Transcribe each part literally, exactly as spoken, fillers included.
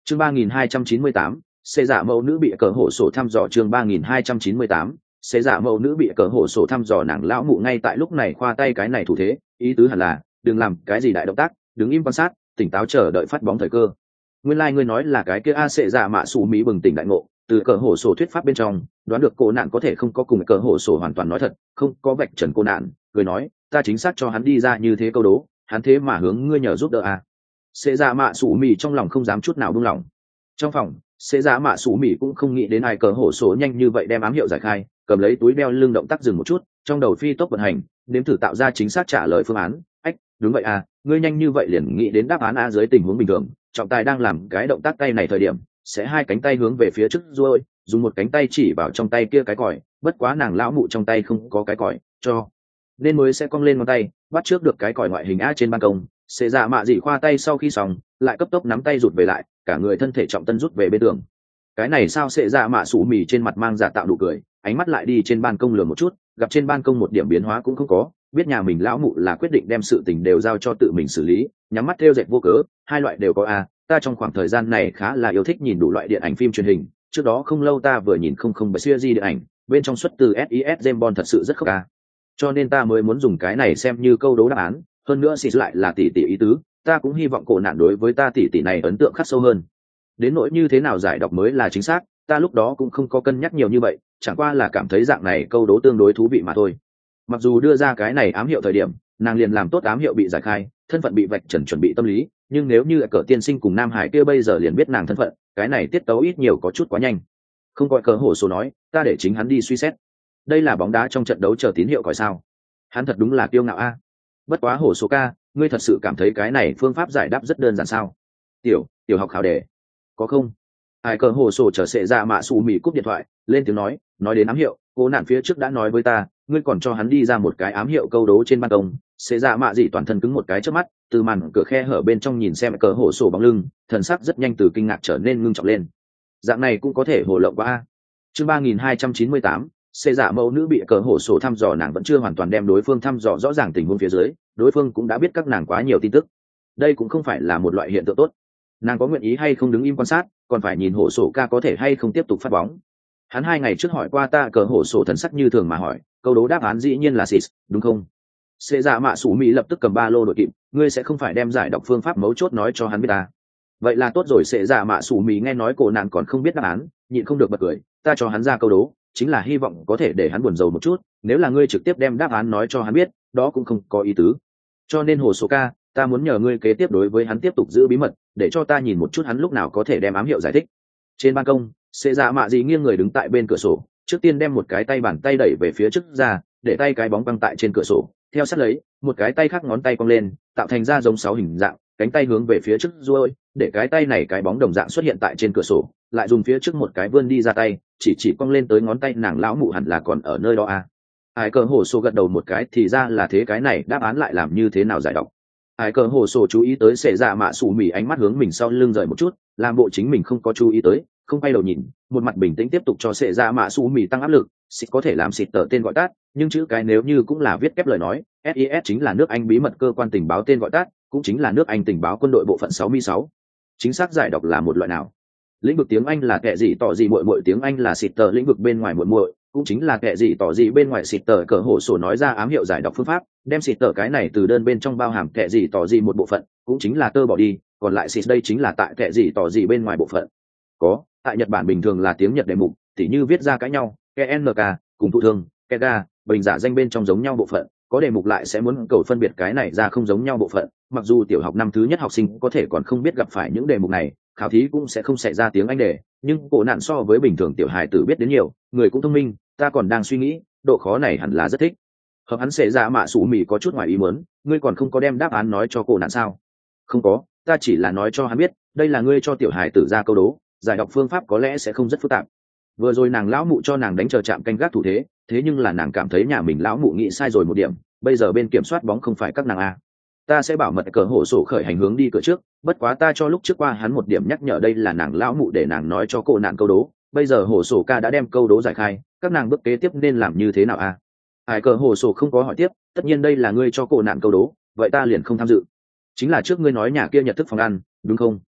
chương ba nghìn hai trăm chín mươi tám, xê giả mẫu nữ bị cờ hổ sổ thăm dò. chương ba nghìn hai trăm chín mươi tám, xê giả mẫu nữ bị cờ hổ sổ thăm dò. Nàng lão mụ ngay tại lúc này khoa tay cái này thủ thế, ý tứ hẳn là đừng làm cái gì đại động tác, đứng im quan sát, tỉnh táo chờ đợi phát bóng thời cơ. Nguyên lai like ngươi nói là cái kia a xệ giả mạ xù mỹ bừng tỉnh đại ngộ, từ cờ hổ sổ thuyết pháp bên trong đoán được cô nạn có thể không có cùng cờ hổ sổ hoàn toàn nói thật, không có vạch trần cô nạn, cười nói ta chính xác cho hắn đi ra như thế câu đố, hắn thế mà hướng ngươi nhờ giúp đỡ à. Xệ giả mạ xù mỹ trong lòng không dám chút nào buông lỏng. Trong phòng xệ giả mạ xù mỹ cũng không nghĩ đến ai cờ hổ sổ nhanh như vậy đem ám hiệu giải khai, cầm lấy túi đeo lưng động tác dừng một chút, trong đầu phi tốc vận hành nếm thử tạo ra chính xác trả lời phương án. Ách, đúng vậy à, ngươi nhanh như vậy liền nghĩ đến đáp án a. Dưới tình huống bình thường trọng tài đang làm cái động tác tay này thời điểm sẽ hai cánh tay hướng về phía trước ruôi, dùng một cánh tay chỉ vào trong tay kia cái còi, bất quá nàng lão mụ trong tay không có cái còi cho nên mới sẽ cong lên ngón tay bắt trước được cái còi ngoại hình a trên ban công. Xệ dạ mạ dị khoa tay sau khi xong lại cấp tốc nắm tay rụt về lại, cả người thân thể trọng tân rút về bên tường. Cái này sao? Xệ dạ mạ sủ mì trên mặt mang giả tạo nụ cười, ánh mắt lại đi trên ban công lườm một chút, gặp trên ban công một điểm biến hóa cũng không có, biết nhà mình lão mụ là quyết định đem sự tình đều giao cho tự mình xử lý, nhắm mắt theo dệt vô cớ. Hai loại đều có a, ta trong khoảng thời gian này khá là yêu thích nhìn đủ loại điện ảnh phim truyền hình, trước đó không lâu ta vừa nhìn không không bảy series điện ảnh, bên trong xuất từ ét i ét James Bond thật sự rất khốc a, cho nên ta mới muốn dùng cái này xem như câu đố đáp án. Hơn nữa xịt lại là tỷ tỷ ý tứ, ta cũng hy vọng cổ nạn đối với ta tỷ tỷ này ấn tượng khắc sâu hơn. Đến nỗi như thế nào giải đọc mới là chính xác, ta lúc đó cũng không có cân nhắc nhiều như vậy, chẳng qua là cảm thấy dạng này câu đố tương đối thú vị mà thôi. Mặc dù đưa ra cái này ám hiệu thời điểm nàng liền làm tốt ám hiệu bị giải khai, thân phận bị vạch trần chuẩn bị tâm lý, nhưng nếu như cờ tiên sinh cùng Nam Hải kia bây giờ liền biết nàng thân phận, cái này tiết tấu ít nhiều có chút quá nhanh. Không gọi cờ hổ số nói, ta để chính hắn đi suy xét. Đây là bóng đá trong trận đấu chờ tín hiệu còi sao? Hắn thật đúng là kiêu ngạo a. Bất quá hổ số ca, ngươi thật sự cảm thấy cái này phương pháp giải đáp rất đơn giản sao? Tiểu, tiểu học khảo đề. Có không? Ai cờ hổ sổ trở sệ ra mạ xù mì cúp điện thoại, lên tiếng nói, nói đến ám hiệu, cô nạn phía trước đã nói với ta, ngươi còn cho hắn đi ra một cái ám hiệu câu đố trên ban công. Sệ ra mạ gì toàn thân cứng một cái trước mắt, từ màn cửa khe hở bên trong nhìn xem cờ hổ sổ bóng lưng, thần sắc rất nhanh từ kinh ngạc trở nên ngưng trọng lên. Dạng này cũng có thể hồ lộng qua a. Chương ba nghìn hai trăm chín mươi tám, xê giả mẫu nữ bị cờ hổ sổ thăm dò. Nàng vẫn chưa hoàn toàn đem đối phương thăm dò rõ ràng tình huống phía dưới, đối phương cũng đã biết các nàng quá nhiều tin tức. Đây cũng không phải là một loại hiện tượng tốt. Nàng có nguyện ý hay không đứng im quan sát, còn phải nhìn hổ sổ ca có thể hay không tiếp tục phát bóng. Hắn hai ngày trước hỏi qua ta, cờ hổ sổ thần sắc như thường mà hỏi, câu đố đáp án dĩ nhiên là xịt, đúng không? Xê giả mạ sủ mỹ lập tức cầm ba lô đội kịp, ngươi sẽ không phải đem giải đọc phương pháp mấu chốt nói cho hắn biết ta. Vậy là tốt rồi. Xê giả mạ sủ mỹ nghe nói cổ nạn còn không biết đáp án, nhịn không được bật cười, ta cho hắn ra câu đố chính là hy vọng có thể để hắn buồn rầu một chút, nếu là ngươi trực tiếp đem đáp án nói cho hắn biết, đó cũng không có ý tứ. Cho nên hồ số ca, ta muốn nhờ ngươi kế tiếp đối với hắn tiếp tục giữ bí mật, để cho ta nhìn một chút hắn lúc nào có thể đem ám hiệu giải thích. Trên ban công, xê dạ mạ gì nghiêng người đứng tại bên cửa sổ, trước tiên đem một cái tay bàn tay đẩy về phía trước ra, để tay cái bóng băng tại trên cửa sổ, theo sát lấy một cái tay khác ngón tay cong lên, tạo thành ra giống sáu hình dạng, cánh tay hướng về phía trước ruôi, để cái tay này cái bóng đồng dạng xuất hiện tại trên cửa sổ, lại dùng phía trước một cái vươn đi ra tay, chỉ chỉ cong lên tới ngón tay nàng lão mụ hẳn là còn ở nơi đó à. Ai cờ hồ sổ gật đầu một cái, thì ra là thế, cái này đáp án lại làm như thế nào giải đọc. Ai cờ hồ sổ chú ý tới xệ dạ mạ sủ mì ánh mắt hướng mình sau lưng rời một chút, làm bộ chính mình không có chú ý tới, không quay đầu nhìn, một mặt bình tĩnh tiếp tục cho xệ dạ mạ sủ mì tăng áp lực. Xịt có thể làm xịt tờ tên gọi tắt, nhưng chữ cái nếu như cũng là viết kép lời nói, ét i ét chính là nước Anh bí mật cơ quan tình báo tên gọi tắt, cũng chính là nước Anh tình báo quân đội bộ phận sáu mươi sáu. Chính xác giải đọc là một loại nào? Lĩnh vực tiếng Anh là kệ gì tỏ gì muội muội, tiếng Anh là xịt tờ, lĩnh vực bên ngoài muội muội cũng chính là kệ gì tỏ gì bên ngoài xịt tờ. Cờ hổ sổ nói ra ám hiệu giải đọc phương pháp, đem xịt tờ cái này từ đơn bên trong bao hàm kệ gì tỏ gì một bộ phận, cũng chính là tơ bỏ đi, còn lại xịt đây chính là tại kệ gì tỏ gì bên ngoài bộ phận. Có, tại Nhật Bản bình thường là tiếng Nhật đề mục, tỉ như viết ra cãi nhau, kê en ca, cùng thụ thương, kega, bình giả danh bên trong giống nhau bộ phận, có đề mục lại sẽ muốn cầu phân biệt cái này ra không giống nhau bộ phận. Mặc dù tiểu học năm thứ nhất học sinh có thể còn không biết gặp phải những đề mục này, khảo thí cũng sẽ không xảy ra tiếng Anh đề, nhưng cổ nạn so với bình thường tiểu hài tử biết đến nhiều, người cũng thông minh, ta còn đang suy nghĩ, độ khó này hẳn là rất thích hợp hắn. Sẽ ra mạ sủ mì có chút ngoài ý muốn, ngươi còn không có đem đáp án nói cho cổ nạn sao? Không có, ta chỉ là nói cho hắn biết, đây là ngươi cho tiểu hài tử ra câu đố, giải đọc phương pháp có lẽ sẽ không rất phức tạp. Vừa rồi nàng lão mụ cho nàng đánh chờ chạm canh gác thủ thế, thế nhưng là nàng cảm thấy nhà mình lão mụ nghĩ sai rồi một điểm, bây giờ bên kiểm soát bóng không phải các nàng a. Ta sẽ bảo mật cờ hổ sổ khởi hành hướng đi cửa trước, bất quá ta cho lúc trước qua hắn một điểm nhắc nhở, đây là nàng lão mụ để nàng nói cho cô nạn câu đố, bây giờ hổ sổ ca đã đem câu đố giải khai, các nàng bước kế tiếp nên làm như thế nào a? Ai cờ hổ sổ không có hỏi tiếp, tất nhiên đây là ngươi cho cô nạn câu đố, vậy ta liền không tham dự. Chính là trước ngươi nói nhà kia Nhật thức phòng ăn, đúng không?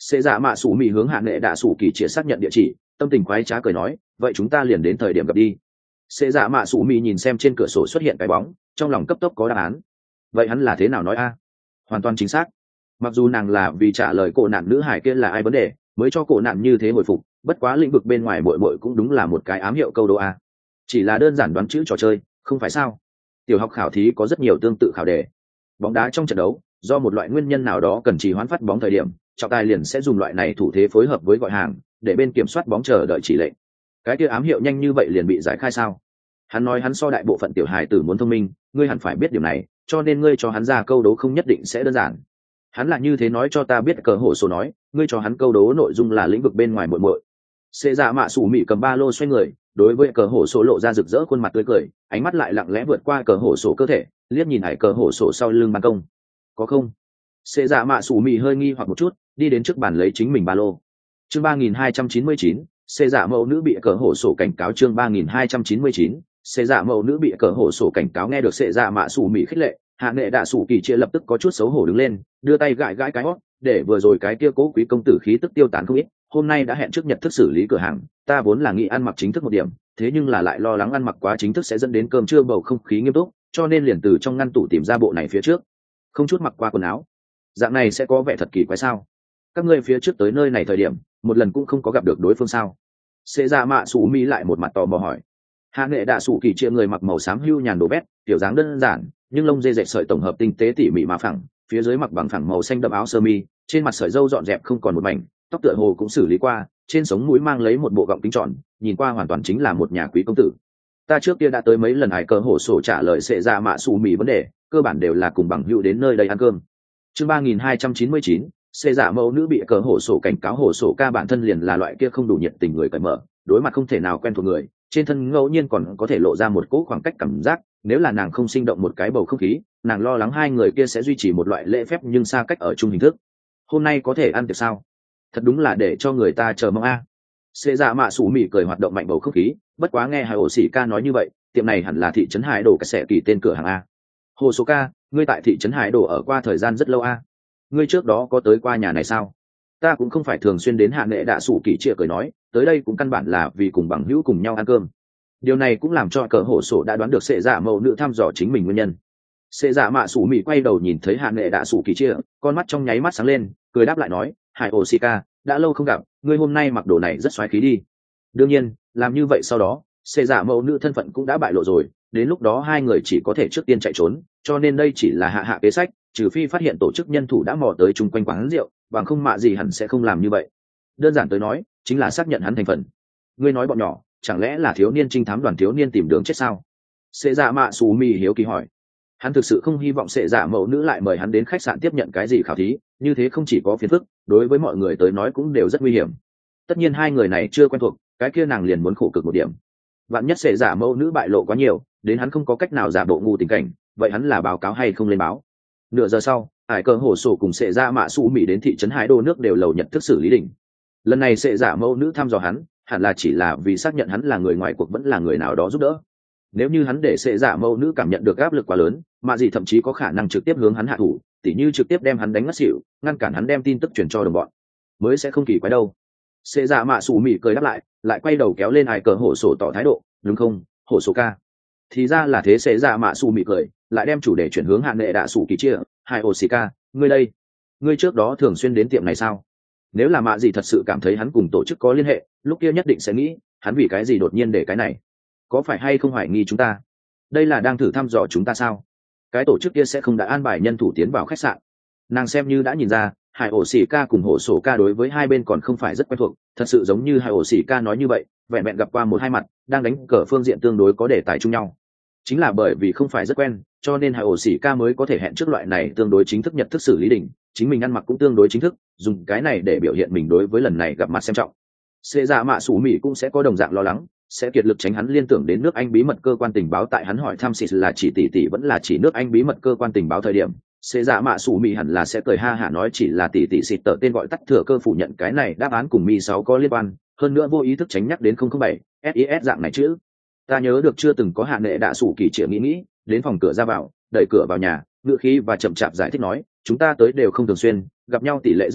Xê dạ mạ sủ mì hướng hạ nghệ đạ sủ kỳ chia xác nhận địa chỉ, tâm tình khoái trá cười nói, vậy chúng ta liền đến thời điểm gặp đi. Xê dạ mạ sủ mì nhìn xem trên cửa sổ xuất hiện cái bóng, trong lòng cấp tốc có đáp án. Vậy hắn là thế nào nói a? Hoàn toàn chính xác. Mặc dù nàng là vì trả lời cổ nạn nữ hải kia là ai vấn đề mới cho cổ nạn như thế hồi phục, bất quá lĩnh vực bên ngoài bội bội cũng đúng là một cái ám hiệu câu đố a. Chỉ là đơn giản đoán chữ trò chơi, không phải sao? Tiểu học khảo thí có rất nhiều tương tự khảo đề. Bóng đá trong trận đấu, do một loại nguyên nhân nào đó cần trì hoãn phát bóng thời điểm, trọng tài liền sẽ dùng loại này thủ thế phối hợp với gọi hàng, để bên kiểm soát bóng chờ đợi chỉ lệnh. Cái kia ám hiệu nhanh như vậy liền bị giải khai sao? Hắn nói hắn so đại bộ phận tiểu hài tử muốn thông minh, ngươi hẳn phải biết điều này, cho nên ngươi cho hắn ra câu đố không nhất định sẽ đơn giản. Hắn là như thế nói cho ta biết. Cờ hổ số nói, ngươi cho hắn câu đố nội dung là lĩnh vực bên ngoài muội muội. Xê dạ mạ sủ mị cầm ba lô xoay người, đối với cờ hổ số lộ ra rực rỡ khuôn mặt tươi cười, ánh mắt lại lặng lẽ vượt qua cờ hổ số cơ thể, liếc nhìn hải cờ hổ số sau lưng ban công. Có không? Xê dạ mạ sủ mị hơi nghi hoặc một chút, đi đến trước bàn lấy chính mình ba lô. Chương ba nghìn hai trăm chín mươi chín, xê dạ mẫu nữ bị cờ hổ sổ cảnh cáo. Chương ba nghìn hai trăm chín mươi chín, xê dạ mẫu nữ bị cờ hổ sổ cảnh cáo. Nghe được xê dạ mạ sủ mị khích lệ, hạ nghệ đạ sủ kỳ chia lập tức có chút xấu hổ đứng lên, đưa tay gãi gãi cái hót, để vừa rồi cái kia cố quý công tử khí tức tiêu tán không ít. Hôm nay đã hẹn trước nhật thức xử lý cửa hàng, ta vốn là nghĩ ăn mặc chính thức một điểm, thế nhưng là lại lo lắng ăn mặc quá chính thức sẽ dẫn đến cơm trưa bầu không khí nghiêm túc, cho nên liền từ trong ngăn tủ tìm ra bộ này phía trước, không chút mặc qua quần áo. Dạng này sẽ có vẻ thật kỳ quái sao? Các ngươi phía trước tới nơi này thời điểm, một lần cũng không có gặp được đối phương sao? Xê ra mạ sủ mi lại một mặt tò mò hỏi. Hạ nghệ đạ sủ kỳ chia người mặc màu xám hưu nhàn đồ vét, tiểu dáng đơn giản, nhưng lông dê dệt sợi tổng hợp tinh tế tỉ mỉ mà phẳng, phía dưới mặc bằng phẳng màu xanh đậm áo sơ mi, trên mặt sợi râu dọn dẹp không còn một mảnh, tóc tựa hồ cũng xử lý qua, trên sống mũi mang lấy một bộ gọng kính tròn, nhìn qua hoàn toàn chính là một nhà quý công tử. Ta trước kia đã tới mấy lần hải cờ hổ sổ trả lời xệ ra mạ xù mì vấn đề, cơ bản đều là cùng bằng hữu đến nơi đây ăn cơm. Chương ba nghìn hai trăm chín mươi chín, xệ giả mẫu nữ bị cờ hổ sổ cảnh cáo. Hổ sổ ca bản thân liền là loại kia không đủ nhiệt tình người cởi mở, đối mặt không thể nào quen thuộc người, trên thân ngẫu nhiên còn có thể lộ ra một cỗ khoảng cách cảm giác, nếu là nàng không sinh động một cái bầu không khí, nàng lo lắng hai người kia sẽ duy trì một loại lễ phép nhưng xa cách ở chung hình thức. Hôm nay có thể ăn tiệc sao? Thật đúng là để cho người ta chờ mong a. À. Xê dạ mạ sủ mỉ cười hoạt động mạnh bầu không khí, bất quá nghe hai ổ xỉ ca nói như vậy, tiệm này hẳn là thị trấn hải đồ cái xẻ kỳ tên cửa hàng a. Hồ số ca, ngươi tại thị trấn hải đồ ở qua thời gian rất lâu a. Ngươi trước đó có tới qua nhà này sao? Ta cũng không phải thường xuyên đến hạ nghệ đạ sủ kỳ chia cười nói, tới đây cũng căn bản là vì cùng bằng hữu cùng nhau ăn cơm. Điều này cũng làm cho cờ hổ sổ đã đoán được xệ dạ mẫu nữ thăm dò chính mình nguyên nhân. Xệ dạ mạ sủ mỉ quay đầu nhìn thấy hạ nghệ đạ sủ kỳ chia, con mắt trong nháy mắt sáng lên, cười đáp lại nói, hải ổ xỉ ca, đã lâu không gặp, ngươi hôm nay mặc đồ này rất xoáy khí đi. Đương nhiên, làm như vậy sau đó, xệ dạ mẫu nữ thân phận cũng đã bại lộ rồi, đến lúc đó hai người chỉ có thể trước tiên chạy trốn, cho nên đây chỉ là hạ hạ kế sách, trừ phi phát hiện tổ chức nhân thủ đã mò tới chung quanh quán rượu, bằng không mạ gì hẳn sẽ không làm như vậy. Đơn giản tới nói, chính là xác nhận hắn thành phần. Ngươi nói bọn nhỏ, chẳng lẽ là thiếu niên trinh thám đoàn thiếu niên tìm đường chết sao? Xệ dạ mạ xù mì hiếu kỳ hỏi. Hắn thực sự không hy vọng xệ dạ mẫu nữ lại mời hắn đến khách sạn tiếp nhận cái gì khảo thí, như thế không chỉ có phiền phức, đối với mọi người tới nói cũng đều rất nguy hiểm. Tất nhiên hai người này chưa quen thuộc, cái kia nàng liền muốn khổ cực một điểm. Vạn nhất xệ dạ mẫu nữ bại lộ quá nhiều, đến hắn không có cách nào giả bộ ngu tình cảnh, vậy hắn là báo cáo hay không lên báo? Nửa giờ sau, hải cờ hổ sổ cùng xệ dạ mạ xù mì đến thị trấn hải đô nước đều lầu nhận thức xử lý đỉnh. Lần này xệ dạ mẫu nữ thăm dò hắn, hẳn là chỉ là vì xác nhận hắn là người ngoài cuộc vẫn là người nào đó giúp đỡ. Nếu như hắn để xệ dạ mẫu nữ cảm nhận được áp lực quá lớn, mà gì thậm chí có khả năng trực tiếp hướng hắn hạ thủ, tỉ như trực tiếp đem hắn đánh ngất xỉu, ngăn cản hắn đem tin tức truyền cho đồng bọn, mới sẽ không kỳ quái đâu. Xệ dạ mạ xù mỉ cười đáp lại, lại quay đầu kéo lên hải cờ hổ sổ tỏ thái độ, đúng không, hổ sổ ca? Thì ra là thế. Xệ dạ mạ xù mỉ cười, lại đem chủ đề chuyển hướng hạn nghệ đạ sủ kỳ chia, hai ổ xì ca, ngươi đây, ngươi trước đó thường xuyên đến tiệm này sao? Nếu là mạ gì thật sự cảm thấy hắn cùng tổ chức có liên hệ, lúc kia nhất định sẽ nghĩ, hắn vì cái gì đột nhiên để cái này? Có phải hay không hoài nghi chúng ta? Đây là đang thử thăm dò chúng ta sao? Cái tổ chức kia sẽ không đã an bài nhân thủ tiến vào khách sạn. Nàng xem như đã nhìn ra, hải ổ xỉ ca cùng hổ sổ ca đối với hai bên còn không phải rất quen thuộc, thật sự giống như hải ổ xỉ ca nói như vậy, vẹn vẹn gặp qua một hai mặt, đang đánh cờ phương diện tương đối có đề tài chung nhau. Chính là bởi vì không phải rất quen, cho nên hải ổ xỉ ca mới có thể hẹn trước loại này tương đối chính thức nhật thức xử lý đỉnh, chính mình ăn mặc cũng tương đối chính thức, dùng cái này để biểu hiện mình đối với lần này gặp mặt xem trọng. Xê dạ mạ sủ mỉ cũng sẽ có đồng dạng lo lắng, sẽ kiệt lực tránh hắn liên tưởng đến nước Anh bí mật cơ quan tình báo. Tại hắn hỏi thăm xịt là chỉ tỷ tỷ vẫn là chỉ nước Anh bí mật cơ quan tình báo thời điểm, xê dạ mạ sủ mỉ hẳn là sẽ cười ha hả nói chỉ là tỷ tỷ xịt tờ tên gọi tắt thừa cơ phủ nhận cái này đáp án cùng mi sáu có liên quan, hơn nữa vô ý thức tránh nhắc đến không không bảy sis dạng này chứ. Ta nhớ được chưa từng có hạ nệ đạ sủ kỳ chỉ nghĩ nghĩ đến phòng cửa ra vào, đẩy cửa vào nhà, ngựa khí và chậm chạp giải thích nói, chúng ta tới đều không thường xuyên gặp nhau, tỷ lệ rất thấp,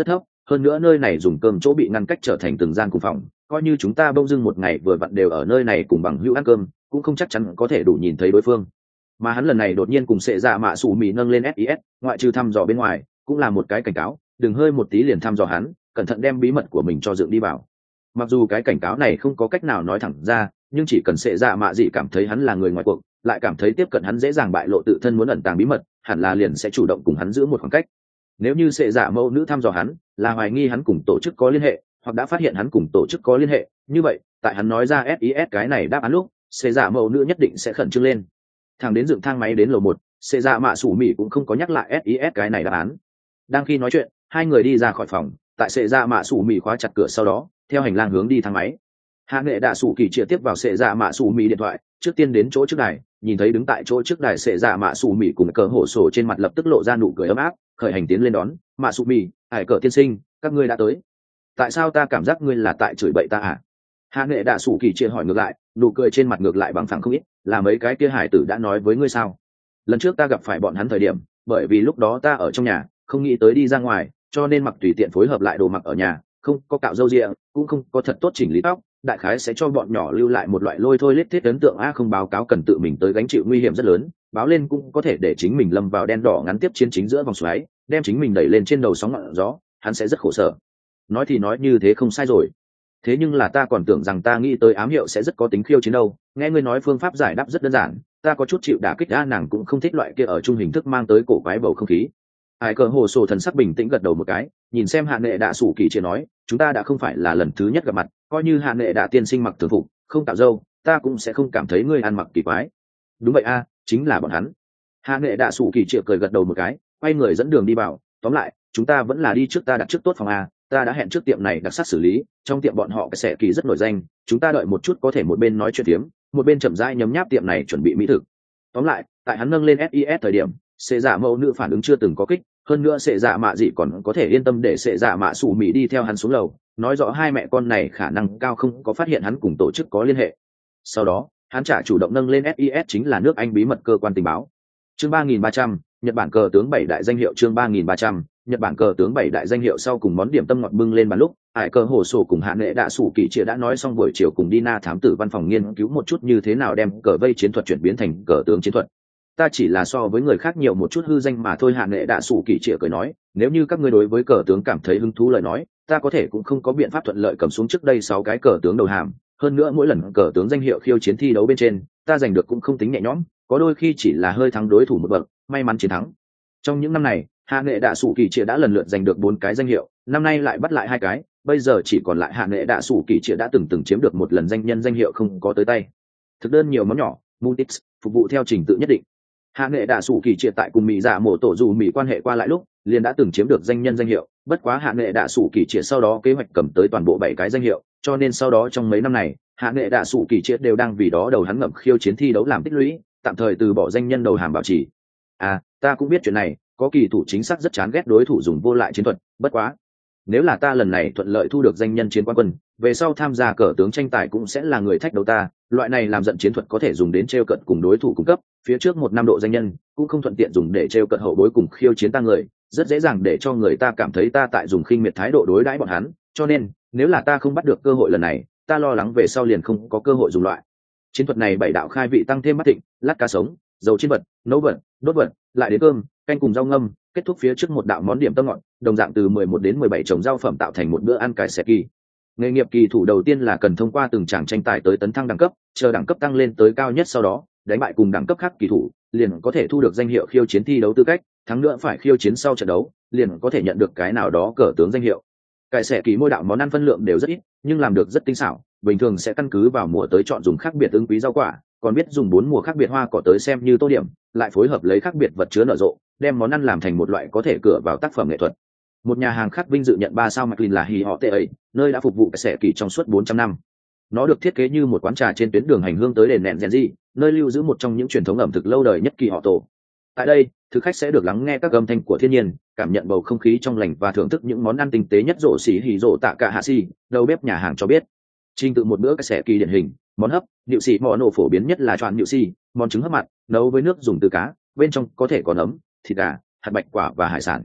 hơn nữa nơi này dùng cơm chỗ bị ngăn cách trở thành từng gian cùng phòng, coi như chúng ta bông dưng một ngày vừa vặn đều ở nơi này cùng bằng hữu ăn cơm cũng không chắc chắn có thể đủ nhìn thấy đối phương. Mà hắn lần này đột nhiên cùng sệ dạ mạ sủ mì nâng lên ét i ét, ngoại trừ thăm dò bên ngoài cũng là một cái cảnh cáo, đừng hơi một tí liền thăm dò hắn, cẩn thận đem bí mật của mình cho dựng đi vào. Mặc dù cái cảnh cáo này không có cách nào nói thẳng ra, nhưng chỉ cần sệ dạ mạ dị cảm thấy hắn là người ngoài cuộc, lại cảm thấy tiếp cận hắn dễ dàng bại lộ tự thân muốn ẩn tàng bí mật, hẳn là liền sẽ chủ động cùng hắn giữ một khoảng cách. Nếu như sệ dạ mẫu nữ thăm dò hắn là hoài nghi hắn cùng tổ chức có liên hệ, hoặc đã phát hiện hắn cùng tổ chức có liên hệ, như vậy tại hắn nói ra ét i ét cái này đáp án lúc, sệ dạ mẫu nữ nhất định sẽ khẩn trương lên. Thằng đến dựng thang máy đến lầu một, sệ dạ mạ sủ mỉ cũng không có nhắc lại ét i ét cái này đáp án. Đang khi nói chuyện, hai người đi ra khỏi phòng, tại sệ dạ mạ sủ mỉ khóa chặt cửa sau đó theo hành lang hướng đi thang máy. Hạ Nghệ Đạ Sủ Kỳ chia tiếp vào sệ dạ mạ sủ mỉ điện thoại, trước tiên đến chỗ trước đài, nhìn thấy đứng tại chỗ trước đài sệ dạ mạ sủ mỉ cùng cờ hổ sổ trên mặt lập tức lộ ra nụ cười ấm áp, khởi hành tiến lên đón. Mạ sủ mỉ, ải cờ tiên sinh, các ngươi đã tới. Tại sao ta cảm giác ngươi là tại chửi bậy ta à? Hạ Nghệ Đạ Sủ Kỳ chia hỏi ngược lại, nụ cười trên mặt ngược lại bằng phẳng không ít, là mấy cái kia hải tử đã nói với ngươi sao? Lần trước ta gặp phải bọn hắn thời điểm, bởi vì lúc đó ta ở trong nhà, không nghĩ tới đi ra ngoài, cho nên mặc tùy tiện phối hợp lại đồ mặc ở nhà, không có cạo râu ria, cũng không có thật tốt chỉnh lý tóc, đại khái sẽ cho bọn nhỏ lưu lại một loại lôi thôi lết thiết ấn tượng a. Không báo cáo cần tự mình tới gánh chịu nguy hiểm rất lớn, báo lên cũng có thể để chính mình lâm vào đen đỏ ngắn tiếp chiến chính giữa vòng xoáy, đem chính mình đẩy lên trên đầu sóng ngọn gió, hắn sẽ rất khổ sở. Nói thì nói như thế không sai rồi, thế nhưng là ta còn tưởng rằng ta nghĩ tới ám hiệu sẽ rất có tính khiêu chiến đâu. Nghe ngươi nói phương pháp giải đáp rất đơn giản, ta có chút chịu đả kích. A nàng cũng không thích loại kia ở chung hình thức mang tới cổ quái bầu không khí. Ai cờ hồ sổ thần sắc bình tĩnh gật đầu một cái, nhìn xem Hạ Nghệ Đạ Sủ Kỳ chia nói, chúng ta đã không phải là lần thứ nhất gặp mặt, coi như Hạ Nghệ Đạ tiên sinh mặc thường phục, không tạo dâu, ta cũng sẽ không cảm thấy ngươi ăn mặc kỳ quái. Đúng vậy a, chính là bọn hắn. Hạ Nghệ Đạ Sủ Kỳ chia cười gật đầu một cái, quay người dẫn đường đi vào. Tóm lại, chúng ta vẫn là đi trước, ta đặt trước tốt phòng a, ta đã hẹn trước tiệm này đặc sắc xử lý, trong tiệm bọn họ cái xẻ kỳ rất nổi danh, chúng ta đợi một chút có thể một bên nói chuyện tiếm, một bên chậm rãi nhấm nháp tiệm này chuẩn bị mỹ thực. Tóm lại, tại hắn nâng lên ét i ét thời điểm, sệ dạ mẫu nữ phản ứng chưa từng có kích, hơn nữa sệ dạ mạ dị còn có thể yên tâm để sệ dạ mạ sủ mỉ đi theo hắn xuống lầu, nói rõ hai mẹ con này khả năng cao không có phát hiện hắn cùng tổ chức có liên hệ. Sau đó hắn trả chủ động nâng lên ét i ét chính là nước Anh bí mật cơ quan tình báo. Chương ba nghìn ba trăm, Nhật Bản cờ tướng bảy đại danh hiệu. Chương ba nghìn ba trăm, Nhật Bản cờ tướng bảy đại danh hiệu. Sau cùng món điểm tâm ngọt bưng lên bàn lúc, Ải cờ hồ sổ cùng Hạ Nghệ Đạ Sủ Kỳ chia đã nói xong buổi chiều cùng Dina thám tử văn phòng nghiên cứu một chút như thế nào đem cờ vây chiến thuật chuyển biến thành cờ tướng chiến thuật. Ta chỉ là so với người khác nhiều một chút hư danh mà thôi. Hạ Nghệ Đạ Sủ Kỳ chia cười nói, nếu như các ngươi đối với cờ tướng cảm thấy hứng thú lời nói, ta có thể cũng không có biện pháp thuận lợi cầm xuống trước đây sáu cái cờ tướng đầu hàm. Hơn nữa mỗi lần cờ tướng danh hiệu khiêu chiến thi đấu bên trên, ta giành được cũng không tính nhẹ nhõm, có đôi khi chỉ là hơi thắng đối thủ một bậc, may mắn chiến thắng. Trong những năm này, Hạ Nghệ Đạ Sủ Kỳ chia đã lần lượt giành được bốn cái danh hiệu, năm nay lại bắt lại hai cái, bây giờ chỉ còn lại Hạ Nghệ Đạ Sủ Kỳ chia đã từng từng chiếm được một lần danh nhân danh hiệu không có tới tay. Thực đơn nhiều món nhỏ, multips, phục vụ theo trình tự nhất định. Hạ Nghệ Đạ Sủ Kỳ chia tại cùng mỹ dạ mổ tổ dù mỹ quan hệ qua lại lúc, liền đã từng chiếm được danh nhân danh hiệu, bất quá Hạ Nghệ Đạ Sủ Kỳ chia sau đó kế hoạch cầm tới toàn bộ bảy cái danh hiệu, cho nên sau đó trong mấy năm này, Hạ Nghệ Đạ Sủ Kỳ chia đều đang vì đó đầu hắn ngậm khiêu chiến thi đấu làm tích lũy, tạm thời từ bỏ danh nhân đầu hàm bảo trì. À, ta cũng biết chuyện này, có kỳ thủ chính xác rất chán ghét đối thủ dùng vô lại chiến thuật, bất quá nếu là ta lần này thuận lợi thu được danh nhân chiến quan quân, về sau tham gia cờ tướng tranh tài cũng sẽ là người thách đấu ta. Loại này làm giận chiến thuật có thể dùng đến trêu cận cùng đối thủ cung cấp, phía trước một năm độ danh nhân cũng không thuận tiện dùng để trêu cận hậu bối cùng khiêu chiến ta người, rất dễ dàng để cho người ta cảm thấy ta tại dùng khinh miệt thái độ đối đãi bọn hắn. Cho nên nếu là ta không bắt được cơ hội lần này, ta lo lắng về sau liền không có cơ hội dùng loại chiến thuật này. Bảy đạo khai vị tăng thêm mắt thịnh, lát cá sống, dầu chiên vật, nấu vật, đốt vật, lại đến cơm canh cùng rau ngâm, kết thúc phía trước một đạo món điểm tâm ngọt, đồng dạng từ mười một đến mười bảy chồng rau phẩm tạo thành một bữa ăn cải xẻ kỳ. Nghề nghiệp kỳ thủ đầu tiên là cần thông qua từng tràng tranh tài tới tấn thăng đẳng cấp, chờ đẳng cấp tăng lên tới cao nhất sau đó đánh bại cùng đẳng cấp khác kỳ thủ, liền có thể thu được danh hiệu khiêu chiến thi đấu tư cách, thắng nữa phải khiêu chiến sau trận đấu, liền có thể nhận được cái nào đó cờ tướng danh hiệu. Cải xẻ kỳ mỗi đạo món ăn phân lượng đều rất ít, nhưng làm được rất tinh xảo, bình thường sẽ căn cứ vào mùa tới chọn dùng khác biệt ứng quý rau quả, còn biết dùng bốn mùa khác biệt hoa cỏ tới xem như tô điểm, lại phối hợp lấy khác biệt vật chứa nở rộ, đem món ăn làm thành một loại có thể cửa vào tác phẩm nghệ thuật. Một nhà hàng khác vinh dự nhận ba sao McLean là Hì họ tệ ấy, nơi đã phục vụ cái xẻ kỳ trong suốt bốn trăm năm. Nó được thiết kế như một quán trà trên tuyến đường hành hương tới đền nẹn Genji, nơi lưu giữ một trong những truyền thống ẩm thực lâu đời nhất kỳ họ tổ. Tại đây, thực khách sẽ được lắng nghe các âm thanh của thiên nhiên, cảm nhận bầu không khí trong lành và thưởng thức những món ăn tinh tế nhất. Rổ xỉ hỉ rổ tạ cả hạ xì, đầu bếp nhà hàng cho biết, trình tự một bữa cái xẻ kỳ điển hình, món hấp, điệu xì mò nổ phổ biến nhất là choạn điệu xì, món trứng hấp mặt, nấu với nước dùng từ cá, bên trong có thể có nấm, thịt gà, hạt bạch quả và hải sản.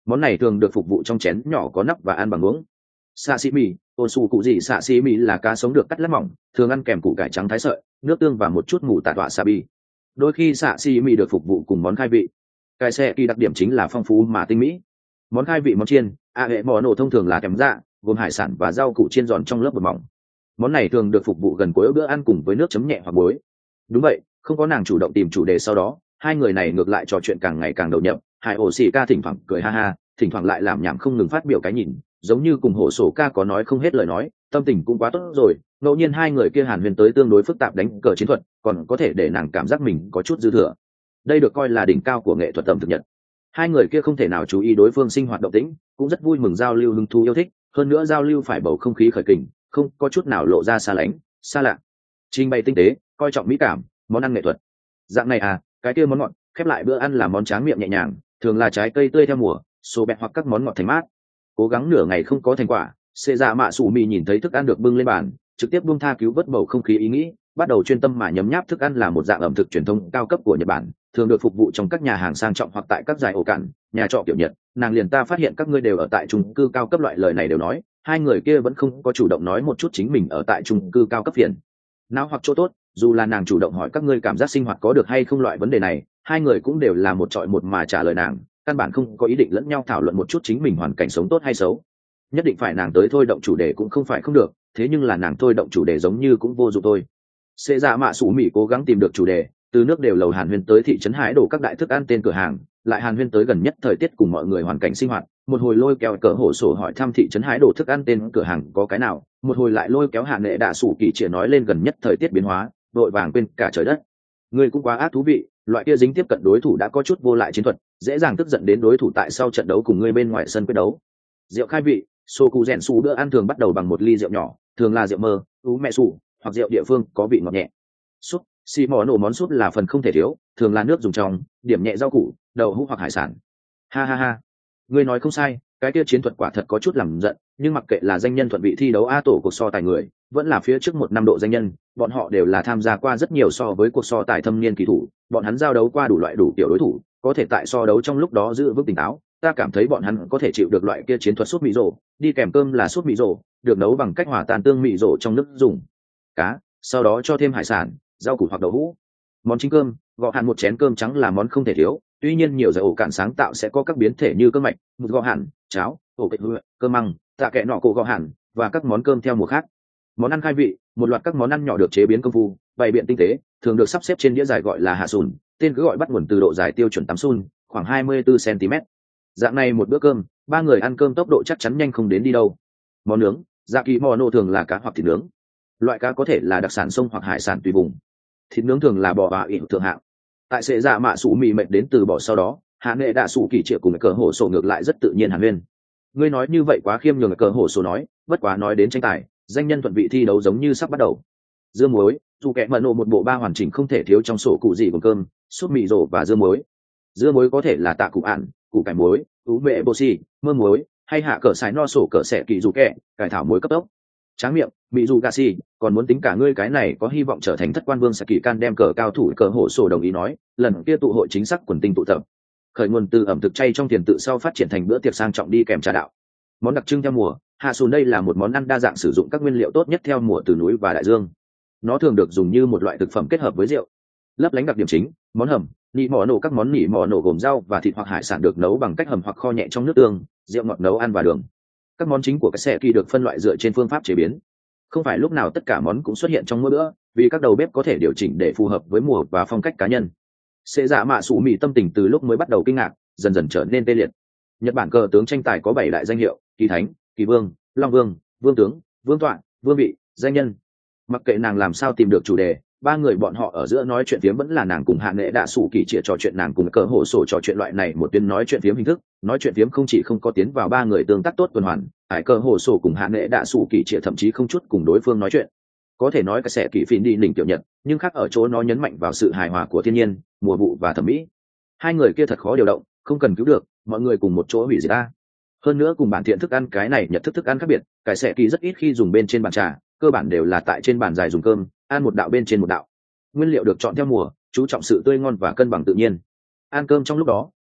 món này thường được phục vụ trong chén nhỏ có nắp và ăn bằng uống. Sashimi, ôn su cụ gì sashimi là cá sống được cắt lát mỏng, thường ăn kèm củ cải trắng thái sợi, nước tương và một chút mù tạt wasabi. Đôi khi sashimi được phục vụ cùng món khai vị. Cái xe kỳ đặc điểm chính là phong phú mà tinh mỹ. Món khai vị món chiên, a hệ mò nổ thông thường là kèm dạ, gồm hải sản và rau củ chiên giòn trong lớp bột mỏng. Món này thường được phục vụ gần cuối bữa ăn cùng với nước chấm nhẹ hoặc muối. Đúng vậy, không có nàng chủ động tìm chủ đề sau đó, hai người này ngược lại trò chuyện càng ngày càng đầu nhập. Hải ổ xì ca thỉnh thoảng cười ha ha, thỉnh thoảng lại làm nhảm không ngừng phát biểu cái nhìn, giống như cùng hổ sổ ca có nói không hết lời nói, tâm tình cũng quá tốt rồi. Ngẫu nhiên hai người kia hàn huyên tới tương đối phức tạp đánh cờ chiến thuật, còn có thể để nàng cảm giác mình có chút dư thừa. Đây được coi là đỉnh cao của nghệ thuật tầm thực nhật. Hai người kia không thể nào chú ý đối phương sinh hoạt động tĩnh, cũng rất vui mừng giao lưu hứng thú yêu thích, hơn nữa giao lưu phải bầu không khí khởi kình, không có chút nào lộ ra xa lánh xa lạ. Trình bày tinh tế, coi trọng mỹ cảm, món ăn nghệ thuật. Dạng này à, cái kia món ngọt, khép lại bữa ăn là món tráng miệng nhẹ nhàng, thường là trái cây tươi theo mùa, xô bẹt hoặc các món ngọt thành mát. Cố gắng nửa ngày không có thành quả, xê dạ mạ sủ mì nhìn thấy thức ăn được bưng lên bàn, trực tiếp buông tha cứu vớt bầu không khí ý nghĩ, bắt đầu chuyên tâm mà nhấm nháp thức ăn là một dạng ẩm thực truyền thống cao cấp của Nhật Bản, thường được phục vụ trong các nhà hàng sang trọng hoặc tại các giải ổ cạn, nhà trọ kiểu Nhật. Nàng liền ta phát hiện các ngươi đều ở tại chung cư cao cấp, loại lời này đều nói, hai người kia vẫn không có chủ động nói một chút chính mình ở tại chung cư cao cấp phiền não hoặc chỗ tốt. Dù là nàng chủ động hỏi các ngươi cảm giác sinh hoạt có được hay không loại vấn đề này, hai người cũng đều là một trọi một mà trả lời nàng, căn bản không có ý định lẫn nhau thảo luận một chút chính mình hoàn cảnh sống tốt hay xấu. Nhất định phải nàng tới thôi động chủ đề cũng không phải không được, thế nhưng là nàng thôi động chủ đề giống như cũng vô dụng thôi. Xê dạ mạ sủ mỉ cố gắng tìm được chủ đề, từ nước đều lầu hàn huyên tới thị trấn hái đổ các đại thức ăn tên cửa hàng, lại hàn huyên tới gần nhất thời tiết cùng mọi người hoàn cảnh sinh hoạt, một hồi lôi kéo cỡ hổ sổ hỏi thăm thị trấn hái đổ thức ăn tên cửa hàng có cái nào, một hồi lại lôi kéo hạ nệ đạ sủ kỳ chỉ nói lên gần nhất thời tiết biến hóa, vội vàng quên cả trời đất. Người cũng quá ác thú vị, loại kia dính tiếp cận đối thủ đã có chút vô lại chiến thuật, dễ dàng tức giận đến đối thủ tại sau trận đấu cùng ngươi bên ngoài sân quyết đấu. Rượu khai vị, sô cụ rèn su bữa ăn thường bắt đầu bằng một ly rượu nhỏ, thường là rượu mơ, ú mẹ sủ hoặc rượu địa phương có vị ngọt nhẹ. Súp, xì mò nổ món súp là phần không thể thiếu, thường là nước dùng trong, điểm nhẹ rau củ, đậu hũ hoặc hải sản. Ha ha ha, ngươi nói không sai, cái kia chiến thuật quả thật có chút làm giận, nhưng mặc kệ là danh nhân thuận vị thi đấu a tổ cuộc so tài người, vẫn là phía trước một năm độ danh nhân, bọn họ đều là tham gia qua rất nhiều so với cuộc so tài thâm niên kỳ thủ, bọn hắn giao đấu qua đủ loại đủ kiểu đối thủ, có thể tại so đấu trong lúc đó giữ vững tỉnh táo. Ta cảm thấy bọn hắn có thể chịu được loại kia chiến thuật súp mì rổ, đi kèm cơm là súp mì rổ, được nấu bằng cách hòa tan tương mì rổ trong nước dùng cá, sau đó cho thêm hải sản, rau củ hoặc đậu hũ. Món chính cơm, gọ hạn một chén cơm trắng là món không thể thiếu, tuy nhiên nhiều giải ổ cạn sáng tạo sẽ có các biến thể như cơm mạch, mực gọ hạn, cháo, ổ kịch hựa, cơm măng, tạ kẹ nọ cổ gọ hạn và các món cơm theo mùa khác. Món ăn khai vị, một loạt các món ăn nhỏ được chế biến công phu, bày biện tinh tế, thường được sắp xếp trên đĩa dài gọi là hạ sùn, tên cứ gọi bắt nguồn từ độ dài tiêu chuẩn tám sun, khoảng hai mươi bốn xăng-ti-mét. Dạng này một bữa cơm, ba người ăn cơm tốc độ chắc chắn nhanh không đến đi đâu. Món nướng, dạ kỳ mò nô thường là cá hoặc thịt nướng. Loại cá có thể là đặc sản sông hoặc hải sản tùy vùng. Thịt nướng thường là bò và ỉn thượng hạng. Tại sệ dạ mạ sủ mì mệt đến từ bò sau đó, hạ nghệ đạ sủ kỳ triệu cùng cờ hổ sổ ngược lại rất tự nhiên hàn huyên. Ngươi nói như vậy quá khiêm nhường, cờ hổ sổ nói, bất quá nói đến tranh tài, danh nhân thuận vị thi đấu giống như sắp bắt đầu. Dưa muối, dù kẹ mận nộ một bộ ba hoàn chỉnh không thể thiếu trong sổ cụ gì cùng cơm, súp mì rổ và dưa muối. Dưa muối có thể là tạ cụ ạn, củ cải muối, ú bệ bô xì, mơ muối, hay hạ cỡ sái no sổ cỡ xẻ kỳ dù kẹ, cải thảo muối cấp tốc. Tráng miệng, mỹ dù gà xì, còn muốn tính cả ngươi cái này có hy vọng trở thành thất quan vương saki can đem cờ cao thủ cờ hổ sổ đồng ý nói, lần kia tụ hội chính xác quần tinh tụ tập. Khởi nguồn từ ẩm thực chay trong tiền tự sau phát triển thành bữa tiệc sang trọng đi kèm trà đạo. Món đặc trưng theo mùa, hạ sùn đây là một món ăn đa dạng sử dụng các nguyên liệu tốt nhất theo mùa từ núi và đại dương. Nó thường được dùng như một loại thực phẩm kết hợp với rượu. Lấp lánh đặc điểm chính, món hầm, nỉ mò nổ, các món nỉ mò nổ gồm rau và thịt hoặc hải sản được nấu bằng cách hầm hoặc kho nhẹ trong nước tương, rượu ngọt nấu ăn và đường. Các món chính của cái xe kỳ được phân loại dựa trên phương pháp chế biến. Không phải lúc nào tất cả món cũng xuất hiện trong mỗi bữa, vì các đầu bếp có thể điều chỉnh để phù hợp với mùa và phong cách cá nhân. Xê dạ mạ sủ mì tâm tình từ lúc mới bắt đầu kinh ngạc, dần dần trở nên tê liệt. Nhật Bản cờ tướng tranh tài có bảy đại danh hiệu: kỳ thánh, kỳ vương, long vương, vương tướng, vương tọa, vương vị, danh nhân. Mặc kệ nàng làm sao tìm được chủ đề, ba người bọn họ ở giữa nói chuyện phiếm vẫn là nàng cùng hạ nghệ đạ sủ kỳ trịa trò chuyện, nàng cùng cờ hổ sổ trò chuyện, loại này một tiếng nói chuyện phiếm hình thức. Nói chuyện phiếm không chỉ không có tiến vào ba người tương tác tốt tuần hoàn, hải cờ hổ sổ cùng hạ nghệ đạ sủ kỳ trịa thậm chí không chút cùng đối phương nói chuyện. Có thể nói cái sẽ kỳ phìn đi đỉnh tiểu nhật, nhưng khác ở chỗ nó nhấn mạnh vào sự hài hòa của thiên nhiên, mùa vụ và thẩm mỹ. Hai người kia thật khó điều động, không cần cứu được, mọi người cùng một chỗ hủy diệt ta. Hơn nữa cùng bản thiện thức ăn cái này nhật thức thức ăn khác biệt, cái sẽ kỳ rất ít khi dùng bên trên bàn trà, cơ bản đều là tại trên bàn dài dùng cơm, ăn một đạo bên trên một đạo. Nguyên liệu được chọn theo mùa, chú trọng sự tươi ngon và cân bằng tự nhiên. Ăn cơm trong lúc đó,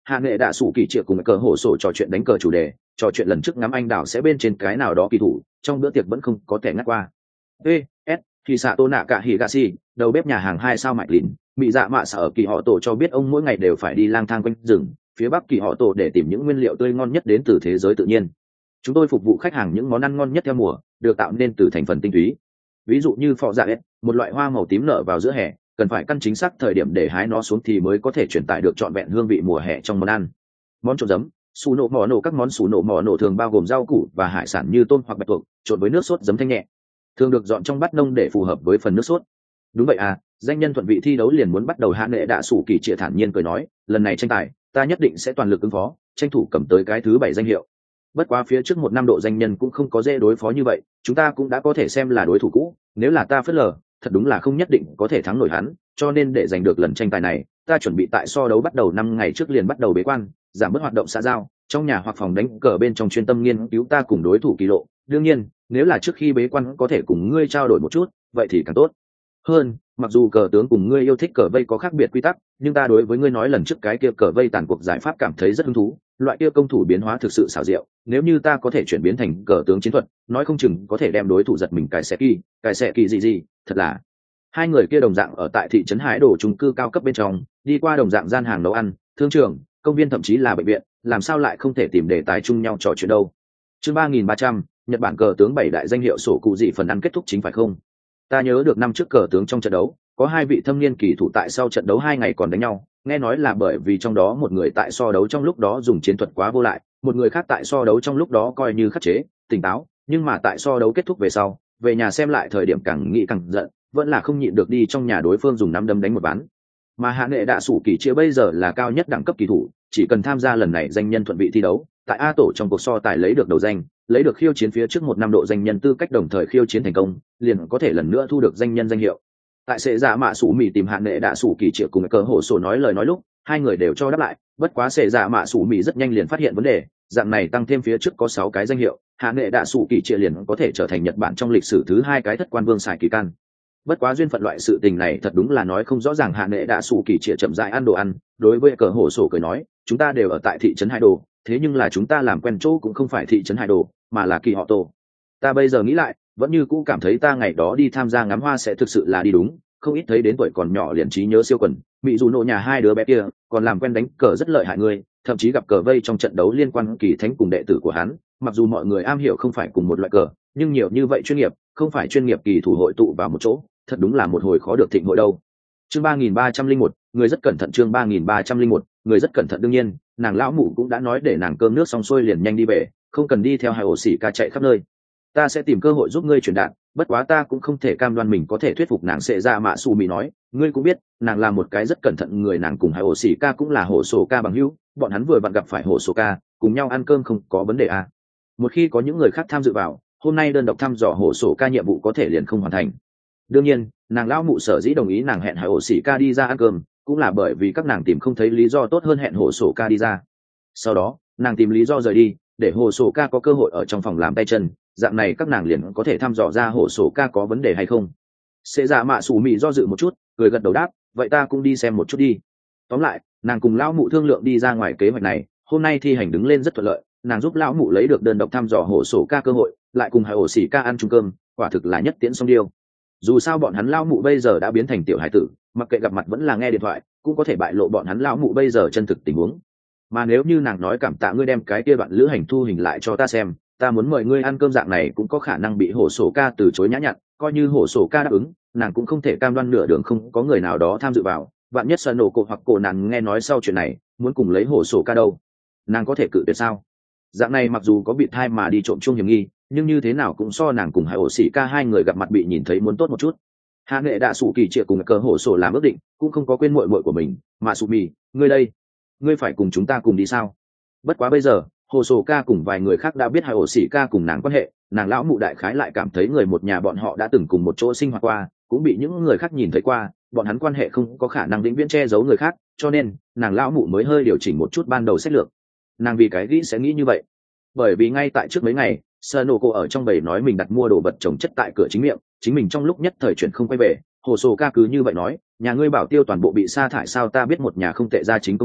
hạ nghệ đã sủ kỳ triệu cùng cờ hổ sổ trò chuyện đánh cờ chủ đề, trò chuyện lần trước ngắm anh đào sẽ bên trên cái nào đó kỳ thủ, trong bữa tiệc vẫn không có thể ngắt qua. ê s thì xạ tô nạ cả hỉ gà xì, đầu bếp nhà hàng hai sao mạch lìn bị dạ mạ xạ ở kỳ họ tổ cho biết ông mỗi ngày đều phải đi lang thang quanh rừng phía bắc kỳ họ tổ để tìm những nguyên liệu tươi ngon nhất đến từ thế giới tự nhiên. Chúng tôi phục vụ khách hàng những món ăn ngon nhất theo mùa, được tạo nên từ thành phần tinh túy. Ví dụ như phọ dạ ếch, một loại hoa màu tím nở vào giữa hè, cần phải căn chính xác thời điểm để hái nó xuống thì mới có thể truyền tải được trọn vẹn hương vị mùa hè trong món ăn. Món trộn giấm, xù nổ mò nổ, các món xù nổ mò nổ thường bao gồm rau củ và hải sản như tôm hoặc bạch tuộc, trộn với nước sốt giấm thanh nhẹ, thường được dọn trong bát nông để phù hợp với phần nước sốt. Đúng vậy à, danh nhân thuận vị thi đấu liền muốn bắt đầu. Hạ nghệ đạ sủ kỳ trịa thản nhiên cười nói, lần này tranh tài ta nhất định sẽ toàn lực ứng phó, tranh thủ cầm tới cái thứ bảy danh hiệu. Bất quá phía trước một năm độ danh nhân cũng không có dễ đối phó như vậy, chúng ta cũng đã có thể xem là đối thủ cũ, nếu là ta phớt lờ thật đúng là không nhất định có thể thắng nổi hắn, cho nên để giành được lần tranh tài này ta chuẩn bị tại so đấu bắt đầu năm ngày trước liền bắt đầu bế quan, giảm bớt hoạt động xã giao, trong nhà hoặc phòng đánh cờ bên trong chuyên tâm nghiên cứu ta cùng đối thủ kỳ lộ. Đương nhiên nếu là trước khi bế quan có thể cùng ngươi trao đổi một chút vậy thì càng tốt hơn. Mặc dù cờ tướng cùng ngươi yêu thích cờ vây có khác biệt quy tắc, nhưng ta đối với ngươi nói lần trước cái kia cờ vây tàn cuộc giải pháp cảm thấy rất hứng thú, loại kia công thủ biến hóa thực sự xảo diệu, nếu như ta có thể chuyển biến thành cờ tướng chiến thuật, nói không chừng có thể đem đối thủ giật mình cài xẻ kỳ cài xẻ kỳ gì gì. Thật là hai người kia đồng dạng ở tại thị trấn Hải Đồ chung cư cao cấp bên trong, đi qua đồng dạng gian hàng nấu ăn, thương trường, công viên, thậm chí là bệnh viện, làm sao lại không thể tìm đề tài chung nhau trò chuyện đâu. Chương ba nghìn ba trăm, Nhật Bản cờ tướng bảy đại danh hiệu sổ cụ dị phần ăn kết thúc chính phải không? Ta nhớ được năm trước cờ tướng trong trận đấu có hai vị thâm niên kỳ thủ tại sau trận đấu hai ngày còn đánh nhau, nghe nói là bởi vì trong đó một người tại so đấu trong lúc đó dùng chiến thuật quá vô lại, một người khác tại so đấu trong lúc đó coi như khắc chế tỉnh táo, nhưng mà tại so đấu kết thúc về sau về nhà xem lại thời điểm càng nghĩ càng giận, vẫn là không nhịn được đi trong nhà đối phương dùng nắm đấm đánh một ván. Mà hạ nghệ đạ sủ kỳ chia bây giờ là cao nhất đẳng cấp kỳ thủ, chỉ cần tham gia lần này danh nhân thuận vị thi đấu, tại A tổ trong cuộc so tài lấy được đầu danh, lấy được khiêu chiến phía trước một năm độ danh nhân tư cách, đồng thời khiêu chiến thành công liền có thể lần nữa thu được danh nhân danh hiệu. Tại sệ dạ mạ sủ mì tìm hạ nghệ đạ sủ kỳ triệu cùng cờ hổ sổ nói lời nói lúc, hai người đều cho đáp lại, bất quá sệ dạ mạ sủ mì rất nhanh liền phát hiện vấn đề, dạng này tăng thêm phía trước có sáu cái danh hiệu, hạ nghệ đạ sủ kỳ triệu liền có thể trở thành Nhật Bản trong lịch sử thứ hai cái thất quan vương xài kỳ can. Bất quá duyên phận loại sự tình này thật đúng là nói không rõ ràng. Hạ nghệ đạ sủ kỳ triệu chậm rãi ăn đồ ăn, đối với cờ hổ sổ cười nói, chúng ta đều ở tại thị trấn Hải Đồ, thế nhưng là chúng ta làm quen chỗ cũng không phải thị trấn Hải Đồ mà là kỳ họ tổ. Ta bây giờ nghĩ lại vẫn như cũ cảm thấy ta ngày đó đi tham gia ngắm hoa sẽ thực sự là đi đúng, không ít thấy đến tuổi còn nhỏ liền trí nhớ siêu quần, bị dù nộ nhà hai đứa bé kia còn làm quen đánh cờ rất lợi hại người, thậm chí gặp cờ vây trong trận đấu liên quan kỳ thánh cùng đệ tử của hắn. Mặc dù mọi người am hiểu không phải cùng một loại cờ, nhưng nhiều như vậy chuyên nghiệp không phải chuyên nghiệp kỳ thủ hội tụ vào một chỗ, thật đúng là một hồi khó được thịnh hội đâu. Chương ba nghìn ba trăm linh một, người rất cẩn thận. Chương ba nghìn ba trăm linh một, người rất cẩn thận. Đương nhiên nàng lão mụ cũng đã nói để nàng cơm nước xong xuôi liền nhanh đi về, không cần đi theo hai ổ xỉ ca chạy khắp nơi. Ta sẽ tìm cơ hội giúp ngươi truyền đạt, bất quá ta cũng không thể cam đoan mình có thể thuyết phục nàng. Sẽ ra mạ xù mì nói, ngươi cũng biết nàng là một cái rất cẩn thận người, nàng cùng hai ổ xỉ ca cũng là hổ sổ ca bằng hữu, bọn hắn vừa vặn gặp phải hổ sổ ca, cùng nhau ăn cơm không có vấn đề à. Một khi có những người khác tham dự vào, hôm nay đơn độc thăm dò hổ sổ ca nhiệm vụ có thể liền không hoàn thành. Đương nhiên nàng lão mụ sở dĩ đồng ý nàng hẹn hai ổ xỉ ca đi ra ăn cơm cũng là bởi vì các nàng tìm không thấy lý do tốt hơn hẹn hổ sổ ca đi ra. Sau đó nàng tìm lý do rời đi, để hổ sổ ca có cơ hội ở trong phòng làm tay chân, dạng này các nàng liền có thể thăm dò ra hổ sổ ca có vấn đề hay không. Sẽ dạ mạ sủ mị do dự một chút, cười gật đầu đáp, vậy ta cũng đi xem một chút đi. Tóm lại nàng cùng lão mụ thương lượng đi ra ngoài kế hoạch này, hôm nay thi hành đứng lên rất thuận lợi, nàng giúp lão mụ lấy được đơn độc thăm dò hổ sổ ca cơ hội, lại cùng hai ổ xỉ ca ăn chung cơm, quả thực là nhất tiễn song điêu. Dù sao bọn hắn lão mụ bây giờ đã biến thành tiểu hải tử, mặc kệ gặp mặt vẫn là nghe điện thoại cũng có thể bại lộ bọn hắn lão mụ bây giờ chân thực tình huống. Mà nếu như nàng nói cảm tạ ngươi đem cái kia đoạn lữ hành thu hình lại cho ta xem, ta muốn mời ngươi ăn cơm, dạng này cũng có khả năng bị hổ sổ ca từ chối nhã nhặn, coi như hổ sổ ca đáp ứng, nàng cũng không thể cam đoan nửa đường không có người nào đó tham dự vào, vạn nhất sợ nổ cổ hoặc cổ nàng nghe nói sau chuyện này muốn cùng lấy hổ sổ ca đâu, nàng có thể cự tuyệt sao? Dạng này mặc dù có bị thai mà đi trộm chung hiểm nghi, nhưng như thế nào cũng so nàng cùng hai ổ xỉ ca hai người gặp mặt bị nhìn thấy muốn tốt một chút. Hạ nghệ đạ sủ kỳ triệu cùng cờ hổ sổ làm ước định, cũng không có quên muội muội của mình. Mà sủ mì, ngươi đây, ngươi phải cùng chúng ta cùng đi sao? Bất quá bây giờ hồ sổ ca cùng vài người khác đã biết hai ổ xỉ ca cùng nàng quan hệ, nàng lão mụ đại khái lại cảm thấy người một nhà bọn họ đã từng cùng một chỗ sinh hoạt qua, cũng bị những người khác nhìn thấy qua, bọn hắn quan hệ không có khả năng vĩnh viễn che giấu người khác, cho nên nàng lão mụ mới hơi điều chỉnh một chút ban đầu sách lược. Nàng vì cái nghĩ sẽ nghĩ như vậy, bởi vì ngay tại trước mấy ngày Sanoco ở trong bầy nói mình đặt mua đồ vật trồng chất tại cửa chính miệng, chính mình trong lúc nhất thời chuyển không quay về, hồ sổ ca cứ như vậy nói, nhà ngươi bảo tiêu toàn bộ bị sa thải sao? Ta biết một nhà không tệ ra chính công ty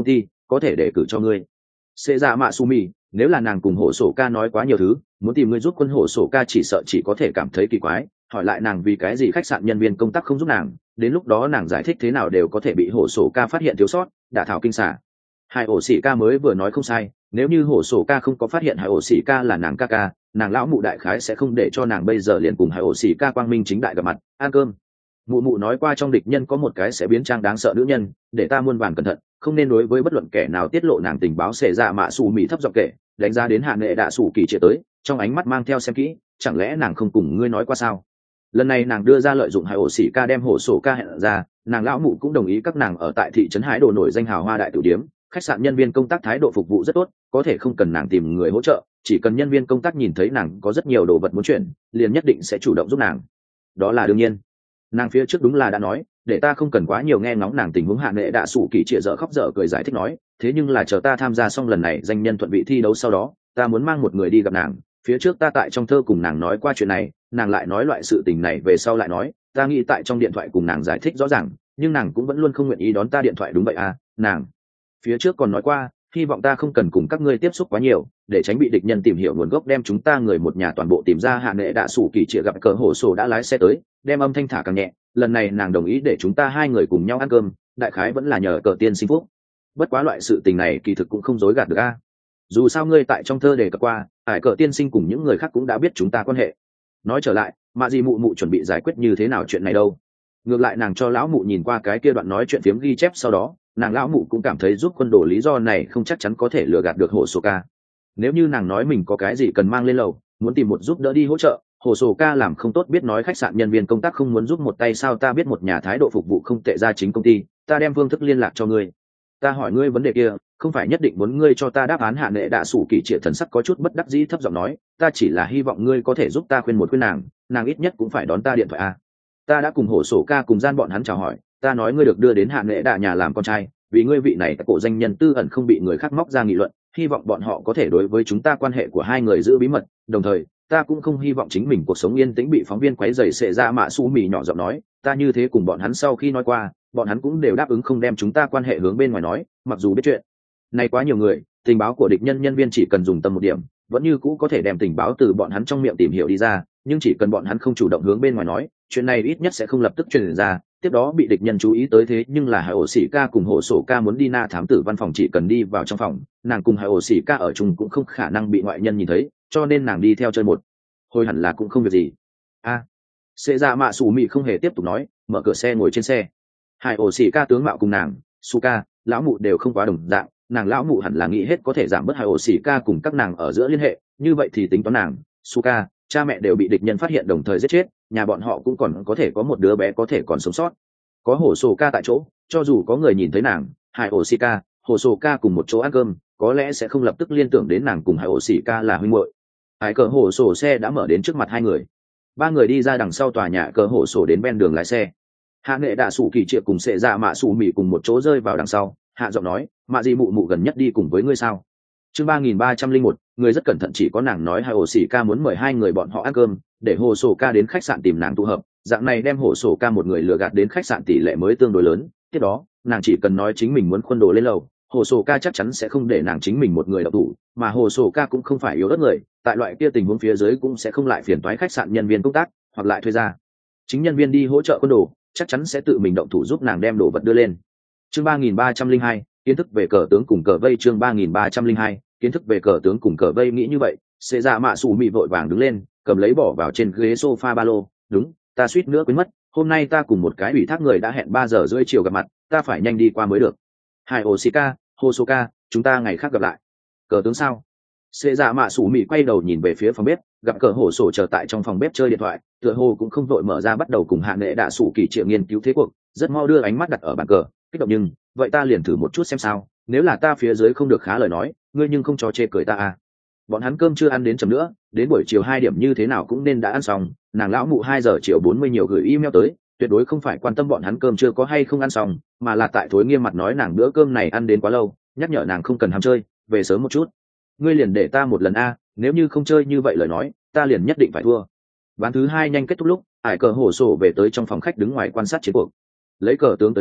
có thể để cử cho ngươi. Xê dạ mạ su mì, nếu là nàng cùng hổ sổ ca nói quá nhiều thứ, muốn tìm ngươi giúp quân hổ sổ ca chỉ sợ chỉ có thể cảm thấy kỳ quái, hỏi lại nàng vì cái gì khách sạn nhân viên công tác không giúp nàng, đến lúc đó nàng giải thích thế nào đều có thể bị hổ sổ ca phát hiện thiếu sót, đả thảo kinh xả. Hai ổ xỉ ca mới vừa nói không sai, nếu như hổ sổ ca không có phát hiện hai ổ xỉ ca là nàng ca ca, nàng lão mụ đại khái sẽ không để cho nàng bây giờ liền cùng hai ổ xỉ ca quang minh chính đại gặp mặt ăn cơm. Mụ mụ nói qua trong địch nhân có một cái sẽ biến trang đáng sợ nữ nhân, để ta muôn vàn cẩn thận, không nên đối với bất luận kẻ nào tiết lộ nàng tình báo. Xẻ dạ mạ xù mì thấp giọng kể, đánh giá đến hạ nghệ đạ xù kỳ chia tới, trong ánh mắt mang theo xem kỹ, chẳng lẽ nàng không cùng ngươi nói qua sao? Lần này nàng đưa ra lợi dụng hai ổ xỉ ca đem hổ sổ ca hẹn ra, nàng lão mụ cũng đồng ý các nàng ở tại thị trấn Hải Đồ nổi danh hào hoa đại tử điếm, khách sạn nhân viên công tác thái độ phục vụ rất tốt, có thể không cần nàng tìm người hỗ trợ, chỉ cần nhân viên công tác nhìn thấy nàng có rất nhiều đồ vật muốn chuyển, liền nhất định sẽ chủ động giúp nàng. Đó là đương nhiên. Nàng phía trước đúng là đã nói, để ta không cần quá nhiều nghe ngóng nàng tình huống. Hạ nghệ đạ sủ kỳ chĩa dở khóc dở cười giải thích nói, thế nhưng là chờ ta tham gia xong lần này danh nhân thuận vị thi đấu sau đó, ta muốn mang một người đi gặp nàng. Phía trước ta tại trong thơ cùng nàng nói qua chuyện này, nàng lại nói loại sự tình này về sau lại nói, ta nghĩ tại trong điện thoại cùng nàng giải thích rõ ràng, nhưng nàng cũng vẫn luôn không nguyện ý đón ta điện thoại. Đúng vậy à, nàng phía trước còn nói qua, hy vọng ta không cần cùng các ngươi tiếp xúc quá nhiều, để tránh bị địch nhân tìm hiểu nguồn gốc đem chúng ta người một nhà toàn bộ tìm ra. Hạ nghệ đạ sủ kỳ chĩa gặp cờ hổ sổ đã lái xe tới, đem âm thanh thả càng nhẹ, lần này nàng đồng ý để chúng ta hai người cùng nhau ăn cơm, đại khái vẫn là nhờ cờ tiên sinh phúc. Bất quá loại sự tình này kỳ thực cũng không dối gạt được a, dù sao ngươi tại trong thơ đề cập qua, ải cờ tiên sinh cùng những người khác cũng đã biết chúng ta quan hệ. Nói trở lại, mạ gì mụ mụ chuẩn bị giải quyết như thế nào chuyện này đâu? Ngược lại nàng cho lão mụ nhìn qua cái kia đoạn nói chuyện phiếm ghi chép, sau đó nàng lão mụ cũng cảm thấy giúp quân đồ lý do này không chắc chắn có thể lừa gạt được hồ sổ ca. Nếu như nàng nói mình có cái gì cần mang lên lầu, muốn tìm một giúp đỡ đi hỗ trợ, hồ sổ ca làm không tốt biết nói khách sạn nhân viên công tác không muốn giúp một tay sao? Ta biết một nhà thái độ phục vụ không tệ ra chính công ty, ta đem phương thức liên lạc cho ngươi. Ta hỏi ngươi vấn đề kia không phải nhất định muốn ngươi cho ta đáp án. Hạ nghệ đạ sủ kỳ trịa thần sắc có chút bất đắc dĩ thấp giọng nói, ta chỉ là hy vọng ngươi có thể giúp ta khuyên một khuyên nàng, nàng ít nhất cũng phải đón ta điện thoại a. Ta đã cùng hổ sổ ca cùng gian bọn hắn chào hỏi, ta nói ngươi được đưa đến hạ nghệ đạ nhà làm con trai, vì ngươi vị này cổ danh nhân tư ẩn không bị người khác móc ra nghị luận, hy vọng bọn họ có thể đối với chúng ta quan hệ của hai người giữ bí mật. Đồng thời ta cũng không hy vọng chính mình cuộc sống yên tĩnh bị phóng viên quấy rầy. Xệ ra mạ su mì nhỏ giọng nói, ta như thế cùng bọn hắn sau khi nói qua, bọn hắn cũng đều đáp ứng không đem chúng ta quan hệ hướng bên ngoài nói, mặc dù biết chuyện này quá nhiều người, tình báo của địch nhân nhân viên chỉ cần dùng tâm một điểm, vẫn như cũ có thể đem tình báo từ bọn hắn trong miệng tìm hiểu đi ra, nhưng chỉ cần bọn hắn không chủ động hướng bên ngoài nói, chuyện này ít nhất sẽ không lập tức truyền ra, tiếp đó bị địch nhân chú ý tới. Thế nhưng là hải ổ xỉ ca cùng hộ sổ ca muốn đi na thám tử văn phòng, chỉ cần đi vào trong phòng, nàng cùng hải ổ xỉ ca ở chung cũng không khả năng bị ngoại nhân nhìn thấy, cho nên nàng đi theo chơi một hồi hẳn là cũng không việc gì. a à, xê ra mạ xù mị không hề tiếp tục nói, mở cửa xe ngồi trên xe. Hải ổ xỉ ca tướng mạo cùng nàng su ca lão mụ đều không quá đồng dạng, nàng lão mụ hẳn là nghĩ hết có thể giảm bớt hải ổ xỉ ca cùng các nàng ở giữa liên hệ, như vậy thì tính toán nàng su ca cha mẹ đều bị địch nhân phát hiện đồng thời giết chết, nhà bọn họ cũng còn có thể có một đứa bé có thể còn sống sót. Có hổ sổ ca tại chỗ, cho dù có người nhìn thấy nàng hải ổ xỉ ca hổ sổ ca cùng một chỗ ăn cơm, có lẽ sẽ không lập tức liên tưởng đến nàng cùng hải ổ xỉ ca là huynh muội. Hải cờ hổ sổ xe đã mở đến trước mặt hai người, ba người đi ra đằng sau tòa nhà cờ hổ sổ đến bên đường lái xe. Hạ nghệ đạ sủ kỳ triệu cùng sệ dạ mạ sủ mị cùng một chỗ rơi vào đằng sau, hạ giọng nói, mạ gì mụ mụ gần nhất đi cùng với ngươi sao? Chương ba nghìn ba trăm linh một, người rất cẩn thận. Chỉ có nàng nói hai ổ xỉ ca muốn mời hai người bọn họ ăn cơm, để hồ sổ ca đến khách sạn tìm nàng tụ hợp, dạng này đem hồ sổ ca một người lừa gạt đến khách sạn tỷ lệ mới tương đối lớn. Tiếp đó nàng chỉ cần nói chính mình muốn khuân đồ lên lầu, hồ sổ ca chắc chắn sẽ không để nàng chính mình một người độc thủ, mà hồ sổ ca cũng không phải yếu ớt người, tại loại kia tình huống phía dưới cũng sẽ không lại phiền toái khách sạn nhân viên công tác, hoặc lại thuê ra chính nhân viên đi hỗ trợ khuân đồ, chắc chắn sẽ tự mình động thủ giúp nàng đem đồ vật đưa lên. Chương ba nghìn ba trăm linh hai, kiến thức về cờ tướng cùng cờ vây. Chương ba nghìn ba trăm linh hai, kiến thức về cờ tướng cùng cờ vây. Nghĩ như vậy, xê ra mạ xù mị vội vàng đứng lên, cầm lấy bỏ vào trên ghế sofa ba lô. Đúng, ta suýt nữa quên mất, hôm nay ta cùng một cái ủy thác người đã hẹn ba giờ rưỡi chiều gặp mặt, ta phải nhanh đi qua mới được. Hai Osaka, Hosoka, chúng ta ngày khác gặp lại. Cờ tướng sao? Xê ra mạ xù mị quay đầu nhìn về phía phòng bếp, gặp cờ hổ sổ chờ tại trong phòng bếp chơi điện thoại, tựa hồ cũng không vội mở ra bắt đầu cùng hạ nghệ đạ sủ kỳ triệu nghiên cứu thế cuộc, rất mau đưa ánh mắt đặt ở bàn cờ, kích động. Nhưng vậy ta liền thử một chút xem sao, nếu là ta phía dưới không được khá lời nói, ngươi nhưng không cho chê cười ta à. Bọn hắn cơm chưa ăn đến chậm nữa, đến buổi chiều hai điểm như thế nào cũng nên đã ăn xong, nàng lão mụ hai giờ chiều bốn mươi nhiều gửi email tới, tuyệt đối không phải quan tâm bọn hắn cơm chưa có hay không ăn xong, mà là tại thối nghiêm mặt nói nàng bữa cơm này ăn đến quá lâu, nhắc nhở nàng không cần ham chơi, về sớm một chút. Ngươi liền để ta một lần a, nếu như không chơi như vậy lời nói, ta liền nhất định phải thua. Ván thứ hai nhanh kết thúc lúc ải cờ hổ sổ về tới trong phòng khách đứng ngoài quan sát chiến cuộc. Lấy cờ tướng tới nói,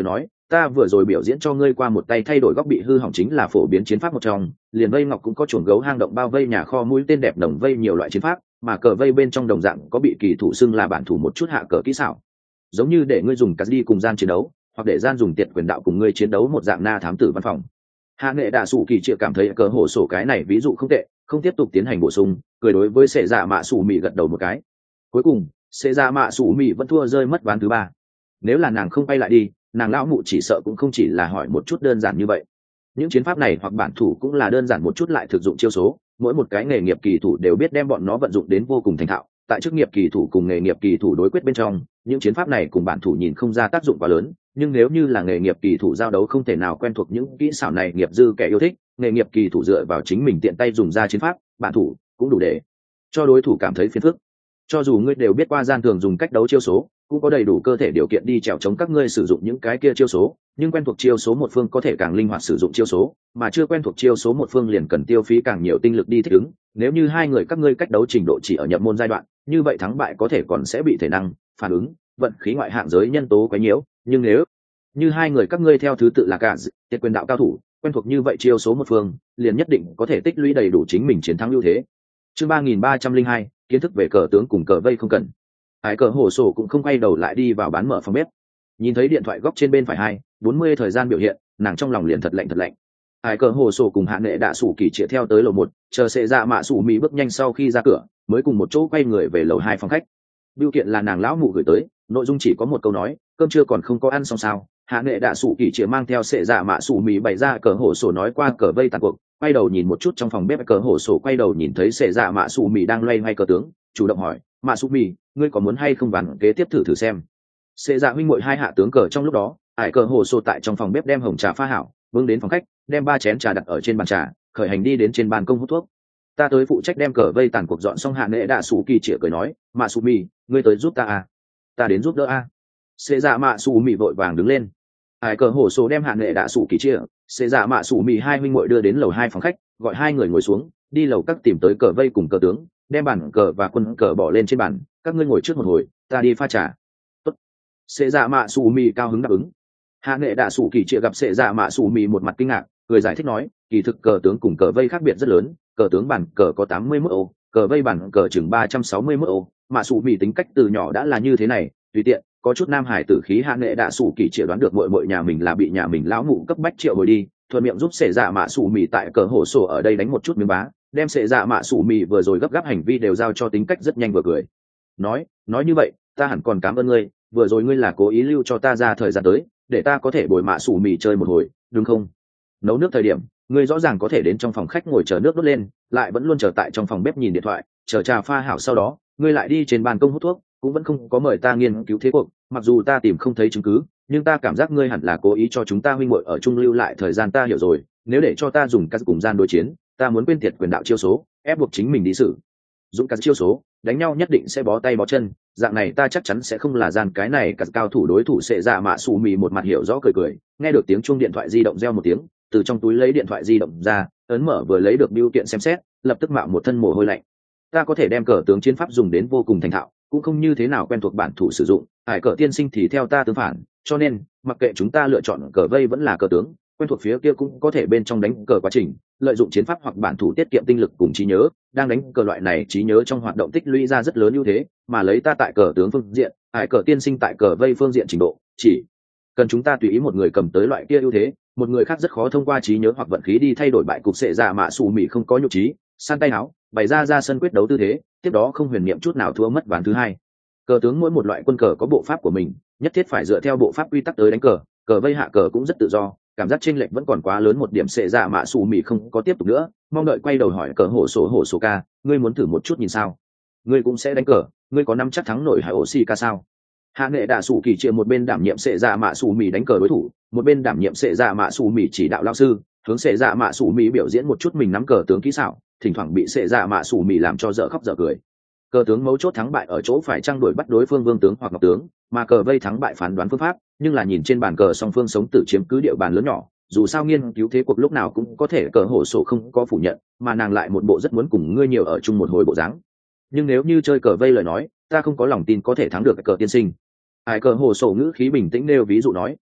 ta vừa rồi biểu diễn cho ngươi qua một tay thay đổi góc bị hư hỏng chính là phổ biến chiến pháp một trong, liền vây ngọc cũng có chuồng gấu hang động bao vây nhà kho mũi tên đẹp đồng vây nhiều loại chiến pháp, mà cờ vây bên trong đồng dạng có bị kỳ thủ xưng là bản thủ một chút hạ cờ kỹ xảo, giống như để ngươi dùng cắt đi cùng gian chiến đấu, hoặc để gian dùng tiệt quyền đạo cùng ngươi chiến đấu một dạng na thám tử văn phòng. Hạ nghệ đạ sủ kỳ chịa cảm thấy cờ hổ sổ cái này ví dụ không tệ, không tiếp tục tiến hành bổ sung, cười đối với sệ dạ mạ sủ mị gật đầu một cái. Cuối cùng sệ dạ mạ sủ mị vẫn thua rơi mất ván thứ ba. Nếu là nàng không quay lại đi, nàng lão mụ chỉ sợ cũng không chỉ là hỏi một chút đơn giản như vậy. Những chiến pháp này hoặc bản thủ cũng là đơn giản một chút lại thực dụng chiêu số, mỗi một cái nghề nghiệp kỳ thủ đều biết đem bọn nó vận dụng đến vô cùng thành thạo. Tại chức nghiệp kỳ thủ cùng nghề nghiệp kỳ thủ đối quyết bên trong, những chiến pháp này cùng bản thủ nhìn không ra tác dụng quá lớn, nhưng nếu như là nghề nghiệp kỳ thủ giao đấu không thể nào quen thuộc những kỹ xảo này, nghiệp dư kẻ yêu thích, nghề nghiệp kỳ thủ dựa vào chính mình tiện tay dùng ra chiến pháp, bản thủ cũng đủ để cho đối thủ cảm thấy phiền phức. Cho dù ngươi đều biết qua gian thường dùng cách đấu chiêu số, cũng có đầy đủ cơ thể điều kiện đi trèo chống các ngươi sử dụng những cái kia chiêu số, nhưng quen thuộc chiêu số một phương có thể càng linh hoạt sử dụng chiêu số, mà chưa quen thuộc chiêu số một phương liền cần tiêu phí càng nhiều tinh lực đi thích ứng. Nếu như hai người các ngươi cách đấu trình độ chỉ ở nhập môn giai đoạn, như vậy thắng bại có thể còn sẽ bị thể năng, phản ứng, vận khí ngoại hạng giới nhân tố quấy nhiễu, nhưng nếu như hai người các ngươi theo thứ tự là cả tiệt quyền đạo cao thủ, quen thuộc như vậy chiêu số một phương, liền nhất định có thể tích lũy đầy đủ chính mình chiến thắng ưu thế. Chương ba nghìn ba trăm linh hai, kiến thức về cờ tướng cùng cờ vây không cần. Hải cờ hổ sổ cũng không quay đầu lại đi vào bán mở phòng bếp, nhìn thấy điện thoại góc trên bên phải hai bốn mươi thời gian biểu hiện, nàng trong lòng liền thật lạnh thật lạnh. Hải cờ hổ sổ cùng hạ nghệ đạ sủ kỳ chĩa theo tới lầu một, chờ sệ dạ mạ sủ mỹ bước nhanh sau khi ra cửa, mới cùng một chỗ quay người về lầu hai phòng khách. Bưu kiện là nàng lão mụ gửi tới, nội dung chỉ có một câu nói, cơm trưa còn không có ăn xong sao. Hạ nghệ đạ sủ kỳ chĩa mang theo sệ dạ mạ sủ mỹ bày ra cờ hổ sổ nói qua cờ vây tàn cuộc, quay đầu nhìn một chút trong phòng bếp, cờ hổ sổ quay đầu nhìn thấy sệ dạ mạ sủ mỹ đang loay hoay cờ tướng, chủ động hỏi, mạ sủ mỹ, ngươi có muốn hay không ván kế tiếp thử thử xem. Sệ dạ huynh muội hai hạ tướng cờ trong lúc đó, hải cờ hổ sổ tại trong phòng bếp đem hồng trà pha hảo, vương đến phòng khách, đem ba chén trà đặt ở trên bàn trà, khởi hành đi đến trên ban công hút thuốc. Ta tới phụ trách đem cờ vây tàn cuộc dọn xong. Hạ nghệ đạ sủ kỳ chĩa cười nói, mạ sủ mỹ, ngươi tới giúp ta à? Ta đến giúp đỡ à? Sệ dạ mạ sủ mỹ vội vàng đứng lên. Hải cờ hổ sổ đem hạ nghệ đạ sủ kỳ chĩa, sệ dạ mạ sủ mỹ hai huynh muội đưa đến lầu hai phòng khách, gọi hai người ngồi xuống, đi lầu các tìm tới cờ vây cùng cờ tướng, đem bản cờ và quân cờ bỏ lên trên bàn, các ngươi ngồi trước một hồi, ta đi pha trà. Tốt. Sệ dạ mạ sủ mỹ cao hứng đáp ứng. Hạ nghệ đạ sủ kỳ chĩa gặp sệ dạ mạ sủ mỹ một mặt kinh ngạc, người giải thích nói, kỳ thực cờ tướng cùng cờ vây khác biệt rất lớn, cờ tướng bản cờ có tám mươi mốt ô, cờ vây bản cờ chừng ba trăm sáu mươi mốt ô, mà sủ mỹ tính cách từ nhỏ đã là như thế này, tùy tiện, có chút nam hải tử khí. Hạ nghệ đạ sủ kỳ chĩa đoán được muội muội nhà mình là bị nhà mình lão mụ cấp bách triệu hồi đi, thuận miệng giúp sệ dạ mạ sủ mỹ tại cờ hổ sổ ở đây đánh một chút miếng bá, đem sệ dạ mạ sủ mỹ vừa rồi gấp gáp hành vi đều giao cho tính cách rất nhanh vừa cười. Nói, nói như vậy, ta hẳn còn cảm ơn ngươi, vừa rồi ngươi là cố ý lưu cho ta ra thời gian tới, để ta có thể bồi mạ sủ mỹ chơi một hồi, đúng không? Nấu nước thời điểm, ngươi rõ ràng có thể đến trong phòng khách ngồi chờ nước đốt lên, lại vẫn luôn chờ tại trong phòng bếp nhìn điện thoại, chờ trà pha hảo sau đó, ngươi lại đi trên ban công hút thuốc, cũng vẫn không có mời ta nghiên cứu thế cuộc. Mặc dù ta tìm không thấy chứng cứ, nhưng ta cảm giác ngươi hẳn là cố ý cho chúng ta huynh muội ở chung lưu lại thời gian. Ta hiểu rồi, nếu để cho ta dùng các cùng gian đối chiến, ta muốn quên tiệt quyền đạo chiêu số, ép buộc chính mình đi xử dụng các chiêu số, đánh nhau nhất định sẽ bó tay bó chân, dạng này ta chắc chắn sẽ không là gian cái này các cao thủ đối thủ. Sệ dạ mạ sủ mỹ một mặt hiểu rõ cười cười, nghe được tiếng chuông điện thoại di động reo một tiếng, từ trong túi lấy điện thoại di động ra, ấn mở vừa lấy được bưu kiện xem xét, lập tức mạo một thân mồ hôi lạnh. Ta có thể đem cờ tướng chiến pháp dùng đến vô cùng thành thạo, cũng không như thế nào quen thuộc bản thủ sử dụng, hải cờ tiên sinh thì theo ta tương phản, cho nên mặc kệ chúng ta lựa chọn cờ vây vẫn là cờ tướng, quen thuộc phía kia cũng có thể bên trong đánh cờ quá trình lợi dụng chiến pháp hoặc bản thủ tiết kiệm tinh lực cùng trí nhớ, đang đánh cờ loại này trí nhớ trong hoạt động tích lũy ra rất lớn ưu thế, mà lấy ta tại cờ tướng phương diện, hải cờ tiên sinh tại cờ vây phương diện trình độ, chỉ cần chúng ta tùy ý một người cầm tới loại kia ưu thế, một người khác rất khó thông qua trí nhớ hoặc vận khí đi thay đổi bại cục. Sệ dạ mạ sủ mỹ không có nhục trí, san tay áo, bày ra ra sân quyết đấu tư thế, tiếp đó không huyền niệm chút nào thua mất ván thứ hai. Cờ tướng mỗi một loại quân cờ có bộ pháp của mình, nhất thiết phải dựa theo bộ pháp quy tắc tới đánh cờ, cờ vây hạ cờ cũng rất tự do, cảm giác chênh lệch vẫn còn quá lớn một điểm. Sệ dạ mạ sủ mỹ không có tiếp tục nữa, mong đợi quay đầu hỏi cờ hổ sổ hổ sổ ca, ngươi muốn thử một chút nhìn sao? Ngươi cũng sẽ đánh cờ, ngươi có nắm chắc thắng nổi hải ổ xì ca sao? Hạ nghệ đạ sủ kỳ chia một bên đảm nhiệm sệ dạ mạ sủ mỹ đánh cờ đối thủ, một bên đảm nhiệm sệ dạ mạ sủ mỹ chỉ đạo lao sư, hướng sệ dạ mạ sủ mỹ biểu diễn một chút mình nắm cờ tướng kỹ xảo, thỉnh thoảng bị sệ dạ mạ sủ mỹ làm cho dở khóc dở cười. Cờ tướng mấu chốt thắng bại ở chỗ phải trang đuổi bắt đối phương vương tướng hoặc ngọc tướng, mà cờ vây thắng bại phán đoán phương pháp, nhưng là nhìn trên bàn cờ song phương sống tử chiếm cứ địa bàn lớn nhỏ. Dù sao nghiên cứu thế cuộc lúc nào cũng có thể, cờ hổ sổ không có phủ nhận, mà nàng lại một bộ rất muốn cùng ngươi nhiều ở chung một hồi bộ dáng. Nhưng nếu như chơi cờ vây lời nói, ta không có lòng tin có thể thắng được cờ tiên sinh. Ai cờ hổ sổ ngữ khí bình tĩnh nêu ví dụ nói,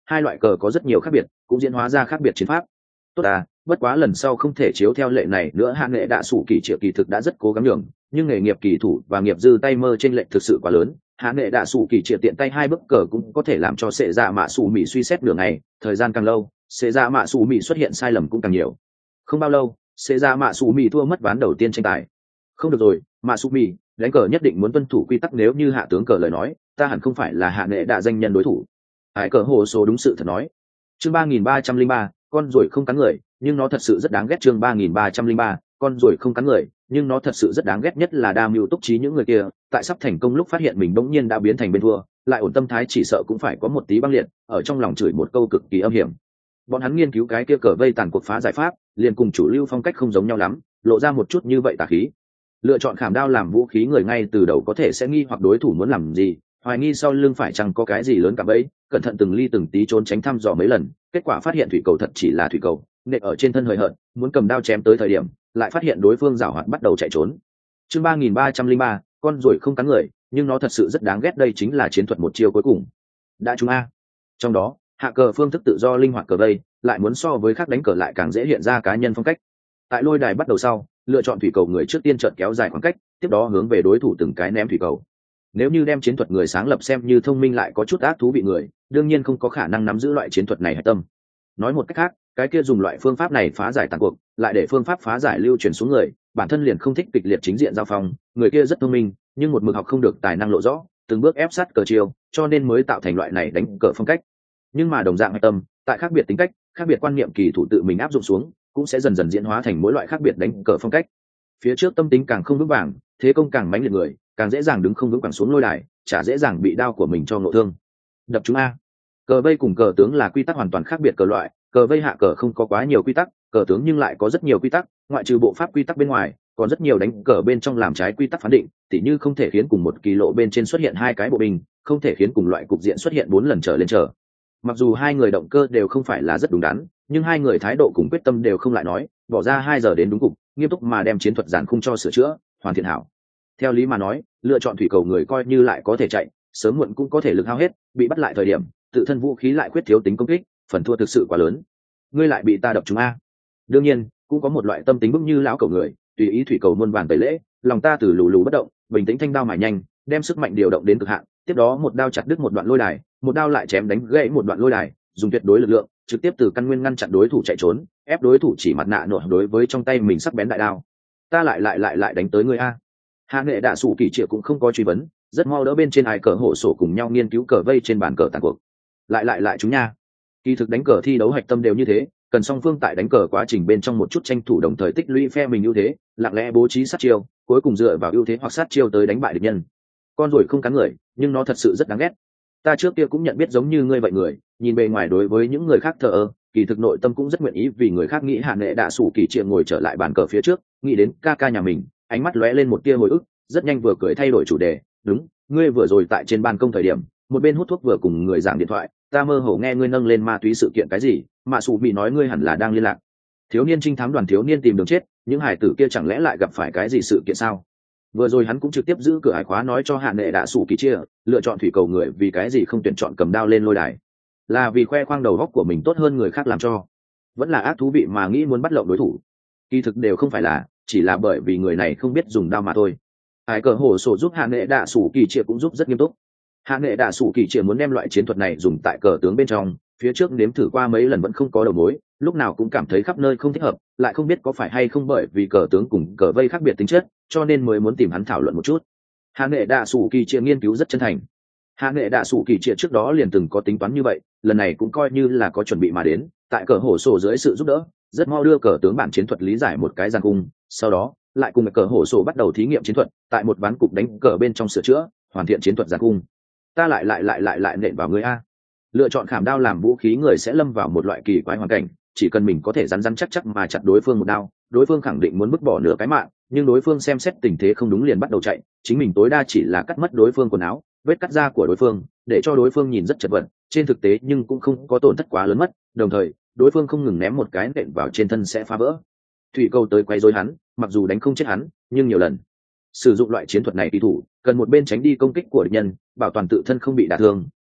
hai loại cờ có rất nhiều khác biệt, cũng diễn hóa ra khác biệt chiến pháp. Tốt à, bất quá lần sau không thể chiếu theo lệ này nữa. Hạ nghệ đạ sủ kỳ triệu kỳ thực đã rất cố gắng nhường, nhưng nghề nghiệp kỳ thủ và nghiệp dư tay mơ trên lệnh thực sự quá lớn. Hạ nghệ đạ sủ kỳ triệu tiện tay hai bức cờ cũng có thể làm cho sệ dạ mạ sủ mị suy xét nửa ngày, thời gian càng lâu sệ dạ mạ sủ mị xuất hiện sai lầm cũng càng nhiều. Không bao lâu sệ dạ mạ sủ mị thua mất ván đầu tiên tranh tài. Không được rồi, mạ sủ mị đánh cờ nhất định muốn tuân thủ quy tắc, nếu như hạ tướng cờ lời nói ta hẳn không phải là hạ nghệ đạ danh nhân đối thủ. Hải cờ hồ số đúng sự thật nói. Chương ba nghìn ba trăm linh ba, con ruồi không cắn người, nhưng nó thật sự rất đáng ghét. Chương ba nghìn ba trăm linh ba, con ruồi không cắn người, nhưng nó thật sự rất đáng ghét, nhất là đa mưu túc trí những người kia, tại sắp thành công lúc phát hiện mình bỗng nhiên đã biến thành bên thua, lại ổn tâm thái chỉ sợ cũng phải có một tí băng liệt, ở trong lòng chửi một câu cực kỳ âm hiểm. Bọn hắn nghiên cứu cái kia cờ vây tàn cuộc phá giải pháp, liền cùng chủ lưu phong cách không giống nhau lắm, lộ ra một chút như vậy tà khí. Lựa chọn khảm đao làm vũ khí người ngay từ đầu có thể sẽ nghi hoặc đối thủ muốn làm gì, hoài nghi sau lưng phải chăng có cái gì lớn cả bấy, cẩn thận từng ly từng tí trốn tránh thăm dò mấy lần, kết quả phát hiện thủy cầu thật chỉ là thủy cầu, nện ở trên thân hời hợt, muốn cầm đao chém tới thời điểm, lại phát hiện đối phương giảo hoạt bắt đầu chạy trốn. Chương ba nghìn ba trăm linh ba, con ruồi không cắn người, nhưng nó thật sự rất đáng ghét. Đây chính là chiến thuật một chiêu cuối cùng. Đã trúng a. Trong đó, hạ cờ phương thức tự do linh hoạt cờ vây, lại muốn so với khác đánh cờ lại càng dễ hiện ra cá nhân phong cách. Tại lôi đài bắt đầu sau, lựa chọn thủy cầu người trước tiên chợt kéo dài khoảng cách, tiếp đó hướng về đối thủ từng cái ném thủy cầu. Nếu như đem chiến thuật người sáng lập xem như thông minh lại có chút ác thú vị người, đương nhiên không có khả năng nắm giữ loại chiến thuật này hạch tâm. Nói một cách khác, cái kia dùng loại phương pháp này phá giải tàn cuộc, lại để phương pháp phá giải lưu truyền xuống người, bản thân liền không thích kịch liệt chính diện giao phong, người kia rất thông minh, nhưng một mực học không được tài năng lộ rõ, từng bước ép sát cờ chiêu, cho nên mới tạo thành loại này đánh cờ phong cách. Nhưng mà đồng dạng hạch tâm, tại khác biệt tính cách, khác biệt quan niệm kỳ thủ tự mình áp dụng xuống, cũng sẽ dần dần diễn hóa thành mỗi loại khác biệt đánh cờ phong cách. Phía trước tâm tính càng không vững vàng, thế công càng mãnh liệt người, càng dễ dàng đứng không vững quẳng xuống lôi đài, chả dễ dàng bị đao của mình cho ngộ thương. Đập chúng a. Cờ vây cùng cờ tướng là quy tắc hoàn toàn khác biệt cờ loại, cờ vây hạ cờ không có quá nhiều quy tắc, cờ tướng nhưng lại có rất nhiều quy tắc, ngoại trừ bộ pháp quy tắc bên ngoài, còn rất nhiều đánh cờ bên trong làm trái quy tắc phán định, tỉ như không thể khiến cùng một kỳ lộ bên trên xuất hiện hai cái bộ binh, không thể khiến cùng loại cục diện xuất hiện bốn lần trở lên trở. Mặc dù hai người động cơ đều không phải là rất đúng đắn, nhưng hai người thái độ cùng quyết tâm đều không lại nói, bỏ ra hai giờ đến đúng cục, nghiêm túc mà đem chiến thuật giản khung cho sửa chữa, hoàn thiện hảo. Theo lý mà nói, lựa chọn thủy cầu người coi như lại có thể chạy, sớm muộn cũng có thể lực hao hết, bị bắt lại thời điểm, tự thân vũ khí lại khuyết thiếu tính công kích, phần thua thực sự quá lớn. Ngươi lại bị ta đập trúng a. Đương nhiên, cũng có một loại tâm tính bức như lão cầu người, tùy ý thủy cầu muôn vàn tẩy lễ, lòng ta từ lù lù bất động, bình tĩnh thanh đao mài nhanh, đem sức mạnh điều động đến cực hạn, tiếp đó một đao chặt đứt một đoạn lôi đài, một đao lại chém đánh gãy một đoạn lôi đài, dùng tuyệt đối lực lượng, trực tiếp từ căn nguyên ngăn chặn đối thủ chạy trốn, ép đối thủ chỉ mặt nạ nổi đối với trong tay mình sắc bén đại đao. Ta lại lại lại lại đánh tới ngươi a. Hạ nghệ đạ sủ kỳ triệu cũng không có truy vấn, rất mau đỡ bên trên ai cờ hộ sổ cùng nhau nghiên cứu cờ vây trên bàn cờ tàn cuộc. Lại lại lại chúng nha. Kỳ thực đánh cờ thi đấu hạch tâm đều như thế, cần song phương tại đánh cờ quá trình bên trong một chút tranh thủ đồng thời tích lũy phe mình ưu thế, lặng lẽ bố trí sát chiêu, cuối cùng dựa vào ưu thế hoặc sát chiêu tới đánh bại địch nhân. Con ruồi không cắn người, nhưng nó thật sự rất đáng ghét. Ta trước kia cũng nhận biết giống như ngươi vậy người, nhìn bề ngoài đối với những người khác thờ ơ, kỳ thực nội tâm cũng rất nguyện ý vì người khác nghĩ. Hạ nghệ đạ sủ kỳ triệu ngồi trở lại bàn cờ phía trước, nghĩ đến ca ca nhà mình, ánh mắt lóe lên một tia hồi ức, rất nhanh vừa cười thay đổi chủ đề. Đúng, ngươi vừa rồi tại trên ban công thời điểm, một bên hút thuốc vừa cùng người giảng điện thoại, ta mơ hồ nghe ngươi nâng lên ma túy sự kiện cái gì, mạ sủ bị nói ngươi hẳn là đang liên lạc. Thiếu niên trinh thám đoàn thiếu niên tìm đường chết, những hải tử kia chẳng lẽ lại gặp phải cái gì sự kiện sao? Vừa rồi hắn cũng trực tiếp giữ cửa hải khóa nói cho hạ nghệ đạ sủ kỳ chia, lựa chọn thủy cầu người vì cái gì không tuyển chọn cầm đao lên lôi đài, là vì khoe khoang đầu góc của mình tốt hơn người khác làm cho, vẫn là ác thú vị mà nghĩ muốn bắt lộng đối thủ. Kỳ thực đều không phải là, chỉ là bởi vì người này không biết dùng đao mà thôi. Hải cờ hổ sổ giúp hạ nghệ đạ sủ kỳ chia cũng giúp rất nghiêm túc. Hạ nghệ đạ sủ kỳ chia muốn đem loại chiến thuật này dùng tại cờ tướng bên trong, phía trước nếm thử qua mấy lần vẫn không có đầu mối, lúc nào cũng cảm thấy khắp nơi không thích hợp, lại không biết có phải hay không bởi vì cờ tướng cùng cờ vây khác biệt tính chất, cho nên mới muốn tìm hắn thảo luận một chút. Hạ nghệ đạ sủ kỳ chia nghiên cứu rất chân thành. Hạ nghệ đạ sủ kỳ chia trước đó liền từng có tính toán như vậy, lần này cũng coi như là có chuẩn bị mà đến, tại cờ hổ sổ dưới sự giúp đỡ, rất mau đưa cờ tướng bản chiến thuật lý giải một cái giàn cung, sau đó lại cùng cờ hổ sổ bắt đầu thí nghiệm chiến thuật, tại một ván cục đánh cờ bên trong sửa chữa, hoàn thiện chiến thuật giàn cung. Ta lại lại lại lại lại nện vào người a. Lựa chọn khảm đao làm vũ khí người sẽ lâm vào một loại kỳ quái hoàn cảnh, chỉ cần mình có thể rắn rắn chắc chắc mà chặt đối phương một đao, đối phương khẳng định muốn vứt bỏ nửa cái mạng, nhưng đối phương xem xét tình thế không đúng liền bắt đầu chạy, chính mình tối đa chỉ là cắt mất đối phương quần áo, vết cắt da của đối phương, để cho đối phương nhìn rất chật vật, trên thực tế nhưng cũng không có tổn thất quá lớn mất, đồng thời đối phương không ngừng ném một cái nện vào trên thân sẽ phá vỡ. Thủy câu tới quay rối hắn, mặc dù đánh không chết hắn, nhưng nhiều lần sử dụng loại chiến thuật này kỳ thủ cần một bên tránh đi công kích của địch nhân, bảo toàn tự thân không bị đả thương,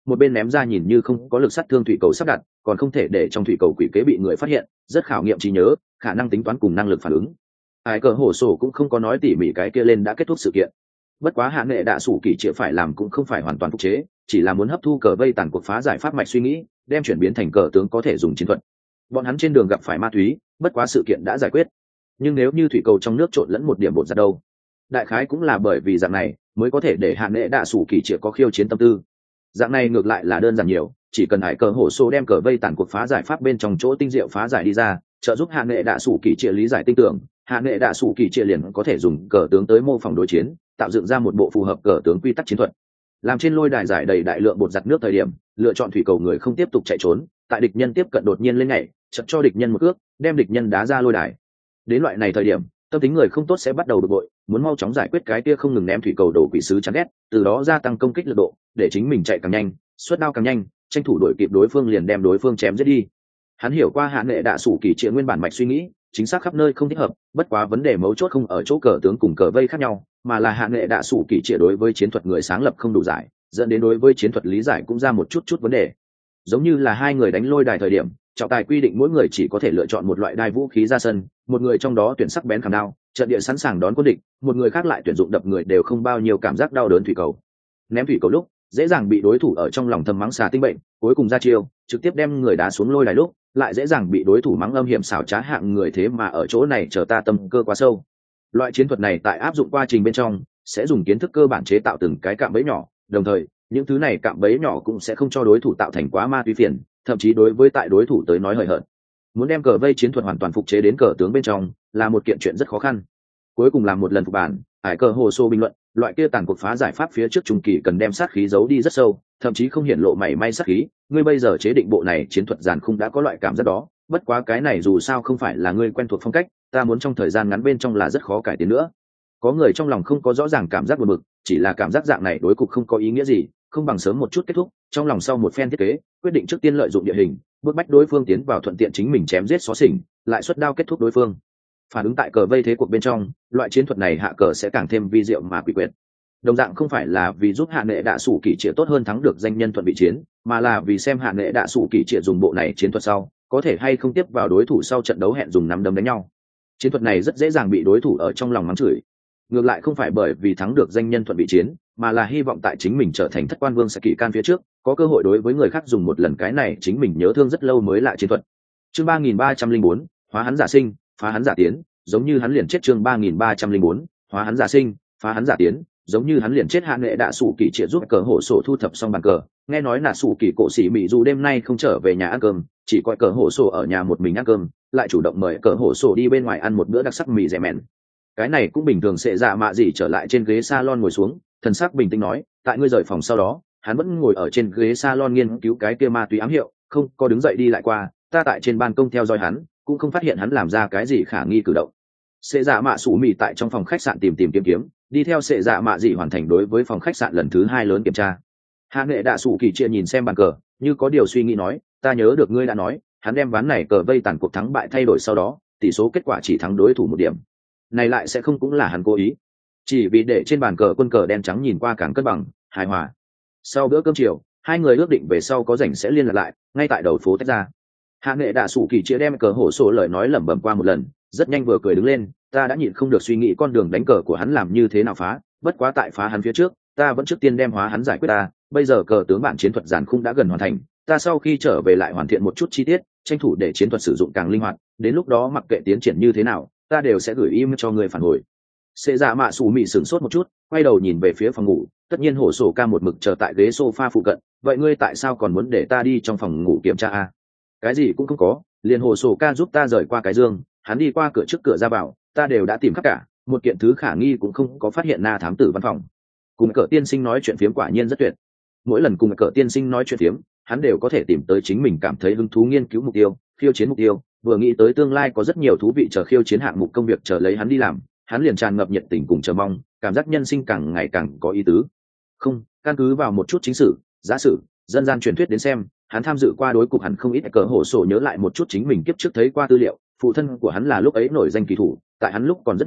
một bên ném ra nhìn như không có lực sát thương thủy cầu sắp đặt, còn không thể để trong thủy cầu quỷ kế bị người phát hiện, rất khảo nghiệm trí nhớ, khả năng tính toán cùng năng lực phản ứng. Ai cờ hổ sổ cũng không có nói tỉ mỉ cái kia lên đã kết thúc sự kiện. Bất quá hạ nghệ đạ sủ kỳ trịa phải làm cũng không phải hoàn toàn phục chế, chỉ là muốn hấp thu cờ vây tàn cuộc phá giải pháp mạch suy nghĩ, đem chuyển biến thành cờ tướng có thể dùng chiến thuật. Bọn hắn trên đường gặp phải ma túy, bất quá sự kiện đã giải quyết. Nhưng nếu như thủy cầu trong nước trộn lẫn một điểm bột ra đâu, đại khái cũng là bởi vì dạng này mới có thể để hạ nghệ đạ sủ kỳ trịa có khiêu chiến tâm tư. Dạng này ngược lại là đơn giản nhiều, chỉ cần hải cờ hổ sổ đem cờ vây tàn cuộc phá giải pháp bên trong chỗ tinh diệu phá giải đi ra, trợ giúp hạ nghệ đạ sủ kỳ trịa lý giải tinh tưởng, hạ nghệ đạ sủ kỳ trịa liền có thể dùng cờ tướng tới mô phỏng đối chiến, tạo dựng ra một bộ phù hợp cờ tướng quy tắc chiến thuật. Làm trên lôi đài giải đầy đại lượng bột giặt nước thời điểm, lựa chọn thủy cầu người không tiếp tục chạy trốn, tại địch nhân tiếp cận đột nhiên lên nhảy, chật cho địch nhân một cước, đem địch nhân đá ra lôi đài. Đến loại này thời điểm, tâm tính người không tốt sẽ bắt đầu bực bội, muốn mau chóng giải quyết cái kia không ngừng ném thủy cầu đồ quỷ sứ chán ghét, từ đó gia tăng công kích lực độ, để chính mình chạy càng nhanh, xuất đao càng nhanh, tranh thủ đuổi kịp đối phương liền đem đối phương chém giết đi. Hắn hiểu qua hạ nghệ đạ sủ kỳ trịa nguyên bản mạch suy nghĩ, chính xác khắp nơi không thích hợp, bất quá vấn đề mấu chốt không ở chỗ cờ tướng cùng cờ vây khác nhau, mà là hạ nghệ đạ sủ kỳ trịa đối với chiến thuật người sáng lập không đủ giải, dẫn đến đối với chiến thuật lý giải cũng ra một chút chút vấn đề. Giống như là hai người đánh lôi đài thời điểm, trọng tài quy định mỗi người chỉ có thể lựa chọn một loại đai vũ khí ra sân, một người trong đó tuyển sắc bén khảm đao, trận địa sẵn sàng đón quân địch, một người khác lại tuyển dụng đập người đều không bao nhiêu cảm giác đau đớn thủy cầu. Ném thủy cầu lúc dễ dàng bị đối thủ ở trong lòng thầm mắng xà tinh bệnh, cuối cùng ra chiêu trực tiếp đem người đá xuống lôi đài lúc lại dễ dàng bị đối thủ mắng âm hiểm xảo trá hạng người, thế mà ở chỗ này chờ ta tâm cơ quá sâu. Loại chiến thuật này tại áp dụng quá trình bên trong sẽ dùng kiến thức cơ bản chế tạo từng cái cạm bẫy nhỏ, đồng thời những thứ này cạm bẫy nhỏ cũng sẽ không cho đối thủ tạo thành quá ma túy phiền, thậm chí đối với tại đối thủ tới nói hời hợt. Muốn đem cờ vây chiến thuật hoàn toàn phục chế đến cờ tướng bên trong là một kiện chuyện rất khó khăn. Cuối cùng làm một lần phục bản, hải cờ hồ sô bình luận, loại kia tàn cuộc phá giải pháp phía trước trung kỳ cần đem sát khí giấu đi rất sâu, thậm chí không hiển lộ mảy may sát khí. Ngươi bây giờ chế định bộ này chiến thuật giàn khung đã có loại cảm giác đó, bất quá cái này dù sao không phải là ngươi quen thuộc phong cách, ta muốn trong thời gian ngắn bên trong là rất khó cải tiến nữa. Có người trong lòng không có rõ ràng cảm giác buồn bực, chỉ là cảm giác dạng này đối cục không có ý nghĩa gì, không bằng sớm một chút kết thúc. Trong lòng sau một phen thiết kế, quyết định trước tiên lợi dụng địa hình, bước bách đối phương tiến vào thuận tiện chính mình chém giết xóa xỉnh, lại xuất đao kết thúc đối phương. Phản ứng tại cờ vây thế cuộc bên trong, loại chiến thuật này hạ cờ sẽ càng thêm vi diệu mà quỷ quyệt. Đồng dạng không phải là vì giúp hạ nghệ đạ sủ kỳ trịa tốt hơn thắng được danh nhân thuận bị chiến, mà là vì xem hạ nghệ đạ sủ kỳ trịa dùng bộ này chiến thuật sau có thể hay không tiếp vào đối thủ sau trận đấu hẹn dùng nắm đấm đánh nhau. Chiến thuật này rất dễ dàng bị đối thủ ở trong lòng mắng chửi, ngược lại không phải bởi vì thắng được danh nhân thuận bị chiến, mà là hy vọng tại chính mình trở thành thất quan vương sẽ kỳ can phía trước có cơ hội đối với người khác dùng một lần cái này chính mình nhớ thương rất lâu mới lại chiến thuật. Chương ba nghìn ba trăm linh bốn, hóa hắn giả sinh, phá hắn giả tiến, giống như hắn liền chết. Chương ba nghìn ba trăm linh bốn, hóa hắn giả sinh, phá hắn giả tiến, giống như hắn liền chết. Hạ nghệ đạ sủ kỳ trịa giúp cờ hổ sổ thu thập xong bàn cờ, nghe nói là sủ kỳ cổ sĩ mỹ dù đêm nay không trở về nhà ăn cơm, chỉ coi cờ hổ sổ ở nhà một mình ăn cơm, lại chủ động mời cờ hổ sổ đi bên ngoài ăn một bữa đặc sắc mì rẻ mẹn. Cái này cũng bình thường. Sẽ dạ mạ gì trở lại trên ghế salon ngồi xuống, thần sắc bình tĩnh nói, tại ngươi rời phòng sau đó hắn vẫn ngồi ở trên ghế salon nghiên cứu cái kia ma túy ám hiệu, không có đứng dậy đi lại qua. Ta tại trên ban công theo dõi hắn, cũng không phát hiện hắn làm ra cái gì khả nghi cử động. Sẽ dạ mạ sủ mì tại trong phòng khách sạn tìm tìm kiếm kiếm, đi theo sẽ dạ mạ gì hoàn thành đối với phòng khách sạn lần thứ hai lớn kiểm tra. Hạ nghệ đạ sủ kỳ chia nhìn xem bàn cờ, như có điều suy nghĩ nói, ta nhớ được ngươi đã nói hắn đem ván này cờ vây tàn cuộc thắng bại thay đổi sau đó tỷ số kết quả chỉ thắng đối thủ một điểm, này lại sẽ không cũng là hắn cố ý, chỉ vì để trên bàn cờ quân cờ đen trắng nhìn qua càng cân bằng hài hòa. Sau bữa cơm chiều, hai người ước định về sau có rảnh sẽ liên lạc lại, ngay tại đầu phố tách ra. Hạ nghệ đạ sủ kỳ chia đem cờ hổ sổ lời nói lẩm bẩm qua một lần, rất nhanh vừa cười đứng lên, ta đã nhịn không được suy nghĩ con đường đánh cờ của hắn làm như thế nào phá, bất quá tại phá hắn phía trước ta vẫn trước tiên đem hóa hắn giải quyết ta. Bây giờ cờ tướng bản chiến thuật giản khung đã gần hoàn thành, ta sau khi trở về lại hoàn thiện một chút chi tiết, tranh thủ để chiến thuật sử dụng càng linh hoạt, đến lúc đó mặc kệ tiến triển như thế nào ta đều sẽ gửi email cho người phản hồi. Sệ dạ mạ sủ mị sửng sốt một chút, quay đầu nhìn về phía phòng ngủ, tất nhiên hổ sổ ca một mực chờ tại ghế sofa phụ cận, vậy ngươi tại sao còn muốn để ta đi trong phòng ngủ kiểm tra a? Cái gì cũng không có, liền hổ sổ ca giúp ta rời qua cái giường, hắn đi qua cửa trước cửa ra vào, ta đều đã tìm khắp cả, một kiện thứ khả nghi cũng không có phát hiện. Na thám tử văn phòng cùng cỡ tiên sinh nói chuyện phiếm quả nhiên rất tuyệt, mỗi lần cùng cỡ tiên sinh nói chuyện phiếm hắn đều có thể tìm tới chính mình cảm thấy hứng thú nghiên cứu mục tiêu, khiêu chiến mục tiêu, vừa nghĩ tới tương lai có rất nhiều thú vị chờ khiêu chiến hạng mục công việc chờ lấy hắn đi làm, hắn liền tràn ngập nhiệt tình cùng chờ mong, cảm giác nhân sinh càng ngày càng có ý tứ. Không, căn cứ vào một chút chính sử, giả sử, dân gian truyền thuyết đến xem, hắn tham dự qua đối cục hẳn không ít. Cờ hổ sổ nhớ lại một chút chính mình kiếp trước thấy qua tư liệu, phụ thân của hắn là lúc ấy nổi danh kỳ thủ, tại hắn lúc còn rất nhỏ,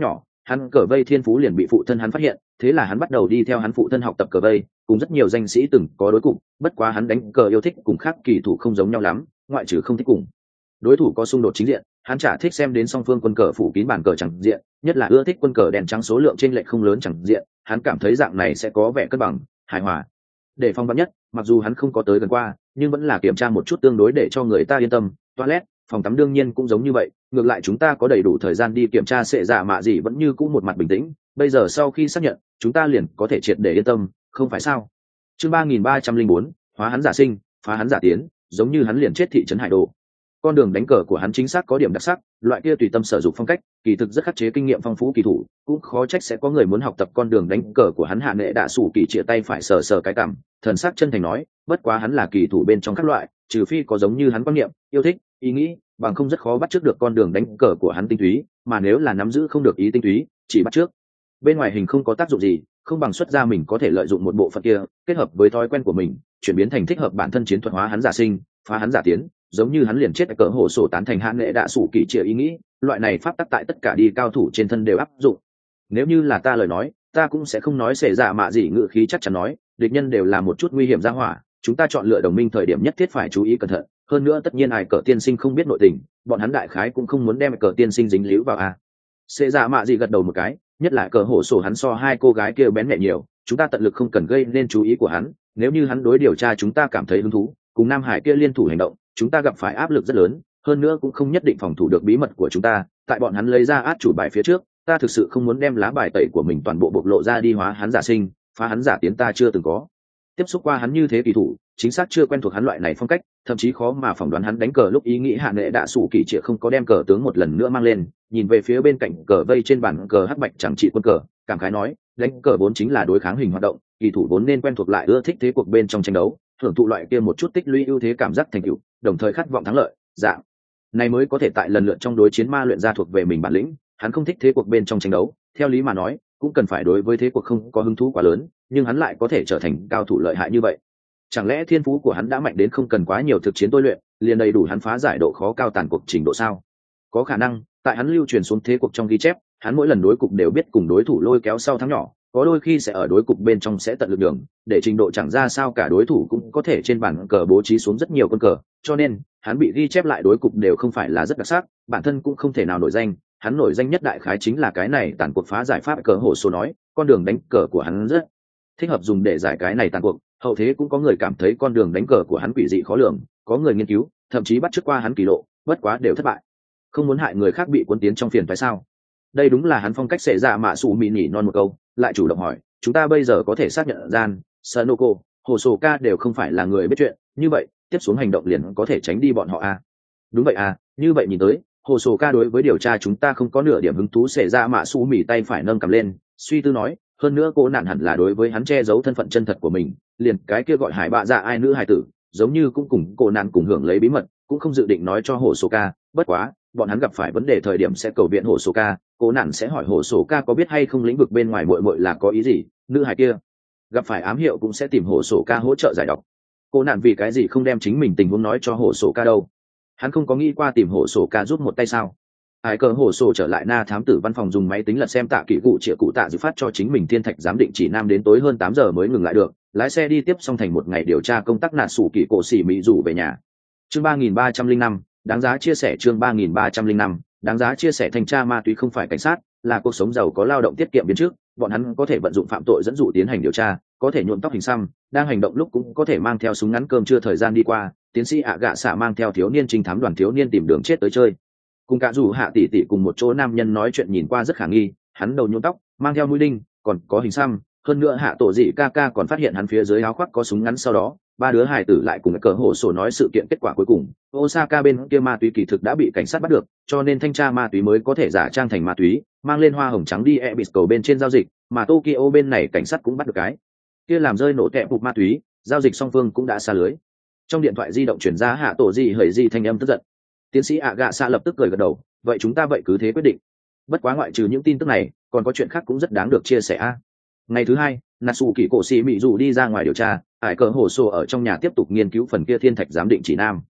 hắn cờ vây thiên phú liền bị phụ thân hắn phát hiện, thế là hắn bắt đầu đi theo hắn phụ thân học tập cờ vây, cùng rất nhiều danh sĩ từng có đối cục, bất quá hắn đánh cờ yêu thích cùng khác kỳ thủ không giống nhau lắm, ngoại trừ không thích cùng đối thủ có xung đột chính diện, hắn chả thích xem đến song phương quân cờ phủ kín bàn cờ chẳng diện, nhất là ưa thích quân cờ đèn trắng số lượng trên lệch không lớn chẳng diện, hắn cảm thấy dạng này sẽ có vẻ cân bằng, hài hòa. Để phòng vắn nhất, mặc dù hắn không có tới gần qua, nhưng vẫn là kiểm tra một chút tương đối để cho người ta yên tâm. Toilet, phòng tắm đương nhiên cũng giống như vậy, ngược lại chúng ta có đầy đủ thời gian đi kiểm tra sệ dạ mạ gì vẫn như cũ một mặt bình tĩnh, bây giờ sau khi xác nhận, chúng ta liền có thể triệt để yên tâm, không phải sao? Chương ba nghìn ba trăm linh bốn, hóa hắn giả sinh, phá hắn giả tiến, giống như hắn liền chết thị trấn Hải Đồ. Con đường đánh cờ của hắn chính xác có điểm đặc sắc, loại kia tùy tâm sở dụng phong cách, kỳ thực rất khắc chế kinh nghiệm phong phú kỳ thủ, cũng khó trách sẽ có người muốn học tập con đường đánh cờ của hắn. Hạ Nệ Đạ Sủ Kỳ chĩa tay phải sờ sờ cái cằm, thần sắc chân thành nói, bất quá hắn là kỳ thủ bên trong các loại, trừ phi có giống như hắn quan niệm, yêu thích, ý nghĩ, bằng không rất khó bắt chước được con đường đánh cờ của hắn tinh túy, mà nếu là nắm giữ không được ý tinh túy, chỉ bắt chước bên ngoài hình không có tác dụng gì, không bằng xuất ra mình có thể lợi dụng một bộ phận kia, kết hợp với thói quen của mình, chuyển biến thành thích hợp bản thân chiến thuật, hóa hắn giả sinh, phá hắn giả tiến, giống như hắn liền chết cỡ hồ sổ tán thành Hạ Nệ Đạ Sủ Kỳ chĩa ý nghĩ, loại này pháp tắc tại tất cả đi cao thủ trên thân đều áp dụng. Nếu như là ta lời nói, ta cũng sẽ không nói xệ dạ mạ gì, ngự khí chắc chắn nói, địch nhân đều là một chút nguy hiểm ra hỏa, chúng ta chọn lựa đồng minh thời điểm nhất thiết phải chú ý cẩn thận, hơn nữa tất nhiên ai cỡ tiên sinh không biết nội tình, bọn hắn đại khái cũng không muốn đem cỡ tiên sinh dính líu vào a. Xệ dạ mạ gì gật đầu một cái, nhất là cỡ hổ sổ hắn so hai cô gái kia bén nhẹ nhiều, chúng ta tận lực không cần gây nên chú ý của hắn, nếu như hắn đối điều tra chúng ta cảm thấy hứng thú, cùng Nam Hải kia liên thủ hành động, chúng ta gặp phải áp lực rất lớn, hơn nữa cũng không nhất định phòng thủ được bí mật của chúng ta, tại bọn hắn lấy ra át chủ bài phía trước, ta thực sự không muốn đem lá bài tẩy của mình toàn bộ bộc lộ ra đi. Hóa hắn giả sinh, phá hắn giả tiến, ta chưa từng có tiếp xúc qua hắn như thế kỳ thủ, chính xác chưa quen thuộc hắn loại này phong cách, thậm chí khó mà phỏng đoán hắn đánh cờ lúc ý nghĩ. Hạ Nệ Đạ Sủ Kỳ chĩa không có đem cờ tướng một lần nữa mang lên, nhìn về phía bên cạnh cờ vây trên bàn cờ hắc bạch chẳng trị quân cờ, cảm khái nói, đánh cờ vốn chính là đối kháng hình hoạt động, kỳ thủ vốn nên quen thuộc lại ưa thích thế cuộc bên trong tranh đấu, hưởng thụ loại kia một chút tích lũy ưu thế cảm giác thành tựu, đồng thời khát vọng thắng lợi, dạng này mới có thể tại lần lượt trong đối chiến ma luyện ra thuộc về mình bản lĩnh. Hắn không thích thế cuộc bên trong tranh đấu, theo lý mà nói cũng cần phải đối với thế cuộc không có hứng thú quá lớn, nhưng hắn lại có thể trở thành cao thủ lợi hại như vậy, chẳng lẽ thiên phú của hắn đã mạnh đến không cần quá nhiều thực chiến tôi luyện liền đầy đủ hắn phá giải độ khó cao tàn cuộc trình độ sao? Có khả năng tại hắn lưu truyền xuống thế cuộc trong ghi chép, hắn mỗi lần đối cục đều biết cùng đối thủ lôi kéo sau thắng nhỏ, có đôi khi sẽ ở đối cục bên trong sẽ tận lực đường để trình độ chẳng ra sao cả đối thủ cũng có thể trên bàn cờ bố trí xuống rất nhiều con cờ, cho nên hắn bị ghi chép lại đối cục đều không phải là rất đặc sắc, bản thân cũng không thể nào nổi danh. Hắn nổi danh nhất đại khái chính là cái này tàn cuộc phá giải pháp. Cờ hổ số nói con đường đánh cờ của hắn rất thích hợp dùng để giải cái này tàn cuộc, hậu thế cũng có người cảm thấy con đường đánh cờ của hắn quỷ dị khó lường, có người nghiên cứu thậm chí bắt chước qua hắn kỳ lộ, bất quá đều thất bại. Không muốn hại người khác bị cuốn tiến trong phiền phải sao? Đây đúng là hắn phong cách. Xệ dạ mạ sủ mị nhỉ non một câu, lại chủ động hỏi, chúng ta bây giờ có thể xác nhận gian Sanoko, hồ sổ ca đều không phải là người biết chuyện, như vậy tiếp xuống hành động liền có thể tránh đi bọn họ à? Đúng vậy à, như vậy nhìn tới hồ sổ ca đối với điều tra chúng ta không có nửa điểm hứng thú. Xệ dạ mạ sủ mị tay phải nâng cầm lên, suy tư nói, hơn nữa cô nạn hẳn là đối với hắn che giấu thân phận chân thật của mình, liền cái kia gọi hải bạ dạ ai nữ hải tử giống như cũng cùng cô nạn cùng hưởng lấy bí mật, cũng không dự định nói cho hồ sổ ca. Bất quá bọn hắn gặp phải vấn đề thời điểm sẽ cầu viện hồ sổ ca, cô nạn sẽ hỏi hồ sổ ca có biết hay không lĩnh vực bên ngoài muội muội là có ý gì, nữ hải kia gặp phải ám hiệu cũng sẽ tìm hồ sổ ca hỗ trợ giải độc. Cô nạn vì cái gì không đem chính mình tình huống nói cho hồ sổ ca đâu? Hắn không có nghĩ qua tìm hồ sổ ca giúp một tay sao? Ai cờ hồ sổ trở lại na thám tử văn phòng dùng máy tính lật xem tạ kỹ cụ chĩa cụ tạ dự phát cho chính mình thiên thạch giám định chỉ nam đến tối hơn tám giờ mới ngừng lại được, lái xe đi tiếp xong thành một ngày điều tra công tác nạt sủ kỳ cổ xỉ mỹ rủ về nhà. Chương ba nghìn ba trăm linh năm, đáng giá chia sẻ. Chương ba nghìn ba trăm linh năm, đáng giá chia sẻ. Thanh tra ma túy không phải cảnh sát, là cuộc sống giàu có lao động tiết kiệm biến trước, bọn hắn có thể vận dụng phạm tội dẫn dụ tiến hành điều tra, có thể nhuộm tóc hình xăm, đang hành động lúc cũng có thể mang theo súng ngắn cơm trưa. Thời gian đi qua, tiến sĩ ạ gạ xạ mang theo thiếu niên trinh thám đoàn thiếu niên tìm đường chết tới chơi, cùng cả dù hạ tỷ tỷ cùng một chỗ. Nam nhân nói chuyện nhìn qua rất khả nghi, hắn đầu nhuộm tóc, mang theo mũi đinh, còn có hình xăm, hơn nữa hạ tổ dị ca ca còn phát hiện hắn phía dưới áo khoác có súng ngắn. Sau đó ba đứa hài tử lại cùng cờ hổ sổ nói sự kiện kết quả cuối cùng, Osaka bên kia ma túy kỳ thực đã bị cảnh sát bắt được, cho nên thanh tra ma túy mới có thể giả trang thành ma túy, mang lên hoa hồng trắng đi Ebis cầu bên trên giao dịch, mà Tokyo bên này cảnh sát cũng bắt được cái kia làm rơi nổ tẹp phục ma túy, giao dịch song phương cũng đã xa lưới. Trong điện thoại di động chuyển ra hạ tổ dị hởi dị thanh âm tức giận. Tiến sĩ ạ gạ xạ lập tức cười gật đầu, vậy chúng ta vậy cứ thế quyết định. Bất quá ngoại trừ những tin tức này còn có chuyện khác cũng rất đáng được chia sẻ a. Ngày thứ hai, Natsu kỳ cổ xì mỹ dù đi ra ngoài điều tra, ải cờ hồ sổ ở trong nhà tiếp tục nghiên cứu phần kia thiên thạch giám định chỉ nam.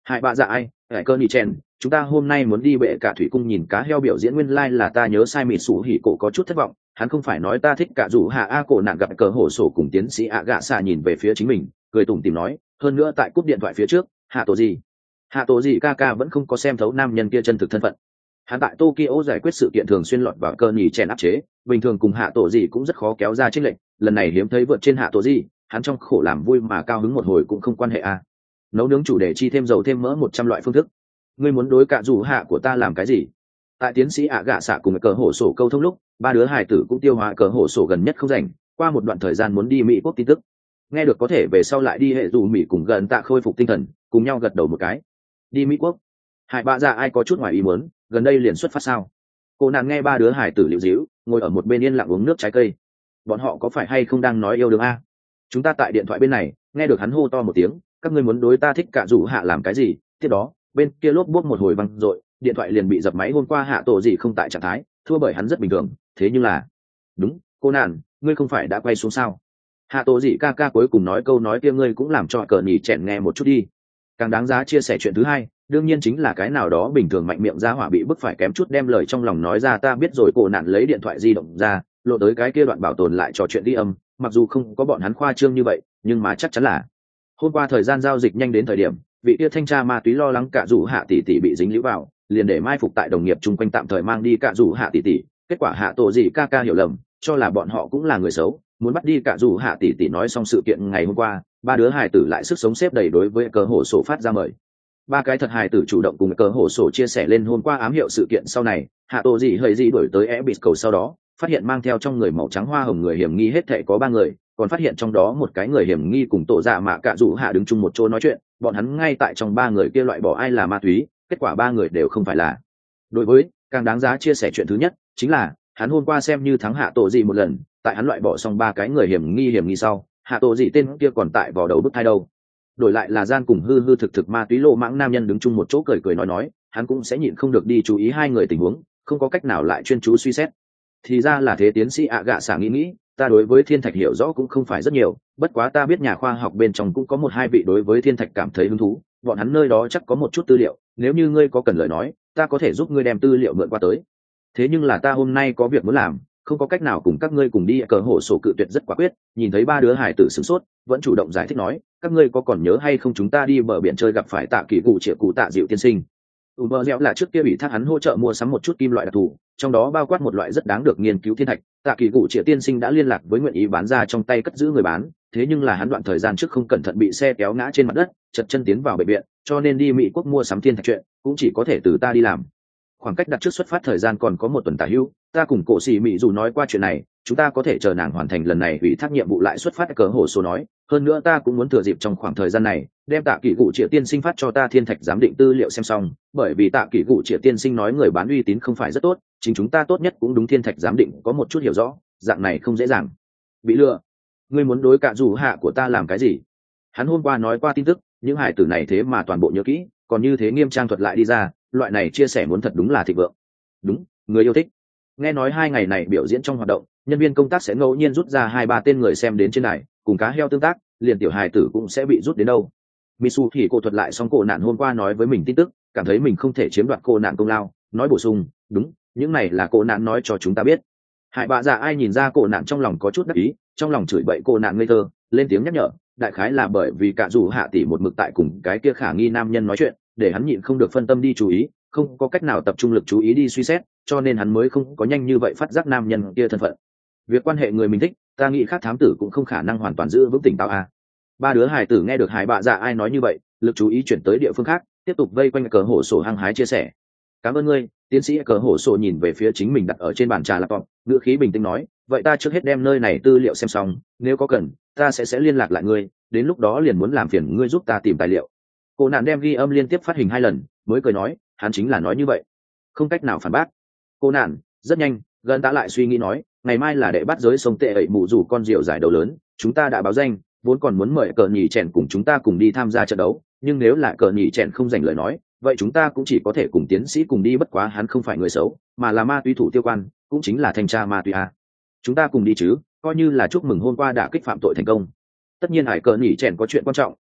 Hai bạ dạ ai hải cơ nhì chen, chúng ta hôm nay muốn đi bệ cả thủy cung nhìn cá heo biểu diễn nguyên lai là ta nhớ sai mịt sủ hỉ cổ có chút thất vọng, hắn không phải nói ta thích cả rủ hạ a cổ nạn gặp cờ hổ sổ cùng tiến sĩ ạ gạ xạ nhìn về phía chính mình cười tủm tìm nói, hơn nữa tại cúp điện thoại phía trước hạ tổ gì hạ tổ gì ca ca vẫn không có xem thấu nam nhân kia chân thực thân phận. Hắn tại Tokyo giải quyết sự kiện thường xuyên lọt vào cơ nhì chèn áp chế, bình thường cùng hạ tổ gì cũng rất khó kéo ra chênh lệch, lần này hiếm thấy vượt trên hạ tổ gì, hắn trong khổ làm vui mà cao hứng một hồi cũng không quan hệ a. Nấu nướng chủ đề chi thêm dầu thêm mỡ một trăm loại phương thức. Ngươi muốn đối cạ rủ hạ của ta làm cái gì? Tại tiến sĩ ạ gạ xạ cùng cờ hổ sổ câu thông lúc, ba đứa hài tử cũng tiêu hóa cờ hổ sổ gần nhất không rảnh, qua một đoạn thời gian muốn đi Mỹ quốc tin tức. Nghe được có thể về sau lại đi hệ dù Mỹ cùng gần tạ khôi phục tinh thần, cùng nhau gật đầu một cái. Đi Mỹ quốc. Hải bạ dạ ai có chút ngoài ý muốn, gần đây liền xuất phát sao? Cô nàng nghe ba đứa hải tử liễu díu, ngồi ở một bên yên lặng uống nước trái cây. Bọn họ có phải hay không đang nói yêu đương a? Chúng ta tại điện thoại bên này, nghe được hắn hô to một tiếng, các ngươi muốn đối ta thích cả rủ hạ làm cái gì? Tiếp đó, bên kia lốp bốp một hồi văng rồi, điện thoại liền bị dập máy. Hôm qua hạ tổ gì không tại trạng thái, thua bởi hắn rất bình thường, thế nhưng là, đúng, cô nàng, ngươi không phải đã quay xuống sao? Hạ tổ gì ca ca cuối cùng nói câu nói kia ngươi cũng làm cho cờ nhì chèn nghe một chút đi. Càng đáng giá chia sẻ chuyện thứ hai, đương nhiên chính là cái nào đó bình thường mạnh miệng ra hỏa bị bức phải kém chút đem lời trong lòng nói ra. Ta biết rồi. Cổ nạn lấy điện thoại di động ra lộ tới cái kia đoạn bảo tồn lại trò chuyện đi âm, mặc dù không có bọn hắn khoa trương như vậy nhưng mà chắc chắn là hôm qua thời gian giao dịch nhanh đến thời điểm vị kia thanh tra ma túy lo lắng cả rủ hạ tỷ tỷ bị dính lũ vào, liền để mai phục tại đồng nghiệp chung quanh tạm thời mang đi cả rủ hạ tỷ tỷ. Kết quả hạ tổ gì ca ca hiểu lầm, cho là bọn họ cũng là người xấu, muốn bắt đi cả rủ hạ tỷ tỷ. Nói xong sự kiện ngày hôm qua, ba đứa hài tử lại sức sống xếp đầy đối với cờ hổ sổ phát ra mời. Ba cái thật hài tử chủ động cùng cờ hổ sổ chia sẻ lên hôm qua ám hiệu sự kiện. Sau này hạ tổ gì hơi gì đổi tới e bịt cầu, sau đó phát hiện mang theo trong người màu trắng hoa hồng người hiểm nghi hết thệ có ba người, còn phát hiện trong đó một cái người hiểm nghi cùng tổ dạ mạ cả rủ hạ đứng chung một chỗ nói chuyện. Bọn hắn ngay tại trong ba người kia loại bỏ ai là ma túy, kết quả ba người đều không phải là. Đối với càng đáng giá chia sẻ chuyện thứ nhất chính là hắn hôm qua xem như thắng hạ tổ gì một lần, tại hắn loại bỏ xong ba cái người hiểm nghi hiểm nghi sau, hạ tổ gì tên kia còn tại vào đầu bức thai đâu. Đổi lại là gian cùng hư hư thực thực ma túy lô mãng nam nhân đứng chung một chỗ cười cười nói nói, hắn cũng sẽ nhịn không được đi chú ý hai người tình huống, không có cách nào lại chuyên chú suy xét. Thì ra là thế. Tiến sĩ ạ gạ xả nghĩ nghĩ, ta đối với thiên thạch hiểu rõ cũng không phải rất nhiều, bất quá ta biết nhà khoa học bên trong cũng có một hai vị đối với thiên thạch cảm thấy hứng thú, bọn hắn nơi đó chắc có một chút tư liệu, nếu như ngươi có cần lời nói ta có thể giúp ngươi đem tư liệu mượn qua tới. Thế nhưng là ta hôm nay có việc muốn làm, không có cách nào cùng các ngươi cùng đi. Cờ hổ sổ cự tuyệt rất quả quyết. Nhìn thấy ba đứa hải tử sửng sốt, vẫn chủ động giải thích nói, các ngươi có còn nhớ hay không chúng ta đi bờ biển chơi gặp phải tạ kỳ cụ chĩa cụ tạ dịu tiên sinh. ủ bờ dẻo là trước kia bị thác hắn hỗ trợ mua sắm một chút kim loại đặc thù, trong đó bao quát một loại rất đáng được nghiên cứu thiên thạch. Tạ kỳ cụ chĩa tiên sinh đã liên lạc với nguyện ý bán ra trong tay cất giữ người bán, thế nhưng là hắn đoạn thời gian trước không cẩn thận bị xe kéo ngã trên mặt đất, chật chân tiến vào bệnh viện, cho nên đi Mỹ quốc mua sắm thiên thạch chuyện cũng chỉ có thể từ ta đi làm. Khoảng cách đặt trước xuất phát thời gian còn có một tuần tả hữu, ta cùng cổ xì Mỹ dù nói qua chuyện này, chúng ta có thể chờ nàng hoàn thành lần này ủy thác nhiệm vụ lại xuất phát. Cờ hổ số nói, hơn nữa ta cũng muốn thừa dịp trong khoảng thời gian này đem tạ kỷ cụ triệu tiên sinh phát cho ta thiên thạch giám định tư liệu xem xong, bởi vì tạ kỷ cụ triệu tiên sinh nói người bán uy tín không phải rất tốt, chính chúng ta tốt nhất cũng đúng thiên thạch giám định có một chút hiểu rõ, dạng này không dễ dàng bị lừa. Ngươi muốn đối cả rủ hạ của ta làm cái gì? Hắn hôm qua nói qua tin tức, những hải tử này thế mà toàn bộ nhớ kỹ, còn như thế nghiêm trang thuật lại đi ra, loại này chia sẻ muốn thật đúng là thịnh vượng. Đúng, người yêu thích. Nghe nói hai ngày này biểu diễn trong hoạt động, nhân viên công tác sẽ ngẫu nhiên rút ra hai ba tên người xem đến trên này cùng cá heo tương tác, liền tiểu hài tử cũng sẽ bị rút đến đâu. Misu thì cô thuật lại xong cổ nạn hôm qua nói với mình tin tức, cảm thấy mình không thể chiếm đoạt cô nạn công lao, nói bổ sung, đúng, những này là cô nạn nói cho chúng ta biết. Hại bạ dạ ai nhìn ra cô nạn trong lòng có chút đắc ý, trong lòng chửi bậy cô nạn ngây thơ, lên tiếng nhắc nhở, đại khái là bởi vì cả dù hạ tỷ một mực tại cùng cái kia khả nghi nam nhân nói chuyện, để hắn nhịn không được phân tâm đi chú ý, không có cách nào tập trung lực chú ý đi suy xét, cho nên hắn mới không có nhanh như vậy phát giác nam nhân kia thân phận. Việc quan hệ người mình thích, ta nghĩ khác thám tử cũng không khả năng hoàn toàn giữ vững tỉnh táo à. Ba đứa hài tử nghe được hải bạ dạ ai nói như vậy, lực chú ý chuyển tới địa phương khác, tiếp tục vây quanh cờ hổ sổ hăng hái chia sẻ. Cảm ơn ngươi. Tiến sĩ cờ hổ sổ nhìn về phía chính mình đặt ở trên bàn trà laptop, ngữ khí bình tĩnh nói, vậy ta trước hết đem nơi này tư liệu xem xong, nếu có cần ta sẽ sẽ liên lạc lại ngươi, đến lúc đó liền muốn làm phiền ngươi giúp ta tìm tài liệu. Cô nạn đem ghi âm liên tiếp phát hình hai lần mới cười nói, hắn chính là nói như vậy, không cách nào phản bác. Cô nạn rất nhanh gần ta lại suy nghĩ nói, ngày mai là đệ bắt giới sông tệ ẩy mù dù con rượu giải đấu lớn, chúng ta đã báo danh, vốn còn muốn mời cờ nhì chèn cùng chúng ta cùng đi tham gia trận đấu, nhưng nếu là cờ nhì chèn không dành lời nói, vậy chúng ta cũng chỉ có thể cùng tiến sĩ cùng đi, bất quá hắn không phải người xấu mà là ma túy thủ tiêu quan, cũng chính là thanh tra ma túy a. Chúng ta cùng đi chứ, coi như là chúc mừng hôm qua đã kích phạm tội thành công. Tất nhiên hải cờ nhì chèn có chuyện quan trọng,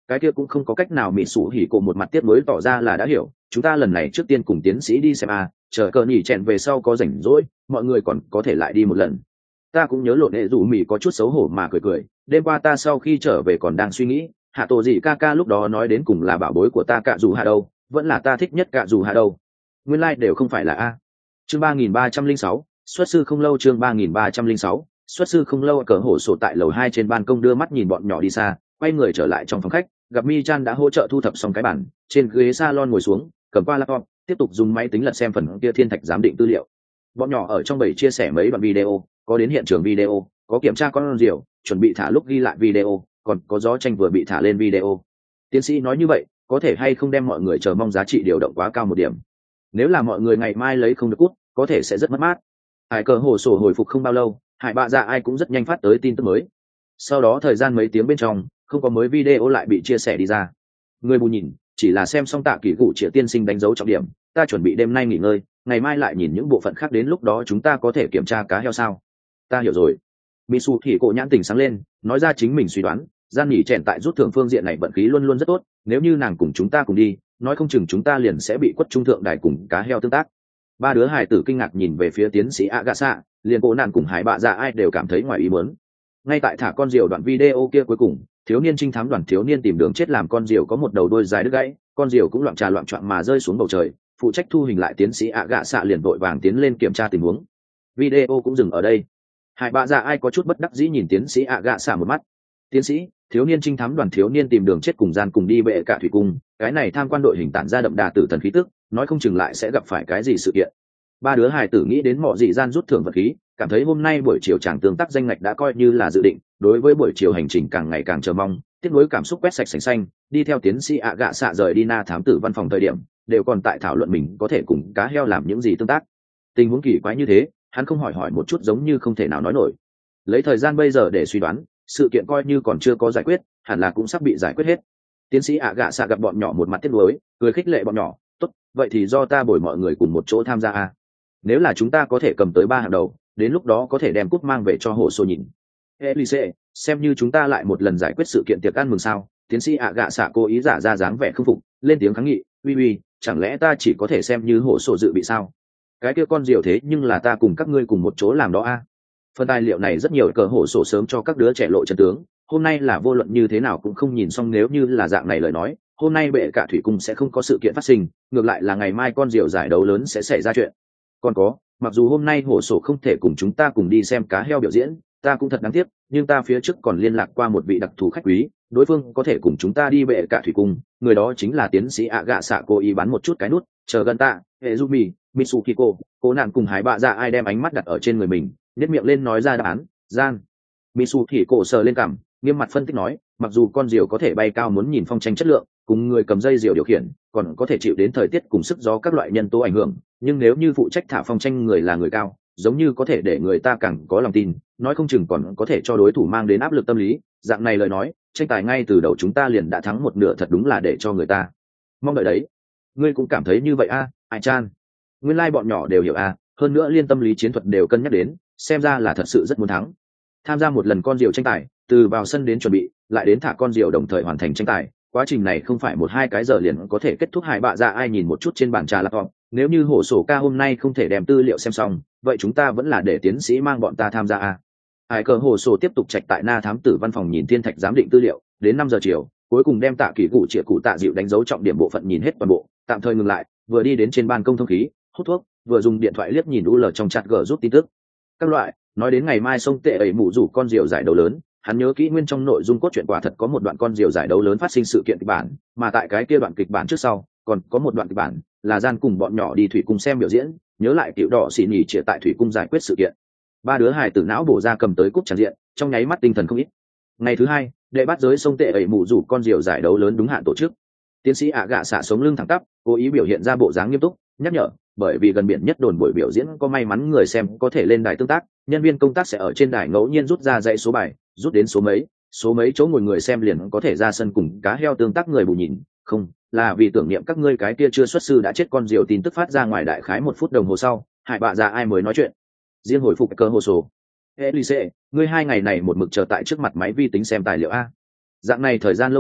Cái kia cũng không có cách nào. Mỹ sủ hỉ cổ một mặt tiếp nối tỏ ra là đã hiểu, chúng ta lần này trước tiên cùng tiến sĩ đi xem a, chờ cờ nhỉ chèn về sau có rảnh rỗi mọi người còn có thể lại đi một lần. Ta cũng nhớ lộn hệ rủ Mỹ có chút xấu hổ mà cười cười, đêm qua ta sau khi trở về còn đang suy nghĩ hạ tổ gì ca ca lúc đó nói đến cùng là bảo bối của ta cạ dù hạ đâu, vẫn là ta thích nhất cạ dù hạ đâu, nguyên lai like đều không phải là a. Chương ba nghìn ba trăm linh sáu xuất sư không lâu. Chương ba nghìn ba trăm linh sáu xuất sư không lâu. Cờ hổ sổ tại lầu hai trên ban công đưa mắt nhìn bọn nhỏ đi xa, quay người trở lại trong phòng khách, gặp Mi Chan đã hỗ trợ thu thập xong cái bản, trên ghế salon ngồi xuống, cầm qua laptop, tiếp tục dùng máy tính lật xem phần kia thiên thạch giám định tư liệu. Bọn nhỏ ở trong bầy chia sẻ mấy đoạn video, có đến hiện trường video, có kiểm tra con rìu, chuẩn bị thả lúc ghi lại video, còn có gió tranh vừa bị thả lên video. Tiến sĩ nói như vậy, có thể hay không đem mọi người chờ mong giá trị điều động quá cao một điểm. Nếu là mọi người ngày mai lấy không được cút, có thể sẽ rất mất mát. Hải cờ hồ sổ hồi phục không bao lâu, Hải bạ dạ ai cũng rất nhanh phát tới tin tức mới. Sau đó thời gian mấy tiếng bên trong, không có mới video lại bị chia sẻ đi ra. Người bù nhìn, chỉ là xem xong tạ kỳ cụ triệu tiên sinh đánh dấu trọng điểm, ta chuẩn bị đêm nay nghỉ ngơi, ngày mai lại nhìn những bộ phận khác, đến lúc đó chúng ta có thể kiểm tra cá heo sao. Ta hiểu rồi. Mitsu thì cổ nhãn tỉnh sáng lên, nói ra chính mình suy đoán, gian nghỉ chèn tại rút thưởng phương diện này vận khí luôn luôn rất tốt, nếu như nàng cùng chúng ta cùng đi, nói không chừng chúng ta liền sẽ bị quất trung thượng đài cùng cá heo tương tác. Ba đứa hài tử kinh ngạc nhìn về phía tiến sĩ Agasa, liền cổ nạn cùng hải bạ dạ ai đều cảm thấy ngoài ý muốn. Ngay tại thả con diều đoạn video kia cuối cùng, thiếu niên trinh thám đoàn thiếu niên tìm đường chết làm con diều có một đầu đôi dài đứt gãy, con diều cũng loạn trà loạn trọn mà rơi xuống bầu trời. Phụ trách thu hình lại tiến sĩ Agasa liền vội vàng tiến lên kiểm tra tình huống. Video cũng dừng ở đây. Hải bạ dạ ai có chút bất đắc dĩ nhìn tiến sĩ Agasa một mắt. Tiến sĩ, thiếu niên trinh thám đoàn thiếu niên tìm đường chết cùng gian cùng đi bệ cả thủy cung, cái này tham quan đội hình tản ra đậm đà tử thần khí tức, nói không chừng lại sẽ gặp phải cái gì sự kiện. Ba đứa hài tử nghĩ đến mọi dị gian rút thưởng vật khí, cảm thấy hôm nay buổi chiều chàng tương tác danh ngạch đã coi như là dự định, đối với buổi chiều hành trình càng ngày càng chờ mong, tiếp nối cảm xúc quét sạch sành xanh, đi theo tiến sĩ ạ gạ xạ rời đi na thám tử văn phòng thời điểm, đều còn tại thảo luận mình có thể cùng cá heo làm những gì tương tác. Tình huống kỳ quái như thế, hắn không hỏi hỏi một chút giống như không thể nào nói nổi. Lấy thời gian bây giờ để suy đoán, sự kiện coi như còn chưa có giải quyết, hẳn là cũng sắp bị giải quyết hết. Tiến sĩ ạ gạ xạ gặp bọn nhỏ một mặt tiếc nuối, cười khích lệ bọn nhỏ, tốt, vậy thì do ta bồi mọi người cùng một chỗ tham gia a. Nếu là chúng ta có thể cầm tới ba hàng đầu, đến lúc đó có thể đem cúp mang về cho hồ sô nhìn. Elise, xem như chúng ta lại một lần giải quyết sự kiện tiệc ăn mừng sao? Tiến sĩ ạ gạ xạ cố ý giả ra dáng vẻ không phục, lên tiếng kháng nghị, uy uy, chẳng lẽ ta chỉ có thể xem như hồ sô dự bị sao? Cái kia con diều thế nhưng là ta cùng các ngươi cùng một chỗ làm đó a. Phần tài liệu này rất nhiều cờ hồ sổ sớm cho các đứa trẻ lộ chân tướng, hôm nay là vô luận như thế nào cũng không nhìn xong, nếu như là dạng này lời nói, hôm nay bệ cả thủy cung sẽ không có sự kiện phát sinh, ngược lại là ngày mai con diều giải đấu lớn sẽ xảy ra chuyện. Còn có, mặc dù hôm nay hổ sổ không thể cùng chúng ta cùng đi xem cá heo biểu diễn, ta cũng thật đáng tiếc, nhưng ta phía trước còn liên lạc qua một vị đặc thù khách quý, đối phương có thể cùng chúng ta đi bệ cả thủy cung, người đó chính là tiến sĩ ạ gạ xạ cố ý bán một chút cái nút, chờ gần ta, Ezumi, Mitsukiko, cố nạn cùng hải bạ dạ ai đem ánh mắt đặt ở trên người mình, nhếch miệng lên nói ra đáp án, gian. Mitsukiko sờ lên cằm, nghiêm mặt phân tích nói, mặc dù con diều có thể bay cao muốn nhìn phong tranh chất lượng, cùng người cầm dây diều điều khiển, còn có thể chịu đến thời tiết cùng sức gió các loại nhân tố ảnh hưởng, nhưng nếu như phụ trách thả phong tranh người là người cao, giống như có thể để người ta càng có lòng tin, nói không chừng còn có thể cho đối thủ mang đến áp lực tâm lý, dạng này lời nói, tranh tài ngay từ đầu chúng ta liền đã thắng một nửa, thật đúng là để cho người ta mong đợi đấy. Ngươi cũng cảm thấy như vậy a, à, Ai Chan? Nguyên lai like bọn nhỏ đều hiểu a, à, hơn nữa liên tâm lý chiến thuật đều cân nhắc đến, xem ra là thật sự rất muốn thắng. Tham gia một lần con diều tranh tài, từ vào sân đến chuẩn bị, lại đến thả con diều đồng thời hoàn thành tranh tài, quá trình này không phải một hai cái giờ liền có thể kết thúc. Hải bạ dạ ai nhìn một chút trên bàn trà laptop, nếu như hổ sổ ca hôm nay không thể đem tư liệu xem xong, vậy chúng ta vẫn là để tiến sĩ mang bọn ta tham gia a. Hải cờ hổ sổ tiếp tục trạch tại na thám tử văn phòng nhìn thiên thạch giám định tư liệu, đến năm giờ chiều, cuối cùng đem tạ kỳ cụ trịa cụ tạ dịu đánh dấu trọng điểm bộ phận nhìn hết toàn bộ, tạm thời ngừng lại, vừa đi đến trên ban công thông khí, hút thuốc, vừa dùng điện thoại liếc nhìn u lờ trong chat g rút tin tức. Các loại, nói đến ngày mai sông tệ ấy mụ rủ con diều giải đấu lớn, hắn nhớ kỹ nguyên trong nội dung cốt truyện quả thật có một đoạn con diều giải đấu lớn phát sinh sự kiện kịch bản, mà tại cái kia đoạn kịch bản trước sau còn có một đoạn kịch bản là gian cùng bọn nhỏ đi thủy cung xem biểu diễn, nhớ lại tiểu đỏ xì nhì trịa tại thủy cung giải quyết sự kiện. Ba đứa hài tử não bổ ra cầm tới cúp tràn diện, trong nháy mắt tinh thần không ít. Ngày thứ hai, đệ bắt giới sông tệ ấy mụ rủ con diều giải đấu lớn đúng hạn tổ chức. Tiến sĩ ạ gạ xạ sống lưng thẳng tắp, cố ý biểu hiện ra bộ dáng nghiêm túc, nhắc nhở, bởi vì gần biển nhất đồn buổi biểu diễn có may mắn người xem có thể lên đài tương tác, nhân viên công tác sẽ ở trên đài ngẫu nhiên rút ra dãy số bài, rút đến số mấy, số mấy chỗ ngồi người xem liền có thể ra sân cùng cá heo tương tác. Người bù nhìn, không, là vì tưởng niệm các ngươi cái kia chưa xuất sư đã chết con diều. Tin tức phát ra ngoài đại khái một phút đồng hồ sau, Hải bạ dạ ai mới nói chuyện. Riêng hồi phục cơ hồ sổ. Elise, ngươi hai ngày này một mực chờ tại trước mặt máy vi tính xem tài liệu a. Dạng này thời gian lâu dài,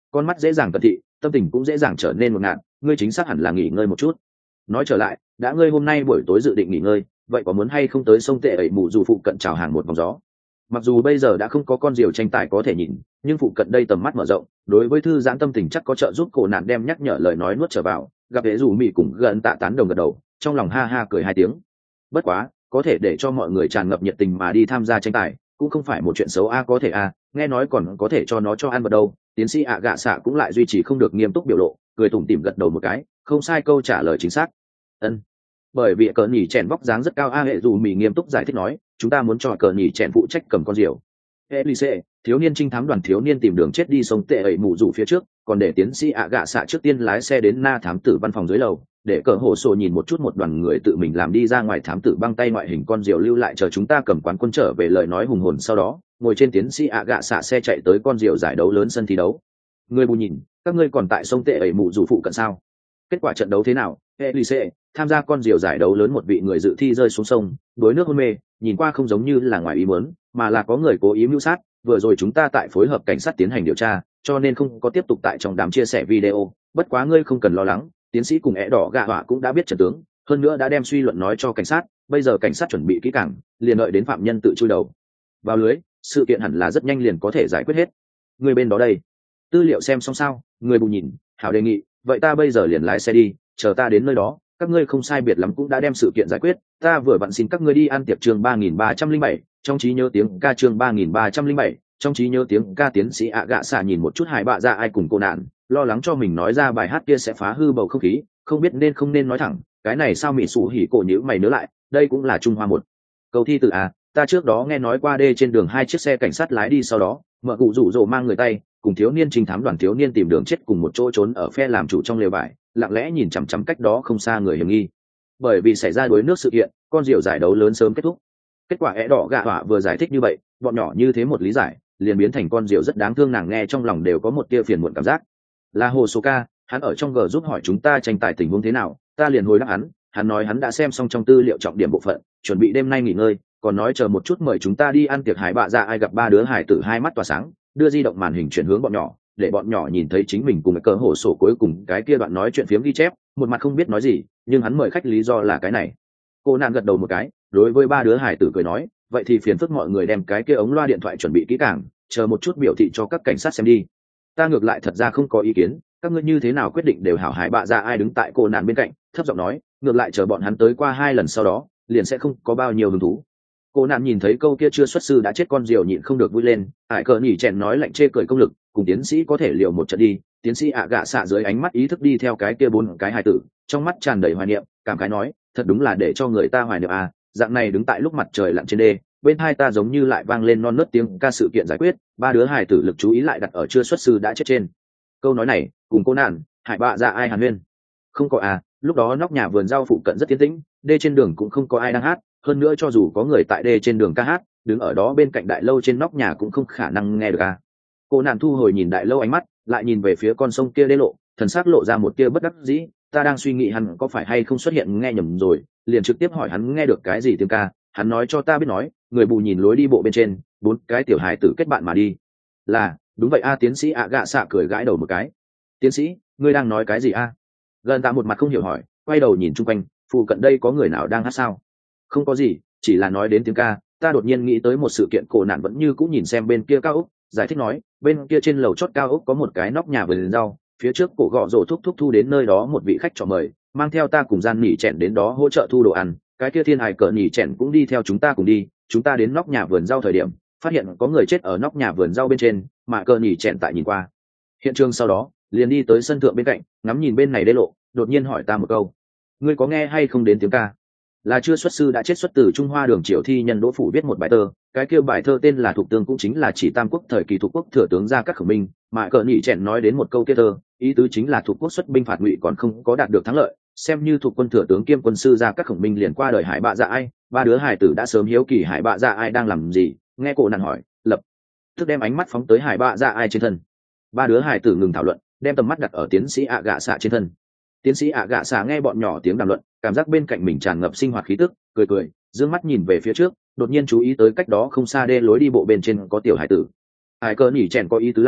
con mắt dễ dàng cận thị, tâm tình cũng dễ dàng trở nên một ngạn, ngươi chính xác hẳn là nghỉ ngơi một chút. Nói trở lại, đã ngươi hôm nay buổi tối dự định nghỉ ngơi, vậy có muốn hay không tới sông Tệ ẩy mù dù phụ cận chào hàng một vòng gió? Mặc dù bây giờ đã không có con diều tranh tài có thể nhìn, nhưng phụ cận đây tầm mắt mở rộng, đối với thư giãn tâm tình chắc có trợ giúp. Cổ nạn đem nhắc nhở lời nói nuốt trở vào, gặp hệ dù mị cùng gần tạ tán đồng gật đầu, trong lòng ha ha cười hai tiếng. Bất quá, có thể để cho mọi người tràn ngập nhiệt tình mà đi tham gia tranh tài, cũng không phải một chuyện xấu. A có thể a, nghe nói còn có thể cho nó cho ăn vào đâu. Tiến sĩ ạ gạ xạ cũng lại duy trì không được nghiêm túc biểu lộ, cười tủm tỉm gật đầu một cái, không sai, câu trả lời chính xác. Ân. Bởi vì cờ nhỉ chèn vóc dáng rất cao, a hệ dù mị nghiêm túc giải thích nói, chúng ta muốn cho cờ nhỉ chèn phụ trách cầm con diều. Elise, thiếu niên trinh thám đoàn thiếu niên tìm đường chết đi sông Tệ ẩy mù rủ phía trước, còn để tiến sĩ ạ gạ xạ trước tiên lái xe đến na thám tử văn phòng dưới lầu, để cờ hồ sổ nhìn một chút một đoàn người tự mình làm đi ra ngoài thám tử băng tay ngoại hình con diều lưu lại chờ chúng ta cầm quán quân trở về. Lời nói hùng hồn sau đó, ngồi trên tiến sĩ ạ gạ xạ xe chạy tới con diều giải đấu lớn sân thi đấu. Người bù nhìn, các ngươi còn tại sông Tệ ẩy mù rủ phụ cận sao? Kết quả trận đấu thế nào? Elise, tham gia con diều giải đấu lớn một vị người dự thi rơi xuống sông, đuối nước hôn mê, nhìn qua không giống như là ngoài ý muốn, mà là có người cố ý mưu sát. Vừa rồi chúng ta tại phối hợp cảnh sát tiến hành điều tra, cho nên không có tiếp tục tại trong đám chia sẻ video. Bất quá ngươi không cần lo lắng, tiến sĩ cùng é đỏ gạ họa cũng đã biết trận tướng, hơn nữa đã đem suy luận nói cho cảnh sát. Bây giờ cảnh sát chuẩn bị kỹ càng, liền đợi đến phạm nhân tự chui đầu vào lưới, sự kiện hẳn là rất nhanh liền có thể giải quyết hết. Người bên đó đây, tư liệu xem xong sao? Người bù nhìn, hảo đề nghị, vậy ta bây giờ liền lái xe đi, chờ ta đến nơi đó, các ngươi không sai biệt lắm cũng đã đem sự kiện giải quyết. Ta vừa vặn xin các ngươi đi ăn tiệc chương ba nghìn ba trăm linh bảy, trong trí nhớ tiếng ca chương ba nghìn ba trăm linh bảy, trong trí nhớ tiếng ca. Tiến sĩ ạ gạ xạ nhìn một chút Hải Bạ Dạ Ai cùng cô nạn, lo lắng cho mình nói ra bài hát kia sẽ phá hư bầu không khí, không biết nên không nên nói thẳng. Cái này sao Mị Sủ Hỉ cổ nhữ mày nhớ lại, đây cũng là Trung Hoa một câu thi từ à, ta trước đó nghe nói qua đê trên đường hai chiếc xe cảnh sát lái đi, sau đó mợ cụ rủ rỗ mang người tay cùng thiếu niên trinh thám đoàn thiếu niên tìm đường chết cùng một chỗ trốn ở phe làm chủ trong lều vải, lặng lẽ nhìn chằm chằm cách đó không xa người hiểm nghi. Bởi vì xảy ra đuối nước sự kiện, con diều giải đấu lớn sớm kết thúc. Kết quả é đỏ gạ họa vừa giải thích như vậy, bọn nhỏ như thế một lý giải liền biến thành con diều rất đáng thương. Nàng nghe trong lòng đều có một tia phiền muộn cảm giác. Là Hồ Sô Ca, hắn ở trong g giúp hỏi chúng ta tranh tài tình huống thế nào, ta liền hồi đáp hắn. Hắn nói hắn đã xem xong trong tư liệu trọng điểm bộ phận, chuẩn bị đêm nay nghỉ ngơi, còn nói chờ một chút mời chúng ta đi ăn tiệc. Hải Bạ Dạ Ai gặp ba đứa hải tử hai mắt tỏa sáng, đưa di động màn hình chuyển hướng bọn nhỏ, để bọn nhỏ nhìn thấy chính mình cùng cái cờ hồ sổ cuối cùng cái kia đoạn nói chuyện phiếm ghi chép. Một mặt không biết nói gì, nhưng hắn mời khách lý do là cái này. Cô nạn gật đầu một cái, đối với ba đứa hải tử cười nói, vậy thì phiền phức mọi người đem cái kia ống loa điện thoại chuẩn bị kỹ càng, chờ một chút biểu thị cho các cảnh sát xem đi. Ta ngược lại thật ra không có ý kiến, các ngươi như thế nào quyết định đều hảo. Hải Bạ Dạ Ai đứng tại cô nạn bên cạnh, thấp giọng nói, ngược lại chờ bọn hắn tới qua hai lần sau đó, liền sẽ không có bao nhiêu hứng thú. Cô nạn nhìn thấy câu kia chưa xuất sư đã chết con diều nhịn không được vui lên. Hải cờ nhỉ chèn nói lạnh chê cười công lực, cùng tiến sĩ có thể liều một trận đi. Tiến sĩ ạ gạ xạ dưới ánh mắt ý thức đi theo cái kia bốn cái hài tử, trong mắt tràn đầy hoài niệm, cảm khái nói, thật đúng là để cho người ta hoài niệm à. Dạng này đứng tại lúc mặt trời lặn trên đê, bên hai ta giống như lại vang lên non nớt tiếng ca sự kiện giải quyết. Ba đứa hài tử lực chú ý lại đặt ở chưa xuất sư đã chết trên câu nói này, cùng cô nạn, Hải Bạ Dạ Ai hàn huyên. Không có à, lúc đó nóc nhà vườn rau phụ cận rất tiến tĩnh, đê trên đường cũng không có ai đang hát, hơn nữa cho dù có người tại đê trên đường ca hát, đứng ở đó bên cạnh đại lâu trên nóc nhà cũng không khả năng nghe được à. Cô nạn thu hồi nhìn đại lâu ánh mắt, lại nhìn về phía con sông kia đê lộ, thần sắc lộ ra một tia bất đắc dĩ. Ta đang suy nghĩ hắn có phải hay không xuất hiện nghe nhầm rồi, liền trực tiếp hỏi hắn nghe được cái gì tiếng ca. Hắn nói cho ta biết nói, người bù nhìn lối đi bộ bên trên, bốn cái tiểu hài tử kết bạn mà đi. Là, đúng vậy a. Tiến sĩ ạ gạ xạ cười gãi đầu một cái. Tiến sĩ, ngươi đang nói cái gì a? Gần tạ một mặt không hiểu hỏi, quay đầu nhìn chung quanh, phụ cận đây có người nào đang hát sao? Không có gì, chỉ là nói đến tiếng ca, ta đột nhiên nghĩ tới một sự kiện. Cổ nạn vẫn như cũng nhìn xem bên kia cao ốc, giải thích nói, bên kia trên lầu chót cao ốc có một cái nóc nhà vườn rau, phía trước cổ gọ rổ thúc thúc thu đến nơi đó một vị khách trọ mời, mang theo ta cùng gian nỉ chèn đến đó hỗ trợ thu đồ ăn. Cái kia thiên hài cờ nỉ chèn cũng đi theo chúng ta cùng đi. Chúng ta đến nóc nhà vườn rau thời điểm, phát hiện có người chết ở nóc nhà vườn rau bên trên, mà cờ nỉ chèn tại nhìn qua hiện trường sau đó liền đi tới sân thượng bên cạnh, ngắm nhìn bên này đê lộ, đột nhiên hỏi ta một câu, ngươi có nghe hay không đến tiếng ca? Là chưa xuất sư đã chết xuất từ Trung Hoa đường Triều thi nhân Đỗ Phủ viết một bài thơ, cái kia bài thơ tên là Thục Tương, cũng chính là chỉ Tam Quốc thời kỳ Thục Quốc thừa tướng Gia Cát Khổng Minh. Mà cờ nhị chèn nói đến một câu kia thơ, ý tứ chính là Thục Quốc xuất binh phạt Ngụy còn không có đạt được thắng lợi, xem như thuộc quân thừa tướng kiêm quân sư Gia Cát Khổng Minh liền qua đời. Hải Bạ Dạ Ai, ba đứa hải tử đã sớm hiếu kỳ Hải Bạ Dạ Ai đang làm gì, nghe cổ nạn hỏi, lập tức đem ánh mắt phóng tới Hải Bạ Dạ Ai trên thân. Ba đứa hải tử ngừng thảo luận, đem tầm mắt đặt ở tiến sĩ ạ gạ xạ trên thân. Tiến sĩ ạ gạ xạ nghe bọn nhỏ tiếng đàm luận, cảm giác bên cạnh mình tràn ngập sinh hoạt khí tức, cười cười, dương mắt nhìn về phía trước, đột nhiên chú ý tới cách đó không xa đê lối đi bộ bên trên có tiểu hải tử. Hải cờ nhỉ chèn có ý tứ là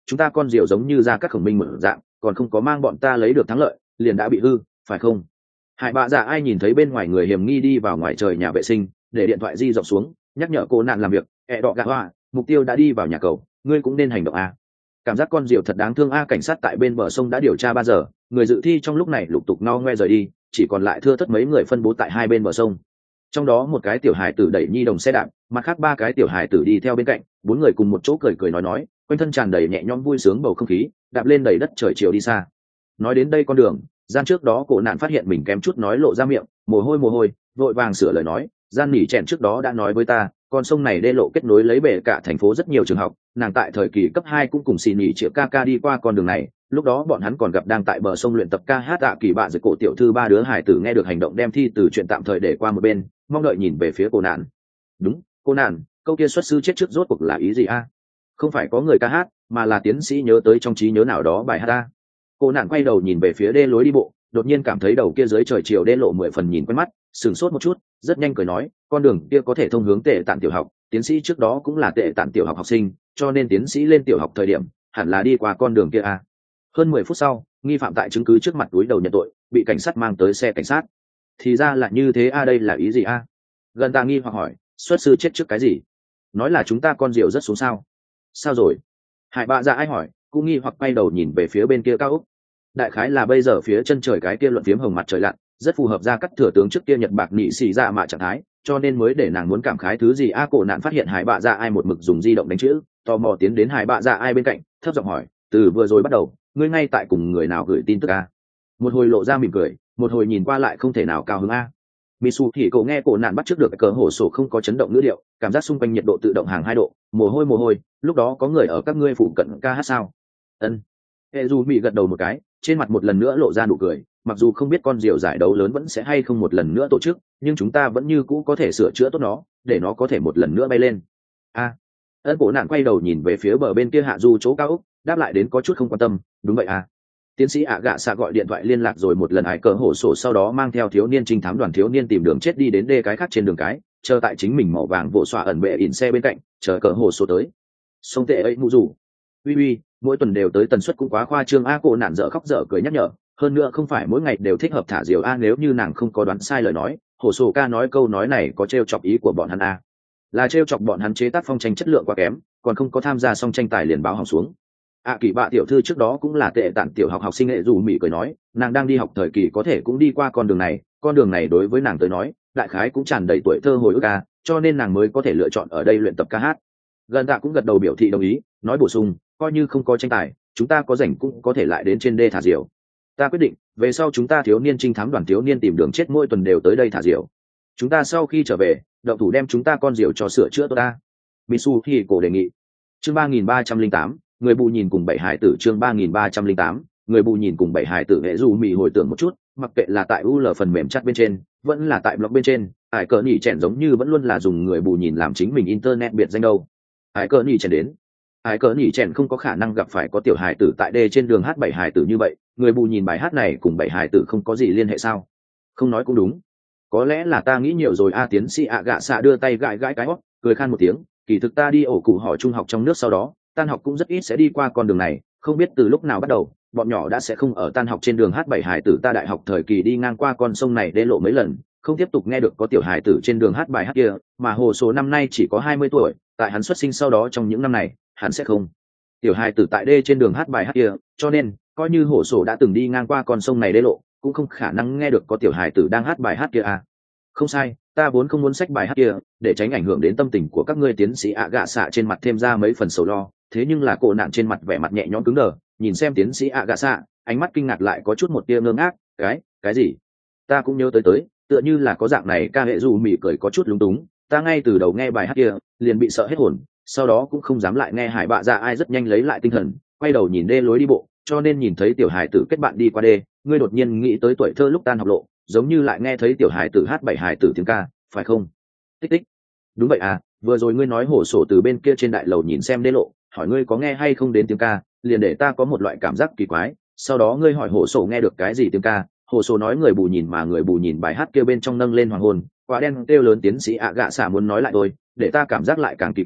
chúng ta con diều giống như ra các khổng minh mở dạng, còn không có mang bọn ta lấy được thắng lợi liền đã bị hư, phải không? Hải bạ dạ ai nhìn thấy bên ngoài người hiểm nghi đi vào ngoài trời nhà vệ sinh, để điện thoại di rộng xuống, nhắc nhở cô nạn làm việc. ẹ đọ gạ hoa, mục tiêu đã đi vào nhà cầu, ngươi cũng nên hành động a. Cảm giác con diều thật đáng thương a. Cảnh sát tại bên bờ sông đã điều tra ba giờ, người dự thi trong lúc này lục tục no ngoe rời đi, chỉ còn lại thưa thớt mấy người phân bố tại hai bên bờ sông. Trong đó một cái tiểu hài tử đẩy nhi đồng xe đạp, mặt khác ba cái tiểu hài tử đi theo bên cạnh, bốn người cùng một chỗ cười cười nói nói, quanh thân tràn đầy nhẹ nhõm vui sướng bầu không khí, đạp lên đầy đất trời chiều đi xa. Nói đến đây con đường, gian trước đó cổ nạn phát hiện mình kém chút nói lộ ra miệng, mồ hôi mồ hôi, vội vàng sửa lời nói, gian nỉ chèn trước đó đã nói với ta, con sông này đê lộ kết nối lấy bể cả thành phố rất nhiều trường học, nàng tại thời kỳ cấp hai cũng cùng xì nỉ triệu ca ca đi qua con đường này, lúc đó bọn hắn còn gặp đang tại bờ sông luyện tập ca hát tạ kỳ bạ dưới cổ tiểu thư ba đứa hải tử nghe được hành động đem thi từ chuyện tạm thời để qua một bên, mong đợi nhìn về phía cô nạn. Đúng, cô nạn, câu kia xuất sư chết trước rốt cuộc là ý gì a? Không phải có người ca hát, mà là tiến sĩ nhớ tới trong trí nhớ nào đó bài hát a. Cô nạn quay đầu nhìn về phía đê lối đi bộ, đột nhiên cảm thấy đầu kia dưới trời chiều đê lộ mười phần nhìn quen mắt, sửng sốt một chút, rất nhanh cười nói, con đường kia có thể thông hướng tệ tạng tiểu học, tiến sĩ trước đó cũng là tệ tạng tiểu học học sinh, cho nên tiến sĩ lên tiểu học thời điểm hẳn là đi qua con đường kia a. Hơn mười phút sau, nghi phạm tại chứng cứ trước mặt túi đầu nhận tội, bị cảnh sát mang tới xe cảnh sát. Thì ra là như thế a. Đây là ý gì a? Gần ta nghi hoặc hỏi, xuất sư chết trước cái gì? Nói là chúng ta con rượu rất xuống sao? Sao rồi? Hải bạ dạ ai hỏi, cũng nghi hoặc quay đầu nhìn về phía bên kia cao ốc. Đại khái là bây giờ phía chân trời cái kia luận phiếm hồng mặt trời lặn, rất phù hợp ra cắt thừa tướng trước kia nhật bạc nị xì dạ mạ trạng thái, cho nên mới để nàng muốn cảm khái thứ gì. A cổ nạn phát hiện hải bạ dạ ai một mực dùng di động đánh chữ, tò mò tiến đến hải bạ dạ ai bên cạnh, thấp giọng hỏi, từ vừa rồi bắt đầu ngươi ngay tại cùng người nào gửi tin tức a? Một hồi lộ ra mỉm cười, một hồi nhìn qua lại không thể nào cao hứng a. Misu thì cậu nghe cổ nạn bắt trước được cờ hổ sổ không có chấn động ngữ điệu, cảm giác xung quanh nhiệt độ tự động hàng hai độ, mồ hôi mồ hôi, lúc đó có người ở các ngươi phụ cận ca hát sao? Ân. Hệ dù bị gật đầu một cái, trên mặt một lần nữa lộ ra nụ cười, mặc dù không biết con diều giải đấu lớn vẫn sẽ hay không một lần nữa tổ chức, nhưng chúng ta vẫn như cũ có thể sửa chữa tốt nó, để nó có thể một lần nữa bay lên. A. Ân cổ nạn quay đầu nhìn về phía bờ bên kia hạ du chỗ cao ốc, đáp lại đến có chút không quan tâm, đúng vậy à. Tiến sĩ ạ gạ xạ gọi điện thoại liên lạc rồi một lần hải cờ hổ sổ, sau đó mang theo thiếu niên trinh thám đoàn thiếu niên tìm đường chết đi đến đê cái khác trên đường cái, chờ tại chính mình màu vàng vỗ xoa ẩn bệ ỉn xe bên cạnh, chờ cờ hổ sổ tới. Sông tệ ấy mụ rủ. Uy uy, mỗi tuần đều tới tần suất cũng quá khoa trương a. Cô nạn dở khóc dở cười nhắc nhở, hơn nữa không phải mỗi ngày đều thích hợp thả diều a. Nếu như nàng không có đoán sai lời nói, hổ sổ ca nói câu nói này có trêu chọc ý của bọn hắn a, là trêu chọc bọn hắn chế tác phong tranh chất lượng quá kém, còn không có tham gia xong tranh tài liền báo hỏng xuống. ạ kỳ bạ tiểu thư trước đó cũng là tệ tản tiểu học học sinh nghệ dù mỹ cười nói, nàng đang đi học thời kỳ có thể cũng đi qua con đường này, con đường này đối với nàng tới nói đại khái cũng tràn đầy tuổi thơ hồi ức ca, cho nên nàng mới có thể lựa chọn ở đây luyện tập ca hát. Gần tạ cũng gật đầu biểu thị đồng ý, nói bổ sung, coi như không có tranh tài chúng ta có rảnh cũng có thể lại đến trên đê thả diều. Ta quyết định về sau chúng ta thiếu niên trinh thám đoàn thiếu niên tìm đường chết mỗi tuần đều tới đây thả diều. Chúng ta sau khi trở về đậu thủ đem chúng ta con diều cho sửa chữa tốt ta. Misu thì cổ đề nghị. Chương ba nghìn ba trăm linh tám, người bù nhìn cùng bảy hải tử. Chương ba nghìn ba trăm linh tám, người bù nhìn cùng bảy hải tử. Hệ dù mì hồi tưởng một chút, mặc kệ là tại u lờ phần mềm chat bên trên vẫn là tại blog bên trên, ải cờ nhỉ chèn giống như vẫn luôn là dùng người bù nhìn làm chính mình internet biệt danh đâu. Ải cờ nhỉ chèn đến, ải cờ nhỉ chèn không có khả năng gặp phải có tiểu hải tử tại đê trên đường hát bảy hải tử như vậy, người bù nhìn bài hát này cùng bảy hải tử không có gì liên hệ sao? Không nói cũng đúng, có lẽ là ta nghĩ nhiều rồi a. Tiến sĩ ạ gạ xạ đưa tay gãi gãi cái hót, cười khan một tiếng, kỳ thực ta đi ổ cụ hỏi trung học trong nước, sau đó tan học cũng rất ít sẽ đi qua con đường này, không biết từ lúc nào bắt đầu bọn nhỏ đã sẽ không ở tan học trên đường hát bảy hải tử. Ta đại học thời kỳ đi ngang qua con sông này đê lộ mấy lần, không tiếp tục nghe được có tiểu hải tử trên đường hát bài hát kia, mà hồ số năm nay chỉ có hai mươi tuổi, tại hắn xuất sinh sau đó trong những năm này hắn sẽ không tiểu hải tử tại đê trên đường hát bài hát kia, cho nên coi như hổ sổ đã từng đi ngang qua con sông này đê lộ cũng không khả năng nghe được có tiểu hải tử đang hát bài hát kia à. Không sai, ta vốn không muốn xách bài hát kia để tránh ảnh hưởng đến tâm tình của các ngươi. Tiến sĩ ạ gạ xạ trên mặt thêm ra mấy phần sầu lo, thế nhưng là cổ nạn trên mặt vẻ mặt nhẹ nhõm cứng đờ, nhìn xem tiến sĩ ạ gạ xạ, ánh mắt kinh ngạc lại có chút một tia ngơ ngác. cái cái gì? Ta cũng nhớ tới tới, tựa như là có dạng này. Ca hệ dù mỉ cười có chút lúng túng, ta ngay từ đầu nghe bài hát kia liền bị sợ hết hồn, sau đó cũng không dám lại nghe. Hải bạ dạ ai rất nhanh lấy lại tinh thần, quay đầu nhìn đê lối đi bộ, cho nên nhìn thấy tiểu hải tử kết bạn đi qua đê, ngươi đột nhiên nghĩ tới tuổi thơ lúc tan học lộ, giống như lại nghe thấy tiểu hải tử hát bảy hải tử tiếng ca, phải không? Tích tích. Đúng vậy à, vừa rồi ngươi nói hổ sổ từ bên kia trên đại lầu nhìn xem đê lộ, hỏi ngươi có nghe hay không đến tiếng ca, liền để ta có một loại cảm giác kỳ quái. Sau đó ngươi hỏi hổ sổ nghe được cái gì tiếng ca, hổ sổ nói người bù nhìn, mà người bù nhìn bài hát kia bên trong nâng lên hoàng hôn, quả đen kêu lớn. Tiến sĩ ạ gạ xả muốn nói lại tôi, để ta cảm giác lại càng kỳ quái,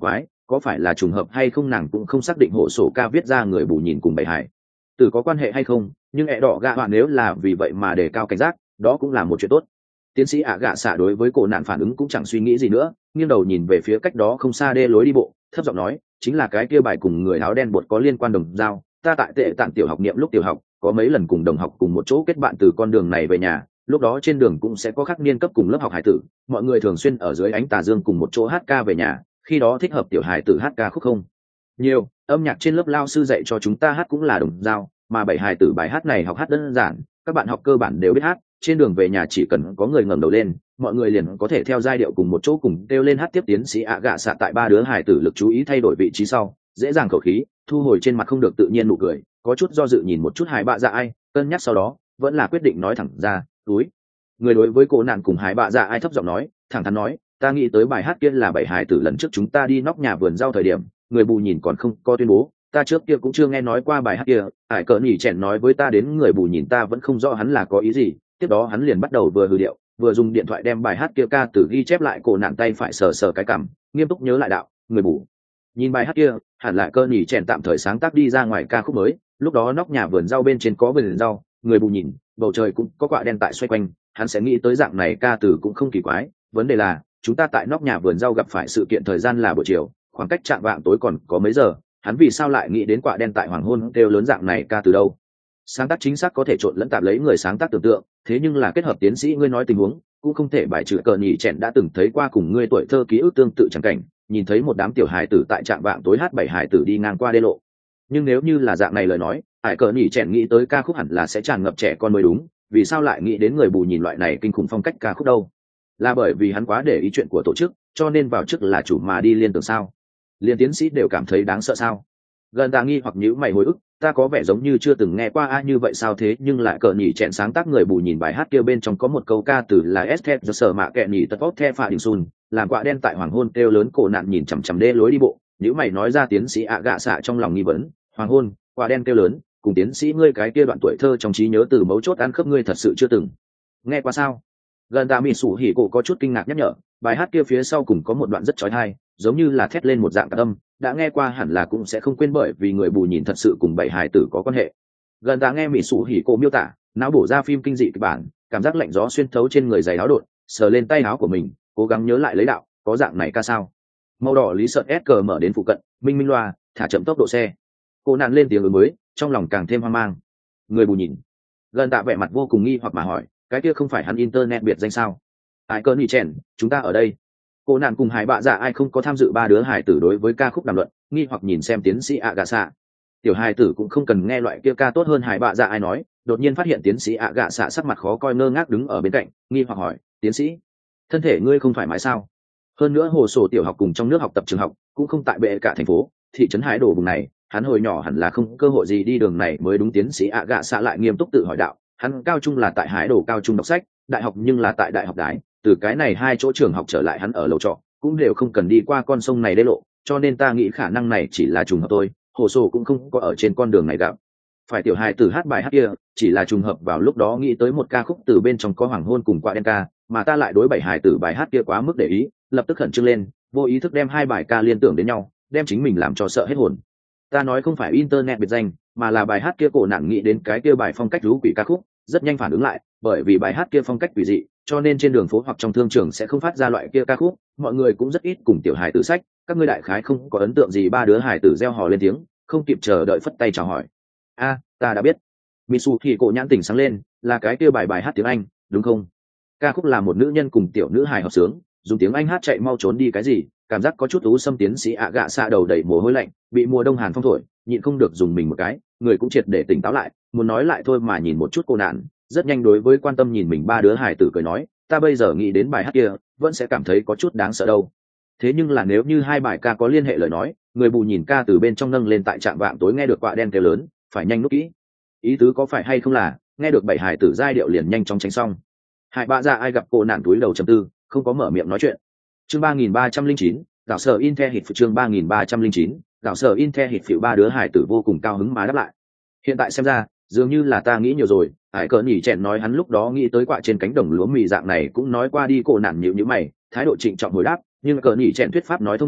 có phải là trùng hợp hay không nàng cũng không xác định hộ sổ ca viết ra người bù nhìn cùng bảy hải tử có quan hệ hay không, nhưng ẹ đỏ gạ hoạn nếu là vì vậy mà đề cao cảnh giác, đó cũng là một chuyện tốt. Tiến sĩ ạ gạ xạ đối với cổ nạn phản ứng cũng chẳng suy nghĩ gì nữa, nghiêng đầu nhìn về phía cách đó không xa đê lối đi bộ, thấp giọng nói, chính là cái kia bài cùng người áo đen bột có liên quan đồng dao, ta tại tệ tạng tiểu học niệm lúc tiểu học có mấy lần cùng đồng học cùng một chỗ kết bạn từ con đường này về nhà, lúc đó trên đường cũng sẽ có khắc niên cấp cùng lớp học hải tử, mọi người thường xuyên ở dưới ánh tà dương cùng một chỗ hát ca về nhà, khi đó thích hợp tiểu hải tử hát ca khúc không nhiều, âm nhạc trên lớp lao sư dạy cho chúng ta hát cũng là đồng dao, mà bảy hải tử bài hát này học hát đơn giản, các bạn học cơ bản đều biết hát, trên đường về nhà chỉ cần có người ngẩng đầu lên, mọi người liền có thể theo giai điệu cùng một chỗ cùng kêu lên hát tiếp. Tiến sĩ ạ gạ xạ tại ba đứa hải tử lực chú ý thay đổi vị trí sau, dễ dàng khẩu khí, thu hồi trên mặt không được tự nhiên nụ cười, có chút do dự nhìn một chút hải bạ dạ ai, cân nhắc sau đó vẫn là quyết định nói thẳng ra, túi người đối với cô nạn cùng hải bạ dạ ai thấp giọng nói, thẳng thắn nói, ta nghĩ tới bài hát kia là bảy hải tử lần trước chúng ta đi nóc nhà vườn rau thời điểm, người bù nhìn còn không có tuyên bố, ta trước kia cũng chưa nghe nói qua bài hát kia, hải cờ nhỉ chèn nói với ta đến người bù nhìn ta vẫn không rõ hắn là có ý gì, tiếp đó hắn liền bắt đầu vừa hừ điệu vừa dùng điện thoại đem bài hát kia ca từ ghi chép lại. Cổ nạn tay phải sờ sờ cái cằm, nghiêm túc nhớ lại đạo, người bù nhìn bài hát kia hẳn là cơ nhỉ chèn tạm thời sáng tác đi ra ngoài ca khúc mới, lúc đó nóc nhà vườn rau bên trên có vườn rau, người bù nhìn bầu trời cũng có quạ đen tại xoay quanh, hắn sẽ nghĩ tới dạng này ca từ cũng không kỳ quái, vấn đề là chúng ta tại nóc nhà vườn rau gặp phải sự kiện thời gian là buổi chiều, khoảng cách chạng vạng tối còn có mấy giờ, hắn vì sao lại nghĩ đến quạ đen tại hoàng hôn kêu lớn dạng này ca từ đâu? Sáng tác chính xác có thể trộn lẫn tạp lấy người sáng tác tưởng tượng, thế nhưng là kết hợp tiến sĩ ngươi nói tình huống cũng không thể bài trừ cờ nhỉ chèn đã từng thấy qua cùng ngươi tuổi thơ ký ức tương tự chẳng cảnh, nhìn thấy một đám tiểu hài tử tại trạm vạng tối hát bảy hài tử đi ngang qua đê lộ. Nhưng nếu như là dạng này lời nói, ải cờ nhỉ chèn nghĩ tới ca khúc hẳn là sẽ tràn ngập trẻ con mới đúng, vì sao lại nghĩ đến người bù nhìn loại này kinh khủng phong cách ca khúc đâu? Là bởi vì hắn quá để ý chuyện của tổ chức, cho nên vào chức là chủ mà đi liên tưởng sao? Liên tiến sĩ đều cảm thấy đáng sợ sao? Gần ta nghi hoặc nhữ mày hồi ức, ta có vẻ giống như chưa từng nghe qua a như vậy sao thế, nhưng lại cờ nhỉ chèn sáng tác người bù nhìn bài hát kia bên trong có một câu ca từ là S the sở mạ kẹ nhỉ tật tốt the pha đình sun, làm quạ đen tại hoàng hôn kêu lớn. Cổ nạn nhìn chằm chằm đê lối đi bộ, nhữ mày nói ra. Tiến sĩ ạ gạ xạ trong lòng nghi vấn, hoàng hôn, quạ đen kêu lớn, cùng tiến sĩ ngươi cái kia đoạn tuổi thơ trong trí nhớ từ mấu chốt ăn khớp, ngươi thật sự chưa từng nghe qua sao? Gần ta mỉ sủ hỉ cổ có chút kinh ngạc nhắc nhở, bài hát kia phía sau cùng có một đoạn rất chói tai, giống như là thét lên một dạng cả âm, đã nghe qua hẳn là cũng sẽ không quên, bởi vì người bù nhìn thật sự cùng bảy hài tử có quan hệ. Gần ta nghe mỉ sủ hỉ cổ miêu tả, não bổ ra phim kinh dị kịch bản, cảm giác lạnh gió xuyên thấu trên người giày áo đột, sờ lên tay áo của mình, cố gắng nhớ lại lấy đạo, có dạng này ca sao? Màu đỏ lý sợ ép cờ mở đến phụ cận, minh minh loa, thả chậm tốc độ xe. Cô nạn lên tiếng ứng mới, trong lòng càng thêm hoang mang. Người bù nhìn. Gần tạ vẻ mặt vô cùng nghi hoặc mà hỏi, cái kia không phải hắn internet biệt danh sao? Ai cơn nhỉ chèn, chúng ta ở đây. Cô nạn cùng hải bạ dạ ai không có tham dự ba đứa hải tử đối với ca khúc đàm luận, nghi hoặc nhìn xem tiến sĩ ạ gạ xạ. Tiểu hải tử cũng không cần nghe loại kia ca tốt hơn, hải bạ dạ ai nói, đột nhiên phát hiện tiến sĩ ạ gạ xạ sắc mặt khó coi ngơ ngác đứng ở bên cạnh, nghi hoặc hỏi, tiến sĩ, thân thể ngươi không thoải mái sao? Hơn nữa hồ sổ tiểu học cùng trong nước học tập trường học cũng không tại bệ cả thành phố thị trấn hải đồ vùng này, hắn hồi nhỏ hẳn là không cơ hội gì đi đường này mới đúng. Tiến sĩ ạ gạ xạ lại nghiêm túc tự hỏi đạo, hắn cao trung là tại hải đồ cao trung đọc sách, đại học nhưng là tại đại học đái, từ cái này hai chỗ trường học trở lại hắn ở lầu trọ cũng đều không cần đi qua con sông này đê lộ, cho nên ta nghĩ khả năng này chỉ là trùng hợp thôi, hồ sổ cũng không có ở trên con đường này gặp phải tiểu hài tử hát bài hát kia, chỉ là trùng hợp vào lúc đó nghĩ tới một ca khúc từ bên trong có hoàng hôn cùng quạ đen ca, mà ta lại đối bảy hài tử bài hát kia quá mức để ý, lập tức khẩn trương lên, vô ý thức đem hai bài ca liên tưởng đến nhau, đem chính mình làm cho sợ hết hồn. Ta nói không phải internet biệt danh, mà là bài hát kia. Cổ nạn nghĩ đến cái kia bài phong cách rú quỷ ca khúc, rất nhanh phản ứng lại, bởi vì bài hát kia phong cách quỷ dị, cho nên trên đường phố hoặc trong thương trường sẽ không phát ra loại kia ca khúc, mọi người cũng rất ít cùng tiểu hài tử sách, các ngươi đại khái không có ấn tượng gì. Ba đứa hài tử reo hò lên tiếng, không kịp chờ đợi phất tay chào hỏi. A, ta đã biết. Mitsu thì cổ nhãn tỉnh sáng lên, là cái kia bài bài hát tiếng Anh, đúng không? Ca khúc là một nữ nhân cùng tiểu nữ hài hợp sướng, dùng tiếng Anh hát chạy mau trốn đi cái gì, cảm giác có chút ú xâm. Tiến sĩ ạ gạ xạ đầu đầy mồ hôi lạnh, bị mùa đông hàn phong thổi, nhịn không được dùng mình một cái, người cũng triệt để tỉnh táo lại, muốn nói lại thôi mà nhìn một chút cô nạn, rất nhanh đối với quan tâm nhìn mình ba đứa hài tử cười nói, ta bây giờ nghĩ đến bài hát kia, vẫn sẽ cảm thấy có chút đáng sợ đâu. Thế nhưng là nếu như hai bài ca có liên hệ lời nói, người bù nhìn ca từ bên trong nâng lên tại trạm vạng tối nghe được quạ đen kêu lớn, phải nhanh nút kỹ. Ý tứ có phải hay không là nghe được bảy hài tử giai điệu liền nhanh chóng tránh xong? Hải bạ dạ ai gặp cô nạn túi đầu trầm tư, không có mở miệng nói chuyện. Chương ba nghìn ba trăm linh chín, gạo sở in the hit. Chương ba nghìn ba trăm linh chín, gạo sở in the hit. Phiểu ba đứa hài tử vô cùng cao hứng mà đáp lại. Hiện tại xem ra, dường như là ta nghĩ nhiều rồi. Hải cờ nhỉ chèn nói hắn lúc đó nghĩ tới quạ trên cánh đồng lúa mì dạng này cũng nói qua đi. Cổ nạn nhíu nhíu mày, thái độ trịnh trọng hồi đáp, nhưng cờ nhỉ chèn thuyết pháp nói thông được,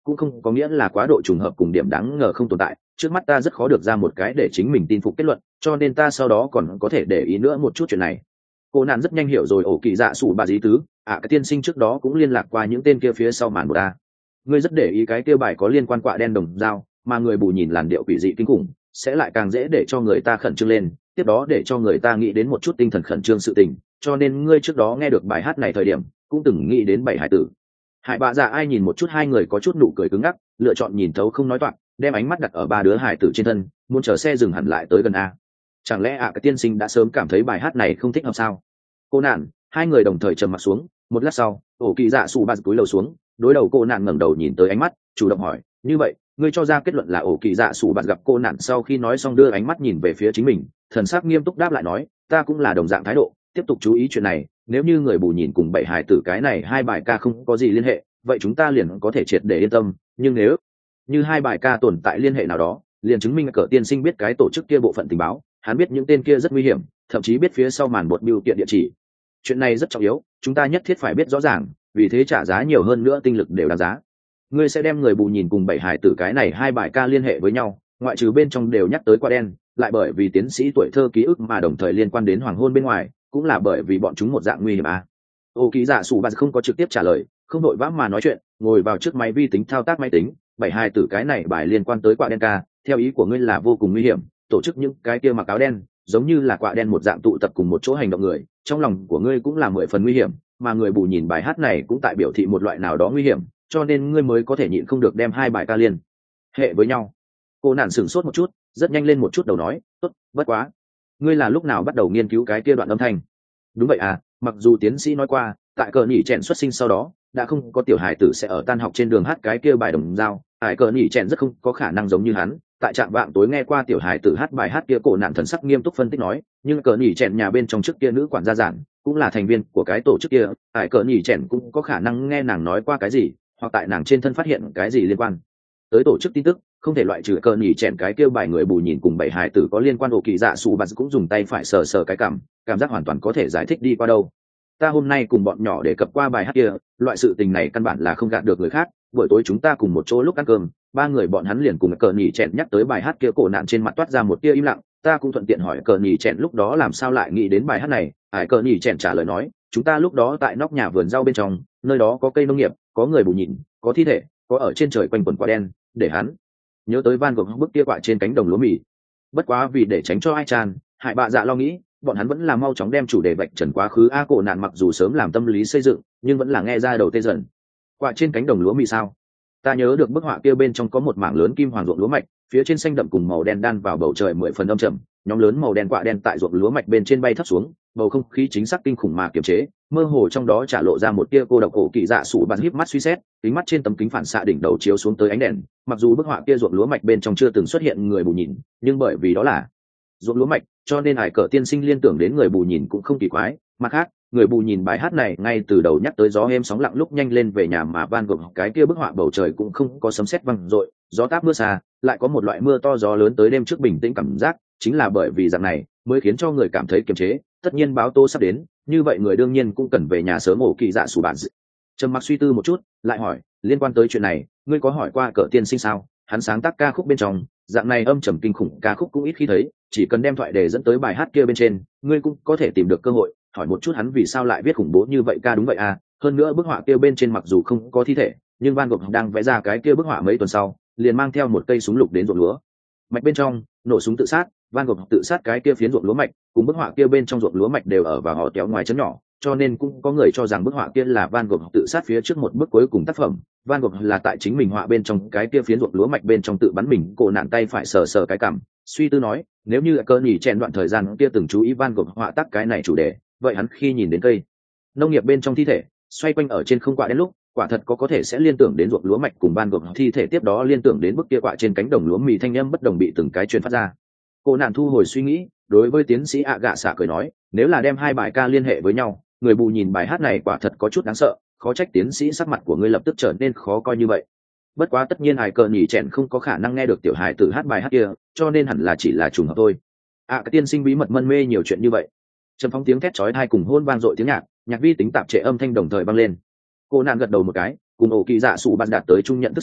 cũng không có nghĩa là quá độ trùng hợp cùng điểm đáng ngờ không tồn tại. Trước mắt ta rất khó được ra một cái để chính mình tin phục kết luận, cho nên ta sau đó còn có thể để ý nữa một chút chuyện này. Cô nạn rất nhanh hiểu rồi ổ kỳ dạ sủ bà dí tứ. À, cái tiên sinh trước đó cũng liên lạc qua những tên kia phía sau màn của ta. Ngươi rất để ý cái kia bài có liên quan quạ đen đồng dao, mà người bù nhìn làn điệu quỷ dị kinh khủng sẽ lại càng dễ để cho người ta khẩn trương lên, tiếp đó để cho người ta nghĩ đến một chút tinh thần khẩn trương sự tình. Cho nên ngươi trước đó nghe được bài hát này thời điểm cũng từng nghĩ đến bảy hải tử. Hải bạ dạ ai nhìn một chút hai người có chút nụ cười cứng ngắc, lựa chọn nhìn thấu không nói toạc, đem ánh mắt đặt ở ba đứa hải tử trên thân, muốn chờ xe dừng hẳn lại tới gần a. Chẳng lẽ ạ à, cái tiên sinh đã sớm cảm thấy bài hát này không thích hợp sao? Cô nạn, hai người đồng thời trầm mặt xuống. Một lát sau, ổ kỳ dạ sủ ba cúi đầu xuống, đối đầu cô nạn ngẩng đầu nhìn tới ánh mắt, chủ động hỏi, như vậy ngươi cho ra kết luận là ổ kỳ dạ sủ bạt gặp cô nạn sau khi nói xong đưa ánh mắt nhìn về phía chính mình, thần sắc nghiêm túc đáp lại nói, ta cũng là đồng dạng thái độ, tiếp tục chú ý chuyện này, nếu như người bù nhìn cùng bảy hải tử cái này hai bài ca không có gì liên hệ, vậy chúng ta liền có thể triệt để yên tâm, nhưng nếu như hai bài ca tồn tại liên hệ nào đó, liền chứng minh cờ tiên sinh biết cái tổ chức kia bộ phận tình báo, hắn biết những tên kia rất nguy hiểm, thậm chí biết phía sau màn bột bưu kiện địa chỉ. Chuyện này rất trọng yếu, chúng ta nhất thiết phải biết rõ ràng, vì thế trả giá nhiều hơn nữa tinh lực đều đáng giá. Ngươi sẽ đem người bù nhìn cùng bảy hải tử cái này hai bài ca liên hệ với nhau, ngoại trừ bên trong đều nhắc tới quả đen, lại bởi vì tiến sĩ tuổi thơ ký ức mà đồng thời liên quan đến hoàng hôn bên ngoài, cũng là bởi vì bọn chúng một dạng nguy hiểm à. Ô ký giả sủ bạt không có trực tiếp trả lời, không đội vã mà nói chuyện, ngồi vào trước máy vi tính thao tác máy tính, bảy hải tử cái này bài liên quan tới quả đen ca, theo ý của ngươi là vô cùng nguy hiểm, tổ chức những cái kia mặc áo đen, giống như là quả đen một dạng tụ tập cùng một chỗ hành động người, trong lòng của ngươi cũng là mười phần nguy hiểm, mà người bù nhìn bài hát này cũng tại biểu thị một loại nào đó nguy hiểm, cho nên ngươi mới có thể nhịn không được đem hai bài ca liên hệ với nhau. Cô nản sửng sốt một chút, rất nhanh lên một chút đầu nói, tốt, bất quá, ngươi là lúc nào bắt đầu nghiên cứu cái kia đoạn âm thanh? Đúng vậy à, mặc dù tiến sĩ nói qua, tại cờ nhỉ chèn xuất sinh sau đó, đã không có tiểu hài tử sẽ ở tan học trên đường hát cái kia bài đồng dao, tại cờ nhỉ chèn rất không có khả năng giống như hắn. Tại trạm vạng tối nghe qua tiểu hài tử hát bài hát kia, cổ nạn thần sắc nghiêm túc phân tích nói, nhưng cờ nhỉ chèn nhà bên trong trước kia nữ quản gia giản cũng là thành viên của cái tổ chức kia, tại cờ nhỉ chèn cũng có khả năng nghe nàng nói qua cái gì, hoặc tại nàng trên thân phát hiện cái gì liên quan tới tổ chức tin tức, không thể loại trừ cờ nhỉ chèn cái kia bài người bù nhìn cùng bảy hài tử có liên quan. Ổ kỳ dạ sủ bạt cũng dùng tay phải sờ sờ cái cảm cảm giác hoàn toàn có thể giải thích đi qua đâu. Ta hôm nay cùng bọn nhỏ đề cập qua bài hát kia, loại sự tình này căn bản là không gạt được người khác. Buổi tối chúng ta cùng một chỗ lúc ăn cơm, ba người bọn hắn liền cùng cờ nhỉ chèn nhắc tới bài hát kia, cổ nạn trên mặt toát ra một tia im lặng. Ta cũng thuận tiện hỏi cờ nhỉ chèn lúc đó làm sao lại nghĩ đến bài hát này. Ải cờ nhỉ chèn trả lời nói, chúng ta lúc đó tại nóc nhà vườn rau bên trong, nơi đó có cây nông nghiệp, có người bù nhìn, có thi thể, có ở trên trời quanh quần quả đen, để hắn nhớ tới Van Gogh bức kia quả trên cánh đồng lúa mì. Bất quá vì để tránh cho ai tràn, hại bạ dạ lo nghĩ, bọn hắn vẫn là mau chóng đem chủ đề vạch trần quá khứ. A cổ nạn mặc dù sớm làm tâm lý xây dựng, nhưng vẫn là nghe ra đầu tê dần. Quả trên cánh đồng lúa mì sao? Ta nhớ được bức họa kia bên trong có một mảng lớn kim hoàng ruộng lúa mạch, phía trên xanh đậm cùng màu đen đan vào bầu trời mười phần âm trầm, nhóm lớn màu đen quạ đen tại ruộng lúa mạch bên trên bay thấp xuống, bầu không khí chính xác kinh khủng mà kiềm chế, mơ hồ trong đó trả lộ ra một tia cô độc. Cổ kỳ dạ sủ bạt híp mắt suy xét, kính mắt trên tấm kính phản xạ đỉnh đầu chiếu xuống tới ánh đèn, mặc dù bức họa kia ruộng lúa mạch bên trong chưa từng xuất hiện người bù nhìn, nhưng bởi vì đó là ruộng lúa mạch, cho nên hải cờ tiên sinh liên tưởng đến người bù nhìn cũng không kỳ quái. Mặt khác, người bù nhìn bài hát này ngay từ đầu nhắc tới gió êm sóng lặng lúc nhanh lên về nhà, mà Van Gogh cái kia bức họa bầu trời cũng không có sấm sét vang dội, gió táp mưa xa, lại có một loại mưa to gió lớn tới đêm trước bình tĩnh cảm giác. Chính là bởi vì dạng này mới khiến cho người cảm thấy kiềm chế. Tất nhiên báo tố sắp đến, như vậy người đương nhiên cũng cần về nhà sớm. Ổ kỳ dạ sủ bạn trầm mặc suy tư một chút, lại hỏi, liên quan tới chuyện này, ngươi có hỏi qua cờ tiên sinh sao? Hắn sáng tác ca khúc bên trong dạng này âm trầm kinh khủng ca khúc cũng ít khi thấy, chỉ cần đem thoại đề dẫn tới bài hát kia bên trên, ngươi cũng có thể tìm được cơ hội hỏi một chút hắn vì sao lại viết khủng bố như vậy ca. Đúng vậy à, hơn nữa bức họa kia bên trên mặc dù không có thi thể, nhưng Van Gogh đang vẽ ra cái kia bức họa mấy tuần sau liền mang theo một cây súng lục đến ruộng lúa mạch bên trong nổ súng tự sát. Van Gogh tự sát cái kia phiến ruộng lúa mạch cùng bức họa kia bên trong ruộng lúa mạch đều ở vào họ kéo ngoài chấn nhỏ, cho nên cũng có người cho rằng bức họa kia là Van Gogh tự sát phía trước một bước cuối cùng tác phẩm. Van Gogh là tại chính mình họa bên trong cái kia phiến ruộng lúa mạch bên trong tự bắn mình. Cổ nạn tay phải sờ sờ cái cằm, suy tư nói, nếu như cơ nhỉ chèn đoạn thời gian kia từng chú ý Van Gogh họa tác cái này chủ đề, vậy hắn khi nhìn đến cây nông nghiệp bên trong thi thể xoay quanh ở trên không quạ đen lúc, quả thật có có thể sẽ liên tưởng đến ruộng lúa mạch cùng Van Gogh thi thể, tiếp đó liên tưởng đến bức kia quạ trên cánh đồng lúa mì. Thanh âm bất đồng bị từng cái truyền phát ra. Cô nạn thu hồi suy nghĩ, đối với tiến sĩ ạ gạ xạ cười nói, nếu là đem hai bài ca liên hệ với nhau, người bù nhìn bài hát này quả thật có chút đáng sợ, khó trách tiến sĩ sắc mặt của ngươi lập tức trở nên khó coi như vậy. Bất quá tất nhiên hài cờ nhỉ chèn không có khả năng nghe được tiểu hài tử hát bài hát kia, cho nên hẳn là chỉ là trùng hợp thôi. À, cái tiên sinh bí mật mân mê nhiều chuyện như vậy. Trầm phóng tiếng thét chói tai cùng hôn vang dội tiếng nhạc, nhạc vi tính tạp trệ âm thanh đồng thời vang lên. Cô nạn gật đầu một cái, cùng ổ kỳ dạ sủ bạn đạt tới chung nhận thức sau,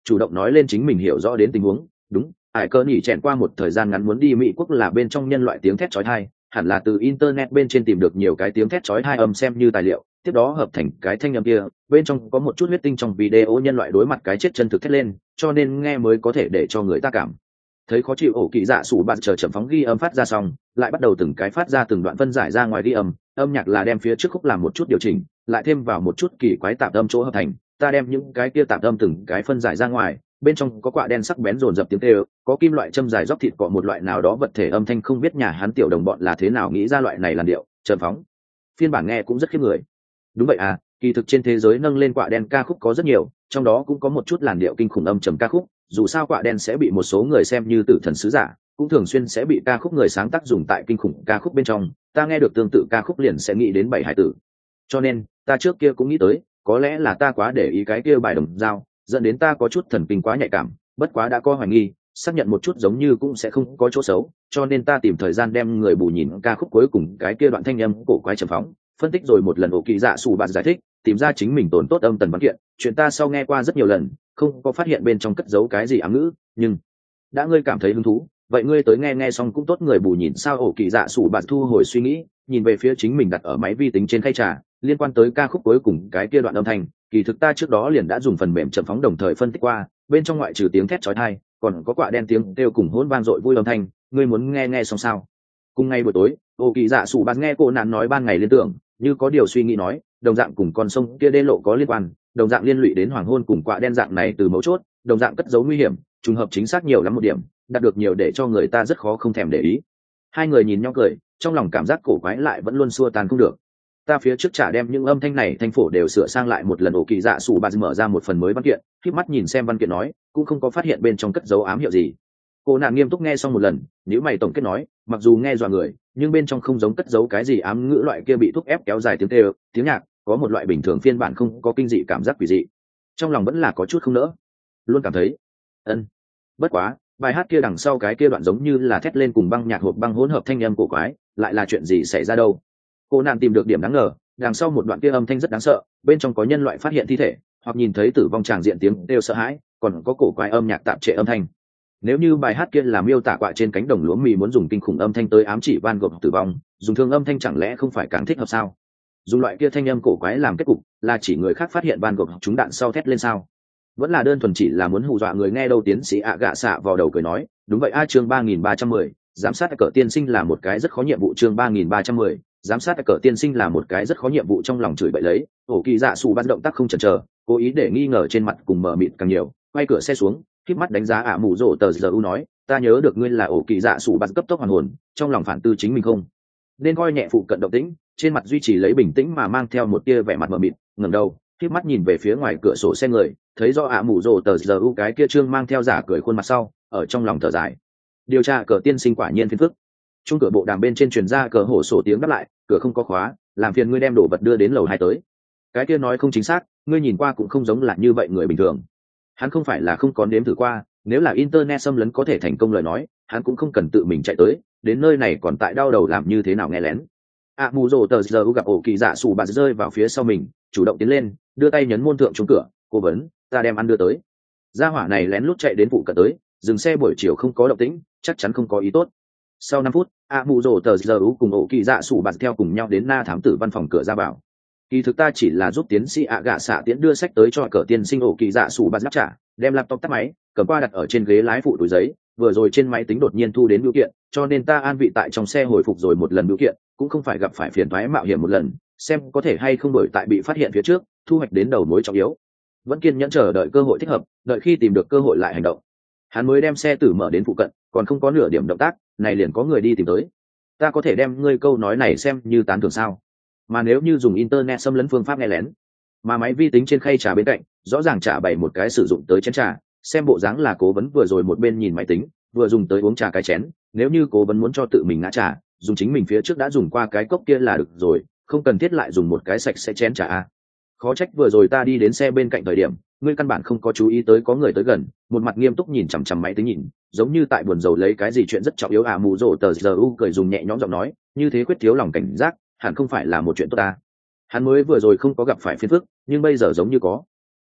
chủ động nói lên chính mình hiểu rõ đến tình huống. Đúng, ải cơ nhỉ chèn qua một thời gian ngắn muốn đi Mỹ quốc là bên trong nhân loại tiếng thét chói tai, hẳn là từ internet bên trên tìm được nhiều cái tiếng thét chói tai âm xem như tài liệu, tiếp đó hợp thành cái thanh âm kia, bên trong có một chút huyết tinh trong video nhân loại đối mặt cái chết chân thực thét lên, cho nên nghe mới có thể để cho người ta cảm thấy khó chịu. Ổ kỳ dạ sủ bạn chờ chậm phóng ghi âm phát ra xong, lại bắt đầu từng cái phát ra từng đoạn phân giải ra ngoài ghi âm, âm nhạc là đem phía trước khúc làm một chút điều chỉnh, lại thêm vào một chút kỳ quái tạp âm chỗ hợp thành, ta đem những cái kia tạp âm từng cái phân giải ra ngoài, bên trong có quạ đen sắc bén rồn rập tiếng kêu, có kim loại châm dài róc thịt cọ một loại nào đó vật thể âm thanh, không biết nhà hắn tiểu đồng bọn là thế nào nghĩ ra loại này làn điệu trầm phóng phiên bản nghe cũng rất khiếp người. Đúng vậy à, kỳ thực trên thế giới nâng lên quạ đen ca khúc có rất nhiều, trong đó cũng có một chút làn điệu kinh khủng âm trầm ca khúc, dù sao quạ đen sẽ bị một số người xem như tử thần sứ giả, cũng thường xuyên sẽ bị ca khúc người sáng tác dùng tại kinh khủng ca khúc bên trong, ta nghe được tương tự ca khúc liền sẽ nghĩ đến bảy hải tử. Cho nên ta trước kia cũng nghĩ tới có lẽ là ta quá để ý cái kia bài đồng dao, dẫn đến ta có chút thần kinh quá nhạy cảm, bất quá đã có hoài nghi, xác nhận một chút giống như cũng sẽ không có chỗ xấu, cho nên ta tìm thời gian đem người bù nhìn ca khúc cuối cùng cái kia đoạn thanh âm cổ quái trầm phóng phân tích rồi một lần. Ổ kỳ dạ sủ bạn giải thích, tìm ra chính mình tổn tốt âm tần văn kiện, chuyện ta sau nghe qua rất nhiều lần, không có phát hiện bên trong cất giấu cái gì ám ngữ, nhưng đã ngươi cảm thấy hứng thú, vậy ngươi tới nghe nghe xong cũng tốt. Người bù nhìn sao? Ổ kỳ dạ sủ bạn thu hồi suy nghĩ, nhìn về phía chính mình đặt ở máy vi tính trên khay trà, liên quan tới ca khúc cuối cùng cái kia đoạn âm thanh, kỳ thực ta trước đó liền đã dùng phần mềm chậm phóng đồng thời phân tích qua, bên trong ngoại trừ tiếng thét chói tai, còn có quạ đen tiếng kêu cùng hỗn vang dội vui âm thanh, ngươi muốn nghe nghe xong sao? Cùng ngày buổi tối, Ổ kỳ dạ sủ bạn nghe cô nạn nói ban ngày liên tưởng, như có điều suy nghĩ nói, đồng dạng cùng con sông kia đê lộ có liên quan, đồng dạng liên lụy đến hoàng hôn cùng quạ đen dạng này từ mấu chốt, đồng dạng cất giấu nguy hiểm, trùng hợp chính xác nhiều lắm một điểm, đạt được nhiều để cho người ta rất khó không thèm để ý. Hai người nhìn nhau cười, trong lòng cảm giác cổ quái lại vẫn luôn xua tan không được. Ta phía trước trả đem những âm thanh này thanh phổ đều sửa sang lại một lần. Ổ kỳ dạ sủ bạn mở ra một phần mới văn kiện, khép mắt nhìn xem văn kiện nói, cũng không có phát hiện bên trong cất dấu ám hiệu gì. Cô nạn nghiêm túc nghe xong một lần, nếu mày tổng kết nói, mặc dù nghe dọa người, nhưng bên trong không giống cất dấu cái gì ám ngữ loại kia bị thúc ép kéo dài tiếng tê tiếng nhạc, có một loại bình thường phiên bản không có kinh dị cảm giác quỷ dị. Trong lòng vẫn là có chút không nỡ, luôn cảm thấy ân bất quá bài hát kia đằng sau cái kia đoạn giống như là thét lên cùng băng nhạc hộp băng hỗn hợp thanh âm cổ quái, lại là chuyện gì xảy ra đâu? Cô nạn tìm được điểm đáng ngờ, đằng sau một đoạn kia âm thanh rất đáng sợ, bên trong có nhân loại phát hiện thi thể, hoặc nhìn thấy tử vong tràng diện tiếng đều sợ hãi, còn có cổ quái âm nhạc tạm trệ âm thanh. Nếu như bài hát kia là miêu tả quạ trên cánh đồng lúa mì muốn dùng kinh khủng âm thanh tới ám chỉ Van Gogh tử vong, dùng thương âm thanh chẳng lẽ không phải càng thích hợp sao? Dùng loại kia thanh âm cổ quái làm kết cục, là chỉ người khác phát hiện Van Gogh trúng đạn sau thét lên sao? Vẫn là đơn thuần chỉ là muốn hù dọa người nghe đâu? Tiến sĩ ạ gạ xạ vào đầu cười nói, đúng vậy a. Chương ba nghìn ba trăm mười, giám sát cỡ tiên sinh là một cái rất khó nhiệm vụ. Chương ba nghìn ba trăm mười, giám sát cỡ tiên sinh là một cái rất khó nhiệm vụ. Trong lòng chửi bậy lấy, Ổ kỳ dạ sủ bắt động tác không chần chờ, cố ý để nghi ngờ trên mặt cùng mờ mịt càng nhiều, quay cửa xe xuống, khép mắt đánh giá ạ mù rổ tờ giờ u nói, ta nhớ được ngươi là Ổ kỳ dạ sủ bắt cấp tốc hoàn hồn, trong lòng phản tư chính mình không nên coi nhẹ phụ cận động tĩnh, trên mặt duy trì lấy bình tĩnh mà mang theo một tia vẻ mặt mờ mịt, ngẩng đầu khép mắt nhìn về phía ngoài cửa sổ xe người, thấy do ạ mù rổ tờ giờ u cái kia trương mang theo giả cười khuôn mặt sau, ở trong lòng thở dài. Điều tra cờ tiên sinh quả nhiên phiền phức. Chung cửa bộ đàm bên trên truyền ra cờ hổ sổ tiếng đáp lại, cửa không có khóa, làm phiền ngươi đem đồ vật đưa đến lầu hai tới. Cái kia nói không chính xác, ngươi nhìn qua cũng không giống là như vậy người bình thường. Hắn không phải là không có nếm thử qua, nếu là internet xâm lấn có thể thành công lời nói, hắn cũng không cần tự mình chạy tới, đến nơi này còn tại đau đầu làm như thế nào nghe lén. ạ mù rồ tờ giờ gặp Ổ kỳ dạ sủ bạn rơi vào phía sau mình, chủ động tiến lên, đưa tay nhấn môn thượng chung cửa, cố vấn, ta đem ăn đưa tới. Gia hỏa này lén lút chạy đến phụ cận tới, dừng xe buổi chiều không có động tĩnh, chắc chắn không có ý tốt. Sau năm phút, ạ mù rồ tờ giờ cùng Ổ kỳ dạ sủ bạn theo cùng nhau đến na thám tử văn phòng cửa ra vào. Kỳ thực ta chỉ là giúp tiến sĩ ạ gạ xạ tiễn đưa sách tới cho cờ tiên sinh. Ổ kỳ dạ sủ bạn giáp trả, đem laptop tắt máy, cầm qua đặt ở trên ghế lái phụ túi giấy, vừa rồi trên máy tính đột nhiên thu đến biểu kiện, cho nên ta an vị tại trong xe hồi phục rồi một lần biểu kiện, cũng không phải gặp phải phiền toái mạo hiểm một lần, xem có thể hay không đổi tại bị phát hiện phía trước, thu hoạch đến đầu mối trọng yếu. Vẫn kiên nhẫn chờ đợi cơ hội thích hợp, đợi khi tìm được cơ hội lại hành động. Hắn mới đem xe tử mở đến phụ cận, còn không có nửa điểm động tác, này liền có người đi tìm tới. Ta có thể đem ngươi câu nói này xem như tán thưởng sao? Mà nếu như dùng internet xâm lấn phương pháp nghe lén, mà máy vi tính trên khay trà bên cạnh rõ ràng trả bày một cái sử dụng tới chén trà, xem bộ dáng là cố vấn vừa rồi một bên nhìn máy tính vừa dùng tới uống trà cái chén, nếu như cố vấn muốn cho tự mình ngã trà, dùng chính mình phía trước đã dùng qua cái cốc kia là được rồi, không cần thiết lại dùng một cái sạch sẽ chén trà a. Khó trách vừa rồi ta đi đến xe bên cạnh thời điểm ngươi căn bản không có chú ý tới có người tới gần, một mặt nghiêm túc nhìn chằm chằm máy tính nhìn, giống như tại buồn rầu lấy cái gì chuyện rất trọng yếu. À mù rồ tờ giờ u cười dùng nhẹ nhõm giọng nói, như thế quyết thiếu lòng cảnh giác hẳn không phải là một chuyện tốt ta. Hắn mới vừa rồi không có gặp phải phiền phức, nhưng bây giờ giống như có.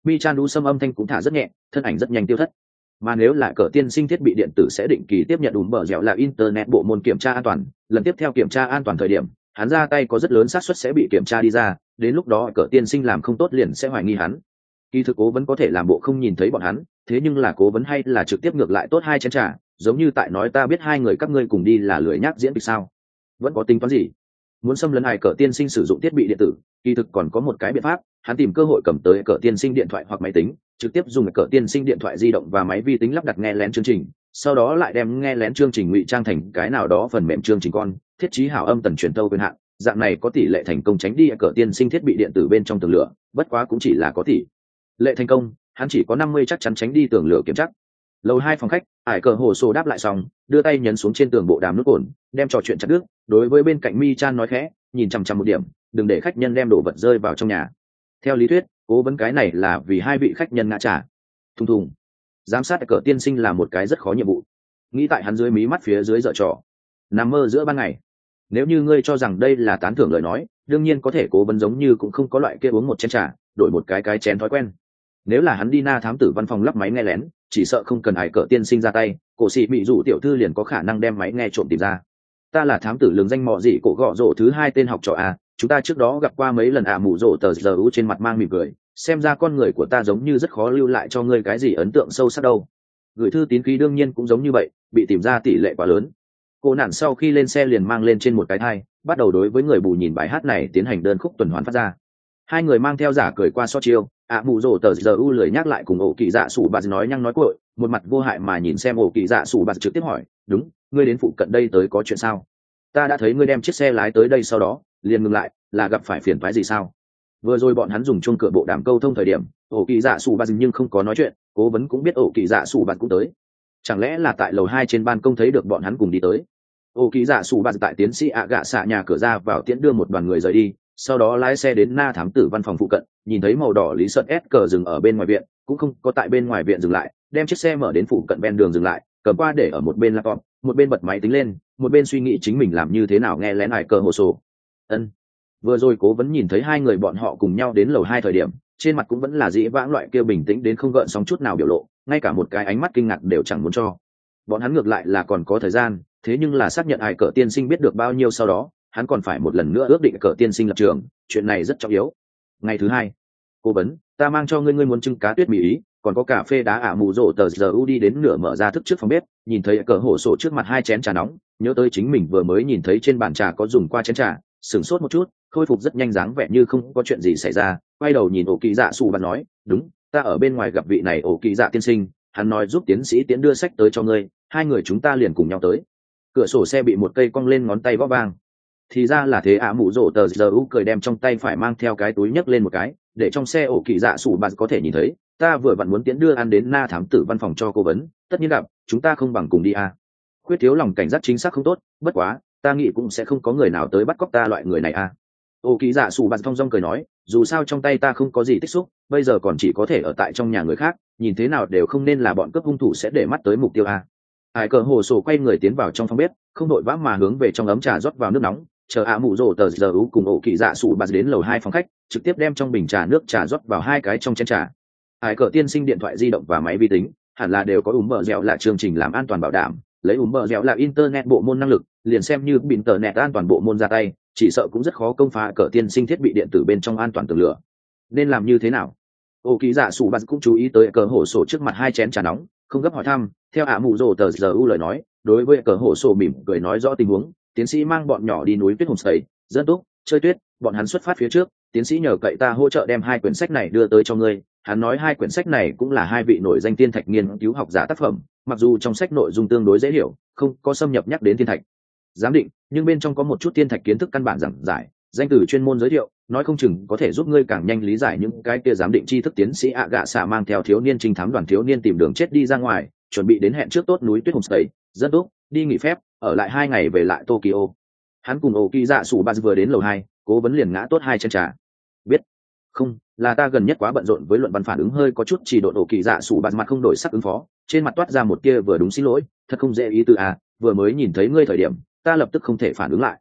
mi chan đu sâm âm thanh cũng thả rất nhẹ, thân ảnh rất nhanh tiêu thất. Mà nếu là cỡ tiên sinh thiết bị điện tử sẽ định kỳ tiếp nhận ùm bờ dẻo là internet bộ môn kiểm tra an toàn, lần tiếp theo kiểm tra an toàn thời điểm hắn ra tay có rất lớn xác suất sẽ bị kiểm tra đi ra, đến lúc đó cỡ tiên sinh làm không tốt liền sẽ hoài nghi hắn. Kỳ thực cố vấn có thể làm bộ không nhìn thấy bọn hắn, thế nhưng là cố vấn hay là trực tiếp ngược lại tốt hai chén trà, giống như tại nói ta biết hai người các ngươi cùng đi là lười nhác diễn kịch sao? Vẫn có tính toán gì? Muốn xâm lấn hại cỡ tiên sinh sử dụng thiết bị điện tử, kỳ thực còn có một cái biện pháp, hắn tìm cơ hội cầm tới cỡ tiên sinh điện thoại hoặc máy tính, trực tiếp dùng cỡ tiên sinh điện thoại di động và máy vi tính lắp đặt nghe lén chương trình, sau đó lại đem nghe lén chương trình ngụy trang thành cái nào đó phần mềm chương trình con, thiết trí hảo âm tần truyền tâu quyền hạn, dạng này có tỷ lệ thành công tránh đi cỡ tiên sinh thiết bị điện tử bên trong tường lửa, bất quá cũng chỉ là có tỷ lệ thành công, hắn chỉ có năm mươi chắc chắn tránh đi tường lửa kiểm chắc. Lầu hai phòng khách, ải cờ hồ sô đáp lại xong, đưa tay nhấn xuống trên tường bộ đàm nút ổn, đem trò chuyện chặt đứt, đối với bên cạnh mi chan nói khẽ, nhìn chằm chằm một điểm, đừng để khách nhân đem đồ vật rơi vào trong nhà. Theo lý thuyết cố vấn cái này là vì hai vị khách nhân ngã trả. Thùng thùng, giám sát cỡ tiên sinh là một cái rất khó nhiệm vụ, nghĩ tại hắn dưới mí mắt phía dưới dở trò, nằm mơ giữa ban ngày. Nếu như ngươi cho rằng đây là tán thưởng lời nói, đương nhiên có thể cố vấn giống như cũng không có loại kia uống một chén trà đổi một cái cái chén thói quen. Nếu là hắn đi na thám tử văn phòng lắp máy nghe lén, chỉ sợ không cần ải cỡ tiên sinh ra tay, cổ sĩ bị rủ tiểu thư liền có khả năng đem máy nghe trộm tìm ra. Ta là thám tử lường danh mọ gì cổ gọ rổ thứ hai tên học trò à, chúng ta trước đó gặp qua mấy lần ạ à, mụ rổ tờ giờ u trên mặt mang mỉm cười, xem ra con người của ta giống như rất khó lưu lại cho ngươi cái gì ấn tượng sâu sắc đâu. Gửi thư tín khí đương nhiên cũng giống như vậy, bị tìm ra tỷ lệ quá lớn. Cô nạn sau khi lên xe liền mang lên trên một cái thai, bắt đầu đối với người bù nhìn bài hát này tiến hành đơn khúc tuần hoàn phát ra. Hai người mang theo giả cười qua so chiêu, ạ à, mụ rổ tờ giờ u lười nhắc lại cùng ổ kỳ dạ sủ bà nói nhăng nói cội, một mặt vô hại mà nhìn xem ổ kỳ dạ sủ bà trực tiếp hỏi, đúng, ngươi đến phụ cận đây tới có chuyện sao? Ta đã thấy ngươi đem chiếc xe lái tới đây sau đó liền ngừng lại, là gặp phải phiền toái gì sao? Vừa rồi bọn hắn dùng chuông cửa bộ đàm câu thông thời điểm, ổ kỳ dạ sủ bà nhưng không có nói chuyện, cố vấn cũng biết ổ kỳ dạ sủ bà cũng tới. Chẳng lẽ là tại lầu hai trên ban công thấy được bọn hắn cùng đi tới? Ổ kỳ dạ sủ bà tại tiến sĩ ạ gạ xạ nhà cửa ra vào tiễn đưa một đoàn người rời đi, sau đó lái xe đến na thám tử văn phòng phụ cận, nhìn thấy màu đỏ lý sơn s cờ dừng ở bên ngoài viện, cũng không có tại bên ngoài viện dừng lại, đem chiếc xe mở đến phụ cận ven đường dừng lại, cầm qua để ở một bên laptop, một bên bật máy tính lên, một bên suy nghĩ chính mình làm như thế nào nghe lén ải cờ hồ sổ. Ân, vừa rồi cố vấn nhìn thấy hai người bọn họ cùng nhau đến lầu hai thời điểm, trên mặt cũng vẫn là dĩ vãng loại kia bình tĩnh đến không gợn sóng chút nào biểu lộ, ngay cả một cái ánh mắt kinh ngạc đều chẳng muốn cho. Bọn hắn ngược lại là còn có thời gian, thế nhưng là xác nhận ải cờ tiên sinh biết được bao nhiêu sau đó, hắn còn phải một lần nữa ước định cờ tiên sinh lập trường, chuyện này rất trọng yếu. Ngày thứ hai, cố vấn, ta mang cho ngươi ngươi muốn trưng cá tuyết mì ý, còn có cà phê đá ả mù rổ tờ giờ u đi đến nửa mở ra thức trước phòng bếp, nhìn thấy cờ hổ sổ trước mặt hai chén trà nóng, nhớ tới chính mình vừa mới nhìn thấy trên bàn trà có dùng qua chén trà, sửng sốt một chút, khôi phục rất nhanh dáng vẻ như không có chuyện gì xảy ra, quay đầu nhìn ổ kỳ dạ sủ bạn nói, đúng, ta ở bên ngoài gặp vị này ổ kỳ dạ tiên sinh, hắn nói giúp tiến sĩ tiến đưa sách tới cho ngươi, hai người chúng ta liền cùng nhau tới. Cửa sổ xe bị một cây cong lên ngón tay gõ vang. Thì ra là thế, ả mụ rổ tờ giờ u cười đem trong tay phải mang theo cái túi nhấc lên một cái, để trong xe ổ kỳ dạ sủ bạn có thể nhìn thấy, ta vừa vặn muốn tiến đưa ăn đến na thám tử văn phòng cho cố vấn, tất nhiên gặp, chúng ta không bằng cùng đi à. Khuyết thiếu lòng cảnh giác chính xác không tốt, bất quá ta nghĩ cũng sẽ không có người nào tới bắt cóc ta loại người này à. Ổ kỳ dạ sủ bạn thong dong cười nói, dù sao trong tay ta không có gì tích xúc, bây giờ còn chỉ có thể ở tại trong nhà người khác, nhìn thế nào đều không nên là bọn cướp hung thủ sẽ để mắt tới mục tiêu à. Hải cờ hồ sổ quay người tiến vào trong phòng bếp, không đội vã mà hướng về trong ấm trà rót vào nước nóng, chờ ạ mụ rổ tờ giờ u cùng ổ kỳ dạ sủ bạt đến lầu hai phòng khách, trực tiếp đem trong bình trà nước trà rót vào hai cái trong chén trà. Hải cờ tiên sinh điện thoại di động và máy vi tính hẳn là đều có ùm bờ dẻo là chương trình làm an toàn bảo đảm, lấy ùm bờ dẻo là internet bộ môn năng lực, liền xem như bình tờ nẹt an toàn bộ môn ra tay, chỉ sợ cũng rất khó công phá cờ tiên sinh thiết bị điện tử bên trong an toàn tường lửa. Nên làm như thế nào? Ổ kỳ dạ sủ bạt cũng chú ý tới cờ hổ sổ trước mặt hai chén trà nóng, không gấp hỏi thăm, theo ạ mụ rổ tờ giờ u lời nói, đối với cờ hổ sổ mỉm cười nói rõ tình huống. Tiến sĩ mang bọn nhỏ đi núi tuyết hồng sầy, dân túc, chơi tuyết, bọn hắn xuất phát phía trước, tiến sĩ nhờ cậy ta hỗ trợ đem hai quyển sách này đưa tới cho ngươi. Hắn nói hai quyển sách này cũng là hai vị nổi danh thiên thạch nghiên cứu học giả tác phẩm, mặc dù trong sách nội dung tương đối dễ hiểu, không có xâm nhập nhắc đến thiên thạch giám định, nhưng bên trong có một chút thiên thạch kiến thức căn bản giảng giải, danh từ chuyên môn giới thiệu, nói không chừng có thể giúp ngươi càng nhanh lý giải những cái kia giám định tri thức. Tiến sĩ ạ gạ xạ mang theo thiếu niên trinh thám đoàn thiếu niên tìm đường chết đi ra ngoài, chuẩn bị đến hẹn trước tốt núi tuyết hồng sầy, dân túc, đi nghỉ phép, ở lại hai ngày về lại Tokyo. Hắn cùng ổ kỳ dạ sủ bạt vừa đến lầu hai, cố vấn liền ngã tốt hai chân trà. Biết không, là ta gần nhất quá bận rộn với luận văn phản ứng hơi có chút chỉ độn. Ổ kỳ dạ sủ bạt mặt không đổi sắc ứng phó, trên mặt toát ra một kia vừa đúng xin lỗi, thật không dễ ý từ à, vừa mới nhìn thấy ngươi thời điểm ta lập tức không thể phản ứng lại.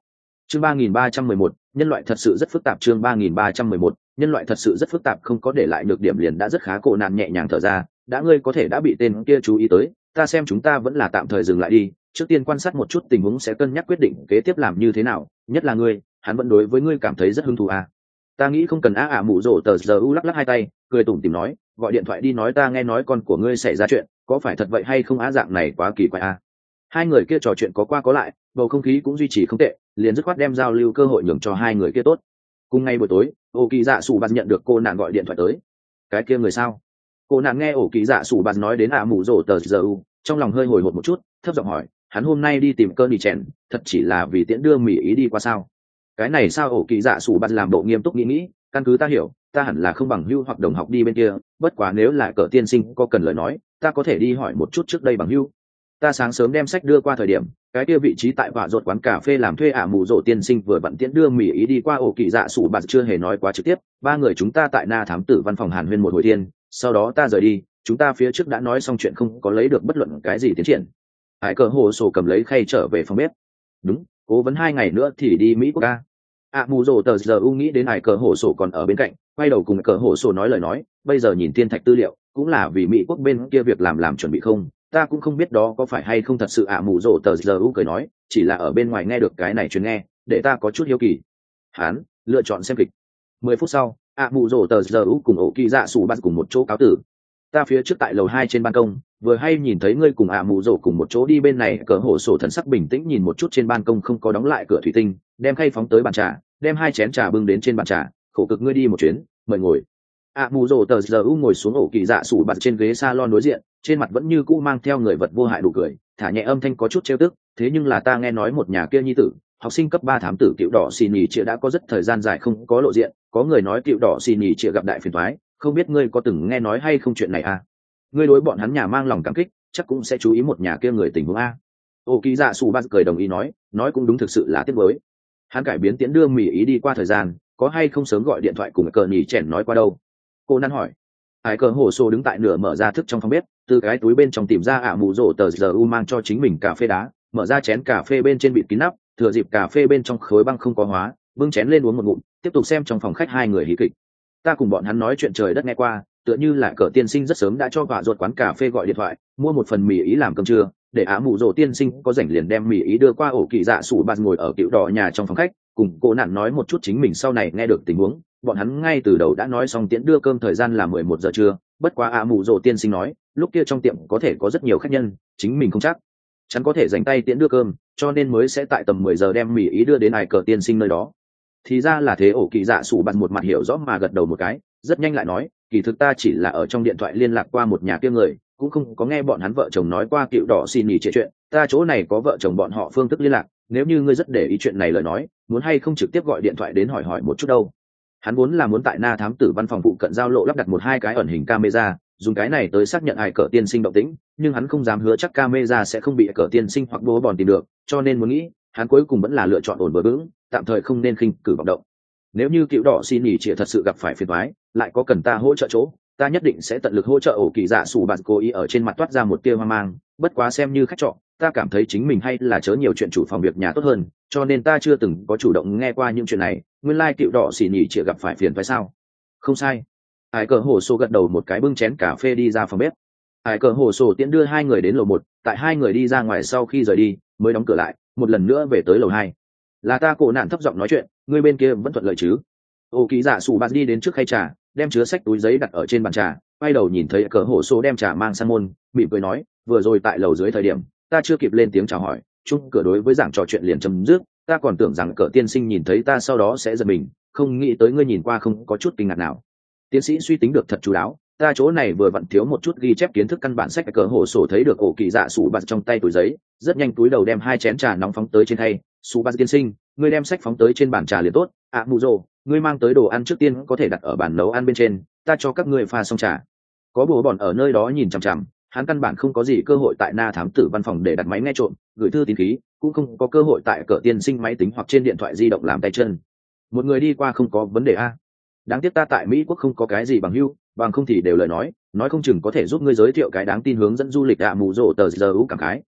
chương ba nghìn ba trăm mười một, nhân loại thật sự rất phức tạp. Chương ba nghìn ba trăm mười một, nhân loại thật sự rất phức tạp, không có để lại nhược điểm liền đã rất khá. Cổ nạn nhẹ nhàng thở ra, đã ngươi có thể đã bị tên kia chú ý tới, ta xem chúng ta vẫn là tạm thời dừng lại đi, trước tiên quan sát một chút tình huống sẽ cân nhắc quyết định kế tiếp làm như thế nào, nhất là ngươi, hắn vẫn đối với ngươi cảm thấy rất hứng thú à. Ta nghĩ không cần á ả mụ rổ tờ giờ u lắc lắc hai tay, cười tủm tỉm nói, gọi điện thoại đi nói ta nghe nói con của ngươi xảy ra chuyện, có phải thật vậy hay không á, dạng này quá kỳ quái à. Hai người kia trò chuyện có qua có lại, bầu không khí cũng duy trì không tệ, liền dứt khoát đem giao lưu cơ hội nhường cho hai người kia tốt. Cùng ngày buổi tối, ổ kỳ dạ sủ bạt nhận được cô nàng gọi điện thoại tới. Cái kia người sao? Cô nàng nghe ổ kỳ dạ sủ bạt nói đến ả mụ rổ tờ giờ u, trong lòng hơi hồi hộp một chút, thấp giọng hỏi, hắn hôm nay đi tìm cơn mì chèn, thật chỉ là vì tiễn đưa mì ý đi qua sao? Cái này sao? Ổ kỳ dạ sủ bạt làm bộ nghiêm túc nghĩ nghĩ, căn cứ ta hiểu, ta hẳn là không bằng hưu hoặc đồng học đi bên kia, bất quá nếu là cỡ tiên sinh có cần lời nói, ta có thể đi hỏi một chút trước đây bằng hưu. Ta sáng sớm đem sách đưa qua thời điểm, cái kia vị trí tại vạ ruột quán cà phê làm thuê ả mù rổ tiên sinh vừa bận tiễn đưa mì ý đi qua. Ổ kỳ dạ sủ bạt chưa hề nói quá trực tiếp, ba người chúng ta tại na thám tử văn phòng hàn huyên một hồi thiên, sau đó ta rời đi, chúng ta phía trước đã nói xong chuyện, không có lấy được bất luận cái gì tiến triển. Hải cờ hồ sổ cầm lấy khay trở về phòng bếp. Đúng, cố vấn hai ngày nữa thì đi Mỹ quốc ca. ạ mù rổ tờ giờ u nghĩ đến hải cờ hồ sổ còn ở bên cạnh, quay đầu cùng cờ hồ sổ nói lời nói, bây giờ nhìn thiên thạch tư liệu, cũng là vì Mỹ quốc bên kia việc làm làm chuẩn bị không, ta cũng không biết đó có phải hay không thật sự. ạ mù rổ tờ giờ u cười nói, chỉ là ở bên ngoài nghe được cái này truyền nghe, để ta có chút hiếu kỳ. Hán lựa chọn xem kịch. Mười phút sau, ạ mù rổ tờ giờ u cùng ổ kỳ dạ sủ bắt cùng một chỗ cáo tử. Ta phía trước tại lầu hai trên ban công, vừa hay nhìn thấy ngươi cùng ạ mù rổ cùng một chỗ đi bên này. Cờ hổ sổ thần sắc bình tĩnh nhìn một chút trên ban công không có đóng lại cửa thủy tinh, đem khay phóng tới bàn trà, đem hai chén trà bưng đến trên bàn trà, khổ cực ngươi đi một chuyến, mời ngồi. ạ mù rổ tờ giờ u ngồi xuống ổ kỳ dạ sủ bạt trên ghế salon đối diện, trên mặt vẫn như cũ mang theo người vật vô hại đủ cười, thả nhẹ âm thanh có chút trêu tức, thế nhưng là ta nghe nói một nhà kia nhi tử, học sinh cấp ba thám tử cựu đỏ xì nhì chĩa đã có rất thời gian dài không có lộ diện, có người nói cựu đỏ xì nhì chĩa gặp đại phiền toái, không biết ngươi có từng nghe nói hay không chuyện này à? Ngươi đối bọn hắn nhà mang lòng cảm kích, chắc cũng sẽ chú ý một nhà kia người tình huống a. Ổ kỳ dạ sủ bạt cười đồng ý nói, nói cũng đúng, thực sự là tiếc nuối. Hắn cải biến tiễn đưa mì ý đi qua thời gian, có hay không sớm gọi điện thoại cùng cờ nhì chèn nói qua đâu? Cô năn hỏi. Hải cờ hồ sô đứng tại nửa mở ra thức trong phòng bếp, từ cái túi bên trong tìm ra ả mù rổ tờ giờ u mang cho chính mình cà phê đá, mở ra chén cà phê bên trên bịt kín nắp, thừa dịp cà phê bên trong khối băng không có hóa, bưng chén lên uống một ngụm, tiếp tục xem trong phòng khách hai người hí kịch. Ta cùng bọn hắn nói chuyện trời đất nghe qua, tựa như là cờ tiên sinh rất sớm đã cho vạ ruột quán cà phê gọi điện thoại, mua một phần mì ý làm cơm trưa, để ả mù rổ tiên sinh có rảnh liền đem mì ý đưa qua. Ổ kỳ dạ sủ bạt ngồi ở cựu đỏ nhà trong phòng khách, cùng cô nạn nói một chút chính mình sau này nghe được tình huống. Bọn hắn ngay từ đầu đã nói xong tiễn đưa cơm thời gian là mười một giờ trưa, bất quá ả mù rổ tiên sinh nói lúc kia trong tiệm có thể có rất nhiều khách nhân, chính mình không chắc chắn có thể dành tay tiễn đưa cơm, cho nên mới sẽ tại tầm mười giờ đem mì ý đưa đến Hải cờ tiên sinh nơi đó. Thì ra là thế. Ổ kỳ dạ sủ bạt một mặt hiểu rõ mà gật đầu một cái, rất nhanh lại nói, kỳ thực ta chỉ là ở trong điện thoại liên lạc qua một nhà kia người, cũng không có nghe bọn hắn vợ chồng nói qua cựu đỏ xin nghỉ trễ chuyện, ta chỗ này có vợ chồng bọn họ phương thức liên lạc, nếu như ngươi rất để ý chuyện này lời nói, muốn hay không trực tiếp gọi điện thoại đến hỏi hỏi một chút đâu. Hắn vốn là muốn tại na thám tử văn phòng phụ cận giao lộ lắp đặt một hai cái ẩn hình camera, dùng cái này tới xác nhận Hải cờ tiên sinh động tĩnh, nhưng hắn không dám hứa chắc camera sẽ không bị cờ tiên sinh hoặc bố bòn tìm được, cho nên muốn nghĩ, hắn cuối cùng vẫn là lựa chọn ổn bờ vững, tạm thời không nên khinh cử vọng động. Nếu như cựu đỏ xin nghỉ trịa thật sự gặp phải phiền toái, lại có cần ta hỗ trợ chỗ, ta nhất định sẽ tận lực hỗ trợ. Ổ kỳ dạ sủ bạt cố ý ở trên mặt toát ra một tia hoang mang, bất quá xem như khách trọ, ta cảm thấy chính mình hay là chớ nhiều chuyện chủ phòng việc nhà tốt hơn, cho nên ta chưa từng có chủ động nghe qua những chuyện này. Nguyên lai cựu đỏ xỉ nhỉ chỉ gặp phải phiền phải sao? Không sai. Hải cờ hồ sô gật đầu một cái, bưng chén cà phê đi ra phòng bếp. Hải cờ hồ sô tiễn đưa hai người đến lầu một, tại hai người đi ra ngoài sau khi rời đi mới đóng cửa lại, một lần nữa về tới lầu hai. Là ta cổ nạn thấp giọng nói chuyện, người bên kia vẫn thuận lợi chứ? Ô ký giả sủ bạt đi đến trước khay trà, đem chứa sách túi giấy đặt ở trên bàn trà, quay đầu nhìn thấy cờ hồ sô đem trà mang sang môn, mỉm cười nói, vừa rồi tại lầu dưới thời điểm ta chưa kịp lên tiếng chào hỏi, chung cửa đối với giảng trò chuyện liền chấm dứt, ta còn tưởng rằng cờ tiên sinh nhìn thấy ta sau đó sẽ giật mình, không nghĩ tới ngươi nhìn qua không có chút kinh ngạc nào. Tiến sĩ suy tính được thật chú đáo, ta chỗ này vừa vặn thiếu một chút ghi chép kiến thức căn bản sách. Cờ hồ sổ thấy được ổ kỳ dạ sủ bạt trong tay túi giấy, rất nhanh túi đầu đem hai chén trà nóng phóng tới trên khay. Sủ bạt tiên sinh, ngươi đem sách phóng tới trên bàn trà liền tốt. À mù rồ, ngươi mang tới đồ ăn trước tiên có thể đặt ở bàn nấu ăn bên trên, ta cho các ngươi pha xong trà. Có bố bọn ở nơi đó nhìn chằm chằm, hắn căn bản không có gì cơ hội tại na thám tử văn phòng để đặt máy nghe trộm, gửi thư tín khí, cũng không có cơ hội tại cờ tiên sinh máy tính hoặc trên điện thoại di động làm tay chân. Một người đi qua không có vấn đề a. Đáng tiếc ta tại Mỹ quốc không có cái gì bằng hữu, bằng không thì đều lời nói, nói không chừng có thể giúp ngươi giới thiệu cái đáng tin hướng dẫn du lịch. À mù rồ tờ giờ ú cảm khái,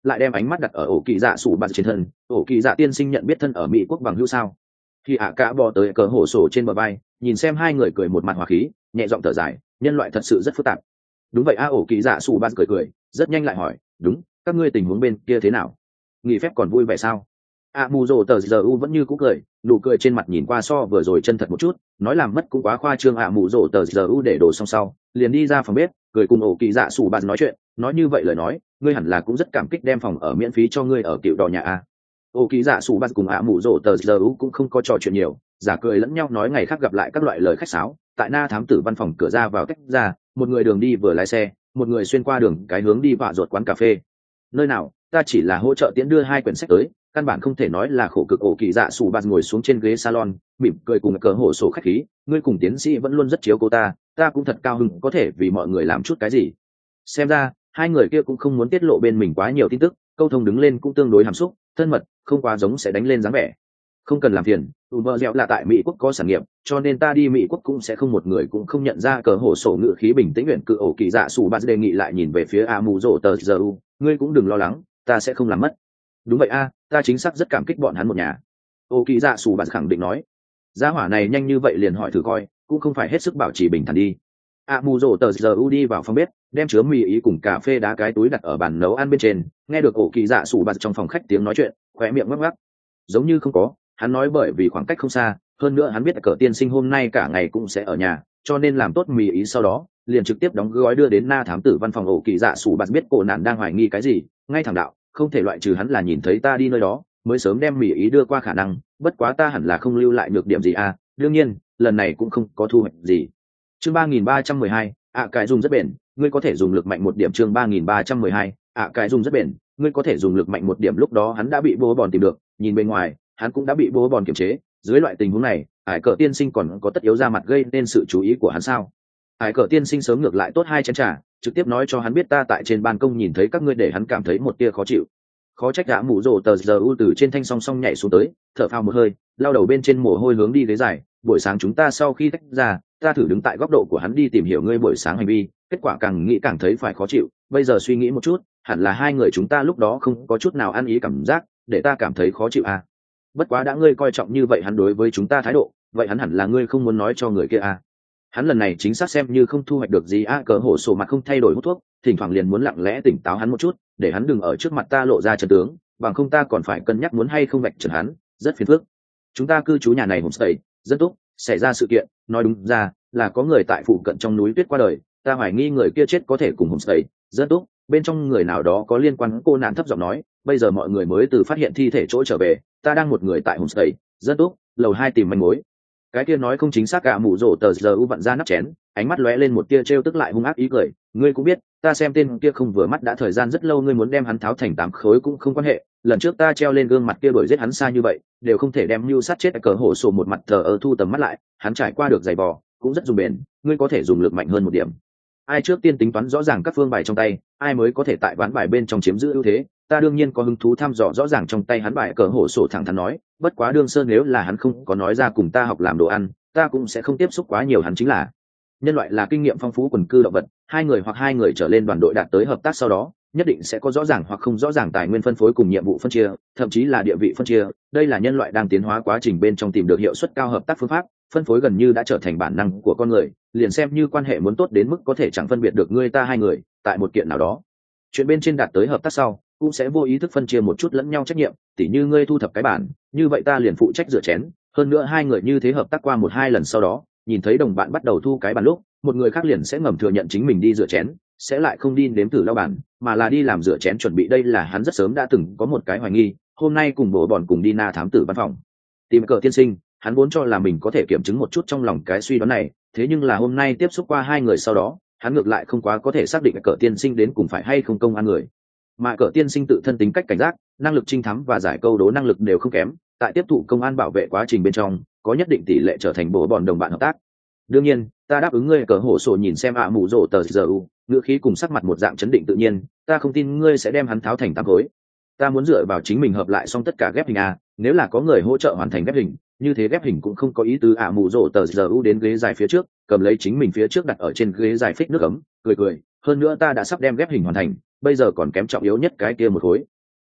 lại đem ánh mắt đặt ở ổ kỳ dạ sủ bạt trên thân. Ổ kỳ dạ tiên sinh nhận biết thân ở Mỹ quốc bằng hữu sao? Khi ạ cả bò tới cờ hổ sổ trên bờ vai, nhìn xem hai người cười một mặt hòa khí, nhẹ giọng thở dài, nhân loại thật sự rất phức tạp. Đúng vậy a, ổ kỳ dạ sủ bạt cười cười, rất nhanh lại hỏi, đúng, các ngươi tình huống bên kia thế nào? Nghỉ phép còn vui vẻ sao? A mù rồ tờ giờ u vẫn như cũ cười, nụ cười trên mặt nhìn qua so vừa rồi chân thật một chút, nói làm mất cũng quá khoa trương. A mù rồ tờ giờ u để đồ xong sau, liền đi ra phòng bếp, cười cùng ổ kỳ dạ sủ bạt nói chuyện, nói như vậy lời nói, ngươi hẳn là cũng rất cảm kích đem phòng ở miễn phí cho ngươi ở cựu đỏ nhà a. Ổ kỳ dạ sủ bạt cùng A mù rồ tờ giờ u cũng không có trò chuyện nhiều, giả cười lẫn nhau nói ngày khác gặp lại các loại lời khách sáo. Tại Na thám tử văn phòng cửa ra vào tách ra, một người đường đi vừa lái xe, một người xuyên qua đường cái hướng đi vạ ruột quán cà phê. Nơi nào, ta chỉ là hỗ trợ tiễn đưa hai quyển sách tới, căn bản không thể nói là khổ cực. Ổ kỳ dạ sủ bạt ngồi xuống trên ghế salon, mỉm cười cùng cờ hổ sổ khách khí, ngươi cùng tiến sĩ vẫn luôn rất chiếu cố ta, ta cũng thật cao hứng có thể vì mọi người làm chút cái gì. Xem ra hai người kia cũng không muốn tiết lộ bên mình quá nhiều tin tức, câu thông đứng lên cũng tương đối hàm xúc, thân mật, không quá giống sẽ đánh lên dáng vẻ. Không cần làm phiền, Uber dẻo là tại Mỹ quốc có sản nghiệp, cho nên ta đi Mỹ quốc cũng sẽ không một người cũng không nhận ra. Cờ hổ sổ ngự khí bình tĩnh nguyện cự. Ổ kỳ dạ sủ bạt đề nghị lại nhìn về phía A mù rồ tờ giờ u, ngươi cũng đừng lo lắng, ta sẽ không làm mất. Đúng vậy a, ta chính xác rất cảm kích bọn hắn một nhà. Ổ kỳ dạ sủ bạt khẳng định nói. Gia hỏa này nhanh như vậy liền hỏi thử coi, cũng không phải hết sức bảo trì bình thản đi. A mù rồ tờ giờ u đi vào phòng bếp, đem chứa mì ý cùng cà phê đá cái túi đặt ở bàn nấu ăn bên trên, nghe được ổ kỳ dạ sủ bạt trong phòng khách tiếng nói chuyện, khóe miệng ngắc ngắc. Giống như không có, hắn nói bởi vì khoảng cách không xa, hơn nữa hắn biết cờ tiên sinh hôm nay cả ngày cũng sẽ ở nhà, cho nên làm tốt mì ý sau đó liền trực tiếp đóng gói đưa đến Na thám tử văn phòng. Ổ kỳ dạ sủ bạt biết cổ nạn đang hoài nghi cái gì, ngay thẳng đạo, không thể loại trừ hắn là nhìn thấy ta đi nơi đó mới sớm đem mì ý đưa qua khả năng, bất quá ta hẳn là không lưu lại nhược điểm gì à, đương nhiên lần này cũng không có thu hoạch gì. Chương ba nghìn ba trăm mười hai, ạ cái dùng rất bền, ngươi có thể dùng lực mạnh một điểm. Chương ba nghìn ba trăm mười hai, ạ cái dùng rất bền, ngươi có thể dùng lực mạnh một điểm. Lúc đó hắn đã bị bố bòn tìm được, nhìn bên ngoài hắn cũng đã bị bố bòn kiềm chế, dưới loại tình huống này ải cờ tiên sinh còn có tất yếu ra mặt gây nên sự chú ý của hắn sao? Ải cờ tiên sinh sớm ngược lại tốt hai chén trà, trực tiếp nói cho hắn biết ta tại trên ban công nhìn thấy các ngươi, để hắn cảm thấy một tia khó chịu. Khó trách đã mù rồ tờ giờ u từ trên thanh song song nhảy xuống tới, thở phào một hơi, lao đầu bên trên mồ hôi hướng đi ghế dài. Buổi sáng chúng ta sau khi tách ra, ta thử đứng tại góc độ của hắn đi tìm hiểu ngươi buổi sáng hành vi, kết quả càng nghĩ càng thấy phải khó chịu. Bây giờ suy nghĩ một chút, hẳn là hai người chúng ta lúc đó không có chút nào ăn ý cảm giác, để ta cảm thấy khó chịu à. Bất quá đã ngươi coi trọng như vậy hắn đối với chúng ta thái độ, vậy hắn hẳn là ngươi không muốn nói cho người kia à. Hắn lần này chính xác xem như không thu hoạch được gì à. Cờ hổ sổ mặt không thay đổi hút thuốc, thỉnh thoảng liền muốn lặng lẽ tỉnh táo hắn một chút, để hắn đừng ở trước mặt ta lộ ra trận tướng, bằng không ta còn phải cân nhắc muốn hay không vạch trần hắn, rất phiền phức. Chúng ta cư trú nhà này homestay rất tốt, xảy ra sự kiện, nói đúng ra là có người tại phụ cận trong núi tuyết qua đời, ta hoài nghi người kia chết có thể cùng homestay rất tốt bên trong người nào đó có liên quan. Cô nạn thấp giọng nói, bây giờ mọi người mới từ phát hiện thi thể chỗ trở về, ta đang một người tại homestay rất tốt lầu hai tìm manh mối. Cái kia nói không chính xác. Cả mụ rổ tờ giờ u vặn ra nắp chén, ánh mắt lóe lên một tia trêu tức lại hung ác ý cười, ngươi cũng biết ta xem tên kia không vừa mắt đã thời gian rất lâu, ngươi muốn đem hắn tháo thành tám khối cũng không quan hệ, lần trước ta treo lên gương mặt kia đuổi giết hắn xa như vậy đều không thể đem mưu sát chết. Cờ hổ sổ một mặt thờ ơ thu tầm mắt lại, hắn trải qua được giày vò cũng rất dùng bền, ngươi có thể dùng lực mạnh hơn một điểm. Ai trước tiên tính toán rõ ràng các phương bài trong tay, ai mới có thể tại ván bài bên trong chiếm giữ ưu thế, ta đương nhiên có hứng thú thăm dò rõ ràng trong tay hắn bài. Cờ hổ sổ thẳng thắn nói, bất quá đương sơn nếu là hắn không có nói ra cùng ta học làm đồ ăn, ta cũng sẽ không tiếp xúc quá nhiều. Hắn chính là nhân loại, là kinh nghiệm phong phú quần cư động vật, hai người hoặc hai người trở lên đoàn đội đạt tới hợp tác sau đó nhất định sẽ có rõ ràng hoặc không rõ ràng tài nguyên phân phối cùng nhiệm vụ phân chia, thậm chí là địa vị phân chia. Đây là nhân loại đang tiến hóa quá trình bên trong tìm được hiệu suất cao hợp tác phương pháp, phân phối gần như đã trở thành bản năng của con người, liền xem như quan hệ muốn tốt đến mức có thể chẳng phân biệt được ngươi ta hai người tại một kiện nào đó chuyện bên trên đạt tới hợp tác sau cũng sẽ vô ý thức phân chia một chút lẫn nhau trách nhiệm, tỉ như ngươi thu thập cái bản, như vậy ta liền phụ trách rửa chén. Hơn nữa hai người như thế hợp tác qua một hai lần sau đó, nhìn thấy đồng bạn bắt đầu thu cái bàn lúc, một người khác liền sẽ ngầm thừa nhận chính mình đi rửa chén, sẽ lại không đi nếm thử lau bàn, mà là đi làm rửa chén chuẩn bị. Đây là hắn rất sớm đã từng có một cái hoài nghi, hôm nay cùng bổ bọn cùng đi Na thám tử văn phòng tìm cờ tiên sinh, hắn vốn cho là mình có thể kiểm chứng một chút trong lòng cái suy đoán này, thế nhưng là hôm nay tiếp xúc qua hai người sau đó, hắn ngược lại không quá có thể xác định cờ tiên sinh đến cùng phải hay không công an người. Mà cờ tiên sinh tự thân tính cách cảnh giác, năng lực trinh thám và giải câu đố năng lực đều không kém, tại tiếp thụ công an bảo vệ quá trình bên trong có nhất định tỷ lệ trở thành bổ bọn đồng bạn hợp tác. Đương nhiên ta đáp ứng ngươi. Cờ hổ sổ nhìn xem ạ mù rổ tờ giờ u, ngữ khí cùng sắc mặt một dạng chấn định tự nhiên, ta không tin ngươi sẽ đem hắn tháo thành tám khối, ta muốn dựa vào chính mình hợp lại xong tất cả ghép hình a, nếu là có người hỗ trợ hoàn thành ghép hình, như thế ghép hình cũng không có ý tứ. ạ mù rổ tờ giờ u đến ghế dài phía trước, cầm lấy chính mình phía trước đặt ở trên ghế dài phích nước ấm, cười cười, hơn nữa ta đã sắp đem ghép hình hoàn thành, bây giờ còn kém trọng yếu nhất cái kia một khối,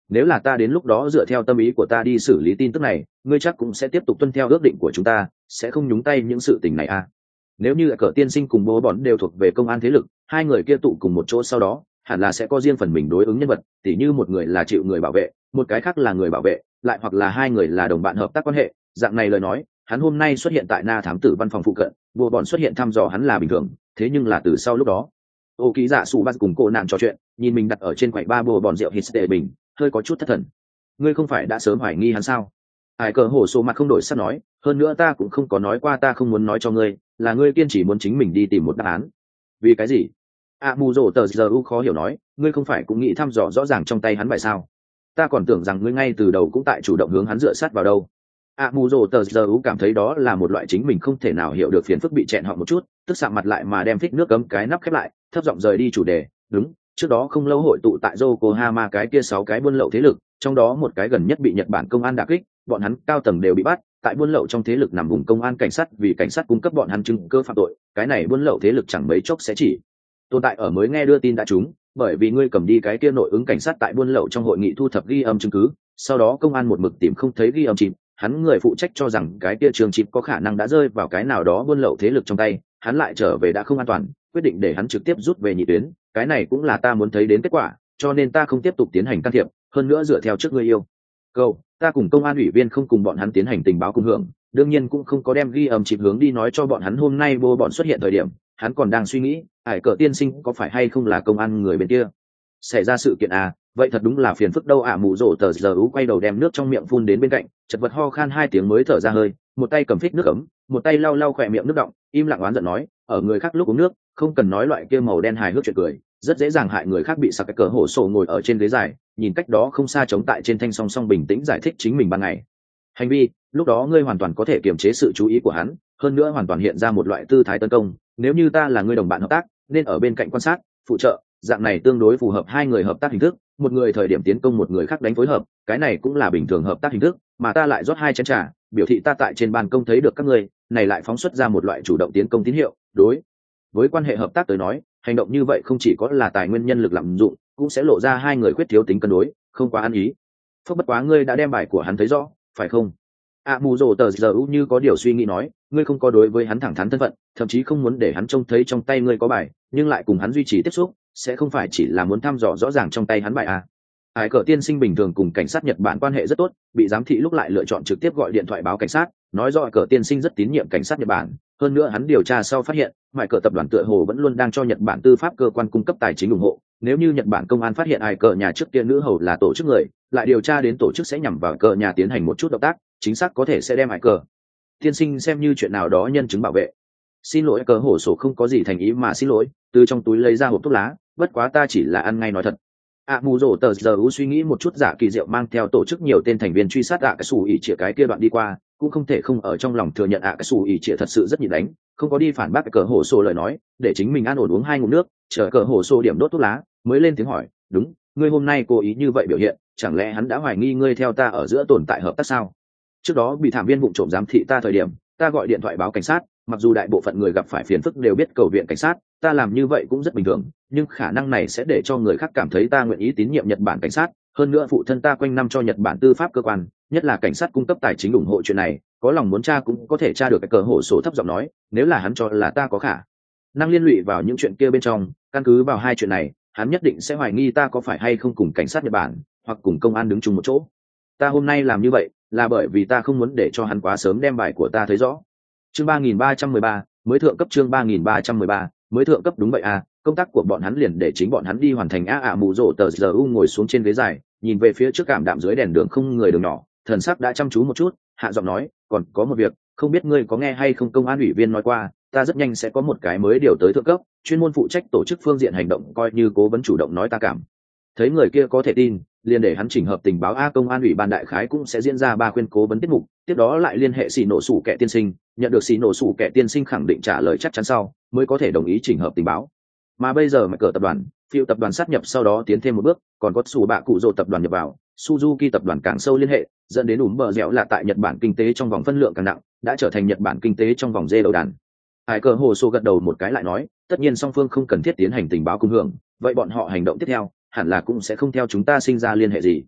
nếu là ta đến lúc đó dựa theo tâm ý của ta đi xử lý tin tức này, ngươi chắc cũng sẽ tiếp tục tuân theo ước định của chúng ta, sẽ không nhúng tay những sự tình này à. Nếu như cờ tiên sinh cùng bố bọn đều thuộc về công an thế lực, hai người kia tụ cùng một chỗ sau đó hẳn là sẽ có riêng phần mình đối ứng nhân vật, tỉ như một người là chịu người bảo vệ, một cái khác là người bảo vệ, lại hoặc là hai người là đồng bạn hợp tác quan hệ. Dạng này lời nói, hắn hôm nay xuất hiện tại Na thám tử văn phòng phụ cận, bố bọn xuất hiện thăm dò hắn là bình thường, thế nhưng là từ sau lúc đó, ô ký giả sụ bát cùng cô nạn trò chuyện, nhìn mình đặt ở trên quầy ba bồ bọn rượu hít tệ bình, hơi có chút thất thần. Ngươi không phải đã sớm hoài nghi hắn sao? Ai cờ hổ số mặt không đổi sắc nói, hơn nữa ta cũng không có nói qua ta không muốn nói cho ngươi, là ngươi kiên trì muốn chính mình đi tìm một đáp án. Vì cái gì? A mù rồ tờ giờ u khó hiểu nói, ngươi không phải cũng nghĩ thăm dò rõ ràng trong tay hắn bài sao? Ta còn tưởng rằng ngươi ngay từ đầu cũng tại chủ động hướng hắn dựa sát vào đâu. A mù rồ tờ giờ u cảm thấy đó là một loại chính mình không thể nào hiểu được phiền phức bị chẹn họ một chút, tức sạm mặt lại mà đem phích nước cấm cái nắp khép lại, thấp giọng rời đi chủ đề. Đúng, trước đó không lâu hội tụ tại Yokohama cái kia sáu cái buôn lậu thế lực, trong đó một cái gần nhất bị Nhật Bản công an đả kích, bọn hắn cao tầng đều bị bắt, tại buôn lậu trong thế lực nằm vùng công an cảnh sát, vì cảnh sát cung cấp bọn hắn chứng cơ phạm tội, cái này buôn lậu thế lực chẳng mấy chốc sẽ chỉ tồn tại ở mới nghe đưa tin đã trúng, bởi vì ngươi cầm đi cái kia nội ứng cảnh sát tại buôn lậu trong hội nghị thu thập ghi âm chứng cứ, sau đó công an một mực tìm không thấy ghi âm chip, hắn người phụ trách cho rằng cái kia trường chip có khả năng đã rơi vào cái nào đó buôn lậu thế lực trong tay, hắn lại trở về đã không an toàn, quyết định để hắn trực tiếp rút về nhị tuyến, cái này cũng là ta muốn thấy đến kết quả, cho nên ta không tiếp tục tiến hành can thiệp, hơn nữa dựa theo trước ngươi yêu câu, ta cùng công an ủy viên không cùng bọn hắn tiến hành tình báo cùng hưởng, đương nhiên cũng không có đem ghi âm chip hướng đi nói cho bọn hắn hôm nay bô bọn xuất hiện thời điểm, hắn còn đang suy nghĩ, Hải Cờ tiên sinh có phải hay không là công an người bên kia xảy ra sự kiện à, vậy thật đúng là phiền phức đâu. À mù rổ tờ giờ ú quay đầu đem nước trong miệng phun đến bên cạnh, chật vật ho khan hai tiếng mới thở ra hơi, một tay cầm phích nước ấm, một tay lau lau khỏe miệng nước đọng, im lặng oán giận nói, ở người khác lúc uống nước không cần nói loại kia màu đen hài hước chuyện cười, rất dễ dàng hại người khác. Bị sặc cái cờ hổ sổ ngồi ở trên ghế dài, nhìn cách đó không xa chống tại trên thanh song song bình tĩnh giải thích chính mình ban ngày hành vi, lúc đó ngươi hoàn toàn có thể kiềm chế sự chú ý của hắn, hơn nữa hoàn toàn hiện ra một loại tư thái tấn công, nếu như ta là ngươi đồng bạn hợp tác nên ở bên cạnh quan sát phụ trợ, dạng này tương đối phù hợp hai người hợp tác hình thức, một người thời điểm tiến công một người khác đánh phối hợp, cái này cũng là bình thường hợp tác hình thức, mà ta lại rót hai chén trà biểu thị ta tại trên ban công thấy được các ngươi, này lại phóng xuất ra một loại chủ động tiến công tín hiệu. Đối với quan hệ hợp tác tới nói, hành động như vậy không chỉ có là tài nguyên nhân lực lạm dụng, cũng sẽ lộ ra hai người khuyết thiếu tính cân đối, không quá ăn ý. Phước bất quá ngươi đã đem bài của hắn thấy rõ phải không? A mù rồ tờ giờ u như có điều suy nghĩ nói, ngươi không có đối với hắn thẳng thắn thân phận, thậm chí không muốn để hắn trông thấy trong tay ngươi có bài, nhưng lại cùng hắn duy trì tiếp xúc, sẽ không phải chỉ là muốn thăm dò rõ ràng trong tay hắn bài à? Hải Cờ tiên sinh bình thường cùng cảnh sát Nhật Bản quan hệ rất tốt, bị giám thị lúc lại lựa chọn trực tiếp gọi điện thoại báo cảnh sát, nói rõ Cờ tiên sinh rất tín nhiệm cảnh sát Nhật Bản, hơn nữa hắn điều tra sau phát hiện, Hải Cờ tập đoàn tựa hồ vẫn luôn đang cho Nhật Bản tư pháp cơ quan cung cấp tài chính ủng hộ, nếu như Nhật Bản công an phát hiện Hải Cờ nhà trước kia nữ hầu là tổ chức người, lại điều tra đến tổ chức sẽ nhằm vào Cờ nhà tiến hành một chút động tác, chính xác có thể sẽ đem Hải Cờ tiên sinh xem như chuyện nào đó nhân chứng bảo vệ. Xin lỗi, Cờ hổ sổ không có gì thành ý mà xin lỗi, từ trong túi lấy ra hộp thuốc lá, bất quá ta chỉ là ăn ngay nói thật. A mù rổ tờ giờ u suy nghĩ một chút, giả kỳ diệu mang theo tổ chức nhiều tên thành viên truy sát ạ cái xù ỉ chĩa cái kia đoạn đi qua, cũng không thể không ở trong lòng thừa nhận ạ cái xù ỉ chĩa thật sự rất nhịn đánh, không có đi phản bác Cờ hổ sổ lời nói, để chính mình an ổn uống hai ngụm nước, chờ Cờ hổ sổ điểm đốt thuốc lá mới lên tiếng hỏi, đúng, ngươi hôm nay cố ý như vậy biểu hiện, chẳng lẽ hắn đã hoài nghi ngươi theo ta ở giữa tồn tại hợp tác sao? Trước đó bị thảm viên vụ trộm giám thị ta thời điểm, ta gọi điện thoại báo cảnh sát, mặc dù đại bộ phận người gặp phải phiền phức đều biết cầu viện cảnh sát, ta làm như vậy cũng rất bình thường, nhưng khả năng này sẽ để cho người khác cảm thấy ta nguyện ý tín nhiệm Nhật Bản cảnh sát, hơn nữa phụ thân ta quanh năm cho Nhật Bản tư pháp cơ quan, nhất là cảnh sát cung cấp tài chính ủng hộ chuyện này, có lòng muốn tra cũng có thể tra được. Cái Cờ hổ sổ thấp giọng nói, nếu là hắn cho là ta có khả năng liên lụy vào những chuyện kia bên trong, căn cứ vào hai chuyện này, hắn nhất định sẽ hoài nghi ta có phải hay không cùng cảnh sát Nhật Bản hoặc cùng công an đứng chung một chỗ. Ta hôm nay làm như vậy là bởi vì ta không muốn để cho hắn quá sớm đem bài của ta thấy rõ. Chương ba nghìn ba trăm mười ba, mới thượng cấp. Chương ba nghìn ba trăm mười ba, mới thượng cấp. Đúng vậy à, công tác của bọn hắn liền để chính bọn hắn đi hoàn thành. A ạ mù rổ tờ giờ u ngồi xuống trên ghế dài, nhìn về phía trước cảm đạm dưới đèn đường không người đường nhỏ, thần sắc đã chăm chú một chút, hạ giọng nói, còn có một việc, không biết ngươi có nghe hay không, công an ủy viên nói qua, ta rất nhanh sẽ có một cái mới điều tới thượng cấp, chuyên môn phụ trách tổ chức phương diện hành động, coi như cố vấn chủ động nói ta cảm thấy người kia có thể tin, liền để hắn chỉnh hợp tình báo. A công an ủy ban đại khái cũng sẽ diễn ra ba khuyên cố vấn tiết mục, tiếp đó lại liên hệ xì nổ sủ kẻ tiên sinh, nhận được xì nổ sủ kẻ tiên sinh khẳng định trả lời chắc chắn sau mới có thể đồng ý chỉnh hợp tình báo. Mà bây giờ mà cờ tập đoàn phiêu tập đoàn sát nhập, sau đó tiến thêm một bước, còn có sủ bạ cụ rồ tập đoàn nhập vào, Suzuki tập đoàn càng sâu liên hệ, dẫn đến ủm bờ dẻo là tại Nhật Bản kinh tế trong vòng phân lượng càng nặng, đã trở thành Nhật Bản kinh tế trong vòng dê đầu đàn. Hải Cờ hồ sô gật đầu một cái lại nói, tất nhiên song phương không cần thiết tiến hành tình báo cùng hưởng, vậy bọn họ hành động tiếp theo hẳn là cũng sẽ không theo chúng ta sinh ra liên hệ gì.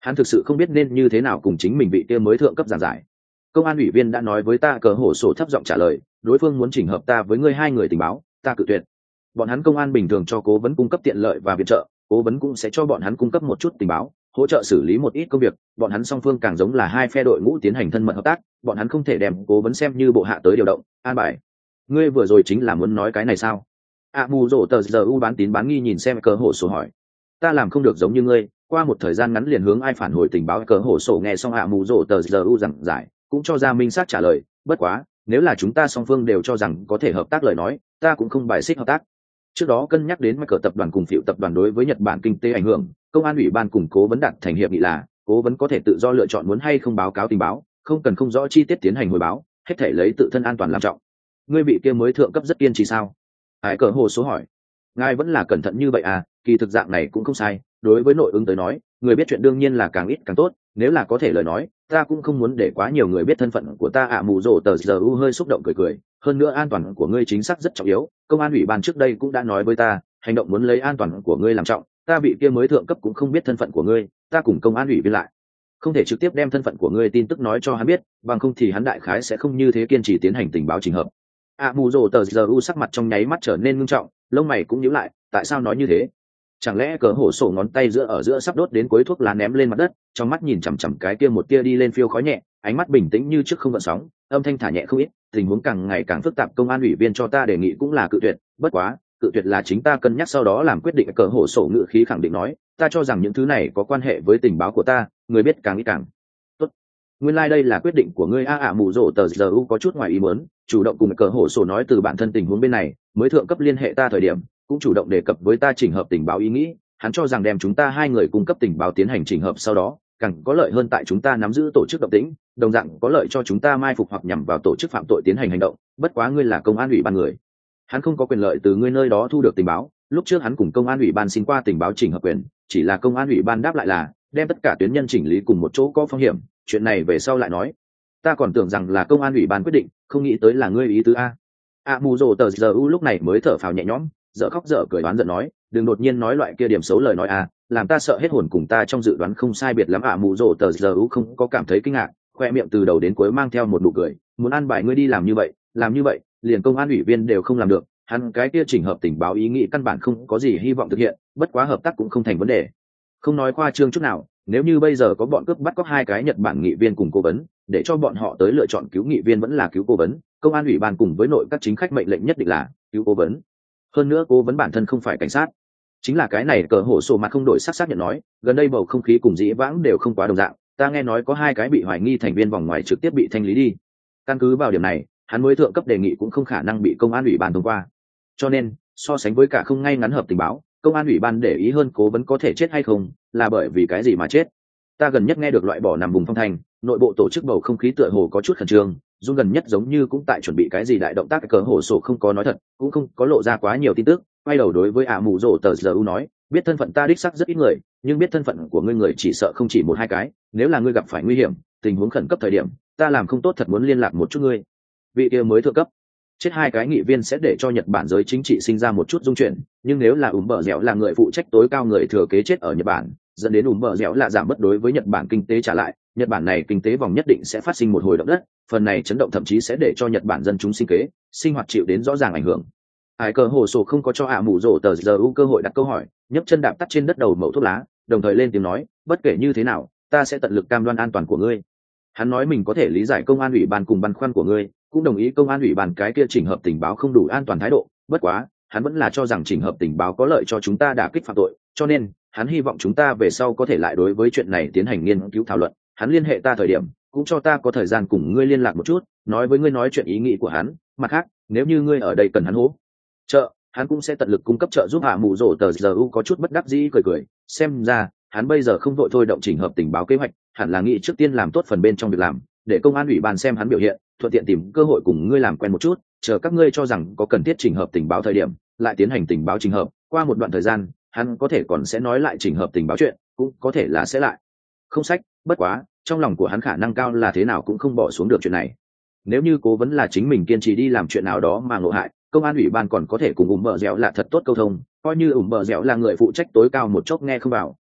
Hắn thực sự không biết nên như thế nào cùng chính mình vị kia mới thượng cấp giảng giải. Công an ủy viên đã nói với ta, cờ hổ sổ thấp giọng trả lời, đối phương muốn chỉnh hợp ta với ngươi hai người tình báo, ta cự tuyệt. Bọn hắn công an bình thường cho cố vấn cung cấp tiện lợi và viện trợ, cố vấn cũng sẽ cho bọn hắn cung cấp một chút tình báo, hỗ trợ xử lý một ít công việc. Bọn hắn song phương càng giống là hai phe đội ngũ tiến hành thân mật hợp tác, bọn hắn không thể đem cố vấn xem như bộ hạ tới điều động an bài. Ngươi vừa rồi chính là muốn nói cái này sao? A mù rổ tờ giờ u bán tín bán nghi nhìn xem cờ hổ sổ hỏi. Ta làm không được giống như ngươi, qua một thời gian ngắn liền hướng ai phản hồi tình báo. Cờ hổ sổ nghe xong A mù rổ tờ giờ u giảng giải, cũng cho ra minh xác trả lời, bất quá nếu là chúng ta song phương đều cho rằng có thể hợp tác lời nói, ta cũng không bài xích hợp tác. Trước đó cân nhắc đến cờ tập đoàn cùng phiệu tập đoàn đối với Nhật Bản kinh tế ảnh hưởng, công an ủy ban cùng cố vấn đạt thành hiệp nghị là cố vấn có thể tự do lựa chọn muốn hay không báo cáo tình báo, không cần không rõ chi tiết tiến hành hồi báo, hết thể lấy tự thân an toàn làm trọng. Ngươi vị kia mới thượng cấp rất kiên trì sao? Hải cờ hồ số hỏi. Ngài vẫn là cẩn thận như vậy à? Kỳ thực dạng này cũng không sai, đối với nội ứng tới nói, người biết chuyện đương nhiên là càng ít càng tốt, nếu là có thể lời nói, ta cũng không muốn để quá nhiều người biết thân phận của ta. ạ mù rổ tờ giờ u hơi xúc động cười cười, hơn nữa an toàn của ngươi chính xác rất trọng yếu, công an ủy ban trước đây cũng đã nói với ta, hành động muốn lấy an toàn của ngươi làm trọng, ta bị kia mới thượng cấp cũng không biết thân phận của ngươi, ta cùng công an ủy viên lại không thể trực tiếp đem thân phận của ngươi tin tức nói cho hắn biết, bằng không thì hắn đại khái sẽ không như thế kiên trì tiến hành tình báo trình hợp. ạ mù rổ tờ giờ u sắc mặt trong nháy mắt trở nên ngưng trọng, lông mày cũng nhíu lại, tại sao nói như thế? Chẳng lẽ cờ hổ sổ ngón tay giữa ở giữa sắp đốt đến cuối thuốc lá ném lên mặt đất, trong mắt nhìn chằm chằm cái kia một tia đi lên phiêu khói nhẹ, ánh mắt bình tĩnh như trước không gợn sóng, âm thanh thả nhẹ không ít, tình huống càng ngày càng phức tạp. Công an ủy viên cho ta đề nghị cũng là cự tuyệt, bất quá cự tuyệt là chính ta cân nhắc sau đó làm quyết định. Cờ hổ sổ ngự khí khẳng định nói, ta cho rằng những thứ này có quan hệ với tình báo của ta, người biết càng ít càng tốt. Nguyên lai like đây là quyết định của ngươi. a ạ mù rổ tờ giờ u có chút ngoài ý muốn, chủ động cùng cờ hổ sổ nói từ bản thân tình huống bên này, mới thượng cấp liên hệ ta thời điểm cũng chủ động đề cập với ta chỉnh hợp tình báo ý nghĩ. Hắn cho rằng đem chúng ta hai người cung cấp tình báo tiến hành chỉnh hợp sau đó càng có lợi hơn tại chúng ta nắm giữ tổ chức động tĩnh, đồng dạng có lợi cho chúng ta mai phục hoặc nhằm vào tổ chức phạm tội tiến hành hành động. Bất quá ngươi là công an ủy ban người, hắn không có quyền lợi từ ngươi nơi đó thu được tình báo. Lúc trước hắn cùng công an ủy ban xin qua tình báo chỉnh hợp quyền, chỉ là công an ủy ban đáp lại là đem tất cả tuyến nhân chỉnh lý cùng một chỗ có phong hiểm, chuyện này về sau lại nói. Ta còn tưởng rằng là công an ủy ban quyết định, không nghĩ tới là ngươi ý tứ a. A mù rồ tờ giờ u lúc này mới thở phào nhẹ nhõm, dở khóc dở cười đoán giận nói, đừng đột nhiên nói loại kia điểm xấu lời nói à, làm ta sợ hết hồn. Cùng ta trong dự đoán không sai biệt lắm. ạ mù rồ tờ giờ u không có cảm thấy kinh ngạc, khoe miệng từ đầu đến cuối mang theo một nụ cười, muốn an bài ngươi đi làm như vậy, làm như vậy liền công an ủy viên đều không làm được, hắn cái kia chỉnh hợp tình báo ý nghĩ căn bản không có gì hy vọng thực hiện, bất quá hợp tác cũng không thành vấn đề. Không nói khoa trương chút nào, nếu như bây giờ có bọn cướp bắt cóc hai cái Nhật Bản nghị viên cùng cố vấn, để cho bọn họ tới lựa chọn cứu nghị viên vẫn là cứu cố vấn, công an ủy ban cùng với nội các chính khách mệnh lệnh nhất định là cứu cố vấn. Hơn nữa cố vấn bản thân không phải cảnh sát. Chính là cái này. Cờ hổ sổ mặt không đổi sắc xác nhận nói, gần đây bầu không khí cùng dĩ vãng đều không quá đồng dạng, ta nghe nói có hai cái bị hoài nghi thành viên vòng ngoài trực tiếp bị thanh lý đi. Căn cứ vào điểm này, hắn mới thượng cấp đề nghị cũng không khả năng bị công an ủy ban thông qua. Cho nên so sánh với cả không ngay ngắn hợp tình báo, công an ủy ban để ý hơn cố vấn có thể chết hay không, là bởi vì cái gì mà chết. Ta gần nhất nghe được loại bỏ nằm vùng phong thành, nội bộ tổ chức bầu không khí tựa hồ có chút khẩn trương, dung gần nhất giống như cũng tại chuẩn bị cái gì đại động tác. Cờ hổ sổ không có nói thật, cũng không có lộ ra quá nhiều tin tức, quay đầu đối với ả mù rổ tờ giờ u nói, biết thân phận ta đích sắc rất ít người, nhưng biết thân phận của ngươi người chỉ sợ không chỉ một hai cái, nếu là ngươi gặp phải nguy hiểm, tình huống khẩn cấp thời điểm, ta làm không tốt thật muốn liên lạc một chút ngươi. Vị kia mới thượng cấp chết hai cái nghị viên sẽ để cho Nhật Bản giới chính trị sinh ra một chút dung chuyển, nhưng nếu là ủm bờ dẻo là người phụ trách tối cao người thừa kế chết ở Nhật Bản, dẫn đến ủm bờ dẻo là giảm bất đối với Nhật Bản kinh tế trả lại, Nhật Bản này kinh tế vòng nhất định sẽ phát sinh một hồi động đất, phần này chấn động thậm chí sẽ để cho Nhật Bản dân chúng sinh kế sinh hoạt chịu đến rõ ràng ảnh hưởng. Hải cờ hồ sổ không có cho ả mù rổ tờ giờ u cơ hội đặt câu hỏi, nhấc chân đạp tắt trên đất đầu mẩu thuốc lá, đồng thời lên tiếng nói, bất kể như thế nào, ta sẽ tận lực cam đoan an toàn của ngươi. Hắn nói mình có thể lý giải công an ủy ban cùng băn khoăn của ngươi, cũng đồng ý công an ủy ban cái kia chỉnh hợp tình báo không đủ an toàn thái độ, bất quá hắn vẫn là cho rằng chỉnh hợp tình báo có lợi cho chúng ta đả kích phạm tội, cho nên hắn hy vọng chúng ta về sau có thể lại đối với chuyện này tiến hành nghiên cứu thảo luận. Hắn liên hệ ta thời điểm cũng cho ta có thời gian cùng ngươi liên lạc một chút, nói với ngươi nói chuyện ý nghĩ của hắn, mặt khác nếu như ngươi ở đây cần hắn hỗ trợ, hắn cũng sẽ tận lực cung cấp trợ giúp. Hạ mù rổ tờ giờ u có chút bất đắc dĩ cười cười, xem ra hắn bây giờ không vội thôi động chỉnh hợp tình báo kế hoạch, hẳn là nghĩ trước tiên làm tốt phần bên trong việc làm, để công an ủy ban xem hắn biểu hiện, thuận tiện tìm cơ hội cùng ngươi làm quen một chút, chờ các ngươi cho rằng có cần thiết chỉnh hợp tình báo thời điểm lại tiến hành tình báo chỉnh hợp. Qua một đoạn thời gian hắn có thể còn sẽ nói lại chỉnh hợp tình báo chuyện, cũng có thể là sẽ lại không sách, bất quá trong lòng của hắn khả năng cao là thế nào cũng không bỏ xuống được chuyện này. Nếu như cố vấn là chính mình kiên trì đi làm chuyện nào đó mà ngộ hại, công an ủy ban còn có thể cùng ủng bờ dẻo là thật tốt câu thông, coi như ủng bờ dẻo là người phụ trách tối cao một chốc nghe không vào,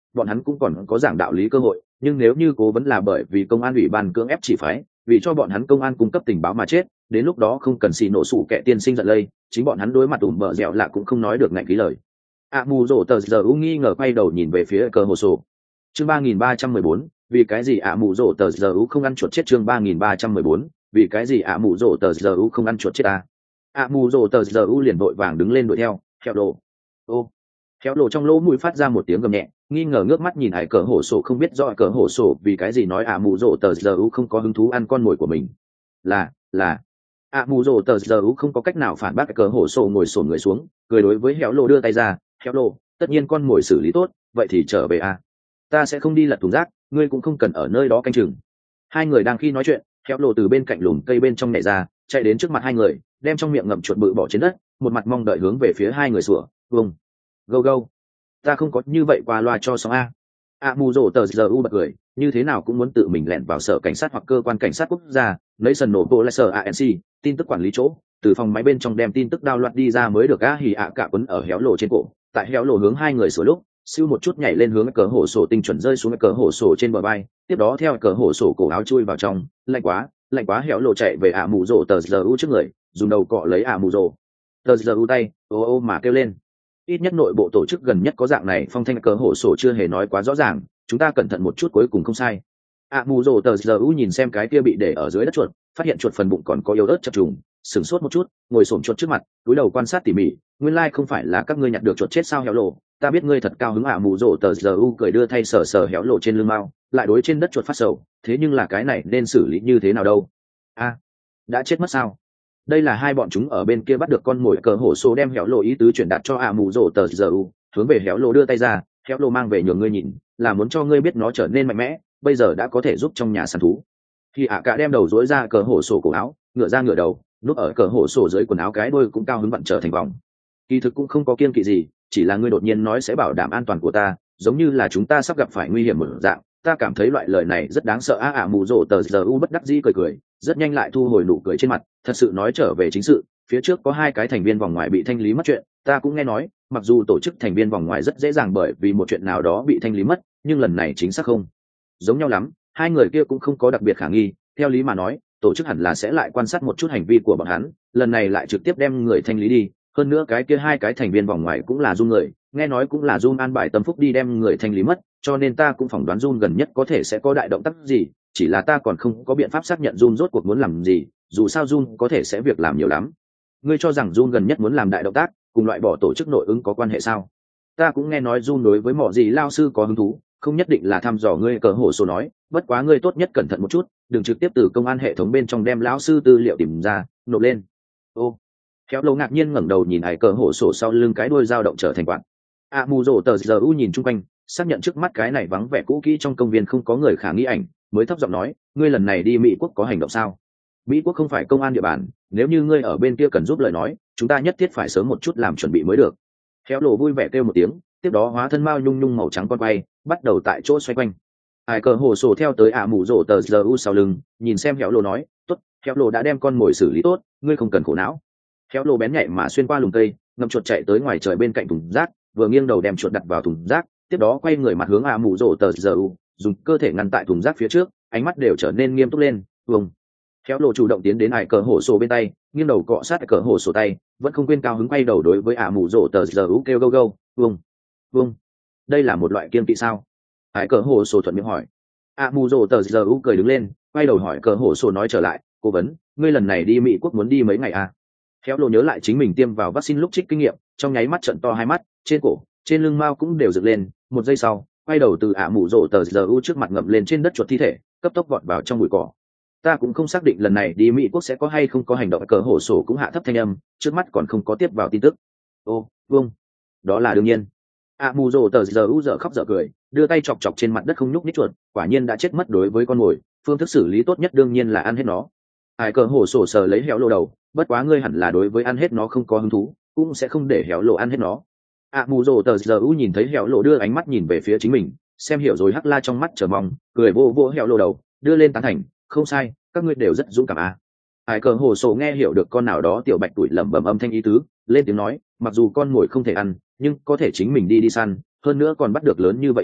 bọn hắn cũng còn có giảng đạo lý cơ hội, nhưng nếu như cố vấn là bởi vì công an ủy ban cưỡng ép chỉ phái vì cho bọn hắn công an cung cấp tình báo mà chết, đến lúc đó không cần xì nổ sủ kẻ tiên sinh giận lây, chính bọn hắn đối mặt ủm bợ dẻo lạ cũng không nói được ngạnh khí lời. ạ mù rổ tờ giờ u nghi ngờ quay đầu nhìn về phía cờ hồ sổ. Chương ba nghìn ba trăm mười bốn, vì cái gì ạ mù rổ tờ giờ u không ăn chuột chết. Chương ba nghìn ba trăm mười bốn, vì cái gì ạ mù rổ tờ giờ u không ăn chuột chết ta. ạ mù rổ tờ giờ u liền vội vàng đứng lên đuổi theo, theo đồ. Ô. Theo đồ trong lỗ mũi phát ra một tiếng gầm nhẹ, nghi ngờ ngước mắt nhìn hải cờ hổ sổ, không biết rõ cờ hổ sổ vì cái gì nói ạ mù rổ tờ giờ u không có hứng thú ăn con mồi của mình. Là, là ạ mù rổ tờ giờ u không có cách nào phản bác. Cờ hổ sổ ngồi xổm người xuống, cười đối với héo lộ đưa tay ra, héo lộ, tất nhiên con mồi xử lý tốt, vậy thì trở về à. Ta sẽ không đi lật thùng rác, ngươi cũng không cần ở nơi đó canh chừng. Hai người đang khi nói chuyện, héo lộ từ bên cạnh lùm cây bên trong nhảy ra, chạy đến trước mặt hai người, đem trong miệng ngậm chuột bự bỏ trên đất, một mặt mong đợi hướng về phía hai người sủa, vâng, go go, ta không có như vậy qua loa cho xong a. ạ mù rổ tờ giờ u bật cười, như thế nào cũng muốn tự mình lẻn vào sở cảnh sát hoặc cơ quan cảnh sát quốc gia, lấy sần nổ bộ lại sở a en xê tin tức quản lý chỗ, từ phòng máy bên trong đem tin tức download đi ra mới được. A hỉ ạ cả quấn ở héo lộ trên cổ, tại héo lộ hướng hai người sửa lúc, siêu một chút nhảy lên hướng cờ hổ sổ, tinh chuẩn rơi xuống cờ hổ sổ trên bờ vai, tiếp đó theo cờ hổ sổ cổ áo chui vào trong. Lạnh quá, lạnh quá. Héo lộ chạy về ạ mù rổ tờ giờ u trước người, dùng đầu cọ lấy ạ mù rổ tờ giờ u tay, ô ô mà kêu lên. Ít nhất nội bộ tổ chức gần nhất có dạng này phong thanh. Cờ hổ sổ chưa hề nói quá rõ ràng, chúng ta cẩn thận một chút cuối cùng không sai. ạ mù rổ tờ giờ u nhìn xem cái kia bị để ở dưới đất chuột, phát hiện chuột phần bụng còn có yếu ớt chập trùng, sửng sốt một chút, ngồi xổm chuột trước mặt, cúi đầu quan sát tỉ mỉ. Nguyên lai like không phải là các ngươi nhặt được chuột chết sao héo lộ, ta biết ngươi thật cao hứng. ạ mù rổ tờ giờ u cười đưa thay sờ sờ héo lộ trên lưng mao, lại đối trên đất chuột phát sầu, thế nhưng là cái này nên xử lý như thế nào đâu? A, đã chết mất sao? Đây là hai bọn chúng ở bên kia bắt được con mồi. Cờ hổ số đem héo lộ ý tứ truyền đạt cho ạ mù rổ tờ giờ u, hướng về héo lộ đưa tay ra, héo lộ mang về nhường ngươi nhìn, là muốn cho ngươi biết nó trở nên mạnh mẽ, bây giờ đã có thể giúp trong nhà săn thú. Khi ạ cả đem đầu dối ra cờ hổ sổ cổ áo, ngựa ra ngựa đầu, núp ở cờ hổ sổ dưới quần áo, cái đôi cũng cao hứng vặn trở thành vòng. Kỳ thực cũng không có kiêng kỵ gì, chỉ là ngươi đột nhiên nói sẽ bảo đảm an toàn của ta, giống như là chúng ta sắp gặp phải nguy hiểm một dạng, ta cảm thấy loại lời này rất đáng sợ. A ạ mù rổ tờ giờ u bất đắc dĩ cười cười, rất nhanh lại thu hồi nụ cười trên mặt, thật sự nói trở về chính sự, phía trước có hai cái thành viên vòng ngoài bị thanh lý mất chuyện, ta cũng nghe nói, mặc dù tổ chức thành viên vòng ngoài rất dễ dàng bởi vì một chuyện nào đó bị thanh lý mất, nhưng lần này chính xác không giống nhau lắm, hai người kia cũng không có đặc biệt khả nghi, theo lý mà nói tổ chức hẳn là sẽ lại quan sát một chút hành vi của bọn hắn, lần này lại trực tiếp đem người thanh lý đi. Hơn nữa cái kia hai cái thành viên vòng ngoài cũng là Jun người, nghe nói cũng là Jun an bài tâm phúc đi đem người thanh lý mất, cho nên ta cũng phỏng đoán Jun gần nhất có thể sẽ có đại động tác gì, chỉ là ta còn không có biện pháp xác nhận Jun rốt cuộc muốn làm gì, dù sao Jun có thể sẽ việc làm nhiều lắm. Ngươi cho rằng Jun gần nhất muốn làm đại động tác cùng loại bỏ tổ chức nội ứng có quan hệ sao? Ta cũng nghe nói Jun đối với mọ gì lao sư có hứng thú, không nhất định là thăm dò. Ngươi cờ hổ số nói, bất quá ngươi tốt nhất cẩn thận một chút, đừng trực tiếp từ công an hệ thống bên trong đem lão sư tư liệu tìm ra nộp lên. Ô, kéo lâu ngạc nhiên ngẩng đầu nhìn ải cờ hổ sổ sau lưng, cái đuôi dao động trở thành quạt. A mù rổ tờ giờ u nhìn chung quanh, xác nhận trước mắt cái này vắng vẻ cũ kỹ trong công viên không có người khả nghi ảnh, mới thấp giọng nói, ngươi lần này đi Mỹ quốc có hành động sao? Mỹ quốc không phải công an địa bàn, nếu như ngươi ở bên kia cần giúp lời nói, chúng ta nhất thiết phải sớm một chút làm chuẩn bị mới được. Kéo lộ vui vẻ kêu một tiếng, tiếp đó hóa thân mao nhung nhung màu trắng con quay, bắt đầu tại chỗ xoay quanh. Hải cờ hồ sổ theo tới ạ mù rổ tờ giờ u sau lưng, nhìn xem héo lộ nói, tốt, héo lộ đã đem con mồi xử lý tốt, ngươi không cần khổ não. Héo lộ bén nhạy mà xuyên qua lùm cây, ngậm chuột chạy tới ngoài trời bên cạnh thùng rác, vừa nghiêng đầu đem chuột đặt vào thùng rác, tiếp đó quay người mặt hướng ạ mù rổ tờ giờ u, dùng cơ thể ngăn tại thùng rác phía trước, ánh mắt đều trở nên nghiêm túc lên. Vâng. Héo lộ chủ động tiến đến hải cờ hồ sổ bên tay, nghiêng đầu cọ sát cờ hồ sổ tay, vẫn không quên cao hứng quay đầu đối với ạ mù rổ tờ giờ u kêu go go. Vâng. Vâng. Đây là một loại kiêng kỵ sao? Hải cờ hồ sổ thuận miệng hỏi. A mù rồ tờ giờ u cười đứng lên, quay đầu hỏi cờ hổ sổ nói trở lại, cố vấn, ngươi lần này đi Mỹ quốc muốn đi mấy ngày à? Khéo lộ nhớ lại chính mình tiêm vào vaccine lúc trích kinh nghiệm, trong nháy mắt trận to hai mắt, trên cổ, trên lưng mao cũng đều dựng lên. Một giây sau, quay đầu từ A mù rồ tờ giờ u trước mặt ngậm lên trên đất chuột thi thể, cấp tốc vọt vào trong bụi cỏ. Ta cũng không xác định lần này đi Mỹ quốc sẽ có hay không có hành động. Cờ hổ sổ cũng hạ thấp thanh âm, trước mắt còn không có tiếp vào tin tức. Ô, vâng, đó là đương nhiên. A mù rồ tờ giờ u dở khóc dở cười, đưa tay chọc chọc trên mặt đất không nhúc nhích chuột, quả nhiên đã chết mất. Đối với con mồi, phương thức xử lý tốt nhất đương nhiên là ăn hết nó. Hải cờ hổ sổ sờ lấy héo lộ đầu, bất quá ngươi hẳn là đối với ăn hết nó không có hứng thú, cũng sẽ không để héo lộ ăn hết nó. A mù rồ tờ giờ u nhìn thấy héo lộ đưa ánh mắt nhìn về phía chính mình, xem hiểu rồi hắc la trong mắt chờ mong, cười vô vô héo lộ đầu, đưa lên tán thành, không sai, các ngươi đều rất dũng cảm à. Hải cờ hổ sổ nghe hiểu được con nào đó tiểu bạch tuổi lẩm bẩm âm thanh ý tứ, lên tiếng nói, mặc dù con mồi không thể ăn, nhưng có thể chính mình đi đi săn, hơn nữa còn bắt được lớn như vậy chuột,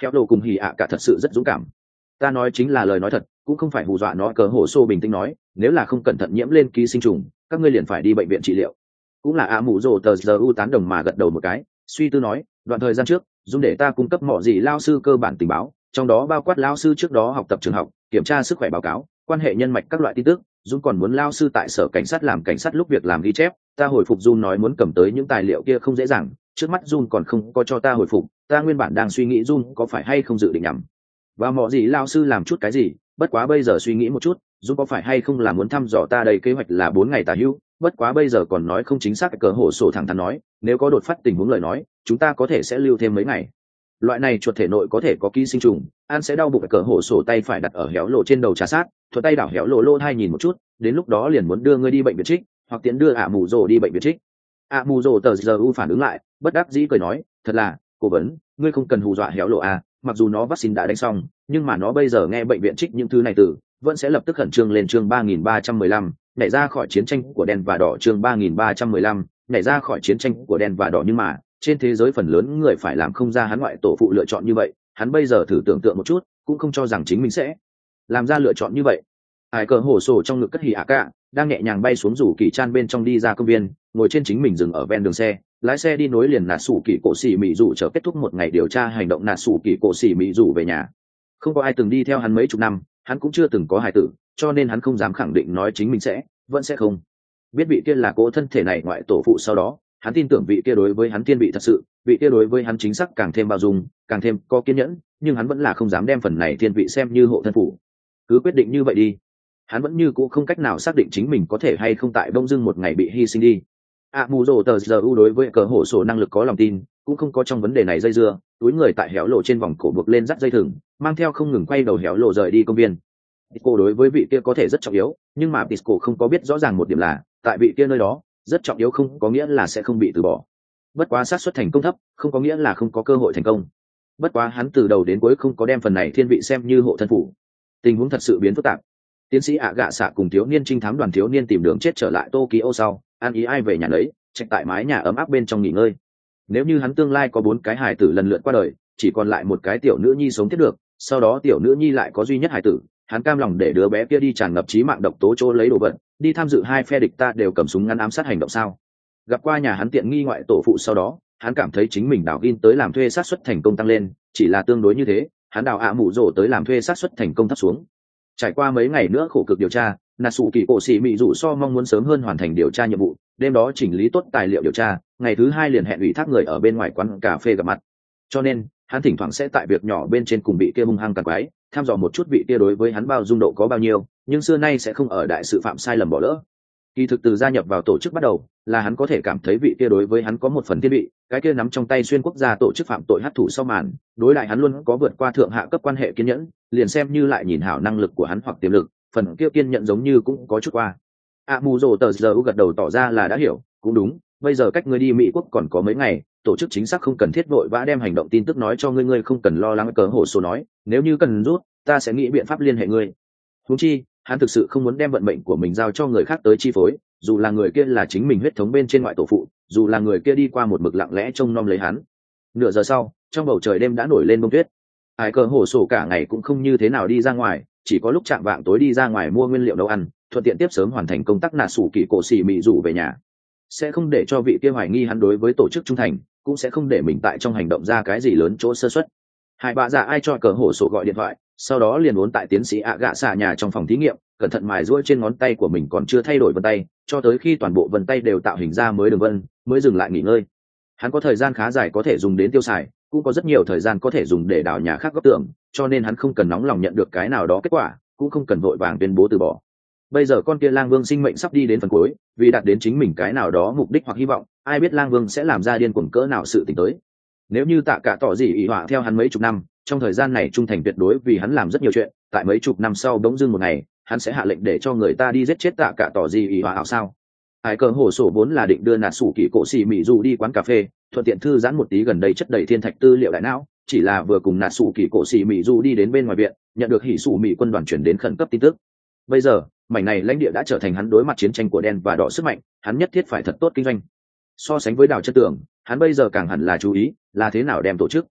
Héo lộ cùng hỉ ạ cả thật sự rất dũng cảm. Ta nói chính là lời nói thật, cũng không phải hù dọa nó. Cờ hổ xô bình tĩnh nói, nếu là không cẩn thận nhiễm lên ký sinh trùng, các ngươi liền phải đi bệnh viện trị liệu. Cũng là ạ mù rồ tờ giờ u tán đồng mà gật đầu một cái, suy tư nói, đoạn thời gian trước dùng để ta cung cấp mọi gì lao sư cơ bản tình báo, trong đó bao quát lao sư trước đó học tập trường học, kiểm tra sức khỏe báo cáo, quan hệ nhân mạch các loại tin tức. Dung còn muốn lao sư tại sở cảnh sát làm cảnh sát lúc việc làm ghi chép. Ta hồi phục Dung nói muốn cầm tới những tài liệu kia không dễ dàng, trước mắt Dung còn không có cho ta hồi phục. Ta nguyên bản đang suy nghĩ Dung có phải hay không dự định nhầm và mọi gì lao sư làm chút cái gì, bất quá bây giờ suy nghĩ một chút, Dung có phải hay không là muốn thăm dò ta. Đây kế hoạch là bốn ngày tả hữu, bất quá bây giờ còn nói không chính xác. Cờ hổ sổ thẳng thắn nói, nếu có đột phát tình huống lời nói, chúng ta có thể sẽ lưu thêm mấy ngày. Loại này chuột thể nội có thể có ký sinh trùng, an sẽ đau bụng. Cờ hổ sổ tay phải đặt ở héo lộ trên đầu trà sát, thuận tay đảo héo lộ lô hai nhìn một chút, đến lúc đó liền muốn đưa ngươi đi bệnh viện trích, hoặc tiện đưa ạ mù rồ đi bệnh viện trích. ạ mù rồ tờ giờ u phản ứng lại, bất đắc dĩ cười nói, thật là cố vấn, ngươi không cần hù dọa héo lộ à, mặc dù nó vaccine đã đánh xong, nhưng mà nó bây giờ nghe bệnh viện trích những thứ này từ vẫn sẽ lập tức khẩn trương lên. Chương ba nghìn ba trăm mười lăm, nhảy ra khỏi chiến tranh của đen và đỏ. Chương ba nghìn ba trăm mười lăm, nhảy ra khỏi chiến tranh của đen và đỏ. Nhưng mà trên thế giới phần lớn người phải làm không ra hắn ngoại tổ phụ lựa chọn như vậy, hắn bây giờ thử tưởng tượng một chút, cũng không cho rằng chính mình sẽ làm ra lựa chọn như vậy. Ai cờ hổ sổ trong ngực cất hỉ ạ cả, đang nhẹ nhàng bay xuống rủ kỳ chan bên trong đi ra công viên, ngồi trên chính mình dừng ở ven đường xe, lái xe đi nối liền nạt sủ kỳ cổ xỉ mỹ rủ chờ kết thúc một ngày điều tra hành động nạt sủ kỳ cổ xỉ mỹ rủ về nhà. Không có ai từng đi theo hắn mấy chục năm, hắn cũng chưa từng có hài tử, cho nên hắn không dám khẳng định nói chính mình sẽ vẫn sẽ không biết vị kia là cỗ thân thể này ngoại tổ phụ. Sau đó hắn tin tưởng vị kia đối với hắn thiên vị thật sự, vị kia đối với hắn chính xác càng thêm bao dung, càng thêm có kiên nhẫn, nhưng hắn vẫn là không dám đem phần này thiên vị xem như hộ thân phủ. Cứ quyết định như vậy đi. Hắn vẫn như cũ không cách nào xác định chính mình có thể hay không tại bông dưng một ngày bị hy sinh đi. ạ mù rồ tờ giờ u đối với cờ hổ sổ năng lực có lòng tin, cũng không có trong vấn đề này dây dưa, túi người tại héo lộ trên vòng cổ buộc lên dắt dây thừng, mang theo không ngừng quay đầu héo lộ rời đi công viên. Tisco đối với vị kia có thể rất trọng yếu, nhưng mà Tisco không có biết rõ ràng một điểm là, tại vị kia nơi đó, rất trọng yếu không có nghĩa là sẽ không bị từ bỏ. Bất quá xác suất thành công thấp, không có nghĩa là không có cơ hội thành công. Bất quá hắn từ đầu đến cuối không có đem phần này thiên vị xem như hộ thân phủ. Tình huống thật sự biến phức tạp. Tiến sĩ ạ gạ xạ cùng thiếu niên trinh thám đoàn thiếu niên tìm đường chết trở lại Tokyo sau, ăn ý ai về nhà lấy, trạch tại mái nhà ấm áp bên trong nghỉ ngơi. Nếu như hắn tương lai có bốn cái hài tử lần lượt qua đời, chỉ còn lại một cái tiểu nữ nhi sống tiếp được, sau đó tiểu nữ nhi lại có duy nhất hài tử, hắn cam lòng để đứa bé kia đi tràn ngập chí mạng độc tố chỗ lấy đồ vật, đi tham dự hai phe địch ta đều cầm súng ngắn ám sát hành động sao? Gặp qua nhà hắn tiện nghi ngoại tổ phụ sau đó, hắn cảm thấy chính mình đào gin tới làm thuê sát suất thành công tăng lên, chỉ là tương đối như thế, hắn đào ạ mụ rổ tới làm thuê sát suất thành công thấp xuống. Trải qua mấy ngày nữa khổ cực điều tra, nà sủ kỳ cổ xỉ mị dụ so mong muốn sớm hơn hoàn thành điều tra nhiệm vụ, đêm đó chỉnh lý tốt tài liệu điều tra, ngày thứ hai liền hẹn ủy thác người ở bên ngoài quán cà phê gặp mặt. Cho nên hắn thỉnh thoảng sẽ tại việc nhỏ bên trên cùng bị kia hung hăng càng quái, tham dò một chút vị kia đối với hắn bao dung độ có bao nhiêu, nhưng xưa nay sẽ không ở đại sự phạm sai lầm bỏ lỡ. Kỳ thực từ gia nhập vào tổ chức bắt đầu, là hắn có thể cảm thấy vị kia đối với hắn có một phần thiên vị, cái kia nắm trong tay xuyên quốc gia tổ chức phạm tội hắc thủ sau màn, đối lại hắn luôn có vượt qua thượng hạ cấp quan hệ kiên nhẫn, liền xem như lại nhìn hảo năng lực của hắn hoặc tiềm lực, phần kia kiên nhẫn giống như cũng có chút qua. A Mù Dồ tờ giờ gật đầu tỏ ra là đã hiểu, cũng đúng, bây giờ cách ngươi đi Mỹ quốc còn có mấy ngày, tổ chức chính xác không cần thiết vội vã đem hành động tin tức nói cho ngươi, ngươi không cần lo lắng. Cớ Hổ Sổ nói, nếu như cần rút, ta sẽ nghĩ biện pháp liên hệ ngươi. Huống chi, hắn thực sự không muốn đem vận mệnh của mình giao cho người khác tới chi phối, dù là người kia là chính mình huyết thống bên trên ngoại tổ phụ, dù là người kia đi qua một mực lặng lẽ trông nom lấy hắn. Nửa giờ sau, trong bầu trời đêm đã nổi lên bông tuyết. Hải Cờ Hổ Sổ cả ngày cũng không như thế nào đi ra ngoài, chỉ có lúc chạm vạng tối đi ra ngoài mua nguyên liệu nấu ăn, thuận tiện tiếp sớm hoàn thành công tác nà sủ kỳ cổ xỉ mị rủ về nhà. Sẽ không để cho vị kia hoài nghi hắn đối với tổ chức trung thành, cũng sẽ không để mình tại trong hành động ra cái gì lớn chỗ sơ suất. Hai bà già ai cho Cờ Hổ Sổ gọi điện thoại, sau đó liền uốn tại tiến sĩ ạ gạ xạ nhà trong phòng thí nghiệm, cẩn thận mài ruôi trên ngón tay của mình còn chưa thay đổi vân tay, cho tới khi toàn bộ vân tay đều tạo hình ra mới đường vân, mới dừng lại nghỉ ngơi. Hắn có thời gian khá dài có thể dùng đến tiêu xài, cũng có rất nhiều thời gian có thể dùng để đào nhà khác góc tưởng, cho nên hắn không cần nóng lòng nhận được cái nào đó kết quả, cũng không cần vội vàng tuyên bố từ bỏ. Bây giờ con kia Lang Vương sinh mệnh sắp đi đến phần cuối, vì đạt đến chính mình cái nào đó mục đích hoặc hy vọng, ai biết Lang Vương sẽ làm ra điên cuồng cỡ nào sự tình tới. Nếu như Tạ Cả tỏ gì ỷ họa theo hắn mấy chục năm, trong thời gian này trung thành tuyệt đối vì hắn làm rất nhiều chuyện, tại mấy chục năm sau bỗng dưng một ngày, hắn sẽ hạ lệnh để cho người ta đi giết chết Tạ Cả tỏ gì ỷ họa ảo sao? Hải Cờ Hổ Sổ vốn là định đưa nạt sủ kỳ cổ xỉ mị dù đi quán cà phê, thuận tiện thư giãn một tí gần đây chất đầy thiên thạch tư liệu đại não, chỉ là vừa cùng nạt sủ kỳ cổ xỉ mị dù đi đến bên ngoài viện, nhận được hỉ sủ mị quân đoàn chuyển đến khẩn cấp tin tức. Bây giờ mảnh này lãnh địa đã trở thành hắn đối mặt chiến tranh của đen và đỏ sức mạnh, hắn nhất thiết phải thật tốt kinh doanh. So sánh với đào chất tưởng, hắn bây giờ càng hẳn là chú ý là thế nào đem tổ chức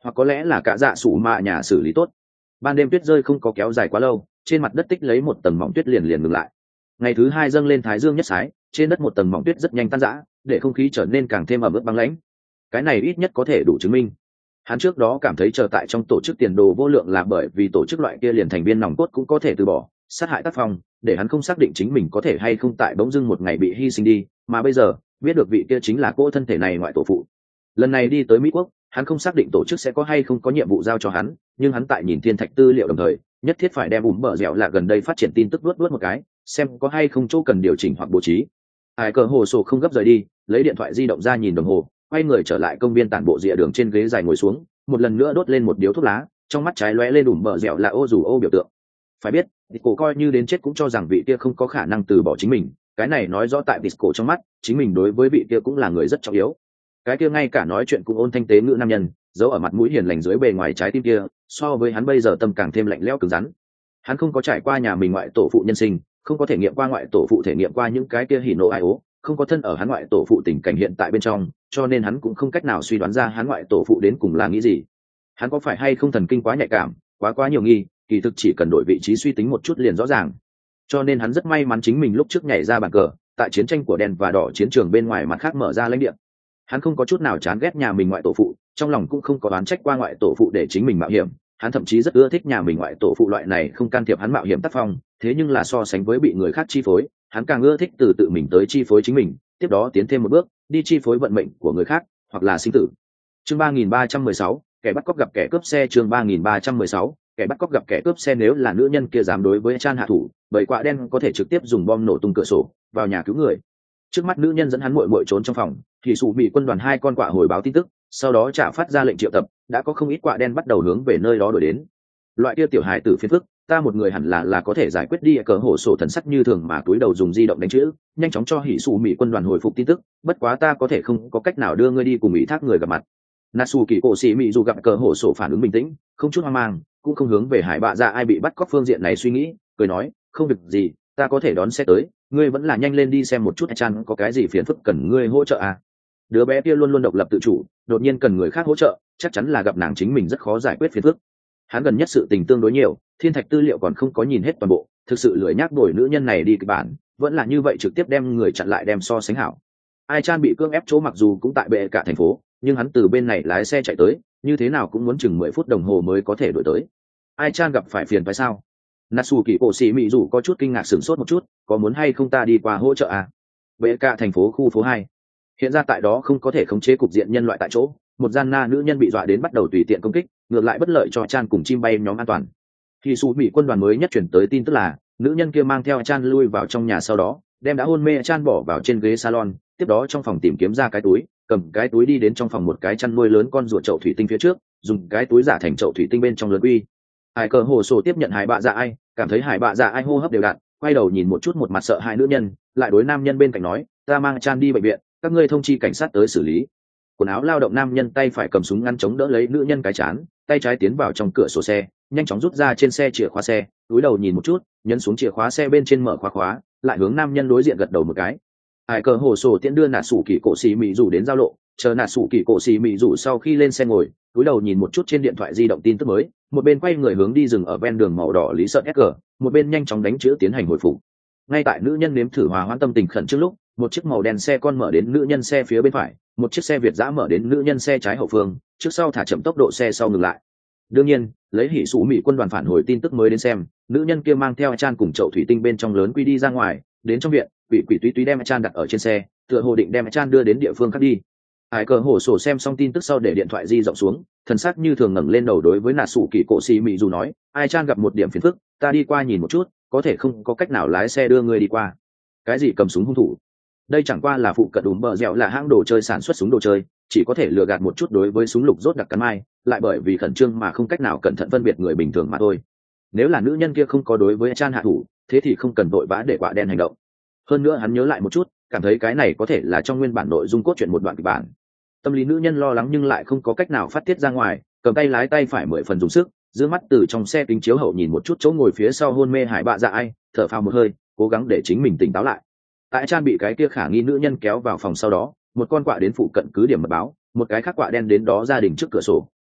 hoặc có lẽ là cả dạ sủ mạ nhà xử lý tốt. Ban đêm tuyết rơi không có kéo dài quá lâu, trên mặt đất tích lấy một tầng mỏng tuyết liền liền ngừng lại. Ngày thứ hai dâng lên thái dương nhất sái, trên đất một tầng mỏng tuyết rất nhanh tan rã, để không khí trở nên càng thêm ẩm ướt băng lãnh. Cái này ít nhất có thể đủ chứng minh hắn trước đó cảm thấy chờ tại trong tổ chức tiền đồ vô lượng là bởi vì tổ chức loại kia liền thành viên nòng cốt cũng có thể từ bỏ sát hại tác phong, để hắn không xác định chính mình có thể hay không tại bỗng dưng một ngày bị hy sinh đi, mà bây giờ biết được vị kia chính là cô thân thể này ngoại tổ phụ. Lần này đi tới Mỹ quốc, hắn không xác định tổ chức sẽ có hay không có nhiệm vụ giao cho hắn, nhưng hắn tại nhìn thiên thạch tư liệu đồng thời nhất thiết phải đem ủm bờ dẻo là gần đây phát triển tin tức luốt luốt một cái, xem có hay không chỗ cần điều chỉnh hoặc bố trí. Ai cờ hồ sổ không gấp rời đi, lấy điện thoại di động ra nhìn đồng hồ, quay người trở lại công viên tản bộ rìa đường trên ghế dài ngồi xuống, một lần nữa đốt lên một điếu thuốc lá, trong mắt trái lóe lên ủm bờ dẻo là ô dù ô biểu tượng. Phải biết, Disco coi như đến chết cũng cho rằng vị kia không có khả năng từ bỏ chính mình, cái này nói rõ tại Disco trong mắt, chính mình đối với vị kia cũng là người rất trọng yếu. Cái kia ngay cả nói chuyện cũng ôn thanh tế ngữ nam nhân, giấu ở mặt mũi hiền lành dưới bề ngoài trái tim kia, so với hắn bây giờ tâm càng thêm lạnh lẽo cứng rắn. Hắn không có trải qua nhà mình ngoại tổ phụ nhân sinh, không có thể nghiệm qua ngoại tổ phụ thể nghiệm qua những cái kia hỉ nộ ai ố, không có thân ở hắn ngoại tổ phụ tình cảnh hiện tại bên trong, cho nên hắn cũng không cách nào suy đoán ra hắn ngoại tổ phụ đến cùng là nghĩ gì. Hắn có phải hay không thần kinh quá nhạy cảm, quá quá nhiều nghi, kỳ thực chỉ cần đổi vị trí suy tính một chút liền rõ ràng. Cho nên hắn rất may mắn chính mình lúc trước nhảy ra bàn cờ, tại chiến tranh của đen và đỏ chiến trường bên ngoài mặt khác mở ra lãnh địa. Hắn không có chút nào chán ghét nhà mình ngoại tổ phụ, trong lòng cũng không có đoán trách qua ngoại tổ phụ để chính mình mạo hiểm. Hắn thậm chí rất ưa thích nhà mình ngoại tổ phụ loại này không can thiệp hắn mạo hiểm tác phong, thế nhưng là so sánh với bị người khác chi phối, hắn càng ưa thích từ tự mình tới chi phối chính mình, tiếp đó tiến thêm một bước, đi chi phối vận mệnh của người khác, hoặc là sinh tử. Chương ba nghìn ba trăm mười sáu, kẻ bắt cóc gặp kẻ cướp xe. Chương ba nghìn ba trăm mười sáu, kẻ bắt cóc gặp kẻ cướp xe. Nếu là nữ nhân kia dám đối với Chan hạ thủ, bởi quạ đen có thể trực tiếp dùng bom nổ tung cửa sổ vào nhà cứu người. Trước mắt nữ nhân dẫn hắn muội muội trốn trong phòng, thì sủ bị quân đoàn hai con quạ hồi báo tin tức, sau đó trả phát ra lệnh triệu tập, đã có không ít quạ đen bắt đầu hướng về nơi đó đuổi đến. Loại kia tiểu hài tử phiền phức, ta một người hẳn là là có thể giải quyết đi. Cờ hổ sổ thần sắc như thường mà túi đầu dùng di động đánh chữ, nhanh chóng cho hỉ sủ mỹ quân đoàn hồi phục tin tức, bất quá ta có thể không có cách nào đưa ngươi đi cùng ủy thác người gặp mặt. Natsu kỳ cổ sĩ mỹ dù gặp cờ hổ sổ phản ứng bình tĩnh, không chút hoang mang, cũng không hướng về hải bạ ra ai bị bắt cóc phương diện này suy nghĩ, cười nói, không việc gì, ta có thể đón xe tới, ngươi vẫn là nhanh lên đi xem một chút Chan có cái gì phiền phức cần ngươi hỗ trợ à. Đứa bé kia luôn luôn độc lập tự chủ, đột nhiên cần người khác hỗ trợ, chắc chắn là gặp nàng chính mình rất khó giải quyết phiền phức. Hắn gần nhất sự tình tương đối nhiều, thiên thạch tư liệu còn không có nhìn hết toàn bộ, thực sự lười nhác đổi nữ nhân này đi kịch bản, vẫn là như vậy trực tiếp đem người chặn lại đem so sánh hảo. Ai Chan bị cưỡng ép chỗ mặc dù cũng tại bệ cả thành phố, nhưng hắn từ bên này lái xe chạy tới, như thế nào cũng muốn chừng mười phút đồng hồ mới có thể đuổi tới. Ai Chan gặp phải phiền phải sao? Natsu kỳ cổ sĩ mỹ dù có chút kinh ngạc sửng sốt một chút, có muốn hay không ta đi qua hỗ trợ à? Bệ cả thành phố khu phố hai. Hiện ra tại đó không có thể khống chế cục diện nhân loại tại chỗ, một gian na nữ nhân bị dọa đến bắt đầu tùy tiện công kích, ngược lại bất lợi cho Chan cùng chim bay nhóm an toàn. Khi su mỹ quân đoàn mới nhất chuyển tới tin tức là nữ nhân kia mang theo Chan lui vào trong nhà, sau đó đem đã hôn mê Chan bỏ vào trên ghế salon, tiếp đó trong phòng tìm kiếm ra cái túi, cầm cái túi đi đến trong phòng một cái chăn nuôi lớn con rùa chậu thủy tinh phía trước, dùng cái túi giả thành chậu thủy tinh bên trong lớn uy. Hải cờ hồ sổ tiếp nhận hải bạ dạ ai, cảm thấy hải bạ dạ ai hô hấp đều đặn, quay đầu nhìn một chút một mặt sợ hai nữ nhân, lại đối nam nhân bên cạnh nói, ta mang Chan đi bệnh viện, các ngươi thông chi cảnh sát tới xử lý. Quần áo lao động nam nhân tay phải cầm súng ngăn chống đỡ lấy nữ nhân cái chán, tay trái tiến vào trong cửa sổ xe, nhanh chóng rút ra trên xe chìa khóa xe, túi đầu nhìn một chút, nhấn xuống chìa khóa xe bên trên mở khóa khóa, lại hướng nam nhân đối diện gật đầu một cái. Hải cờ hồ sổ tiễn đưa nạt sủ kỳ cổ xì mị rủ đến giao lộ, chờ nạt sủ kỳ cổ xì mị rủ sau khi lên xe ngồi, túi đầu nhìn một chút trên điện thoại di động tin tức mới, một bên quay người hướng đi rừng ở ven đường màu đỏ lý sợ ét giê, một bên nhanh chóng đánh chữ tiến hành hồi phục. Ngay tại nữ nhân nếm thử hòa hoãn tâm tình khẩn trước lúc, một chiếc màu đen xe con mở đến nữ nhân xe phía bên phải, một chiếc xe Việt dã mở đến nữ nhân xe trái hậu phương, trước sau thả chậm tốc độ xe sau ngừng lại. Đương nhiên, lấy hỉ sủ mỹ quân đoàn phản hồi tin tức mới đến xem, nữ nhân kia mang theo Chan cùng chậu thủy tinh bên trong lớn quy đi ra ngoài, đến trong viện, quỷ quỷ túy túy đem Chan đặt ở trên xe, tựa hồ định đem Chan đưa đến địa phương khác đi. Hải cờ hổ sổ xem xong tin tức sau để điện thoại di rộng xuống, thần sắc như thường ngẩng lên đầu đối với nà sủ kỳ cổ xì mỹ dù nói, ai Chan gặp một điểm phiền phức, ta đi qua nhìn một chút, có thể không có cách nào lái xe đưa người đi qua. Cái gì cầm súng hung thủ? Đây chẳng qua là phụ cận đùm bờ dẻo là hãng đồ chơi sản xuất súng đồ chơi, chỉ có thể lừa gạt một chút đối với súng lục rốt đặc cắn mai, lại bởi vì khẩn trương mà không cách nào cẩn thận phân biệt người bình thường mà thôi. Nếu là nữ nhân kia không có đối với Chan hạ thủ, thế thì không cần vội vã để quả đen hành động. Hơn nữa hắn nhớ lại một chút, cảm thấy cái này có thể là trong nguyên bản nội dung cốt truyện một đoạn kịch bản. Tâm lý nữ nhân lo lắng nhưng lại không có cách nào phát tiết ra ngoài, cầm tay lái tay phải mười phần dùng sức, giữ mắt từ trong xe kính chiếu hậu nhìn một chút chỗ ngồi phía sau hôn mê hải bạ dạ ai, thở phào một hơi, cố gắng để chính mình tỉnh táo lại. Tại Chan bị cái kia khả nghi nữ nhân kéo vào phòng sau đó, một con quạ đến phụ cận cứ điểm mật báo, một cái khác quạ đen đến đó gia đình trước cửa sổ,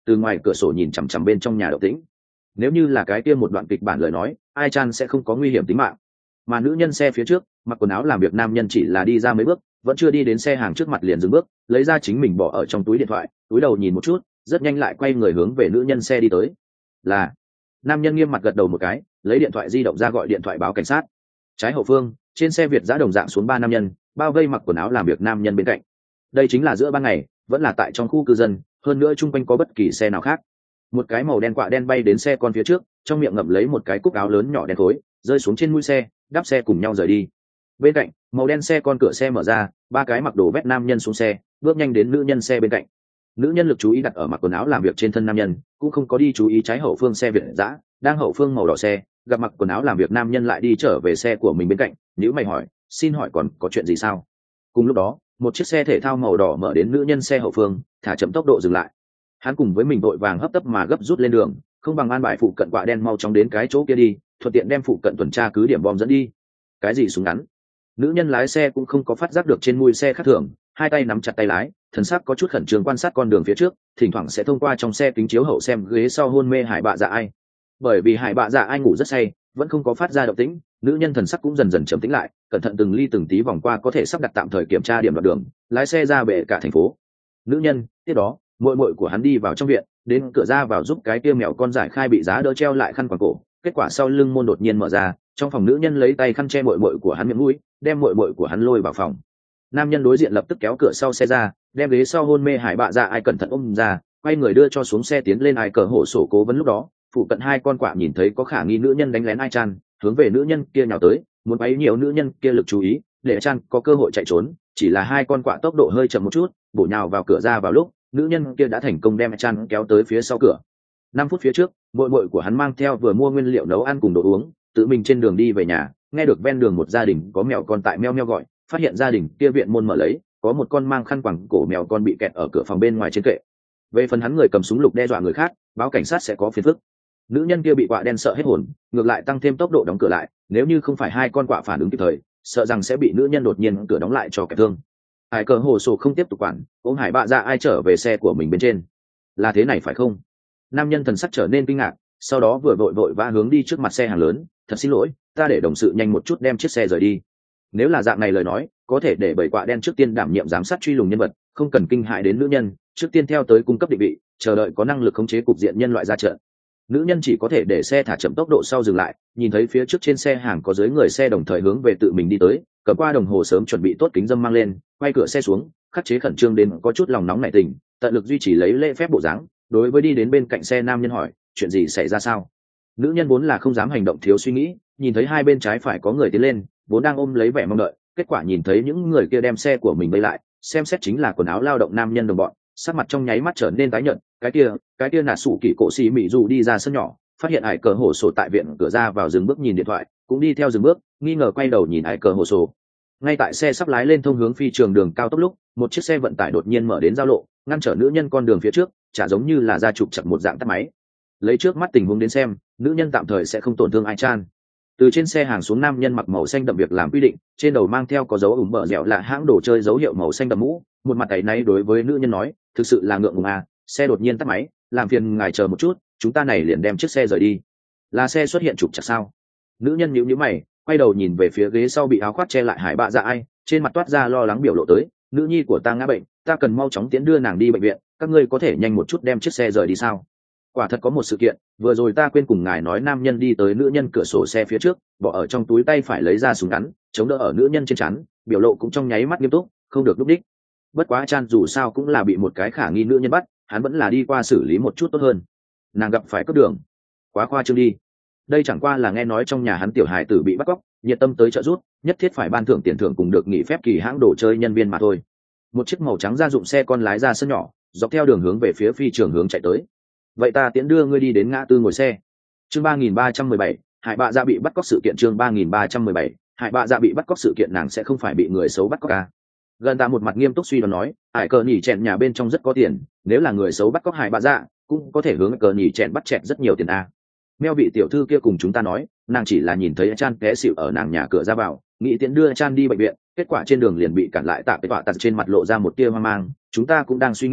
từ ngoài cửa sổ nhìn chằm chằm bên trong nhà động tĩnh. Nếu như là cái kia một đoạn kịch bản lời nói, ai chan sẽ không có nguy hiểm tính mạng. Mà nữ nhân xe phía trước mặc quần áo làm việc nam nhân chỉ là đi ra mấy bước, vẫn chưa đi đến xe hàng trước mặt liền dừng bước, lấy ra chính mình bỏ ở trong túi điện thoại, túi đầu nhìn một chút, rất nhanh lại quay người hướng về nữ nhân xe đi tới. Là nam nhân nghiêm mặt gật đầu một cái, lấy điện thoại di động ra gọi điện thoại báo cảnh sát. Trái hậu phương trên xe Việt giã đồng dạng xuống ba nam nhân, bao vây mặc quần áo làm việc nam nhân bên cạnh. Đây chính là giữa ban ngày, vẫn là tại trong khu cư dân, hơn nữa chung quanh có bất kỳ xe nào khác. Một cái màu đen quạ đen bay đến xe con phía trước, trong miệng ngậm lấy một cái cúc áo lớn nhỏ đen khối, rơi xuống trên mũi xe, đáp xe cùng nhau rời đi. Bên cạnh màu đen xe con cửa xe mở ra, ba cái mặc đồ vét nam nhân xuống xe, bước nhanh đến nữ nhân xe bên cạnh. Nữ nhân lực chú ý đặt ở mặc quần áo làm việc trên thân nam nhân, cũng không có đi chú ý trái hậu phương xe Việt dã đang hậu phương màu đỏ xe, gặp mặc quần áo làm việc nam nhân lại đi trở về xe của mình bên cạnh. Nếu mày hỏi, xin hỏi còn có chuyện gì sao? Cùng lúc đó, một chiếc xe thể thao màu đỏ mở đến nữ nhân xe hậu phương, thả chậm tốc độ dừng lại. Hắn cùng với mình vội vàng hấp tấp mà gấp rút lên đường, không bằng an bài phụ cận quạ đen mau chóng đến cái chỗ kia đi, thuận tiện đem phụ cận tuần tra cứ điểm bom dẫn đi. Cái gì súng ngắn? Nữ nhân lái xe cũng không có phát giác được trên mui xe khác thường, hai tay nắm chặt tay lái, thần sắc có chút khẩn trương quan sát con đường phía trước, thỉnh thoảng sẽ thông qua trong xe kính chiếu hậu xem ghế sau hôn mê Hải Bạ Dạ Ai. Bởi vì Hải Bạ Dạ Ai ngủ rất say, vẫn không có phát ra động tĩnh, nữ nhân thần sắc cũng dần dần trầm tĩnh lại, cẩn thận từng ly từng tí vòng qua có thể sắp đặt tạm thời kiểm tra điểm đoạn đường, lái xe ra bệ cả thành phố. Nữ nhân, tiếp đó, muội muội của hắn đi vào trong viện, đến cửa ra vào giúp cái kia mèo con giải khai bị giá đỡ treo lại khăn quàng cổ, kết quả sau lưng môn đột nhiên mở ra, trong phòng nữ nhân lấy tay khăn che muội muội của hắn miệng mũi, đem muội muội của hắn lôi vào phòng. Nam nhân đối diện lập tức kéo cửa sau xe ra, đem ghế sau hôn mê Hải Bạ Dạ Ai cẩn thận ôm ra, quay người đưa cho xuống xe tiến lên ai cờ hổ sổ cố vấn. Lúc đó phụ cận hai con quạ nhìn thấy có khả nghi nữ nhân đánh lén ai chan, hướng về nữ nhân kia nhào tới, muốn quấy nhiều nữ nhân kia lực chú ý, để chan có cơ hội chạy trốn. Chỉ là hai con quạ tốc độ hơi chậm một chút, bổ nhào vào cửa ra vào lúc nữ nhân kia đã thành công đem chan kéo tới phía sau cửa. Năm phút phía trước, muội muội của hắn mang theo vừa mua nguyên liệu nấu ăn cùng đồ uống, tự mình trên đường đi về nhà, nghe được ven đường một gia đình có mèo con tại meo meo gọi, phát hiện gia đình kia viện môn mở lấy, có một con mang khăn quàng cổ mèo con bị kẹt ở cửa phòng bên ngoài trên kệ. Về phần hắn người cầm súng lục đe dọa người khác, báo cảnh sát sẽ có phiền phức. Nữ nhân kia bị quạ đen sợ hết hồn, ngược lại tăng thêm tốc độ đóng cửa lại, nếu như không phải hai con quạ phản ứng kịp thời, sợ rằng sẽ bị nữ nhân đột nhiên cửa đóng lại cho kẻ thương. Hải cờ hồ sổ không tiếp tục quản, ôm Hải Bạ Dạ Ai trở về xe của mình bên trên. Là thế này phải không? Nam nhân thần sắc trở nên kinh ngạc, sau đó vừa vội vội vã hướng đi trước mặt xe hàng lớn. Thật xin lỗi, ta để đồng sự nhanh một chút đem chiếc xe rời đi. Nếu là dạng này lời nói, có thể để bảy quạ đen trước tiên đảm nhiệm giám sát truy lùng nhân vật, không cần kinh hại đến nữ nhân, trước tiên theo tới cung cấp định vị, chờ đợi có năng lực khống chế cục diện nhân loại ra trận. Nữ nhân chỉ có thể để xe thả chậm tốc độ sau dừng lại, nhìn thấy phía trước trên xe hàng có dưới người xe đồng thời hướng về tự mình đi tới, cầm qua đồng hồ sớm chuẩn bị tốt kính dâm mang lên, quay cửa xe xuống, khắc chế khẩn trương đến có chút lòng nóng nảy tình, tận lực duy trì lấy lễ phép bộ dáng, đối với đi đến bên cạnh xe nam nhân hỏi, chuyện gì xảy ra sao? Nữ nhân vốn là không dám hành động thiếu suy nghĩ, nhìn thấy hai bên trái phải có người tiến lên, vốn đang ôm lấy vẻ mong đợi, kết quả nhìn thấy những người kia đem xe của mình vây lại, xem xét chính là quần áo lao động nam nhân đồng bọn, sắc mặt trong nháy mắt trở nên tái nhợt. Cái kia cái kia nà sủ kỷ cổ xì mỹ dù đi ra sân nhỏ, phát hiện Hải cờ hổ sổ tại viện cửa ra vào dừng bước nhìn điện thoại, cũng đi theo dừng bước, nghi ngờ quay đầu nhìn Hải cờ hổ sổ. Ngay tại xe sắp lái lên thông hướng phi trường đường cao tốc lúc, một chiếc xe vận tải đột nhiên mở đến giao lộ, ngăn trở nữ nhân con đường phía trước, chả giống như là ra trục chặt một dạng tắt máy. Lấy trước mắt tình huống đến xem, nữ nhân tạm thời sẽ không tổn thương ai chan. Từ trên xe hàng xuống nam nhân mặc màu xanh đậm việc làm quy định, trên đầu mang theo có dấu ủng bờ dẻo là hãng đồ chơi dấu hiệu màu xanh đậm mũ, một mặt tay náy đối với nữ nhân nói, thực sự là ngượng ngùng à, xe đột nhiên tắt máy, làm phiền ngài chờ một chút, chúng ta này liền đem chiếc xe rời đi. Là xe xuất hiện trục chặt sao? Nữ nhân nhíu nhíu mày, quay đầu nhìn về phía ghế sau bị áo khoác che lại Hải Bạ Dạ Ai, trên mặt toát ra lo lắng biểu lộ tới, nữ nhi của ta ngã bệnh, ta cần mau chóng tiến đưa nàng đi bệnh viện, các ngươi có thể nhanh một chút đem chiếc xe rời đi sao? Quả thật có một sự kiện, vừa rồi ta quên cùng ngài nói, nam nhân đi tới nữ nhân cửa sổ xe phía trước, bỏ ở trong túi tay phải lấy ra súng ngắn, chống đỡ ở nữ nhân trên trán, biểu lộ cũng trong nháy mắt nghiêm túc, không được lúc đích. Bất quá Chan dù sao cũng là bị một cái khả nghi nữ nhân bắt, hắn vẫn là đi qua xử lý một chút tốt hơn. Nàng gặp phải cướp đường, quá khoa trương đi. Đây chẳng qua là nghe nói trong nhà hắn tiểu hài tử bị bắt cóc, nhiệt tâm tới trợ giúp, nhất thiết phải ban thưởng tiền thưởng cùng được nghỉ phép kỳ hãng đồ chơi nhân viên mà thôi. Một chiếc màu trắng gia dụng xe con lái ra sân nhỏ, dọc theo đường hướng về phía phi trường hướng chạy tới. Vậy ta tiễn đưa ngươi đi đến ngã tư ngồi xe. Chương ba nghìn ba trăm mười bảy, Hải Bạ Dạ bị bắt cóc sự kiện. Chương ba nghìn ba trăm mười bảy, Hải Bạ Dạ bị bắt cóc sự kiện. Nàng sẽ không phải bị người xấu bắt cóc à? Gần ta một mặt nghiêm túc suy đoán nói, Hải cờ nhỉ chèn nhà bên trong rất có tiền, nếu là người xấu bắt cóc Hải Bạ Dạ, cũng có thể hướng cờ nhỉ chèn bắt chẹt rất nhiều tiền à? Meo vị tiểu thư kia cùng chúng ta nói, nàng chỉ là nhìn thấy Chan té xỉu ở nàng nhà cửa ra vào, nghĩ tiễn đưa Chan đi bệnh viện, kết quả trên đường liền bị cản lại, tạ cái tọa tạt trên mặt lộ ra một tia hoang mang. Chúng ta cũng đang suy nghĩ,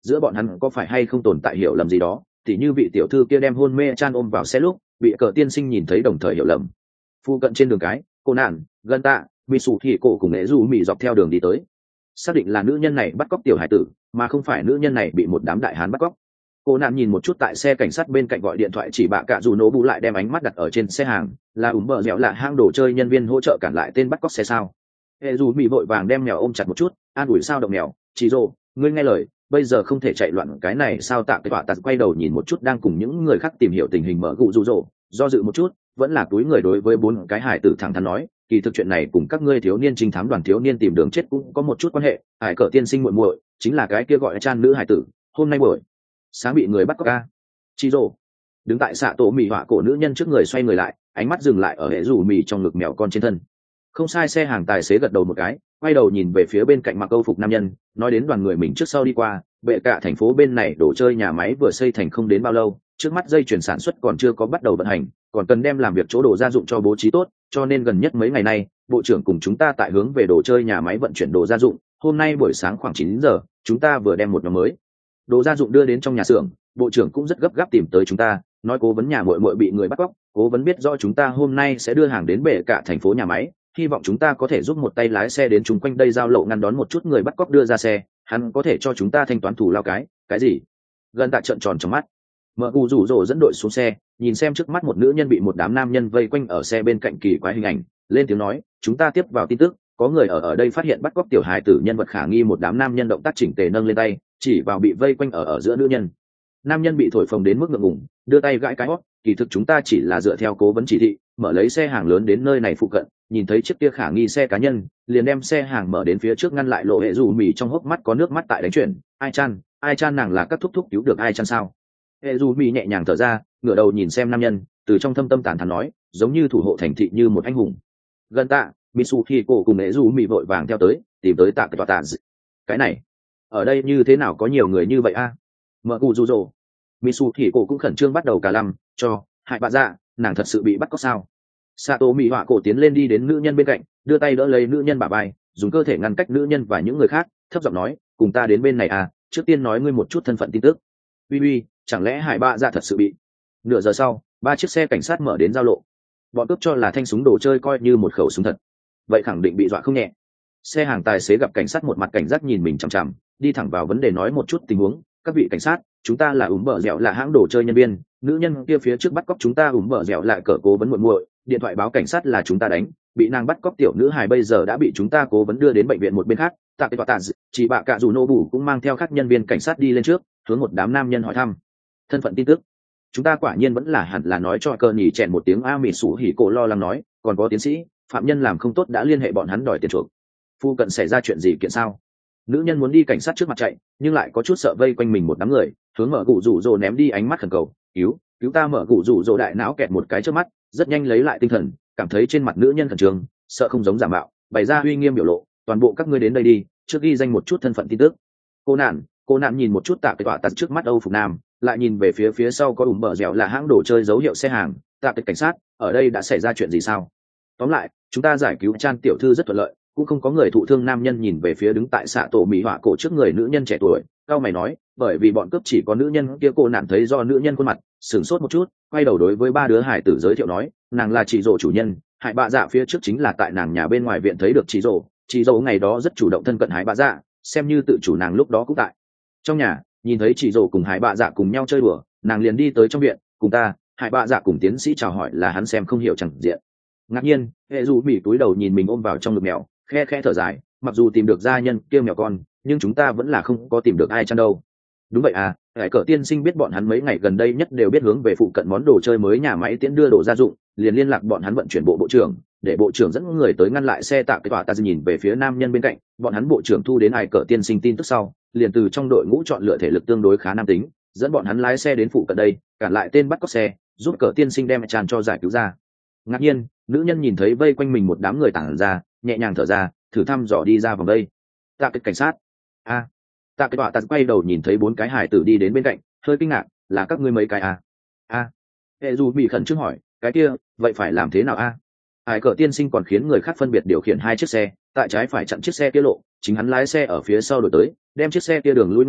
giữa bọn hắn có phải hay không tồn tại hiểu lầm gì đó, thì như vị tiểu thư kia đem hôn mê Chan ôm vào xe lúc bị cờ tiên sinh nhìn thấy đồng thời hiểu lầm. Phu cận trên đường cái, cô nạn gần tạ bị sủ thì cổ cùng nghệ du mì dọc theo đường đi tới, xác định là nữ nhân này bắt cóc tiểu hải tử mà không phải nữ nhân này bị một đám đại hán bắt cóc. Cô nạn nhìn một chút tại xe cảnh sát bên cạnh gọi điện thoại chỉ bạ cạ dù nổ bù lại đem ánh mắt đặt ở trên xe hàng, là ủm bờ dẻo là hang đồ chơi nhân viên hỗ trợ cản lại tên bắt cóc xe sao. Hệ dù bị vội vàng đem mèo ôm chặt một chút, an ủi sao động mèo, chị rồ ngươi nghe lời, bây giờ không thể chạy loạn cái này sao. Tạ cái tọa tạt quay đầu nhìn một chút đang cùng những người khác tìm hiểu tình hình mở gụ rụ rỗ, do dự một chút vẫn là túi người đối với bốn cái hải tử thẳng thắn nói, kỳ thực chuyện này cùng các ngươi thiếu niên trinh thám đoàn thiếu niên tìm đường chết cũng có một chút quan hệ. Hải cờ tiên sinh muội muội chính là cái kia gọi Chan nữ hải tử, hôm nay buổi sáng bị người bắt cóc. Ca chị rồ đứng tại xạ tổ mì họa cổ nữ nhân trước người xoay người lại, ánh mắt dừng lại ở hệ rủ mì trong ngực mèo con trên thân. Không sai. Xe hàng tài xế gật đầu một cái, quay đầu nhìn về phía bên cạnh mặc câu phục nam nhân, nói đến đoàn người mình trước sau đi qua bệ cả thành phố bên này đồ chơi nhà máy vừa xây thành không đến bao lâu, trước mắt dây chuyển sản xuất còn chưa có bắt đầu vận hành, còn cần đem làm việc chỗ đồ gia dụng cho bố trí tốt, cho nên gần nhất mấy ngày nay bộ trưởng cùng chúng ta tại hướng về đồ chơi nhà máy vận chuyển đồ gia dụng. Hôm nay buổi sáng khoảng chín giờ chúng ta vừa đem một nhóm mới đồ gia dụng đưa đến trong nhà xưởng, bộ trưởng cũng rất gấp gáp tìm tới chúng ta, nói cố vấn nhà muội muội bị người bắt cóc, cố vấn biết rõ chúng ta hôm nay sẽ đưa hàng đến bệ cả thành phố nhà máy, hy vọng chúng ta có thể giúp một tay lái xe đến chung quanh đây giao lộ ngăn đón một chút người bắt cóc đưa ra xe, hắn có thể cho chúng ta thanh toán thủ lao cái cái gì. Gần tạ trợn tròn trong mắt, mợ cù rủ rỗ dẫn đội xuống xe, nhìn xem trước mắt một nữ nhân bị một đám nam nhân vây quanh ở xe bên cạnh kỳ quái hình ảnh, lên tiếng nói, chúng ta tiếp vào tin tức, có người ở ở đây phát hiện bắt cóc tiểu hài tử nhân vật khả nghi. Một đám nam nhân động tác chỉnh tề nâng lên tay chỉ vào bị vây quanh ở ở giữa nữ nhân. Nam nhân bị thổi phồng đến mức ngượng ngùng, đưa tay gãi cái hót, kỳ thực chúng ta chỉ là dựa theo cố vấn chỉ thị mở lấy xe hàng lớn đến nơi này phụ cận, nhìn thấy chiếc kia khả nghi xe cá nhân liền đem xe hàng mở đến phía trước ngăn lại lộ. Hệ dù mì trong hốc mắt có nước mắt tại đánh chuyển, ai chan ai chan nàng là các thúc thúc cứu được ai chan sao. Hệ dù mì nhẹ nhàng thở ra, ngửa đầu nhìn xem nam nhân, từ trong thâm tâm tàn thắn nói, giống như thủ hộ thành thị như một anh hùng. Gần tạ Mitsuki cổ cùng Hệ dù mì vội vàng theo tới, tìm tới tạ cái tọa tạ. Cái này ở đây như thế nào có nhiều người như vậy a? À? Mở cụ rủ rồ Mitsuki cổ cũng khẩn trương bắt đầu cả lăm cho hại bạ dạ, nàng thật sự bị bắt cóc sao. Sato Mị Họa cổ tiến lên đi đến nữ nhân bên cạnh, đưa tay đỡ lấy nữ nhân bả vai, dùng cơ thể ngăn cách nữ nhân và những người khác, thấp giọng nói, cùng ta đến bên này à, trước tiên nói ngươi một chút thân phận tin tức. Uy uy, chẳng lẽ hải bạ dạ thật sự bị. Nửa giờ sau, ba chiếc xe cảnh sát mở đến giao lộ, bọn cướp cho là thanh súng đồ chơi coi như một khẩu súng thật, vậy khẳng định bị dọa không nhẹ. Xe hàng tài xế gặp cảnh sát một mặt cảnh giác nhìn mình chằm chằm, đi thẳng vào vấn đề nói một chút tình huống. Các vị cảnh sát, chúng ta là ủm bờ dẻo là hãng đồ chơi nhân viên, nữ nhân kia phía trước bắt cóc chúng ta ủm bờ dẻo lại cỡ cố vấn muội muội, điện thoại báo cảnh sát là chúng ta đánh, bị nàng bắt cóc tiểu nữ hài bây giờ đã bị chúng ta cố vấn đưa đến bệnh viện một bên khác. Tạ cái tọa tạ chỉ bạ cả dù nô bù cũng mang theo các nhân viên cảnh sát đi lên trước, hướng một đám nam nhân hỏi thăm thân phận tin tức. Chúng ta quả nhiên vẫn là hẳn là nói cho cờ nhỉ chèn một tiếng. A Mị Sủ Hỉ cổ lo lắng nói, còn có tiến sĩ phạm nhân làm không tốt đã liên hệ bọn hắn đòi tiền chuộc. Phu cận xảy ra chuyện gì kiện sao? Nữ nhân muốn đi cảnh sát trước mặt chạy, nhưng lại có chút sợ vây quanh mình một đám người, hướng mở cụ rủ rồ ném đi ánh mắt khẩn cầu, cứu cứu ta. Mở cụ rủ rồ đại não kẹt một cái trước mắt, rất nhanh lấy lại tinh thần, cảm thấy trên mặt nữ nhân khẩn trương, sợ không giống giả mạo, bày ra uy nghiêm biểu lộ, toàn bộ các ngươi đến đây đi, trước ghi danh một chút thân phận tin tức. Cô nạn cô nạn nhìn một chút tạ cái tọa tạt trước mắt Âu phục nam, lại nhìn về phía phía sau có ủm bờ dẻo là hãng đồ chơi dấu hiệu xe hàng. Tạ cái cảnh sát, ở đây đã xảy ra chuyện gì sao? Tóm lại, chúng ta giải cứu Chan tiểu thư rất thuận lợi, cũng không có người thụ thương. Nam nhân nhìn về phía đứng tại xạ tổ Mị Họa cổ trước người nữ nhân trẻ tuổi, cao mày nói, bởi vì bọn cướp chỉ có nữ nhân kia. Cô nạn thấy do nữ nhân khuôn mặt, sửng sốt một chút, quay đầu đối với ba đứa hải tử giới thiệu nói, nàng là chị rồ chủ nhân, hải bạ dạ phía trước chính là tại nàng nhà bên ngoài viện thấy được chị rồ. Chị rồ ngày đó rất chủ động thân cận hải bạ dạ, xem như tự chủ nàng lúc đó cũng tại trong nhà, nhìn thấy chị rồ cùng hải bạ dạ cùng nhau chơi đùa, nàng liền đi tới trong viện cùng ta, hải bạ dạ cùng tiến sĩ chào hỏi, là hắn xem không hiểu chẳng diện. Ngạc nhiên, hệ dù bị túi đầu nhìn mình ôm vào trong ngực mèo, khe khe thở dài, mặc dù tìm được gia nhân kia mèo con, nhưng chúng ta vẫn là không có tìm được ai chăn đâu. Đúng vậy à, hải cờ tiên sinh biết bọn hắn mấy ngày gần đây nhất đều biết hướng về phụ cận món đồ chơi mới nhà máy tiễn đưa đồ gia dụng, liền liên lạc bọn hắn vận chuyển bộ bộ trưởng, để bộ trưởng dẫn người tới ngăn lại xe. Tạ cái tọa ta nhìn về phía nam nhân bên cạnh, bọn hắn bộ trưởng thu đến hải cờ tiên sinh tin tức sau, liền từ trong đội ngũ chọn lựa thể lực tương đối khá nam tính, dẫn bọn hắn lái xe đến phụ cận đây, cản lại tên bắt cóc xe, giúp cờ tiên sinh đem tràn cho giải cứu ra. Ngạc nhiên, nữ nhân nhìn thấy vây quanh mình một đám người tản ra, nhẹ nhàng thở ra, thử thăm dò đi ra vòng đây. Tạ cái cảnh sát, a à. Tạ cái tọa ta quay đầu nhìn thấy bốn cái hải tử đi đến bên cạnh, hơi kinh ngạc, là các ngươi mấy cái à? A hệ dù bị khẩn trương hỏi, cái kia vậy phải làm thế nào a? À? Hải cờ tiên sinh còn khiến người khác phân biệt điều khiển hai chiếc xe, tại trái phải chặn chiếc xe kia lộ, chính hắn lái xe ở phía sau đổi tới, đem chiếc xe kia đường lui ngăn chặn,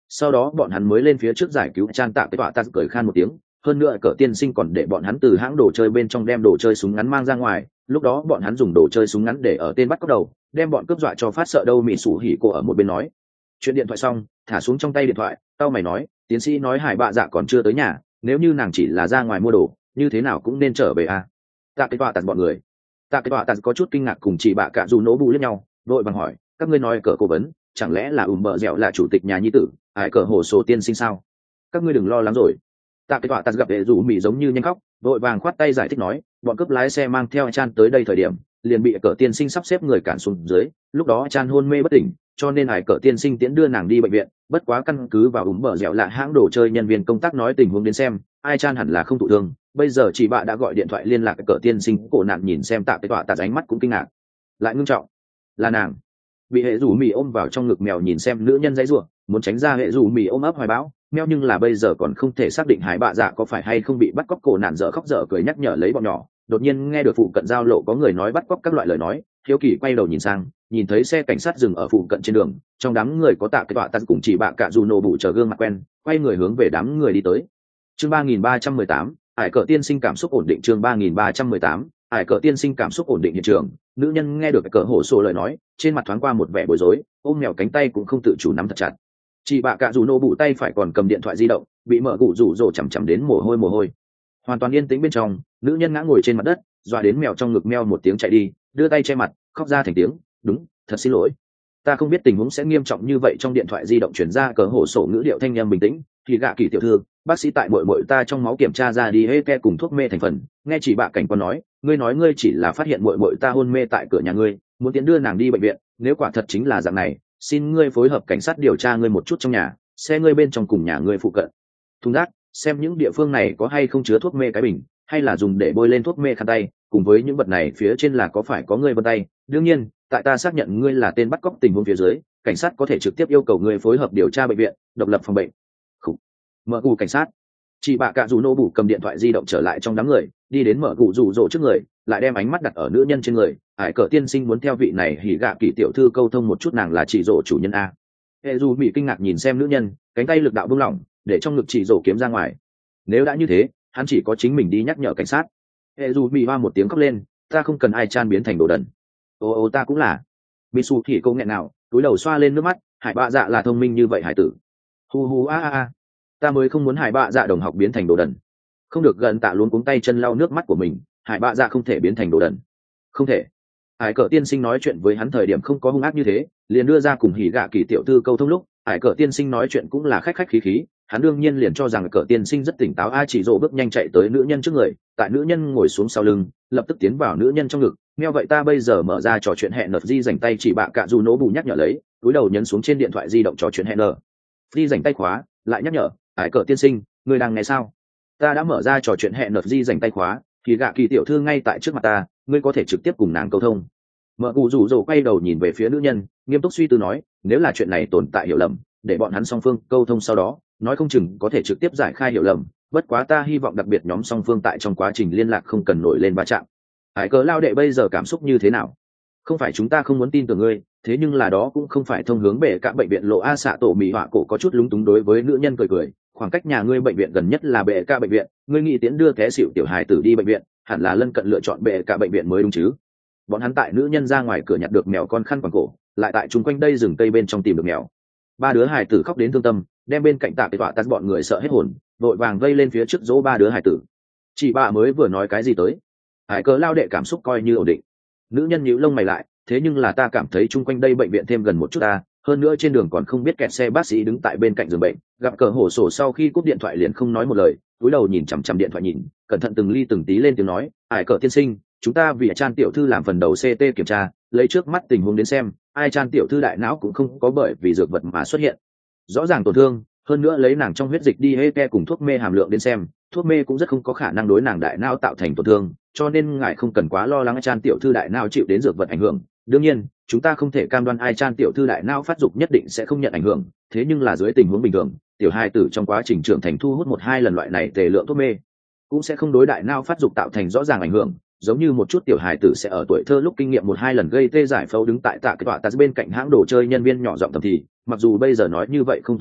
sau đó bọn hắn mới lên phía trước giải cứu Chan Tạ cái tọa ta cười khan một tiếng. Hơn nữa cỡ tiên sinh còn để bọn hắn từ hãng đồ chơi bên trong đem đồ chơi súng ngắn mang ra ngoài, lúc đó bọn hắn dùng đồ chơi súng ngắn để ở tên bắt cóc đầu, đem bọn cướp dọa cho phát sợ đâu. Mỹ Sủ Hỉ cô ở một bên nói chuyện điện thoại xong, thả xuống trong tay điện thoại, tao mày nói, tiến sĩ nói Hải Bạ Dạ còn chưa tới nhà, nếu như nàng chỉ là ra ngoài mua đồ, như thế nào cũng nên trở về à? Tạ cái tọa tạt bọn người, tạ cái tọa tạt có chút kinh ngạc cùng chị bạ cả dù nỗ bù lẫn nhau, đội bằng hỏi, các ngươi nói cỡ cố vấn, chẳng lẽ là ùm bợ dẻo là chủ tịch nhà nhi tử, hải cỡ hồ số tiên sinh sao? Các ngươi đừng lo lắng rồi. Tạ cái tọa tạt gặp hệ rủ Mỹ giống như nhanh khóc, đội vàng khoát tay giải thích nói, bọn cướp lái xe mang theo Chan tới đây thời điểm, liền bị cỡ tiên sinh sắp xếp người cản xuống dưới, lúc đó Chan hôn mê bất tỉnh, cho nên hải cỡ tiên sinh tiễn đưa nàng đi bệnh viện. Bất quá căn cứ vào ùm bợ dẻo lạ hãng đồ chơi nhân viên công tác nói tình huống đến xem, ai Chan hẳn là không thụ thương. Bây giờ chị bạ đã gọi điện thoại liên lạc cỡ tiên sinh, cổ nạn nhìn xem tạ cái tọa tạt ánh mắt cũng kinh ngạc, lại ngưng trọng, là nàng. Bị hệ rủ Mỹ ôm vào trong ngực mèo nhìn xem nữ nhân dãy rủa, muốn tránh ra hệ rủ Mỹ ôm ấp hoài bão meo, nhưng là bây giờ còn không thể xác định Hải Bạ Dạ có phải hay không bị bắt cóc. Cổ nạn dở khóc dở cười nhắc nhở lấy bọn nhỏ, đột nhiên nghe được phụ cận giao lộ có người nói bắt cóc các loại lời nói, hiếu kỳ quay đầu nhìn sang, nhìn thấy xe cảnh sát dừng ở phụ cận trên đường, trong đám người có tạ cái tọa tạt cùng chị bạ cả dù nổ bụ chờ gương mặt quen, quay người hướng về đám người đi tới. Chương ba nghìn ba trăm mười tám, Hải cỡ tiên sinh cảm xúc ổn định. Chương ba nghìn ba trăm mười tám, Hải cỡ tiên sinh cảm xúc ổn định. Hiện trường, nữ nhân nghe được cỡ hổ sổ lời nói, trên mặt thoáng qua một vẻ bối rối, ôm mèo cánh tay cũng không tự chủ nắm thật chặt. Chị bạ cả dù nổ bụ tay phải còn cầm điện thoại di động, bị mở cụ rủ rồ chằm chằm đến mồ hôi mồ hôi. Hoàn toàn yên tĩnh bên trong, nữ nhân ngã ngồi trên mặt đất, dọa đến mèo trong ngực meo một tiếng chạy đi, đưa tay che mặt, khóc ra thành tiếng, đúng, thật xin lỗi, ta không biết tình huống sẽ nghiêm trọng như vậy. Trong điện thoại di động truyền ra cỡ hổ sổ ngữ điệu thanh em bình tĩnh, thì gạ kỳ tiểu thư, bác sĩ tại muội muội ta trong máu kiểm tra ra đi hê ke cùng thuốc mê thành phần. Nghe chỉ bạ cảnh quan nói, ngươi nói ngươi chỉ là phát hiện muội muội ta hôn mê tại cửa nhà ngươi, muốn tiến đưa nàng đi bệnh viện, nếu quả thật chính là dạng này, xin ngươi phối hợp cảnh sát điều tra ngươi một chút trong nhà, xe ngươi bên trong cùng nhà ngươi phụ cận thùng rác, xem những địa phương này có hay không chứa thuốc mê cái bình, hay là dùng để bôi lên thuốc mê khăn tay, cùng với những vật này phía trên là có phải có ngươi vân tay. Đương nhiên, tại ta xác nhận ngươi là tên bắt cóc tình huống phía dưới, cảnh sát có thể trực tiếp yêu cầu ngươi phối hợp điều tra bệnh viện, độc lập phòng bệnh. Mở cụ cảnh sát. Chị bạ cạ dù nô bù cầm điện thoại di động trở lại trong đám người, đi đến mở cụ rủ rỗ trước người, lại đem ánh mắt đặt ở nữ nhân trên người. Hải cỡ tiên sinh muốn theo vị này hỉ gạ kỳ tiểu thư câu thông một chút, nàng là chị rỗ chủ nhân a. Hệ dù bị kinh ngạc nhìn xem nữ nhân, cánh tay lực đạo buông lỏng, để trong ngực chị rỗ kiếm ra ngoài. Nếu đã như thế, hắn chỉ có chính mình đi nhắc nhở cảnh sát. Hệ dù bị hoa một tiếng khóc lên, ta không cần ai Chan biến thành đồ đần. Ô ô ta cũng là. Mitsu thì câu nghẹn nào, túi đầu xoa lên nước mắt, Hải Bạ Dạ là thông minh như vậy hải tử. Hu hu a a a. Ta mới không muốn Hải Bạ Dạ đồng học biến thành đồ đần. Không được gần tạ luống cuống tay chân lau nước mắt của mình, Hải Bạ Dạ không thể biến thành đồ đần. Không thể. Hải cỡ tiên sinh nói chuyện với hắn thời điểm không có hung ác như thế, liền đưa ra cùng hỉ gạ kỳ tiểu thư câu thông lúc, Hải cỡ tiên sinh nói chuyện cũng là khách khách khí khí, hắn đương nhiên liền cho rằng cỡ tiên sinh rất tỉnh táo. A chỉ rộ bước nhanh chạy tới nữ nhân trước người, tại nữ nhân ngồi xuống sau lưng, lập tức tiến vào nữ nhân trong ngực. Meo vậy ta bây giờ mở ra trò chuyện hẹn nợ di dành tay chỉ bạ cạ dù nỗ bù nhắc nhở lấy, túi đầu nhấn xuống trên điện thoại di động trò chuyện hẹn nợ di dành tay khóa, lại nhắc nhở, Hải cỡ tiên sinh, người đang nghe sao? Ta đã mở ra trò chuyện hẹn nợ di dành tay khóa, thì gạ kỳ tiểu thư ngay tại trước mặt ta, ngươi có thể trực tiếp cùng nàng câu thông. Mở cụ rủ rồ quay đầu nhìn về phía nữ nhân, nghiêm túc suy tư nói, nếu là chuyện này tồn tại hiểu lầm, để bọn hắn song phương câu thông sau đó, nói không chừng có thể trực tiếp giải khai hiểu lầm. Bất quá ta hy vọng đặc biệt nhóm song phương tại trong quá trình liên lạc không cần nổi lên va chạm. Hải cớ lao đệ bây giờ cảm xúc như thế nào? Không phải chúng ta không muốn tin tưởng ngươi, thế nhưng là đó cũng không phải thông hướng bể cả bệnh viện lộ a. Xạ tổ mì họa cổ có chút lúng túng đối với nữ nhân cười cười, khoảng cách nhà ngươi bệnh viện gần nhất là bệ ca bệnh viện, ngươi nghĩ tiến đưa té xỉu tiểu hài tử đi bệnh viện, hẳn là lân cận lựa chọn bệ ca bệnh viện mới đúng chứ? Bọn hắn tại nữ nhân ra ngoài cửa nhặt được mèo con khăn quàng cổ, lại tại chung quanh đây rừng cây bên trong tìm được mèo. Ba đứa hài tử khóc đến thương tâm, đem bên cạnh tạ cái tọa tắt bọn người sợ hết hồn, vội vàng vây lên phía trước dỗ ba đứa hài tử. Chị bà mới vừa nói cái gì tới? Hải cớ lao đệ cảm xúc coi như ổn định. Nữ nhân nhíu lông mày lại, thế nhưng là ta cảm thấy chung quanh đây bệnh viện thêm gần một chút ta, hơn nữa trên đường còn không biết kẹt xe bác sĩ đứng tại bên cạnh giường bệnh, gặp cờ hổ sổ sau khi cúp điện thoại liền không nói một lời, cúi đầu nhìn chằm chằm điện thoại nhìn, cẩn thận từng ly từng tí lên tiếng nói, Hải cờ tiên sinh, chúng ta vì Chan tiểu thư làm phần đầu xê tê kiểm tra, lấy trước mắt tình huống đến xem, ai Chan tiểu thư đại não cũng không có bởi vì dược vật mà xuất hiện rõ ràng tổn thương, hơn nữa lấy nàng trong huyết dịch đi hê ke cùng thuốc mê hàm lượng đến xem, thuốc mê cũng rất không có khả năng đối nàng đại não tạo thành tổn thương, cho nên ngài không cần quá lo lắng Chan tiểu thư đại não chịu đến dược vật ảnh hưởng. Đương nhiên, chúng ta không thể cam đoan ai Chan tiểu thư đại não phát dục nhất định sẽ không nhận ảnh hưởng, thế nhưng là dưới tình huống bình thường, tiểu hài tử trong quá trình trưởng thành thu hút một hai lần loại này tề lượng thuốc mê, cũng sẽ không đối đại não phát dục tạo thành rõ ràng ảnh hưởng. Giống như một chút tiểu hài tử sẽ ở tuổi thơ lúc kinh nghiệm một hai lần gây tê giải phẫu đứng tại tạ cái tọa tạt bên cạnh hãng đồ chơi nhân viên nhỏ giọng thầm thì, mặc dù bây giờ nói như vậy không tốt lắm,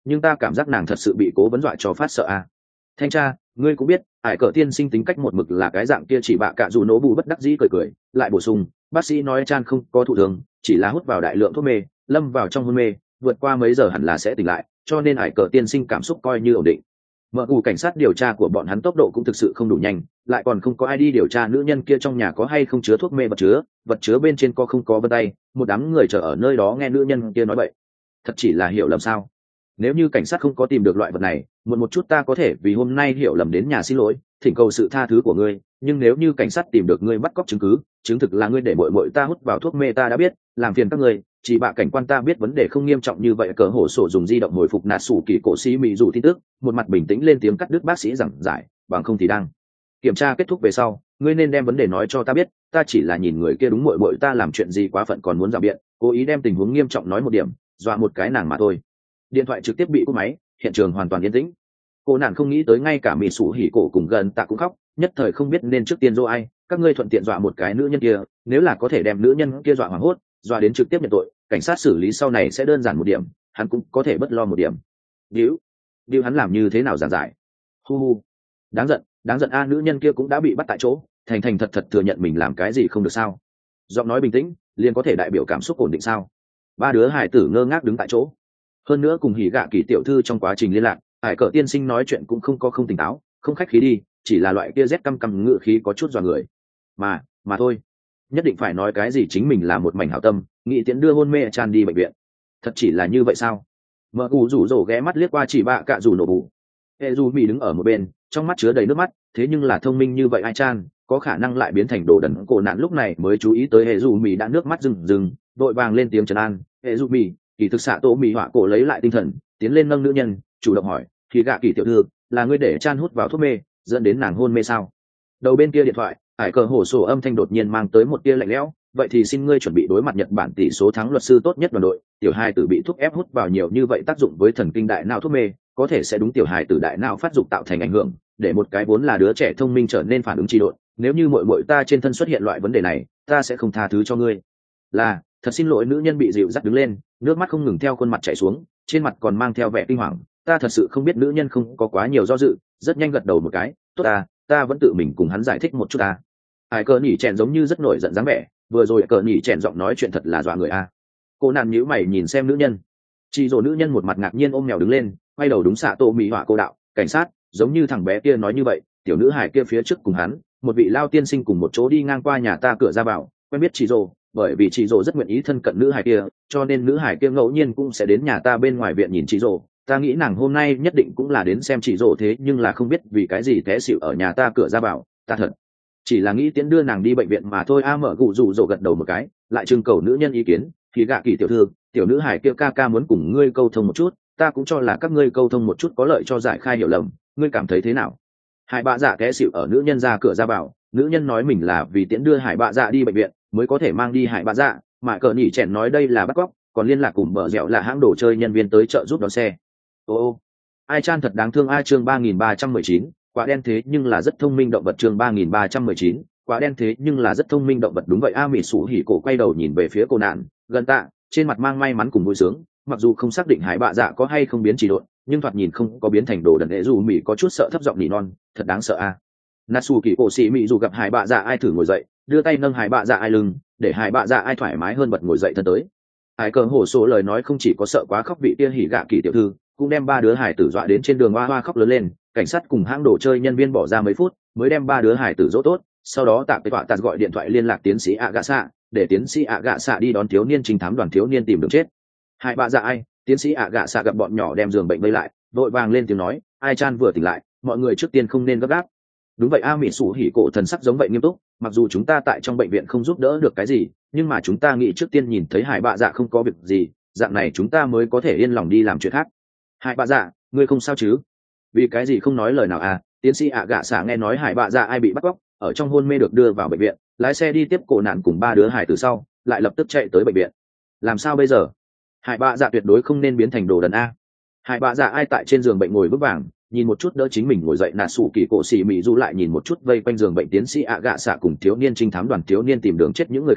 nhưng ta cảm giác nàng thật sự bị cố vấn dọa cho phát sợ a. Thanh tra, ngươi cũng biết ải cờ tiên sinh tính cách một mực là cái dạng kia, chỉ bạ cả dù nổ bù bất đắc dĩ cười cười lại bổ sung, bác sĩ nói Chan không có thụ thường, chỉ là hút vào đại lượng thuốc mê, lâm vào trong hôn mê, vượt qua mấy giờ hẳn là sẽ tỉnh lại, cho nên ải cờ tiên sinh cảm xúc coi như ổn định. Mở ủ cảnh sát điều tra của bọn hắn tốc độ cũng thực sự không đủ nhanh, lại còn không có ai đi điều tra nữ nhân kia trong nhà có hay không chứa thuốc mê vật chứa, vật chứa bên trên có không có vân tay, một đám người chờ ở nơi đó nghe nữ nhân kia nói vậy. Thật chỉ là hiểu lầm sao? Nếu như cảnh sát không có tìm được loại vật này, muộn một chút ta có thể vì hôm nay hiểu lầm đến nhà xin lỗi, thỉnh cầu sự tha thứ của ngươi, nhưng nếu như cảnh sát tìm được ngươi bắt cóc chứng cứ, chứng thực là ngươi để muội muội ta hút vào thuốc mê ta đã biết, làm phiền các ngươi, chỉ bạ cảnh quan ta biết vấn đề không nghiêm trọng như vậy. Cờ hổ sổ dùng di động hồi phục nạt sủ kỳ cổ sĩ mỹ dù tin tức, một mặt bình tĩnh lên tiếng cắt đứt bác sĩ giảng giải, bằng không thì đang kiểm tra kết thúc về sau, ngươi nên đem vấn đề nói cho ta biết, ta chỉ là nhìn người kia đúng muội muội ta làm chuyện gì quá phận còn muốn rào biện, cố ý đem tình huống nghiêm trọng nói một điểm, dọa một cái nàng mà thôi. Điện thoại trực tiếp bị cúp máy, hiện trường hoàn toàn yên tĩnh. Cô nàng không nghĩ tới ngay cả mỹ sủ hỉ cổ cùng gần tạ cũng khóc, nhất thời không biết nên trước tiên dỗ ai. Các ngươi thuận tiện dọa một cái nữ nhân kia, nếu là có thể đem nữ nhân kia dọa hoảng hốt, dọa đến trực tiếp nhận tội, cảnh sát xử lý sau này sẽ đơn giản một điểm, hắn cũng có thể bớt lo một điểm. Điếu, điếu hắn làm như thế nào giảng giải? Hu hu, đáng giận, đáng giận a, nữ nhân kia cũng đã bị bắt tại chỗ, thành thành thật thật thừa nhận mình làm cái gì không được sao? Giọng nói bình tĩnh, liền có thể đại biểu cảm xúc ổn định sao? Ba đứa hài tử ngơ ngác đứng tại chỗ. Hơn nữa cùng hỉ gạ kỳ tiểu thư trong quá trình liên lạc, hải cờ tiên sinh nói chuyện cũng không có không tỉnh táo, không khách khí đi, chỉ là loại kia rét căm căm ngựa khí có chút dọa người. Mà, mà thôi, nhất định phải nói cái gì chính mình là một mảnh hảo tâm, nghĩ tiễn đưa hôn mê Chan đi bệnh viện. Thật chỉ là như vậy sao? Mợ cụ rủ rỗ ghé mắt liếc qua chỉ bạ cạ rủ nổ bù. Hệ dù mì đứng ở một bên, trong mắt chứa đầy nước mắt, thế nhưng là thông minh như vậy ai Chan, có khả năng lại biến thành đồ đần cổ nạn, lúc này mới chú ý tới hệ dù mì đã nước mắt rừng rừng, đội vàng lên tiếng trấn an. Hệ dù mì, kỳ thực xạ tổ mì họa cổ lấy lại tinh thần, tiến lên nâng nữ nhân, chủ động hỏi, thì gạ kỳ tiểu thư, là ngươi để Chan hút vào thuốc mê, dẫn đến nàng hôn mê sao? Đầu bên kia điện thoại, hải cờ hổ sổ âm thanh đột nhiên mang tới một tia lạnh lẽo. Vậy thì xin ngươi chuẩn bị đối mặt Nhật Bản tỷ số thắng luật sư tốt nhất đoàn đội. Tiểu hài tử bị thuốc ép hút vào nhiều như vậy tác dụng với thần kinh đại não thuốc mê, có thể sẽ đúng tiểu hài tử đại não phát dục tạo thành ảnh hưởng, để một cái vốn là đứa trẻ thông minh trở nên phản ứng trì độn. Nếu như muội muội ta trên thân xuất hiện loại vấn đề này, ta sẽ không tha thứ cho ngươi. Là, thật xin lỗi. Nữ nhân bị dịu dắt đứng lên, nước mắt không ngừng theo khuôn mặt chảy xuống, trên mặt còn mang theo vẻ kinh hoàng. Ta thật sự không biết. Nữ nhân không có quá nhiều do dự, rất nhanh gật đầu một cái. Tốt ta, ta vẫn tự mình cùng hắn giải thích một chút ta. Hải cờ nhỉ chèn giống như rất nổi giận dáng vẻ, vừa rồi cờ nhỉ chèn giọng nói chuyện thật là dọa người a. Cô nạn nhíu mày nhìn xem nữ nhân, chị rồ nữ nhân một mặt ngạc nhiên ôm mèo đứng lên, quay đầu đúng xạ tô mỹ họa cô đạo, cảnh sát, giống như thằng bé kia nói như vậy, tiểu nữ hải kia phía trước cùng hắn, một vị lao tiên sinh cùng một chỗ đi ngang qua nhà ta cửa ra vào, quen biết chị rồ, bởi vì chị rồ rất nguyện ý thân cận nữ hải kia, cho nên nữ hải kia ngẫu nhiên cũng sẽ đến nhà ta bên ngoài viện nhìn chị rồ. Ta nghĩ nàng hôm nay nhất định cũng là đến xem chị rồ, thế nhưng là không biết vì cái gì té xỉu ở nhà ta cửa ra vào. Ta thật chỉ là nghĩ tiễn đưa nàng đi bệnh viện mà thôi. A mở gù rủ rồ gật đầu một cái, lại trưng cầu nữ nhân ý kiến. Thì gạ kỳ tiểu thư, tiểu nữ hải kia ca ca muốn cùng ngươi câu thông một chút, ta cũng cho là các ngươi câu thông một chút có lợi cho giải khai hiểu lầm, ngươi cảm thấy thế nào? Hải bạ dạ té xỉu ở nữ nhân ra cửa ra vào, nữ nhân nói mình là vì tiễn đưa hải bạ dạ đi bệnh viện mới có thể mang đi hải bạ dạ, mà cờ nhỉ chèn nói đây là bắt cóc, còn liên lạc cùng bờ dẻo là hãng đồ chơi nhân viên tới chợ giúp đón xe. Ô ô, ai Chan thật đáng thương. A chương ba nghìn ba trăm mười chín, quả đen thế nhưng là rất thông minh động vật. Chương ba nghìn ba trăm mười chín, quả đen thế nhưng là rất thông minh động vật. Đúng vậy a. Mỹ sủ hỉ cổ quay đầu nhìn về phía cô nạn gần tạ, trên mặt mang may mắn cùng vui sướng, mặc dù không xác định hải bạ dạ có hay không biến trì độn, nhưng thoạt nhìn không có biến thành đồ đần. Hệ dù Mỹ có chút sợ, thấp giọng nỉ non, thật đáng sợ a. Natsu kỳ cổ sĩ Mỹ dù gặp hải bạ dạ ai thử ngồi dậy, đưa tay nâng hải bạ dạ ai lưng, để hải bạ dạ ai thoải mái hơn bật ngồi dậy thân tới. Hải cờ hổ số lời nói không chỉ có sợ quá khóc vị kia hỉ gạ kỳ tiểu thư, cũng đem ba đứa hải tử dọa đến trên đường hoa hoa khóc lớn lên. Cảnh sát cùng hãng đồ chơi nhân viên bỏ ra mấy phút mới đem ba đứa hải tử dỗ tốt, sau đó tạ cái tọa tạt gọi điện thoại liên lạc tiến sĩ ạ gạ xạ, để tiến sĩ ạ gạ xạ đi đón thiếu niên trinh thám đoàn thiếu niên tìm đường chết. Hải bạ dạ ai, tiến sĩ ạ gạ xạ gặp bọn nhỏ đem giường bệnh vây lại, vội vàng lên tiếng nói, ai Chan vừa tỉnh lại, mọi người trước tiên không nên gấp gáp. Đúng vậy a. Mỹ sủ hỉ cổ thần sắc giống vậy nghiêm túc, mặc dù chúng ta tại trong bệnh viện không giúp đỡ được cái gì, nhưng mà chúng ta nghĩ trước tiên nhìn thấy hải bạ dạ không có việc gì, dạng này chúng ta mới có thể yên lòng đi làm chuyện khác. Hải bạ dạ, ngươi không sao chứ? Vì cái gì không nói lời nào à? Tiến sĩ ạ gạ xạ nghe nói hải bạ dạ ai bị bắt cóc, ở trong hôn mê được đưa vào bệnh viện, lái xe đi tiếp cổ nạn cùng ba đứa hải từ sau, lại lập tức chạy tới bệnh viện. Làm sao bây giờ? Hải bạ dạ tuyệt đối không nên biến thành đồ đần a. Hải bạ dạ ai tại trên giường bệnh ngồi vững vàng, nhìn một chút đỡ chính mình ngồi dậy. Nà sủ kỳ cổ xì mỹ du lại nhìn một chút vây quanh giường bệnh tiến sĩ ạ gạ xạ cùng thiếu niên trinh thám đoàn thiếu niên tìm đường chết những người khác,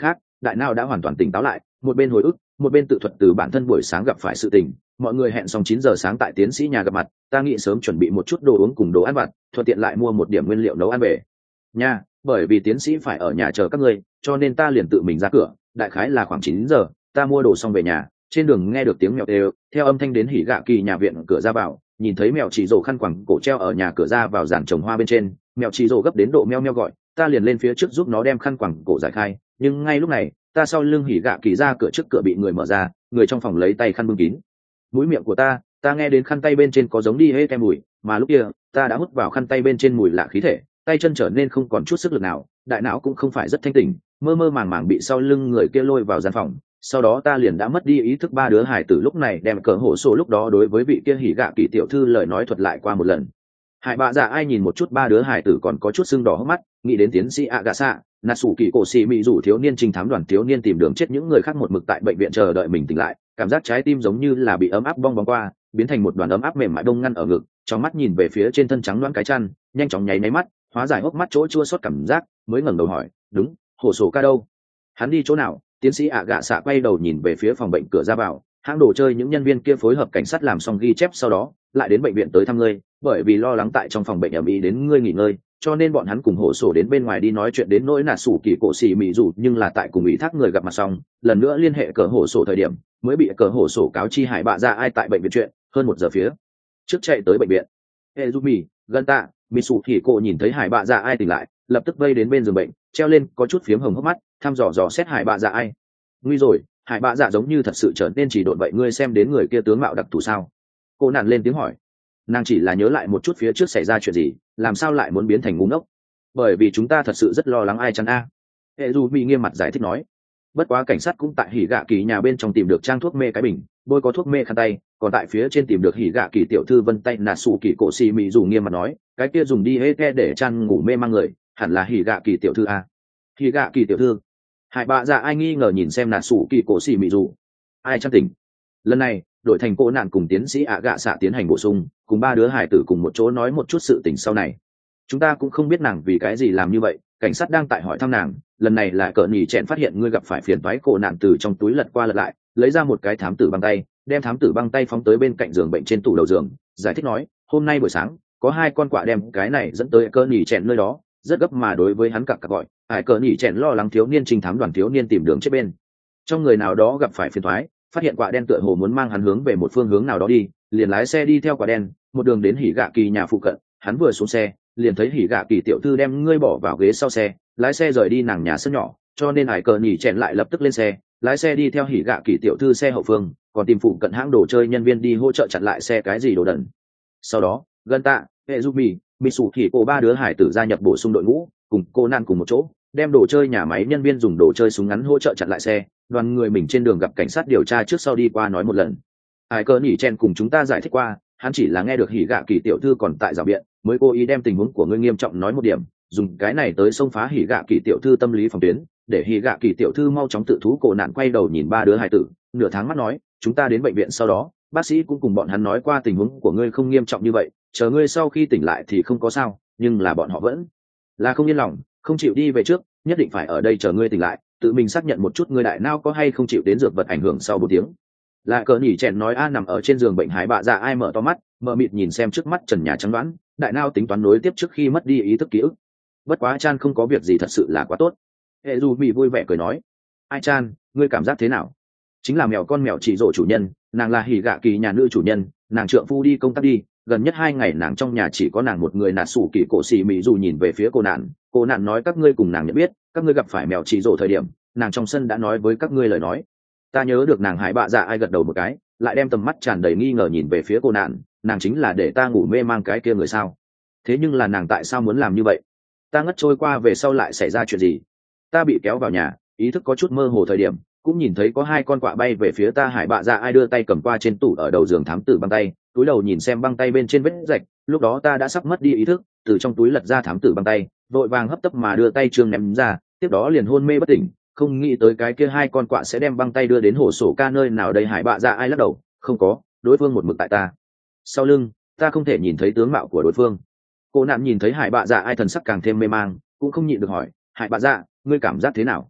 đại não đã hoàn toàn tỉnh táo lại, một bên hồi ức một bên tự thuật từ bản thân buổi sáng gặp phải sự tình. Mọi người hẹn xong chín giờ sáng tại tiến sĩ nhà gặp mặt, ta nghĩ sớm chuẩn bị một chút đồ uống cùng đồ ăn vặt, thuận tiện lại mua một điểm nguyên liệu nấu ăn về nhà, bởi vì tiến sĩ phải ở nhà chờ các ngươi, cho nên ta liền tự mình ra cửa. Đại khái là khoảng chín giờ, ta mua đồ xong về nhà, trên đường nghe được tiếng mèo đều, theo âm thanh đến hỉ gạ kỳ nhà viện cửa ra vào, nhìn thấy mèo chỉ rổ khăn quàng cổ treo ở nhà cửa ra vào giàn trồng hoa bên trên, mèo chỉ rổ gấp đến độ meo meo gọi, ta liền lên phía trước giúp nó đem khăn quàng cổ giải khai. Nhưng ngay lúc này, ta sau lưng hỉ gạ kỳ ra cửa trước cửa bị người mở ra, người trong phòng lấy tay khăn bưng kín mũi miệng của ta, ta nghe đến khăn tay bên trên có giống đi hết kem mùi, mà lúc kia ta đã hút vào khăn tay bên trên mùi lạ khí thể, tay chân trở nên không còn chút sức lực nào, đại não cũng không phải rất thanh tỉnh, mơ mơ màng màng bị sau lưng người kia lôi vào gian phòng. Sau đó ta liền đã mất đi ý thức. Ba đứa hải tử lúc này đem cờ hổ sổ lúc đó đối với vị kia hỉ gạ kỳ tiểu thư lời nói thuật lại qua một lần. Hải bạ dạ ai nhìn một chút ba đứa hải tử còn có chút sưng đỏ hốc mắt, nghĩ đến tiến sĩ ạ gạ xạ nà sủ kỳ cổ xì mỹ rủ thiếu niên trinh thám đoàn thiếu niên tìm đường chết những người khác một mực tại bệnh viện chờ đợi mình tỉnh lại, cảm giác trái tim giống như là bị ấm áp bong bóng qua, biến thành một đoàn ấm áp mềm mại đông ngăn ở ngực, trong mắt nhìn về phía trên thân trắng loãng cái chăn, nhanh chóng nháy máy mắt, hóa giải hốc mắt chỗ chua xót cảm giác, mới ngẩng đầu hỏi, đúng, hổ sổ ca đâu? Hắn đi chỗ nào? Tiến sĩ ạ gạ xạ quay đầu nhìn về phía phòng bệnh cửa ra vào, hãng đồ chơi những nhân viên kia phối hợp cảnh sát làm xong ghi chép, sau đó lại đến bệnh viện tới thăm ngươi, bởi vì lo lắng tại trong phòng bệnh ẩm ý đến ngươi nghỉ ngơi, cho nên bọn hắn cùng hổ sổ đến bên ngoài đi nói chuyện đến nỗi nà sủ kỳ cổ xì mị rủ, nhưng là tại cùng ủy thác người gặp mặt xong, lần nữa liên hệ cờ hổ sổ thời điểm mới bị cờ hổ sổ cáo chi hải bạ ra ai tại bệnh viện chuyện, hơn một giờ phía trước chạy tới bệnh viện. Ezumi, gần tạ, mị sủ thì cô nhìn thấy hải bạ ra ai tỉnh lại, lập tức vây đến bên giường bệnh, treo lên có chút phiếm hồng hốc mắt, thăm dò dò xét hải bạ ra ai. Nguy rồi, hải bạ dạ giống như thật sự trở nên chỉ độn vậy, ngươi xem đến người kia tướng mạo đặc thù sao? Cô nạn lên tiếng hỏi. Nàng chỉ là nhớ lại một chút phía trước xảy ra chuyện gì, làm sao lại muốn biến thành ngu ngốc? Bởi vì chúng ta thật sự rất lo lắng ai chăng a. Hệ dù bị nghiêm mặt giải thích nói. Bất quá cảnh sát cũng tại hỉ gạ kỳ nhà bên trong tìm được trang thuốc mê cái bình, bôi có thuốc mê khăn tay, còn tại phía trên tìm được hỉ gạ kỳ tiểu thư vân tay nà sủ kỳ cổ xì mị dù nghiêm mặt nói, cái kia dùng đi hết để chăn ngủ mê mang người, hẳn là hỉ gạ kỳ tiểu thư a. Hỉ gạ kỳ tiểu thư? Hải bạ dạ ai nghi ngờ nhìn xem nà sủ kỳ cổ xì mị dù. Ai chăng tỉnh? Lần này đội thành cô nạn cùng tiến sĩ ạ gạ xạ tiến hành bổ sung, cùng ba đứa hải tử cùng một chỗ nói một chút sự tình sau này. Chúng ta cũng không biết nàng vì cái gì làm như vậy, cảnh sát đang tại hỏi thăm nàng, lần này là cỡ nhì chẹn phát hiện ngươi gặp phải phiền toái, cô nạn từ trong túi lật qua lật lại, lấy ra một cái thám tử băng tay, đem thám tử băng tay phóng tới bên cạnh giường bệnh trên tủ đầu giường, giải thích nói, hôm nay buổi sáng có hai con quạ đem cái này dẫn tới cỡ nhì chẹn nơi đó, rất gấp mà đối với hắn cặc cặc gọi, hải cỡ nhì chẹn lo lắng thiếu niên trinh thám đoàn thiếu niên tìm đường chết bên trong người nào đó gặp phải phiền toái, phát hiện quả đen tựa hồ muốn mang hắn hướng về một phương hướng nào đó đi, liền lái xe đi theo quả đen một đường đến hỉ gạ kỳ nhà phụ cận. Hắn vừa xuống xe liền thấy hỉ gạ kỳ tiểu thư đem ngươi bỏ vào ghế sau xe, lái xe rời đi nàng nhà sân nhỏ, cho nên hải cờ nhỉ chèn lại lập tức lên xe, lái xe đi theo hỉ gạ kỳ tiểu thư xe hậu phương, còn tìm phụ cận hãng đồ chơi nhân viên đi hỗ trợ chặn lại xe cái gì đồ đần. Sau đó gần tạ, hệ giúp mì mì sủ thì cô ba đứa hải tử gia nhập bổ sung đội ngũ, cùng cô nan cùng một chỗ đem đồ chơi nhà máy nhân viên dùng đồ chơi súng ngắn hỗ trợ chặn lại xe. Đoàn người mình trên đường gặp cảnh sát điều tra trước sau đi qua nói một lần. Hải cơ nhỉ chen cùng chúng ta giải thích qua, hắn chỉ là nghe được hỉ gạ kỳ tiểu thư còn tại rào biện, mới cố ý đem tình huống của ngươi nghiêm trọng nói một điểm, dùng cái này tới xông phá hỉ gạ kỳ tiểu thư tâm lý phòng tuyến, để hỉ gạ kỳ tiểu thư mau chóng tự thú. Cổ nạn quay đầu nhìn ba đứa hải tử, nửa tháng mắt nói, chúng ta đến bệnh viện sau đó, bác sĩ cũng cùng bọn hắn nói qua tình huống của ngươi không nghiêm trọng như vậy, chờ ngươi sau khi tỉnh lại thì không có sao, nhưng là bọn họ vẫn là không yên lòng, không chịu đi về trước, nhất định phải ở đây chờ ngươi tỉnh lại, tự mình xác nhận một chút ngươi đại não có hay không chịu đến dược vật ảnh hưởng. Sau bốn tiếng là cờ nhỉ chèn nói a nằm ở trên giường bệnh hải bạ dạ ai mở to mắt, mờ mịt nhìn xem trước mắt trần nhà trắng đoán, đại não tính toán nối tiếp trước khi mất đi ý thức ký ức. Bất quá Chan không có việc gì thật sự là quá tốt. Hệ dù bị vui vẻ cười nói, ai Chan, ngươi cảm giác thế nào? Chính là mèo con mèo chỉ rổ chủ nhân, nàng là hỉ gạ kỳ nhà nữ chủ nhân, nàng trượng phu đi công tác đi, gần nhất hai ngày nàng trong nhà chỉ có nàng một người. Nà sủ kỳ cổ xì mỹ dù nhìn về phía cô nạn, cô nạn nói các ngươi cùng nàng nhận biết, các ngươi gặp phải mèo chỉ rổ thời điểm nàng trong sân đã nói với các ngươi lời nói. Ta nhớ được nàng hải bạ dạ ai gật đầu một cái, lại đem tầm mắt tràn đầy nghi ngờ nhìn về phía cô nạn, nàng chính là để ta ngủ mê mang cái kia người sao? Thế nhưng là nàng tại sao muốn làm như vậy? Ta ngất trôi qua về sau lại xảy ra chuyện gì? Ta bị kéo vào nhà, ý thức có chút mơ hồ thời điểm cũng nhìn thấy có hai con quạ bay về phía ta. Hải bạ dạ ai đưa tay cầm qua trên tủ ở đầu giường thám tử băng tay, túi đầu nhìn xem băng tay bên trên vết rạch, lúc đó ta đã sắp mất đi ý thức, từ trong túi lật ra thám tử băng tay, vội vàng hấp tấp mà đưa tay trương ném ra, tiếp đó liền hôn mê bất tỉnh, không nghĩ tới cái kia hai con quạ sẽ đem băng tay đưa đến hồ sổ ca nơi nào đây. Hải bạ dạ ai lắc đầu, không có, đối phương một mực tại ta sau lưng, ta không thể nhìn thấy tướng mạo của đối phương. Cô nạn nhìn thấy hải bạ dạ ai thần sắc càng thêm mê mang, cũng không nhịn được hỏi, hải bạ dạ, ngươi cảm giác thế nào?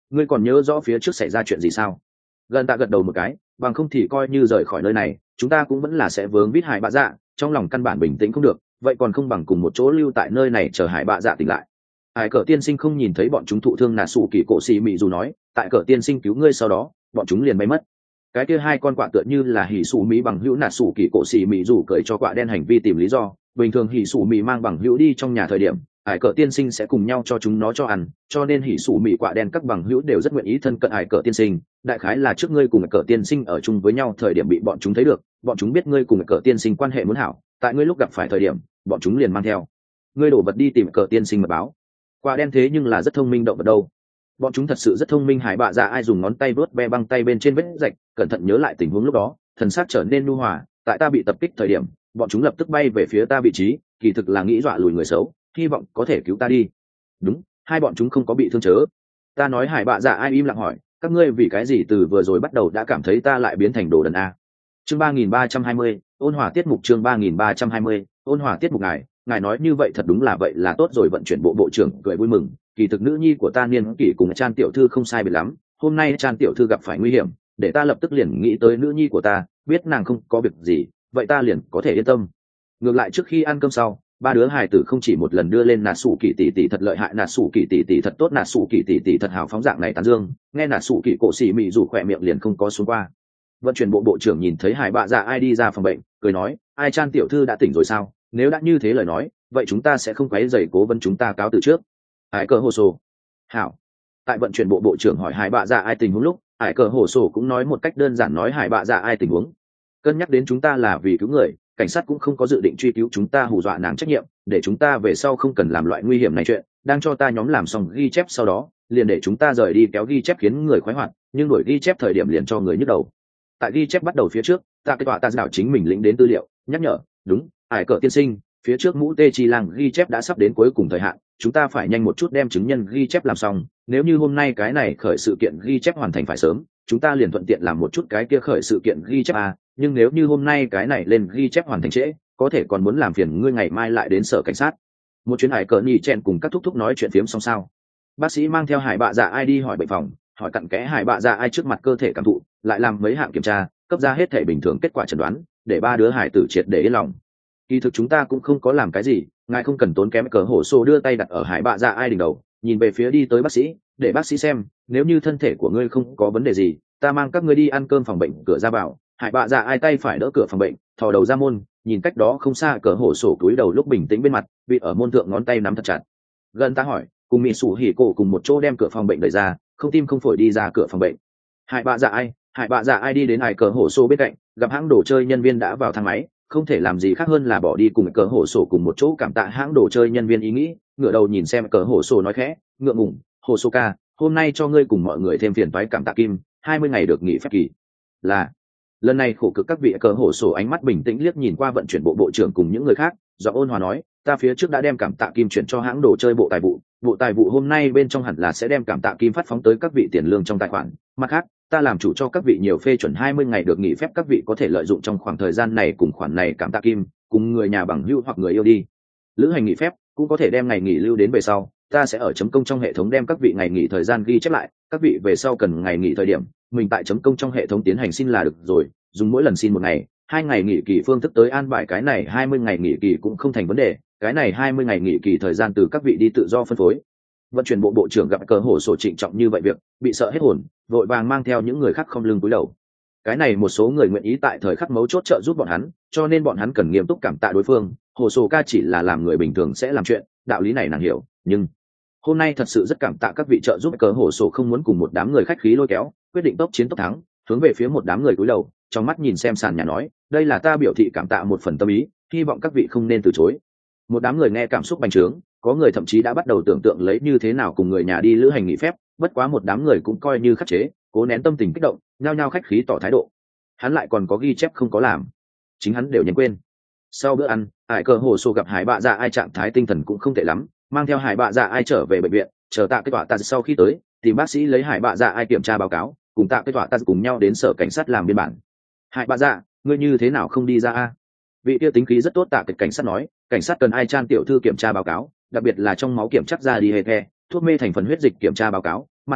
ngươi còn nhớ rõ phía trước xảy ra chuyện gì sao? Gần tạ gật đầu một cái, bằng không thì coi như rời khỏi nơi này chúng ta cũng vẫn là sẽ vướng vít hải bạ dạ, trong lòng căn bản bình tĩnh không được, vậy còn không bằng cùng một chỗ lưu tại nơi này chờ hải bạ dạ tỉnh lại. Hải cờ tiên sinh không nhìn thấy bọn chúng thụ thương nà sủ kỳ cổ xì mị dù nói, tại cờ tiên sinh cứu ngươi sau đó bọn chúng liền bay mất. Cái kia hai con quạ tựa như là hỉ sủ mỹ bằng hữu nà sủ kỳ cổ xì mị dù cởi cho quạ đen hành vi tìm lý do, bình thường hỉ sủ mỹ mang bằng hữu đi trong nhà thời điểm hải cờ tiên sinh sẽ cùng nhau cho chúng nó cho ăn, cho nên hỉ sủ mỹ quạ đen các bằng hữu đều rất nguyện ý thân cận hải cờ tiên sinh. Đại khái là trước ngươi cùng hải cờ tiên sinh ở chung với nhau thời điểm bị bọn chúng thấy được, bọn chúng biết ngươi cùng hải cờ tiên sinh quan hệ muốn hảo, tại ngươi lúc gặp phải thời điểm bọn chúng liền mang theo ngươi đổ vật đi tìm cờ tiên sinh mật báo. Quạ đen thế nhưng là rất thông minh động vật đâu, bọn chúng thật sự rất thông minh. Hải bạ dạ ai dùng ngón tay vớt ve băng tay bên trên vết rạch, cẩn thận nhớ lại tình huống lúc đó, thần sắc trở nên nhu hòa. Tại ta bị tập kích thời điểm bọn chúng lập tức bay về phía ta vị trí, kỳ thực là nghĩ dọa lùi người xấu, hy vọng có thể cứu ta đi. Đúng, hai bọn chúng không có bị thương chớ. Ta nói. Hải bạ dạ ai im lặng hỏi, các ngươi vì cái gì từ vừa rồi bắt đầu đã cảm thấy ta lại biến thành đồ đần a? Chương ba nghìn ba trăm hai mươi, ôn hòa tiết mục. Chương ba nghìn ba trăm hai mươi, ôn hòa tiết mục. Ngài ngài nói như vậy thật đúng là vậy là tốt rồi. Vận chuyển bộ bộ trưởng cười vui mừng, kỳ thực nữ nhi của ta niên kỷ cùng Chan tiểu thư không sai biệt lắm, hôm nay Chan tiểu thư gặp phải nguy hiểm, để ta lập tức liền nghĩ tới nữ nhi của ta, biết nàng không có việc gì, vậy ta liền có thể yên tâm. Ngược lại trước khi ăn cơm sau, ba đứa hài tử không chỉ một lần đưa lên nà sủ kỳ tỷ tỷ thật lợi hại, nà sủ kỳ tỷ tỷ thật tốt, nà sủ kỳ tỷ tỷ thật hào phóng, dạng này tán dương, nghe nà sủ kỳ cổ xỉ mị rủ khỏe miệng liền không có xuống qua. Vận chuyển bộ bộ trưởng nhìn thấy hải bạ dạ ai đi ra phòng bệnh, cười nói, ai Chan tiểu thư đã tỉnh rồi sao? Nếu đã như thế lời nói, vậy chúng ta sẽ không quấy rầy cố vấn, chúng ta cáo từ trước. Hải cờ hồ sổ. Hảo. Tại vận chuyển bộ bộ trưởng hỏi hải bạ dạ ai tình huống lúc, hải cờ hồ sổ cũng nói một cách đơn giản nói hải bạ dạ ai tình huống. Cân nhắc đến chúng ta là vì cứu người, cảnh sát cũng không có dự định truy cứu chúng ta hù dọa nàng trách nhiệm, để chúng ta về sau không cần làm loại nguy hiểm này chuyện. Đang cho ta nhóm làm xong ghi chép sau đó, liền để chúng ta rời đi kéo ghi chép khiến người khoái hoạt, nhưng đuổi ghi chép thời điểm liền cho người nhức đầu. Tại ghi chép bắt đầu phía trước, ta cái tọa ta đảo chính mình lĩnh đến tư liệu, nhắc nhở, đúng, hải cờ tiên sinh, phía trước mũ tê chi lang ghi chép đã sắp đến cuối cùng thời hạn, chúng ta phải nhanh một chút đem chứng nhân ghi chép làm xong. Nếu như hôm nay cái này khởi sự kiện ghi chép hoàn thành phải sớm, chúng ta liền thuận tiện làm một chút cái kia khởi sự kiện ghi chép à, nhưng nếu như hôm nay cái này lên ghi chép hoàn thành trễ, có thể còn muốn làm phiền ngươi ngày mai lại đến sở cảnh sát. Một chuyến hải cờ nhì chen cùng các thúc thúc nói chuyện phiếm xong sao, bác sĩ mang theo hải bạ dạ ai đi hỏi bệnh phòng, hỏi cặn kẽ hải bạ dạ ai trước mặt cơ thể cảm thụ, lại làm mấy hạng kiểm tra, cấp ra hết thể bình thường kết quả chẩn đoán, để ba đứa hải tử triệt để yên lòng. Kỳ thực chúng ta cũng không có làm cái gì, ngài không cần tốn kém. Cờ hổ xô đưa tay đặt ở hải bạ dạ ai đỉnh đầu, nhìn về phía đi tới bác sĩ, để bác sĩ xem, nếu như thân thể của ngươi không có vấn đề gì, ta mang các ngươi đi ăn cơm phòng bệnh cửa ra vào. Hải bạ dạ ai tay phải đỡ cửa phòng bệnh, thò đầu ra môn, nhìn cách đó không xa cờ hổ sổ cúi đầu lúc bình tĩnh bên mặt, bị ở môn thượng ngón tay nắm thật chặt. Gần ta hỏi, cùng mỹ sủ hỉ cổ cùng một chỗ đem cửa phòng bệnh đẩy ra, không tim không phổi đi ra cửa phòng bệnh. Hải bạ dạ ai, hải bạ dạ ai đi đến hải cờ hổ sổ bên cạnh, gặp hãng đồ chơi nhân viên đã vào thang máy, không thể làm gì khác hơn là bỏ đi cùng cờ hổ sổ cùng một chỗ cảm tạ hãng đồ chơi nhân viên ý nghĩ, ngửa đầu nhìn xem cờ hổ sổ nói khẽ, ngượng ngùng, hồ sô ca, hôm nay cho ngươi cùng mọi người thêm phiền toái, cảm tạ kim, hai mươi ngày được nghỉ phép kỳ. Là lần này khổ cực các vị. Cờ hổ sổ ánh mắt bình tĩnh liếc nhìn qua vận chuyển bộ bộ trưởng cùng những người khác, do ôn hòa nói, ta phía trước đã đem cảm tạ kim chuyển cho hãng đồ chơi bộ tài vụ, bộ tài vụ hôm nay bên trong hẳn là sẽ đem cảm tạ kim phát phóng tới các vị tiền lương trong tài khoản. Mặt khác, ta làm chủ cho các vị nhiều phê chuẩn hai mươi ngày được nghỉ phép, các vị có thể lợi dụng trong khoảng thời gian này cùng khoản này cảm tạ kim cùng người nhà bằng hữu hoặc người yêu đi lữ hành nghỉ phép, cũng có thể đem ngày nghỉ lưu đến về sau, ta sẽ ở chấm công trong hệ thống đem các vị ngày nghỉ thời gian ghi chép lại, các vị về sau cần ngày nghỉ thời điểm mình tại chấm công trong hệ thống tiến hành xin là được rồi, dùng mỗi lần xin một ngày hai ngày nghỉ kỳ phương thức tới an bài cái này hai mươi ngày nghỉ kỳ cũng không thành vấn đề, cái này hai mươi ngày nghỉ kỳ thời gian từ các vị đi tự do phân phối. Vận chuyển bộ bộ trưởng gặp cờ hổ sổ trịnh trọng như vậy việc, bị sợ hết hồn, vội vàng mang theo những người khác không lưng cúi đầu. Cái này một số người nguyện ý tại thời khắc mấu chốt trợ giúp bọn hắn, cho nên bọn hắn cần nghiêm túc cảm tạ đối phương. Hồ sổ ca chỉ là làm người bình thường sẽ làm chuyện, đạo lý này nàng hiểu, nhưng hôm nay thật sự rất cảm tạ các vị trợ giúp. Cờ hổ sổ không muốn cùng một đám người khách khí lôi kéo, quyết định tốc chiến tốc thắng, hướng về phía một đám người cúi đầu, trong mắt nhìn xem sàn nhà nói, đây là ta biểu thị cảm tạ một phần tâm ý, hy vọng các vị không nên từ chối. Một đám người nghe cảm xúc bành trướng, có người thậm chí đã bắt đầu tưởng tượng lấy như thế nào cùng người nhà đi lữ hành nghỉ phép, bất quá một đám người cũng coi như khắc chế, cố nén tâm tình kích động, nhao nhao khách khí tỏ thái độ. Hắn lại còn có ghi chép không có làm, chính hắn đều nhanh quên. Sau bữa ăn, Hải Cờ Hồ Sô gặp Hải Bạ Dạ ai trạng thái tinh thần cũng không tệ lắm, mang theo Hải Bạ Dạ ai trở về bệnh viện, chờ Tạ Kết Tọa Ta sau khi tới, tìm bác sĩ lấy Hải Bạ Dạ ai kiểm tra báo cáo, cùng Tạ Kết Tọa Ta cùng nhau đến sở cảnh sát làm biên bản. Hải Bạ Dạ, ngươi như thế nào không đi ra a? Vị kia tính khí rất tốt Tạ Kết cảnh sát nói, cảnh sát cần ai Chan tiểu thư kiểm tra báo cáo, đặc biệt là trong máu kiểm chắc ra đi hệ the, thuốc mê thành phần huyết dịch kiểm tra báo cáo, mặt khác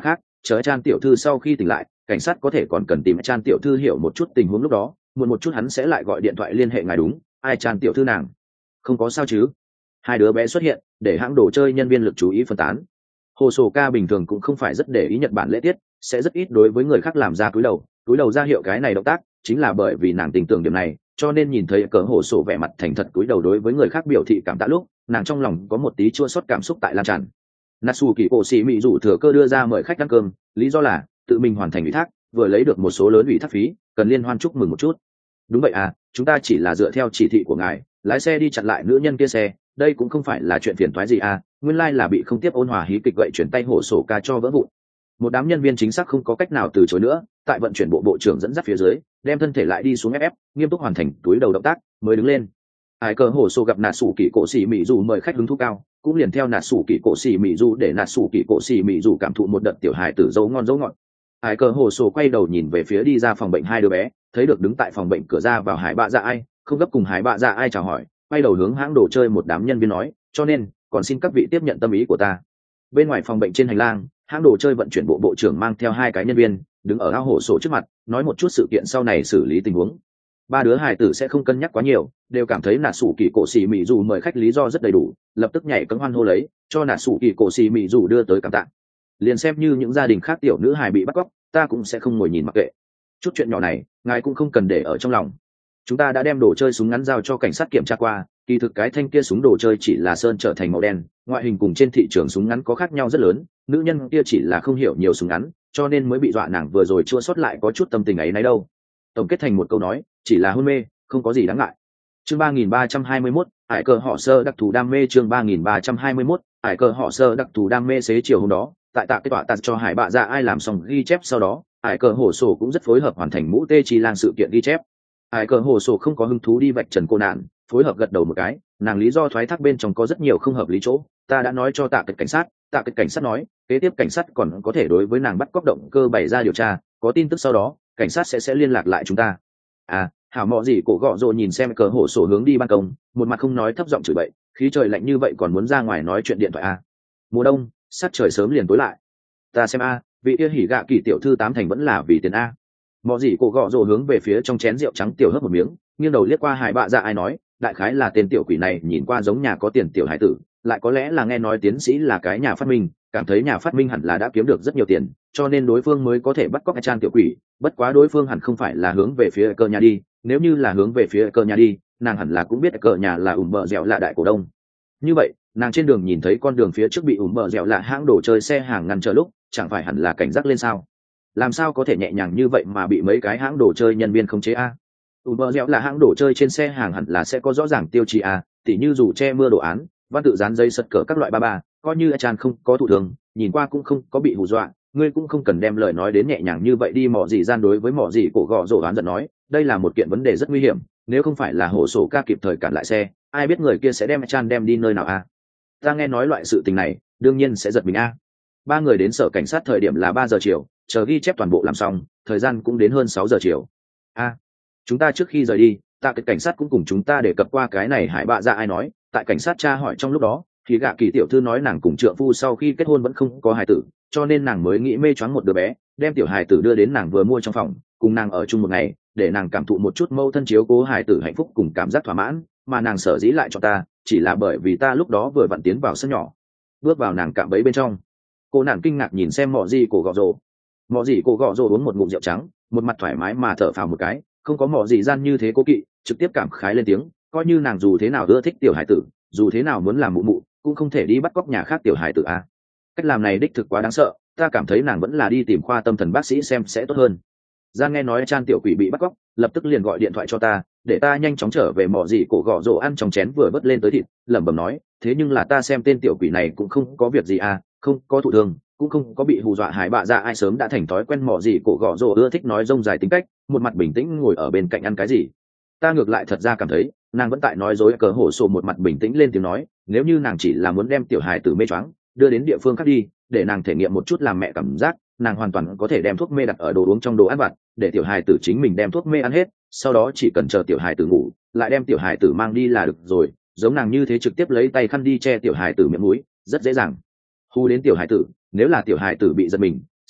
chờ Chan tiểu thư sau khi tỉnh lại, cảnh sát có thể còn cần tìm Chan tiểu thư hiểu một chút tình huống lúc đó, muộn một chút hắn sẽ lại gọi điện thoại liên hệ ngài. Đúng, ai Chan tiểu thư nàng không có sao chứ? Hai đứa bé xuất hiện để hãng đồ chơi nhân viên lực chú ý phân tán. Hồ sổ ca bình thường cũng không phải rất để ý Nhật Bản lễ tiết, sẽ rất ít đối với người khác làm ra cúi đầu cúi đầu ra hiệu. Cái này động tác chính là bởi vì nàng tình tưởng điểm này, cho nên nhìn thấy cỡ hồ sổ vẻ mặt thành thật cúi đầu đối với người khác biểu thị cảm tạ lúc, nàng trong lòng có một tí chua xót cảm xúc tại lan tràn. Natsu kỳ cổ sĩ mỹ dụ thừa cơ đưa ra mời khách ăn cơm, lý do là tự mình hoàn thành ủy thác, vừa lấy được một số lớn ủy thác phí, cần liên hoan chúc mừng một chút. Đúng vậy à, chúng ta chỉ là dựa theo chỉ thị của ngài lái xe đi chặn lại nữ nhân kia xe, đây cũng không phải là chuyện phiền toái gì à, nguyên lai là bị không tiếp ôn hòa hí kịch vậy chuyển tay hổ sổ ca cho vỡ vụn. Một đám nhân viên chính xác không có cách nào từ chối nữa, tại vận chuyển bộ bộ trưởng dẫn dắt phía dưới, đem thân thể lại đi xuống ép ép, nghiêm túc hoàn thành túi đầu động tác mới đứng lên. Ai cờ hổ sổ gặp nạt sủ kỳ cổ xỉ mỹ dù mời khách hứng thú cao, cũng liền theo nạt sủ kỳ cổ xỉ mỹ dù để nạt sủ kỳ cổ xỉ mỹ dù cảm thụ một đợt tiểu hài tử dấu ngon dấu ngọt. Ai cờ hổ sổ quay đầu nhìn về phía đi ra phòng bệnh hai đứa bé, thấy được đứng tại phòng bệnh cửa ra vào hải bạ dạ ai, không gấp cùng hải bạ dạ ai chào hỏi, quay đầu hướng hãng đồ chơi một đám nhân viên nói, cho nên còn xin các vị tiếp nhận tâm ý của ta. Bên ngoài phòng bệnh trên hành lang, hãng đồ chơi vận chuyển bộ bộ trưởng mang theo hai cái nhân viên đứng ở ao hổ sổ trước mặt, nói một chút sự kiện sau này xử lý tình huống. Ba đứa hài tử sẽ không cân nhắc quá nhiều, đều cảm thấy nạt sủ kỳ cổ xì mỹ dù mời khách lý do rất đầy đủ, lập tức nhảy cẫng hoan hô lấy cho nạt sủ kỳ cổ xì mỹ dù đưa tới cảm tạ. Liền xem như những gia đình khác tiểu nữ hài bị bắt cóc, ta cũng sẽ không ngồi nhìn mặc kệ. Chút chuyện nhỏ này ngài cũng không cần để ở trong lòng. Chúng ta đã đem đồ chơi súng ngắn giao cho cảnh sát kiểm tra qua, kỳ thực cái thanh kia súng đồ chơi chỉ là sơn trở thành màu đen, ngoại hình cùng trên thị trường súng ngắn có khác nhau rất lớn, nữ nhân kia chỉ là không hiểu nhiều súng ngắn, cho nên mới bị dọa. Nàng vừa rồi chua sót lại có chút tâm tình ấy nấy đâu. Tổng kết thành một câu nói, chỉ là hôn mê, không có gì đáng ngại. Chương ba nghìn ba trăm hai mươi mốt, hải cờ họ sơ đặc thù đam mê. Chương ba nghìn ba trăm hai mươi mốt, hải cờ họ sơ đặc thù đam mê. Xế chiều hôm đó, tại tạ cái tọa tạt cho hải bạ dạ ai làm xong ghi chép sau đó, hải cờ hổ sổ cũng rất phối hợp hoàn thành mũ tê chi lang sự kiện ghi chép. Hải cờ hổ sổ không có hứng thú đi vạch trần cô nạn, phối hợp gật đầu một cái, nàng lý do thoái thác bên trong có rất nhiều không hợp lý chỗ, ta đã nói cho tạ cái cảnh sát. Tạ cái cảnh sát nói kế tiếp cảnh sát còn có thể đối với nàng bắt cóc động cơ bày ra điều tra, có tin tức sau đó cảnh sát sẽ sẽ liên lạc lại chúng ta. À, hảo mọ gì cổ gọ rồ nhìn xem cờ hổ sổ hướng đi ban công, một mặt không nói thấp giọng chửi bậy, khí trời lạnh như vậy còn muốn ra ngoài nói chuyện điện thoại à. Mùa đông sát trời sớm liền tối lại, ta xem a, vị kia hỉ gạ kỳ tiểu thư tám thành vẫn là vì tiền a. Mọ gì cổ gọ rồ hướng về phía trong chén rượu trắng tiểu hớp một miếng, nghiêng đầu liếc qua hải bạ dạ ai nói, đại khái là tên tiểu quỷ này nhìn qua giống nhà có tiền tiểu hải tử, lại có lẽ là nghe nói tiến sĩ là cái nhà phát minh, cảm thấy nhà phát minh hẳn là đã kiếm được rất nhiều tiền, cho nên đối phương mới có thể bắt cóc trang tiểu quỷ. Bất quá đối phương hẳn không phải là hướng về phía cờ nhà đi, nếu như là hướng về phía cờ nhà đi, nàng hẳn là cũng biết cờ nhà là ủm bờ dẻo là đại cổ đông. Như vậy nàng trên đường nhìn thấy con đường phía trước bị ủm bờ dẻo là hãng đồ chơi xe hàng ngăn trở lúc, chẳng phải hẳn là cảnh giác lên sao? Làm sao có thể nhẹ nhàng như vậy mà bị mấy cái hãng đồ chơi nhân viên khống chế a? ủm bờ dẻo là hãng đồ chơi trên xe hàng hẳn là sẽ có rõ ràng tiêu chí a, tỉ như dù che mưa đồ án, văn tự dán giấy sật cỡ các loại ba ba, coi như Achan không có thụ thường, nhìn qua cũng không có bị hù dọa, ngươi cũng không cần đem lời nói đến nhẹ nhàng như vậy đi. Mọ gì gian đối với mọ gì cổ gọ rổ oán giận nói, đây là một kiện vấn đề rất nguy hiểm, nếu không phải là hổ sổ ca kịp thời cản lại xe, ai biết người kia sẽ đem Achan đem đi nơi nào a. Ta nghe nói loại sự tình này đương nhiên sẽ giật mình a. Ba người đến sở cảnh sát thời điểm là ba giờ chiều, chờ ghi chép toàn bộ làm xong thời gian cũng đến hơn sáu giờ chiều. A, chúng ta trước khi rời đi, tạ cái cảnh sát cũng cùng chúng ta đề cập qua cái này. Hải bạ dạ ai nói, tại cảnh sát tra hỏi trong lúc đó thì gạ kỳ tiểu thư nói nàng cùng trượng phu sau khi kết hôn vẫn không có hài tử, cho nên nàng mới nghĩ mê choáng một đứa bé, đem tiểu hài tử đưa đến nàng vừa mua trong phòng, cùng nàng ở chung một ngày, để nàng cảm thụ một chút mâu thân chiếu cố hài tử hạnh phúc cùng cảm giác thỏa mãn. Mà nàng sở dĩ lại cho ta chỉ là bởi vì ta lúc đó vừa vặn tiến vào sân nhỏ, bước vào nàng cạm bẫy bên trong. Cô nàng kinh ngạc nhìn xem mọ gì cổ gọ rồ. Mọ gì cổ gọ rồ uống một ngụm rượu trắng, một mặt thoải mái mà thở phào một cái, không có mọ gì gian như thế cố kỵ, trực tiếp cảm khái lên tiếng, coi như nàng dù thế nào ưa thích tiểu hải tử, dù thế nào muốn làm mụ mụ, cũng không thể đi bắt cóc nhà khác tiểu hải tử a. Cách làm này đích thực quá đáng sợ, ta cảm thấy nàng vẫn là đi tìm khoa tâm thần bác sĩ xem sẽ tốt hơn. Gian nghe nói Chan tiểu quỷ bị bắt cóc, lập tức liền gọi điện thoại cho ta, để ta nhanh chóng trở về. Mỏ gì cổ gọ rổ ăn trong chén vừa vớt lên tới thịt, lẩm bẩm nói, thế nhưng là ta xem tên tiểu quỷ này cũng không có việc gì à, không có thụ thương, cũng không có bị hù dọa. Hải bạ dạ ai sớm đã thành thói quen mỏ gì cổ gọ rổ ưa thích nói rông dài tính cách, một mặt bình tĩnh ngồi ở bên cạnh ăn cái gì. Ta ngược lại thật ra cảm thấy nàng vẫn tại nói dối. Cờ hổ sổ một mặt bình tĩnh lên tiếng nói, nếu như nàng chỉ là muốn đem tiểu hài tử mê choáng đưa đến địa phương khác đi, để nàng thể nghiệm một chút làm mẹ cảm giác, nàng hoàn toàn có thể đem thuốc mê đặt ở đồ uống trong đồ ăn vặt, để tiểu hài tử chính mình đem thuốc mê ăn hết, sau đó chỉ cần chờ tiểu hài tử ngủ lại đem tiểu hài tử mang đi là được rồi. Giống nàng như thế trực tiếp lấy tay khăn đi che tiểu hài tử miệng mũi, rất dễ dàng hù đến tiểu hài tử. Nếu là tiểu hài tử bị giật mình,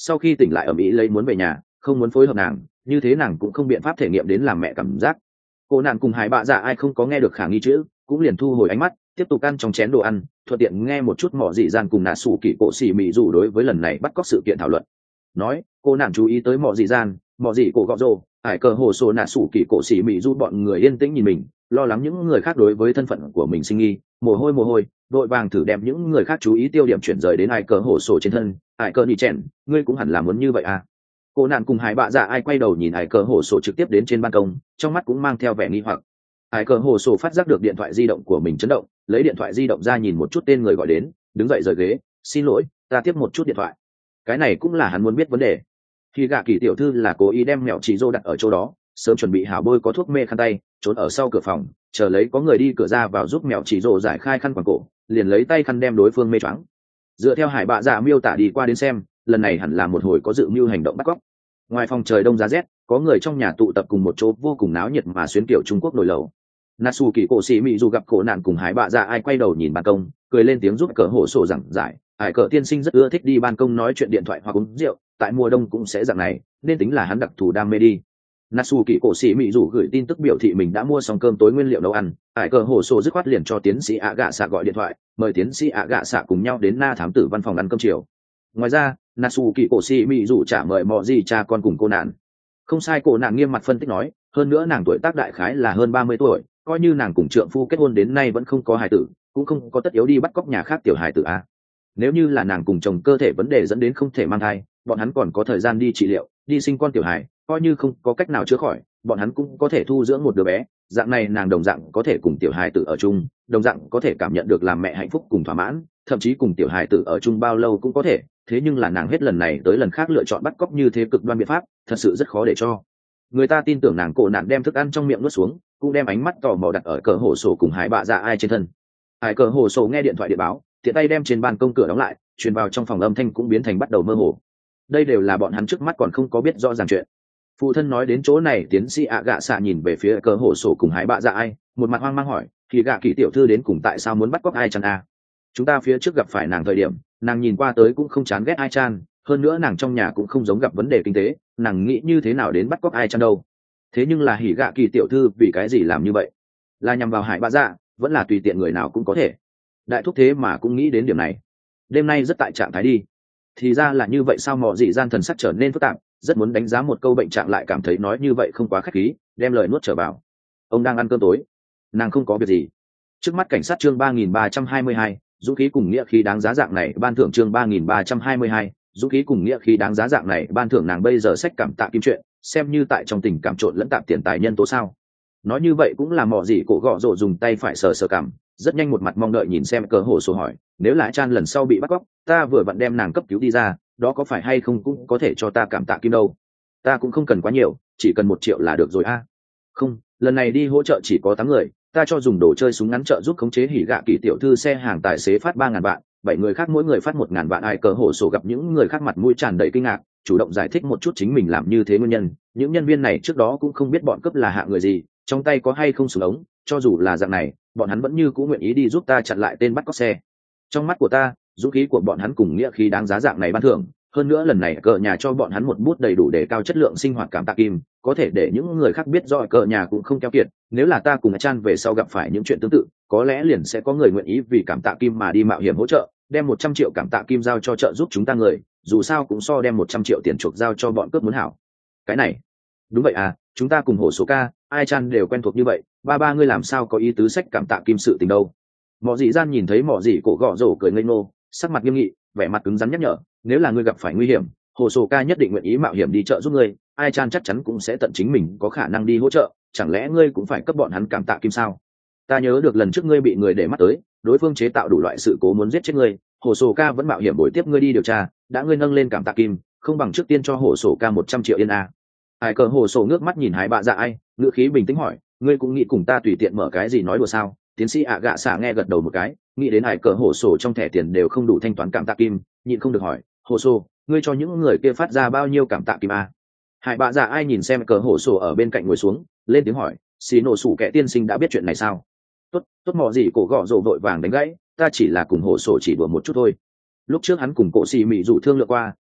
sau khi tỉnh lại ở mỹ lấy muốn về nhà, không muốn phối hợp nàng, như thế nàng cũng không biện pháp thể nghiệm đến làm mẹ cảm giác. Cô nạn cùng hải bạ dạ ai không có nghe được khả nghi chữ, cũng liền thu hồi ánh mắt, tiếp tục ăn trong chén đồ ăn, thuận tiện nghe một chút mỏ dị gian cùng nà sủ kỳ cổ xì mị dù đối với lần này bắt cóc sự kiện thảo luận. Nói cô nạn chú ý tới mỏ dị gian, mỏ dị cổ gọ rồ, hải cờ hồ sổ nà sủ kỳ cổ xì mị dù bọn người yên tĩnh nhìn mình, lo lắng những người khác đối với thân phận của mình sinh nghi, mồ hôi mồ hôi đội vàng thử đem những người khác chú ý tiêu điểm chuyển rời đến hải cờ hồ sổ trên thân. Hải cờ đi chèn, ngươi cũng hẳn là muốn như vậy à? Cô nạn cùng hải bạ dạ ai quay đầu nhìn hải cờ hồ sổ trực tiếp đến trên ban công, trong mắt cũng mang theo vẻ nghi hoặc. Hải cờ hồ sổ phát giác được điện thoại di động của mình chấn động, lấy điện thoại di động ra nhìn một chút tên người gọi đến, đứng dậy rời ghế. Xin lỗi, ta tiếp một chút điện thoại. Cái này cũng là hắn muốn biết vấn đề. Khi gạ kỳ tiểu thư là cố ý đem mẹo chỉ rô đặt ở chỗ đó, sớm chuẩn bị hảo bôi có thuốc mê khăn tay, trốn ở sau cửa phòng, chờ lấy có người đi cửa ra vào giúp mẹo chỉ rô giải khai khăn quàng cổ, liền lấy tay khăn đem đối phương mê choáng. Dựa theo hải bạ dạ miêu tả đi qua đến xem, lần này hẳn là một hồi có dự mưu hành động bắt cóc. Ngoài phòng trời đông giá rét, có người trong nhà tụ tập cùng một chỗ vô cùng náo nhiệt mà xuyến kiểu Trung Quốc nổi lẩu. Natsu kỳ cổ sĩ mỹ dù gặp cổ nạn cùng hải bạ dạ ai quay đầu nhìn ban công, cười lên tiếng giúp cờ hổ sổ giảng giải. Hải cờ tiên sinh rất ưa thích đi ban công nói chuyện điện thoại hoặc uống rượu, tại mùa đông cũng sẽ dạng này, nên tính là hắn đặc thù đam mê đi. Natsu kỳ cổ sĩ mỹ dù gửi tin tức biểu thị mình đã mua xong cơm tối nguyên liệu nấu ăn. Hải cờ hổ sổ dứt khoát liền cho tiến sĩ ạ gạ xạ gọi điện thoại, mời tiến sĩ ạ gạ xạ cùng nhau đến na thám tử văn phòng ăn cơm chiều. Ngoài ra, Natsu kỳ cổ sĩ mỹ dù trả mời mọi gì cha con cùng cô nạn. Không sai, cô nạn nghiêm mặt phân tích nói, hơn nữa nàng tuổi tác đại khái là hơn ba mươi tuổi, coi như nàng cùng trượng phu kết hôn đến nay vẫn không có hài tử, cũng không có tất yếu đi bắt cóc nhà khác tiểu hài tử a. Nếu như là nàng cùng chồng cơ thể vấn đề dẫn đến không thể mang thai, bọn hắn còn có thời gian đi trị liệu, đi sinh con tiểu hài, coi như không có cách nào chữa khỏi, bọn hắn cũng có thể thu dưỡng một đứa bé, dạng này nàng đồng dạng có thể cùng tiểu hài tử ở chung, đồng dạng có thể cảm nhận được làm mẹ hạnh phúc cùng thỏa mãn, thậm chí cùng tiểu hài tử ở chung bao lâu cũng có thể. Thế nhưng là nàng hết lần này tới lần khác lựa chọn bắt cóc như thế cực đoan biện pháp, thật sự rất khó để cho người ta tin tưởng. Nàng cổ nạn đem thức ăn trong miệng nuốt xuống, cũng đem ánh mắt tò mò đặt ở cờ hồ sổ cùng hải bạ dạ ai trên thân. Hải cờ hồ sổ nghe điện thoại điện báo, tiện tay đem trên ban công cửa đóng lại, truyền vào trong phòng, âm thanh cũng biến thành bắt đầu mơ hồ. Đây đều là bọn hắn trước mắt còn không có biết rõ ràng chuyện. Phụ thân nói đến chỗ này, tiến sĩ ạ gạ xạ nhìn về phía cờ hồ sổ cùng hải bạ dạ ai, một mặt hoang mang hỏi, thì gạ kỳ tiểu thư đến cùng tại sao muốn bắt cóc ai chan a? Chúng ta phía trước gặp phải nàng thời điểm, nàng nhìn qua tới cũng không chán ghét ai chan, hơn nữa nàng trong nhà cũng không giống gặp vấn đề kinh tế, nàng nghĩ như thế nào đến bắt cóc ai chan đâu. Thế nhưng là hỉ gạ kỳ tiểu thư vì cái gì làm như vậy? Là nhằm vào hải bạ dạ, vẫn là tùy tiện người nào cũng có thể? Đại thúc thế mà cũng nghĩ đến điểm này. Đêm nay rất tại trạng thái đi. Thì ra là như vậy sao? Mọ dị gian thần sắc trở nên phức tạp, rất muốn đánh giá một câu bệnh trạng, lại cảm thấy nói như vậy không quá khách khí, đem lời nuốt trở vào. Ông đang ăn cơm tối. Nàng không có việc gì. Trước mắt cảnh sát chương ba nghìn ba trăm hai mươi hai, dũng khí cùng nghĩa khí đáng giá dạng này ban thưởng chương ba nghìn ba trăm hai mươi hai, dũng khí cùng nghĩa khí đáng giá dạng này ban thưởng. Nàng bây giờ sách cảm tạ kim chuyện, xem như tại trong tình cảm trộn lẫn tạp tiền tài nhân tố sao? Nói như vậy cũng là mọ gì cổ gọ rồ dùng tay phải sờ sờ cảm, rất nhanh một mặt mong đợi nhìn xem cờ hồ sổ hỏi, nếu là chan lần sau bị bắt cóc, ta vừa vặn đem nàng cấp cứu đi ra, đó có phải hay không cũng có thể cho ta cảm tạ kim đâu? Ta cũng không cần quá nhiều, chỉ cần một triệu là được rồi a. À? Không, lần này đi hỗ trợ chỉ có tám người, ta cho dùng đồ chơi súng ngắn trợ giúp khống chế hỉ gạ kỳ tiểu thư xe hàng tài xế phát ba ngàn vạn, bảy người khác mỗi người phát một ngàn vạn. Ai cờ hồ sổ gặp những người khác mặt mũi tràn đầy kinh ngạc, chủ động giải thích một chút chính mình làm như thế nguyên nhân. Những nhân viên này trước đó cũng không biết bọn cướp là hạ người gì, trong tay có hay không súng ống, cho dù là dạng này, bọn hắn vẫn như cũng nguyện ý đi giúp ta chặn lại tên bắt cóc xe. Trong mắt của ta, dũng khí của bọn hắn cùng nghĩa khí đáng giá dạng này ban thưởng. Hơn nữa lần này cờ nhà cho bọn hắn một bút đầy đủ để cao chất lượng sinh hoạt cảm tạ kim, có thể để những người khác biết rõ cờ nhà cũng không keo kiệt. Nếu là ta cùng Chan về sau gặp phải những chuyện tương tự, có lẽ liền sẽ có người nguyện ý vì cảm tạ kim mà đi mạo hiểm hỗ trợ, đem một trăm triệu cảm tạ kim giao cho trợ giúp chúng ta người, dù sao cũng so đem một trăm triệu tiền chuộc giao cho bọn cướp muốn hảo. Cái này, đúng vậy à, chúng ta cùng hổ số ca, ai Chan đều quen thuộc như vậy, ba ba ngươi làm sao có ý tứ sách cảm tạ kim sự tình đâu? Mọ dị gian nhìn thấy mọ dị cổ gõ rổ cười ngây ngô, sắc mặt nghiêm nghị, vẻ mặt cứng rắn nhắc nhở, nếu là ngươi gặp phải nguy hiểm, hồ sổ ca nhất định nguyện ý mạo hiểm đi trợ giúp ngươi, ai Chan chắc chắn cũng sẽ tận chính mình có khả năng đi hỗ trợ, chẳng lẽ ngươi cũng phải cấp bọn hắn cảm tạ kim sao? Ta nhớ được lần trước ngươi bị người để mắt tới, đối phương chế tạo đủ loại sự cố muốn giết chết ngươi, hồ sổ ca vẫn mạo hiểm bồi tiếp ngươi đi điều tra, đã ngươi nâng lên cảm tạ kim, không bằng trước tiên cho hồ sổ ca một trăm triệu yên a. Hải cờ hồ sổ ngước mắt nhìn Hải bạ dạ ai, ngữ khí bình tĩnh hỏi, ngươi cũng nghĩ cùng ta tùy tiện mở cái gì nói đùa sao? Tiến sĩ ạ gạ xạ nghe gật đầu một cái, nghĩ đến Hải cờ hồ sổ trong thẻ tiền đều không đủ thanh toán cảm tạ kim, nhịn không được hỏi, hồ sổ, ngươi cho những người kia phát ra bao nhiêu cảm tạ kim a? Hải bạ dạ ai nhìn xem cờ hồ sổ ở bên cạnh ngồi xuống, lên tiếng hỏi, xì nổ sủ kẻ tiên sinh đã biết chuyện này sao? Tốt, tốt mò gì cổ gọ rồ vội vàng đánh gãy, ta chỉ là cùng hồ sổ chỉ đùa một chút thôi. Lúc trước hắn cùng cổ xì mị rủ thương lượng qua,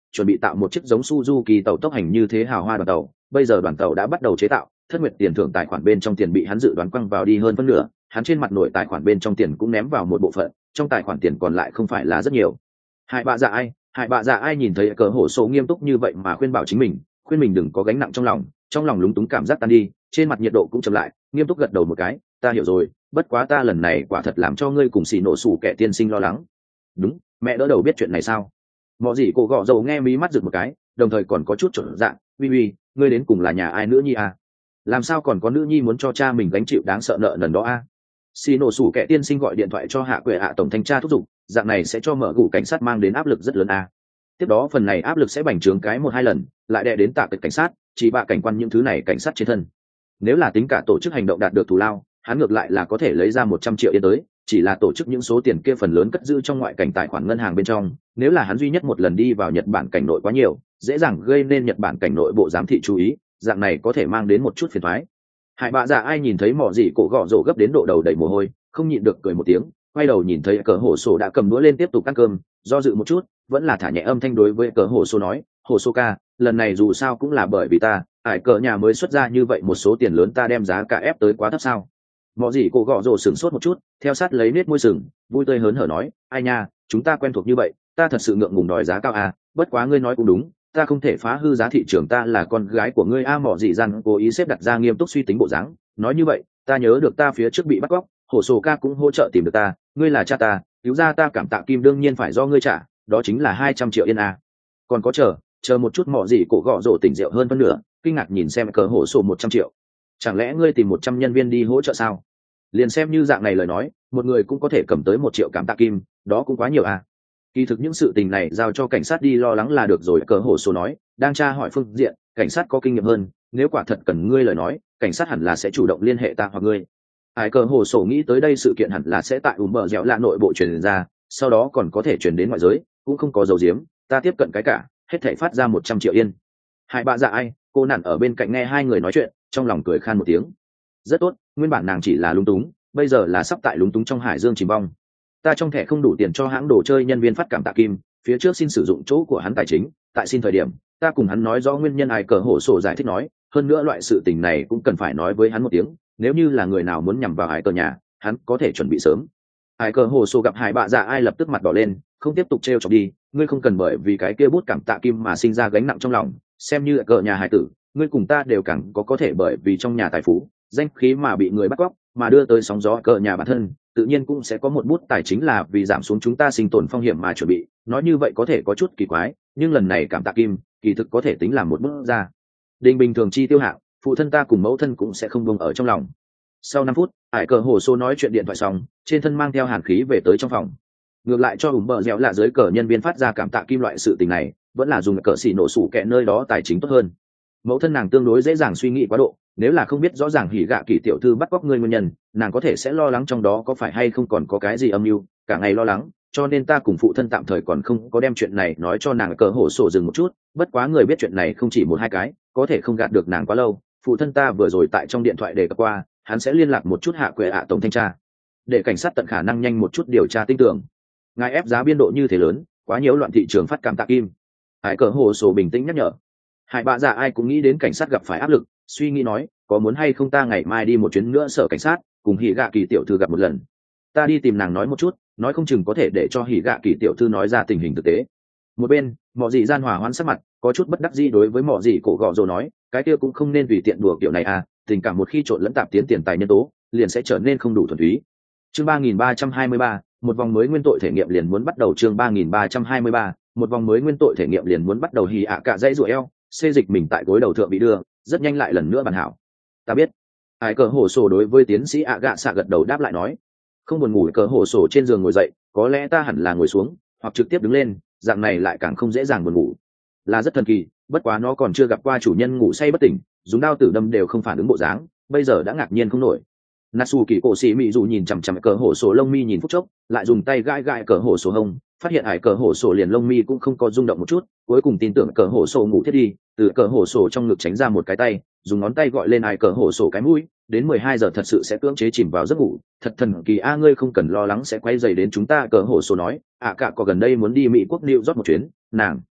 chuẩn bị tạo một chiếc giống Suzuki tàu tốc hành như thế hào hoa đoàn tàu. Bây giờ đoàn tàu đã bắt đầu chế tạo, thất nguyệt tiền thưởng tài khoản bên trong tiền bị hắn dự đoán quăng vào đi hơn phân nửa, hắn trên mặt nội tài khoản bên trong tiền cũng ném vào một bộ phận, trong tài khoản tiền còn lại không phải là rất nhiều. Hại bạ dạ ai, hại bạ dạ ai nhìn thấy cờ hổ sổ nghiêm túc như vậy mà khuyên bảo chính mình, khuyên mình đừng có gánh nặng trong lòng, trong lòng lúng túng cảm giác tan đi, trên mặt nhiệt độ cũng chậm lại, nghiêm túc gật đầu một cái, ta hiểu rồi, bất quá ta lần này quả thật làm cho ngươi cùng xì nổ sủ kẻ tiên sinh lo lắng. Đúng, mẹ đỡ đầu biết chuyện này sao? Mọi gì cổ gọ dầu nghe mí mắt rực một cái, đồng thời còn có chút trộn dạng, uy uy, ngươi đến cùng là nhà ai nữa nhi à? Làm sao còn có nữ nhi muốn cho cha mình gánh chịu đáng sợ nợ nần đó a? À? Xì nổ sủ kẻ tiên sinh gọi điện thoại cho hạ quệ hạ tổng thanh tra thúc giục, dạng này sẽ cho mở gủ cảnh sát mang đến áp lực rất lớn a. À? Tiếp đó phần này áp lực sẽ bành trướng cái một hai lần, lại đè đến tạ tịch cảnh sát, chỉ bạ cảnh quan những thứ này cảnh sát trên thân. Nếu là tính cả tổ chức hành động đạt được thù lao, hắn ngược lại là có thể lấy ra một trăm triệu yên tới, chỉ là tổ chức những số tiền kia phần lớn cất giữ trong ngoại cảnh tài khoản ngân hàng bên trong, nếu là hắn duy nhất một lần đi vào Nhật Bản cảnh nội quá nhiều, dễ dàng gây nên Nhật Bản cảnh nội bộ giám thị chú ý, dạng này có thể mang đến một chút phiền toái. Hải bạ dạ ai nhìn thấy mỏ gì cổ gọ rổ gấp đến độ đầu đầy mồ hôi, không nhịn được cười một tiếng, quay đầu nhìn thấy cờ hổ sổ đã cầm đũa lên tiếp tục ăn cơm, do dự một chút, vẫn là thả nhẹ âm thanh đối với cờ hổ sổ nói, hồ sô ca, lần này dù sao cũng là bởi vì ta, ải cờ nhà mới xuất ra như vậy một số tiền lớn, ta đem giá cả ép tới quá thấp sao? Mọ gì cổ gọ rồ sửng sốt một chút, theo sát lấy nết môi sừng, vui tươi hớn hở nói, ai nha, chúng ta quen thuộc như vậy, ta thật sự ngượng ngùng đòi giá cao à, bất quá ngươi nói cũng đúng, ta không thể phá hư giá thị trường, ta là con gái của ngươi a. À, mọ gì rằng cố ý xếp đặt ra nghiêm túc suy tính bộ dáng, nói như vậy, ta nhớ được ta phía trước bị bắt cóc, hổ sổ ca cũng hỗ trợ tìm được ta, ngươi là cha ta, cứu ra ta cảm tạ kim đương nhiên phải do ngươi trả, đó chính là hai trăm triệu yên a. Còn có chờ, chờ một chút, mọ gì cổ gọ rồ tỉnh rượu hơn phân nửa, kinh ngạc nhìn xem cờ hổ sổ một trăm triệu, chẳng lẽ ngươi tìm một trăm nhân viên đi hỗ trợ sao? Liền xem như dạng này lời nói, một người cũng có thể cầm tới một triệu cảm tạ kim, đó cũng quá nhiều à. Kỳ thực những sự tình này giao cho cảnh sát đi lo lắng là được rồi, cờ hổ số nói, đang tra hỏi phương diện, cảnh sát có kinh nghiệm hơn, nếu quả thật cần ngươi lời nói, cảnh sát hẳn là sẽ chủ động liên hệ ta hoặc ngươi. Ai cờ hổ sổ nghĩ tới đây sự kiện hẳn là sẽ tại ùm bờ dẻo lạ nội bộ truyền ra, sau đó còn có thể truyền đến ngoại giới, cũng không có dấu diếm, ta tiếp cận cái cả, hết thảy phát ra một trăm triệu yên. Hai bạ dạ ai, cô nản ở bên cạnh nghe hai người nói chuyện, trong lòng cười khan một tiếng. Rất tốt, nguyên bản nàng chỉ là lúng túng, bây giờ là sắp tại lúng túng trong hải dương chìm vong. Ta trong thẻ không đủ tiền cho hãng đồ chơi nhân viên phát cảm tạ kim, phía trước xin sử dụng chỗ của hắn tài chính, tại xin thời điểm ta cùng hắn nói rõ nguyên nhân, ai cờ hổ sổ giải thích nói, hơn nữa loại sự tình này cũng cần phải nói với hắn một tiếng, nếu như là người nào muốn nhằm vào ai cờ nhà, hắn có thể chuẩn bị sớm. Ai cờ hổ sổ gặp hải bạ dạ ai lập tức mặt đỏ lên, không tiếp tục trêu chọc đi, ngươi không cần bởi vì cái kia bút cảm tạ kim mà sinh ra gánh nặng trong lòng, xem như cờ nhà hải tử, ngươi cùng ta đều càng có có thể bởi vì trong nhà tài phú danh khí mà bị người bắt cóc mà đưa tới sóng gió cờ nhà bản thân, tự nhiên cũng sẽ có một bút tài chính là vì giảm xuống chúng ta sinh tồn phong hiểm mà chuẩn bị. Nói như vậy có thể có chút kỳ quái, nhưng lần này cảm tạ kim kỳ thực có thể tính là một bút ra đình bình thường chi tiêu hạng, phụ thân ta cùng mẫu thân cũng sẽ không buông ở trong lòng. Sau năm phút, ải cờ hồ xô nói chuyện điện thoại xong, trên thân mang theo hàn khí về tới trong phòng. Ngược lại cho ủng bờ dẻo lạ dưới cờ nhân viên phát ra cảm tạ kim loại sự tình này, vẫn là dùng cờ xỉ nổ sủ kẹ nơi đó tài chính tốt hơn. Mẫu thân nàng tương đối dễ dàng suy nghĩ quá độ, nếu là không biết rõ ràng hỉ gạ kỳ tiểu thư bắt cóc ngươi nguyên nhân, nàng có thể sẽ lo lắng trong đó có phải hay không còn có cái gì âm mưu, cả ngày lo lắng, cho nên ta cùng phụ thân tạm thời còn không có đem chuyện này nói cho nàng. Cờ hổ sổ dừng một chút, bất quá người biết chuyện này không chỉ một hai cái, có thể không gạt được nàng quá lâu. Phụ thân ta vừa rồi tại trong điện thoại đề cập qua, hắn sẽ liên lạc một chút hạ quệ ạ tổng thanh tra, để cảnh sát tận khả năng nhanh một chút điều tra tin tưởng. Ngài ép giá biên độ như thế lớn, quá nhiễu loạn thị trường phát cảm tạ kim. Hải cờ hồ sổ bình tĩnh nhắc nhở. Hải bạ dạ ai cũng nghĩ đến cảnh sát gặp phải áp lực, suy nghĩ nói, có muốn hay không ta ngày mai đi một chuyến nữa sở cảnh sát, cùng hỉ gạ kỳ tiểu thư gặp một lần. Ta đi tìm nàng nói một chút, nói không chừng có thể để cho hỉ gạ kỳ tiểu thư nói ra tình hình thực tế. Một bên, mọ dị gian hòa hoãn sắc mặt, có chút bất đắc dĩ đối với mọ dị cổ gọ rồi nói, cái kia cũng không nên vì tiện đùa kiểu này à, tình cảm một khi trộn lẫn tạp tiến tiền tài nhân tố, liền sẽ trở nên không đủ thuần túy. Chương ba nghìn ba trăm hai mươi ba, một vòng mới nguyên tội thể nghiệm liền muốn bắt đầu. Chương ba nghìn ba trăm hai mươi ba, một vòng mới nguyên tội thể nghiệm liền muốn bắt đầu. Hỉ ạ cả dãy rủa eo, xê dịch mình tại gối đầu thượng bị đưa, rất nhanh lại lần nữa bàn hảo. Ta biết. Ai cờ hổ sổ đối với tiến sĩ ạ gạ xạ gật đầu đáp lại nói, không buồn ngủ. Cờ hổ sổ trên giường ngồi dậy, có lẽ ta hẳn là ngồi xuống, hoặc trực tiếp đứng lên, dạng này lại càng không dễ dàng buồn ngủ. Là rất thần kỳ, bất quá nó còn chưa gặp qua chủ nhân ngủ say bất tỉnh, dùng đao tử đâm đều không phản ứng bộ dáng, bây giờ đã ngạc nhiên không nổi. Natsu kỳ cổ sĩ mị dù nhìn chằm chằm cờ hổ sổ lông mi nhìn phút chốc, lại dùng tay gãi gãi cờ hổ sổ hông, phát hiện hải cờ hổ sổ liền lông mi cũng không có rung động một chút, cuối cùng tin tưởng cờ hổ sổ ngủ thiết đi, từ cờ hổ sổ trong ngực tránh ra một cái tay, dùng ngón tay gọi lên hải cờ hổ sổ cái mũi, đến mười hai giờ thật sự sẽ cưỡng chế chìm vào giấc ngủ, thật thần kỳ a. Ngươi không cần lo lắng sẽ quay dày đến chúng ta. Cờ hổ sổ nói, ạ cả có gần đây muốn đi Mỹ quốc New York một chuyến, nàng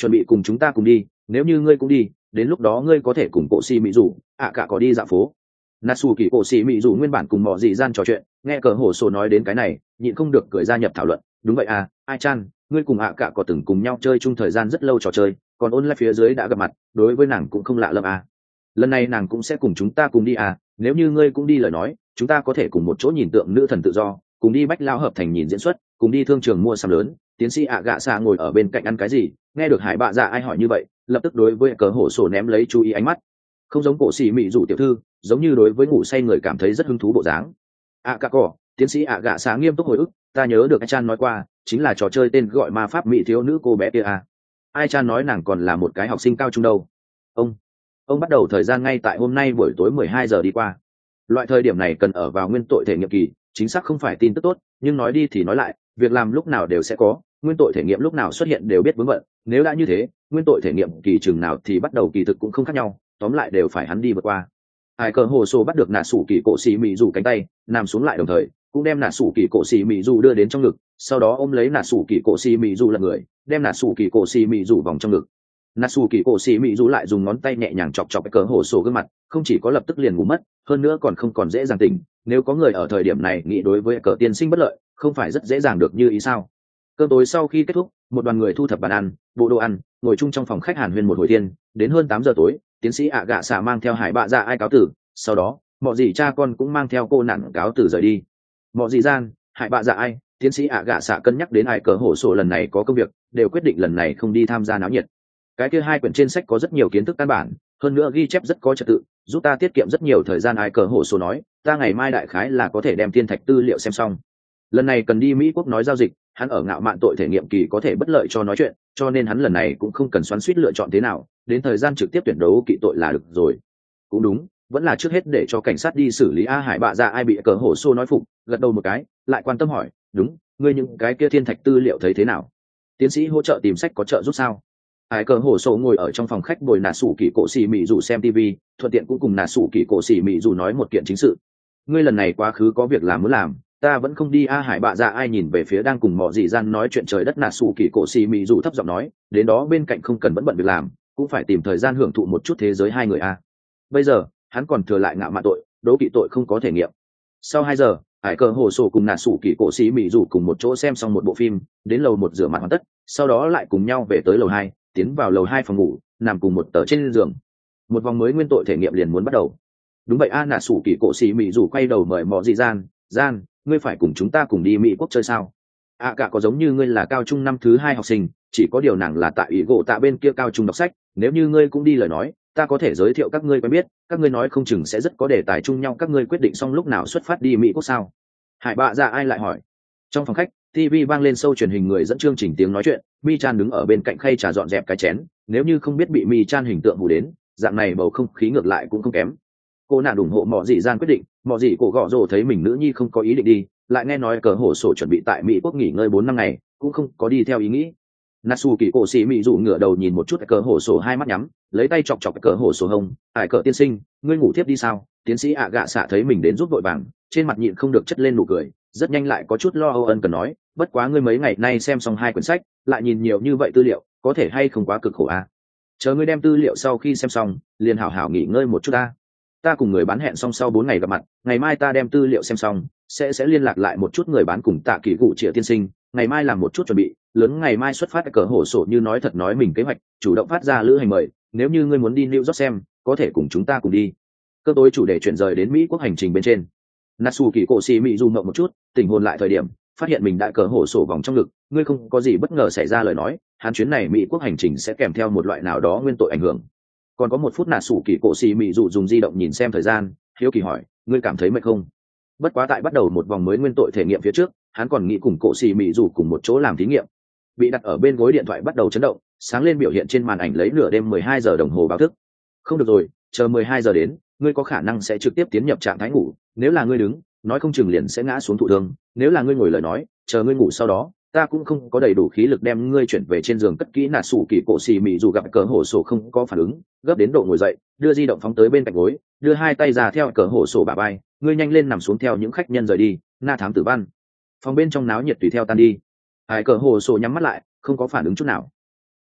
chuẩn bị cùng chúng ta cùng đi, nếu như ngươi cũng đi, đến lúc đó ngươi có thể cùng cổ xì mỹ dù ạ cả có đi dạo phố. Natsu kỳ cổ xì mỹ dù nguyên bản cùng mọ dị gian trò chuyện, nghe cờ hổ sổ nói đến cái này nhịn không được cười gia nhập thảo luận. Đúng vậy à, ai chan, ngươi cùng ạ cả có từng cùng nhau chơi chung thời gian rất lâu trò chơi, còn ôn lại phía dưới đã gặp mặt, đối với nàng cũng không lạ lẫm à. Lần này nàng cũng sẽ cùng chúng ta cùng đi à, nếu như ngươi cũng đi lời nói, chúng ta có thể cùng một chỗ nhìn tượng nữ thần tự do, cùng đi bách lao hợp thành nhìn diễn xuất, cùng đi thương trường mua sắm lớn. Tiến sĩ ạ gạ xạ ngồi ở bên cạnh ăn cái gì, nghe được hải bạ dạ ai hỏi như vậy, lập tức đối với cờ hổ sổ ném lấy chú ý ánh mắt, không giống cổ xì mị rủ tiểu thư, giống như đối với ngủ say người cảm thấy rất hứng thú bộ dáng. ạ cả cỏ, tiến sĩ ạ gạ xạ nghiêm túc hồi ức, ta nhớ được ai chan nói qua, chính là trò chơi tên gọi ma pháp mỹ thiếu nữ cô bé kia à. Ai chan nói nàng còn là một cái học sinh cao trung đâu. ông ông bắt đầu thời gian ngay tại hôm nay buổi tối mười hai giờ đi qua. Loại thời điểm này cần ở vào nguyên tội thể nghiệm kỳ, chính xác không phải tin tức tốt, nhưng nói đi thì nói lại, việc làm lúc nào đều sẽ có, nguyên tội thể nghiệm lúc nào xuất hiện đều biết vướng bận, nếu đã như thế, nguyên tội thể nghiệm kỳ chừng nào thì bắt đầu kỳ thực cũng không khác nhau, tóm lại đều phải hắn đi vượt qua. Hải cờ hồ sô bắt được nạ sủ kỳ cổ xì mị dù cánh tay, nằm xuống lại đồng thời cũng đem nạ sủ kỳ cổ xì mị dù đưa đến trong ngực, sau đó ôm lấy nạ sủ kỳ cổ xì mị dù lật người, đem nạ sủ kỳ cổ xì mị dù vòng trong ngực. Nạ sủ kỳ cổ xì mị dù lại dùng ngón tay nhẹ nhàng chọc chọc cờ hồ sô gương mặt, không chỉ có lập tức liền ngủ mất, hơn nữa còn không còn dễ dàng tỉnh. Nếu có người ở thời điểm này nghĩ đối với cờ tiên sinh bất lợi, không phải rất dễ dàng được như ý sao? Cơm tối sau khi kết thúc, một đoàn người thu thập bàn ăn, bộ đồ ăn, ngồi chung trong phòng khách hàn huyên một hồi thiên, đến hơn tám giờ tối, tiến sĩ ạ gạ xạ mang theo hải bạ dạ ai cáo tử, sau đó mọi gì cha con cũng mang theo cô nạn cáo tử rời đi. Mọi gì gian, hải bạ dạ ai, tiến sĩ ạ gạ xạ cân nhắc đến ai cờ hổ sổ lần này có công việc, đều quyết định lần này không đi tham gia náo nhiệt. Cái kia hai quyển trên sách có rất nhiều kiến thức căn bản, hơn nữa ghi chép rất có trật tự, giúp ta tiết kiệm rất nhiều thời gian. Ai cờ hổ sổ nói, ta ngày mai đại khái là có thể đem thiên thạch tư liệu xem xong. Lần này cần đi Mỹ quốc nói giao dịch, hắn ở ngạo mạn tội thể nghiệm kỳ có thể bất lợi cho nói chuyện, cho nên hắn lần này cũng không cần xoắn xuýt lựa chọn thế nào, đến thời gian trực tiếp tuyển đấu kỵ tội là được rồi. Cũng đúng, vẫn là trước hết để cho cảnh sát đi xử lý. A hải bạ dạ ai bị cờ hổ xô nói phục, gật đầu một cái, lại quan tâm hỏi, đúng, ngươi những cái kia thiên thạch tư liệu thấy thế nào? Tiến sĩ hỗ trợ tìm sách có trợ giúp sao? Hải cờ hổ xô ngồi ở trong phòng khách bồi nà sủ kỳ cổ xì mị dù xem tivi, thuận tiện cũng cùng nà sủ kỳ cổ xì mị dù nói một kiện chính sự. Ngươi lần này quá khứ có việc làm muốn làm, ta vẫn không đi. A hải bạ dạ ai nhìn về phía đang cùng mọ dị gian nói chuyện trời đất nà sủ kỳ cổ xì mị dù thấp giọng nói, đến đó bên cạnh không cần vẫn bận việc làm, cũng phải tìm thời gian hưởng thụ một chút thế giới hai người. A bây giờ hắn còn thừa lại ngạo mạn tội, đố kỵ tội không có thể nghiệm. Sau hai giờ, hải cờ hồ sổ cùng nà sủ kỳ cổ xì mị dù cùng một chỗ xem xong một bộ phim, đến lầu một rửa mặt hoàn tất, sau đó lại cùng nhau về tới lầu hai, tiến vào lầu hai phòng ngủ, nằm cùng một tờ trên giường. Một vòng mới nguyên tội thể nghiệm liền muốn bắt đầu. Đúng vậy. A nà sủ kỳ cổ xì mị dù quay đầu mời mọ dị gian, gian, ngươi phải cùng chúng ta cùng đi Mỹ quốc chơi sao? À cả có giống như ngươi là cao trung năm thứ hai học sinh, chỉ có điều nàng là tại ý gỗ tạ bên kia cao trung đọc sách, nếu như ngươi cũng đi lời nói, ta có thể giới thiệu các ngươi quen biết, các ngươi nói không chừng sẽ rất có đề tài chung nhau. Các ngươi quyết định xong lúc nào xuất phát đi Mỹ quốc sao? Hải bạ dạ ai lại hỏi. Trong phòng khách, ti vi vang lên sâu truyền hình người dẫn chương trình tiếng nói chuyện, Mi Chan đứng ở bên cạnh khay trà dọn dẹp cái chén, nếu như không biết bị Mi Chan hình tượng hù đến, dạng này bầu không khí ngược lại cũng không kém. Cô nạn ủng hộ mọ dị gian quyết định, mọ dị cổ gọ rồ thấy mình nữ nhi không có ý định đi, lại nghe nói cờ hổ sổ chuẩn bị tại Mỹ quốc nghỉ ngơi bốn năm ngày, cũng không có đi theo ý nghĩ. Natsu kỳ cổ xì mị dụ ngửa đầu nhìn một chút cờ hổ sổ, hai mắt nhắm, lấy tay chọc chọc cờ hổ sổ hông. Ải cờ tiên sinh, ngươi ngủ tiếp đi sao? Tiến sĩ ạ gạ xạ thấy mình đến giúp vội vàng, trên mặt nhịn không được chất lên nụ cười, rất nhanh lại có chút lo âu ân cần nói, bất quá ngươi mấy ngày nay xem xong hai quyển sách, lại nhìn nhiều như vậy tư liệu, có thể hay không quá cực khổ à? Chờ ngươi đem tư liệu sau khi xem xong, liền hảo hảo nghỉ ngơi một chút ta. Ta cùng người bán hẹn xong sau bốn ngày gặp mặt, ngày mai ta đem tư liệu xem xong, sẽ sẽ liên lạc lại một chút người bán cùng tạ kỳ cụ triệu tiên sinh, ngày mai làm một chút chuẩn bị, lớn ngày mai xuất phát. Cờ hổ sổ như nói thật nói mình kế hoạch, chủ động phát ra lữ hành mời, nếu như ngươi muốn đi New York xem, có thể cùng chúng ta cùng đi. Cơ tối chủ đề chuyển rời đến Mỹ quốc hành trình bên trên. Natsu kỳ cổ xì mị du mộng một chút, tỉnh hồn lại thời điểm, phát hiện mình đã cờ hổ sổ vòng trong ngực, ngươi không có gì bất ngờ xảy ra lời nói, hắn chuyến này Mỹ quốc hành trình sẽ kèm theo một loại nào đó nguyên tội ảnh hưởng. Còn có một phút Natsu kỳ cổ xì mị du dùng di động nhìn xem thời gian, hiếu kỳ hỏi, ngươi cảm thấy mệt không? Bất quá tại bắt đầu một vòng mới nguyên tội thể nghiệm phía trước, hắn còn nghĩ cùng cổ xì mị du cùng một chỗ làm thí nghiệm. Bị đặt ở bên gối điện thoại bắt đầu chấn động, sáng lên biểu hiện trên màn ảnh lấy nửa đêm mười hai giờ đồng hồ báo thức. Không được rồi, chờ mười hai giờ đến, ngươi có khả năng sẽ trực tiếp tiến nhập trạng thái ngủ, nếu là ngươi đứng, nói không chừng liền sẽ ngã xuống thụ thương, nếu là ngươi ngồi lời nói, chờ ngươi ngủ sau đó, ta cũng không có đầy đủ khí lực đem ngươi chuyển về trên giường cất kỹ. Nà sủ kỳ cổ xì mị dù gặp cờ hổ sổ không có phản ứng, gấp đến độ ngồi dậy, đưa di động phóng tới bên cạnh gối, đưa hai tay ra theo cờ hổ sổ bả vai, ngươi nhanh lên nằm xuống theo những khách nhân rời đi. Na thám tử văn phòng bên trong náo nhiệt tùy theo tan đi. Hai cờ hổ sổ nhắm mắt lại, không có phản ứng chút nào.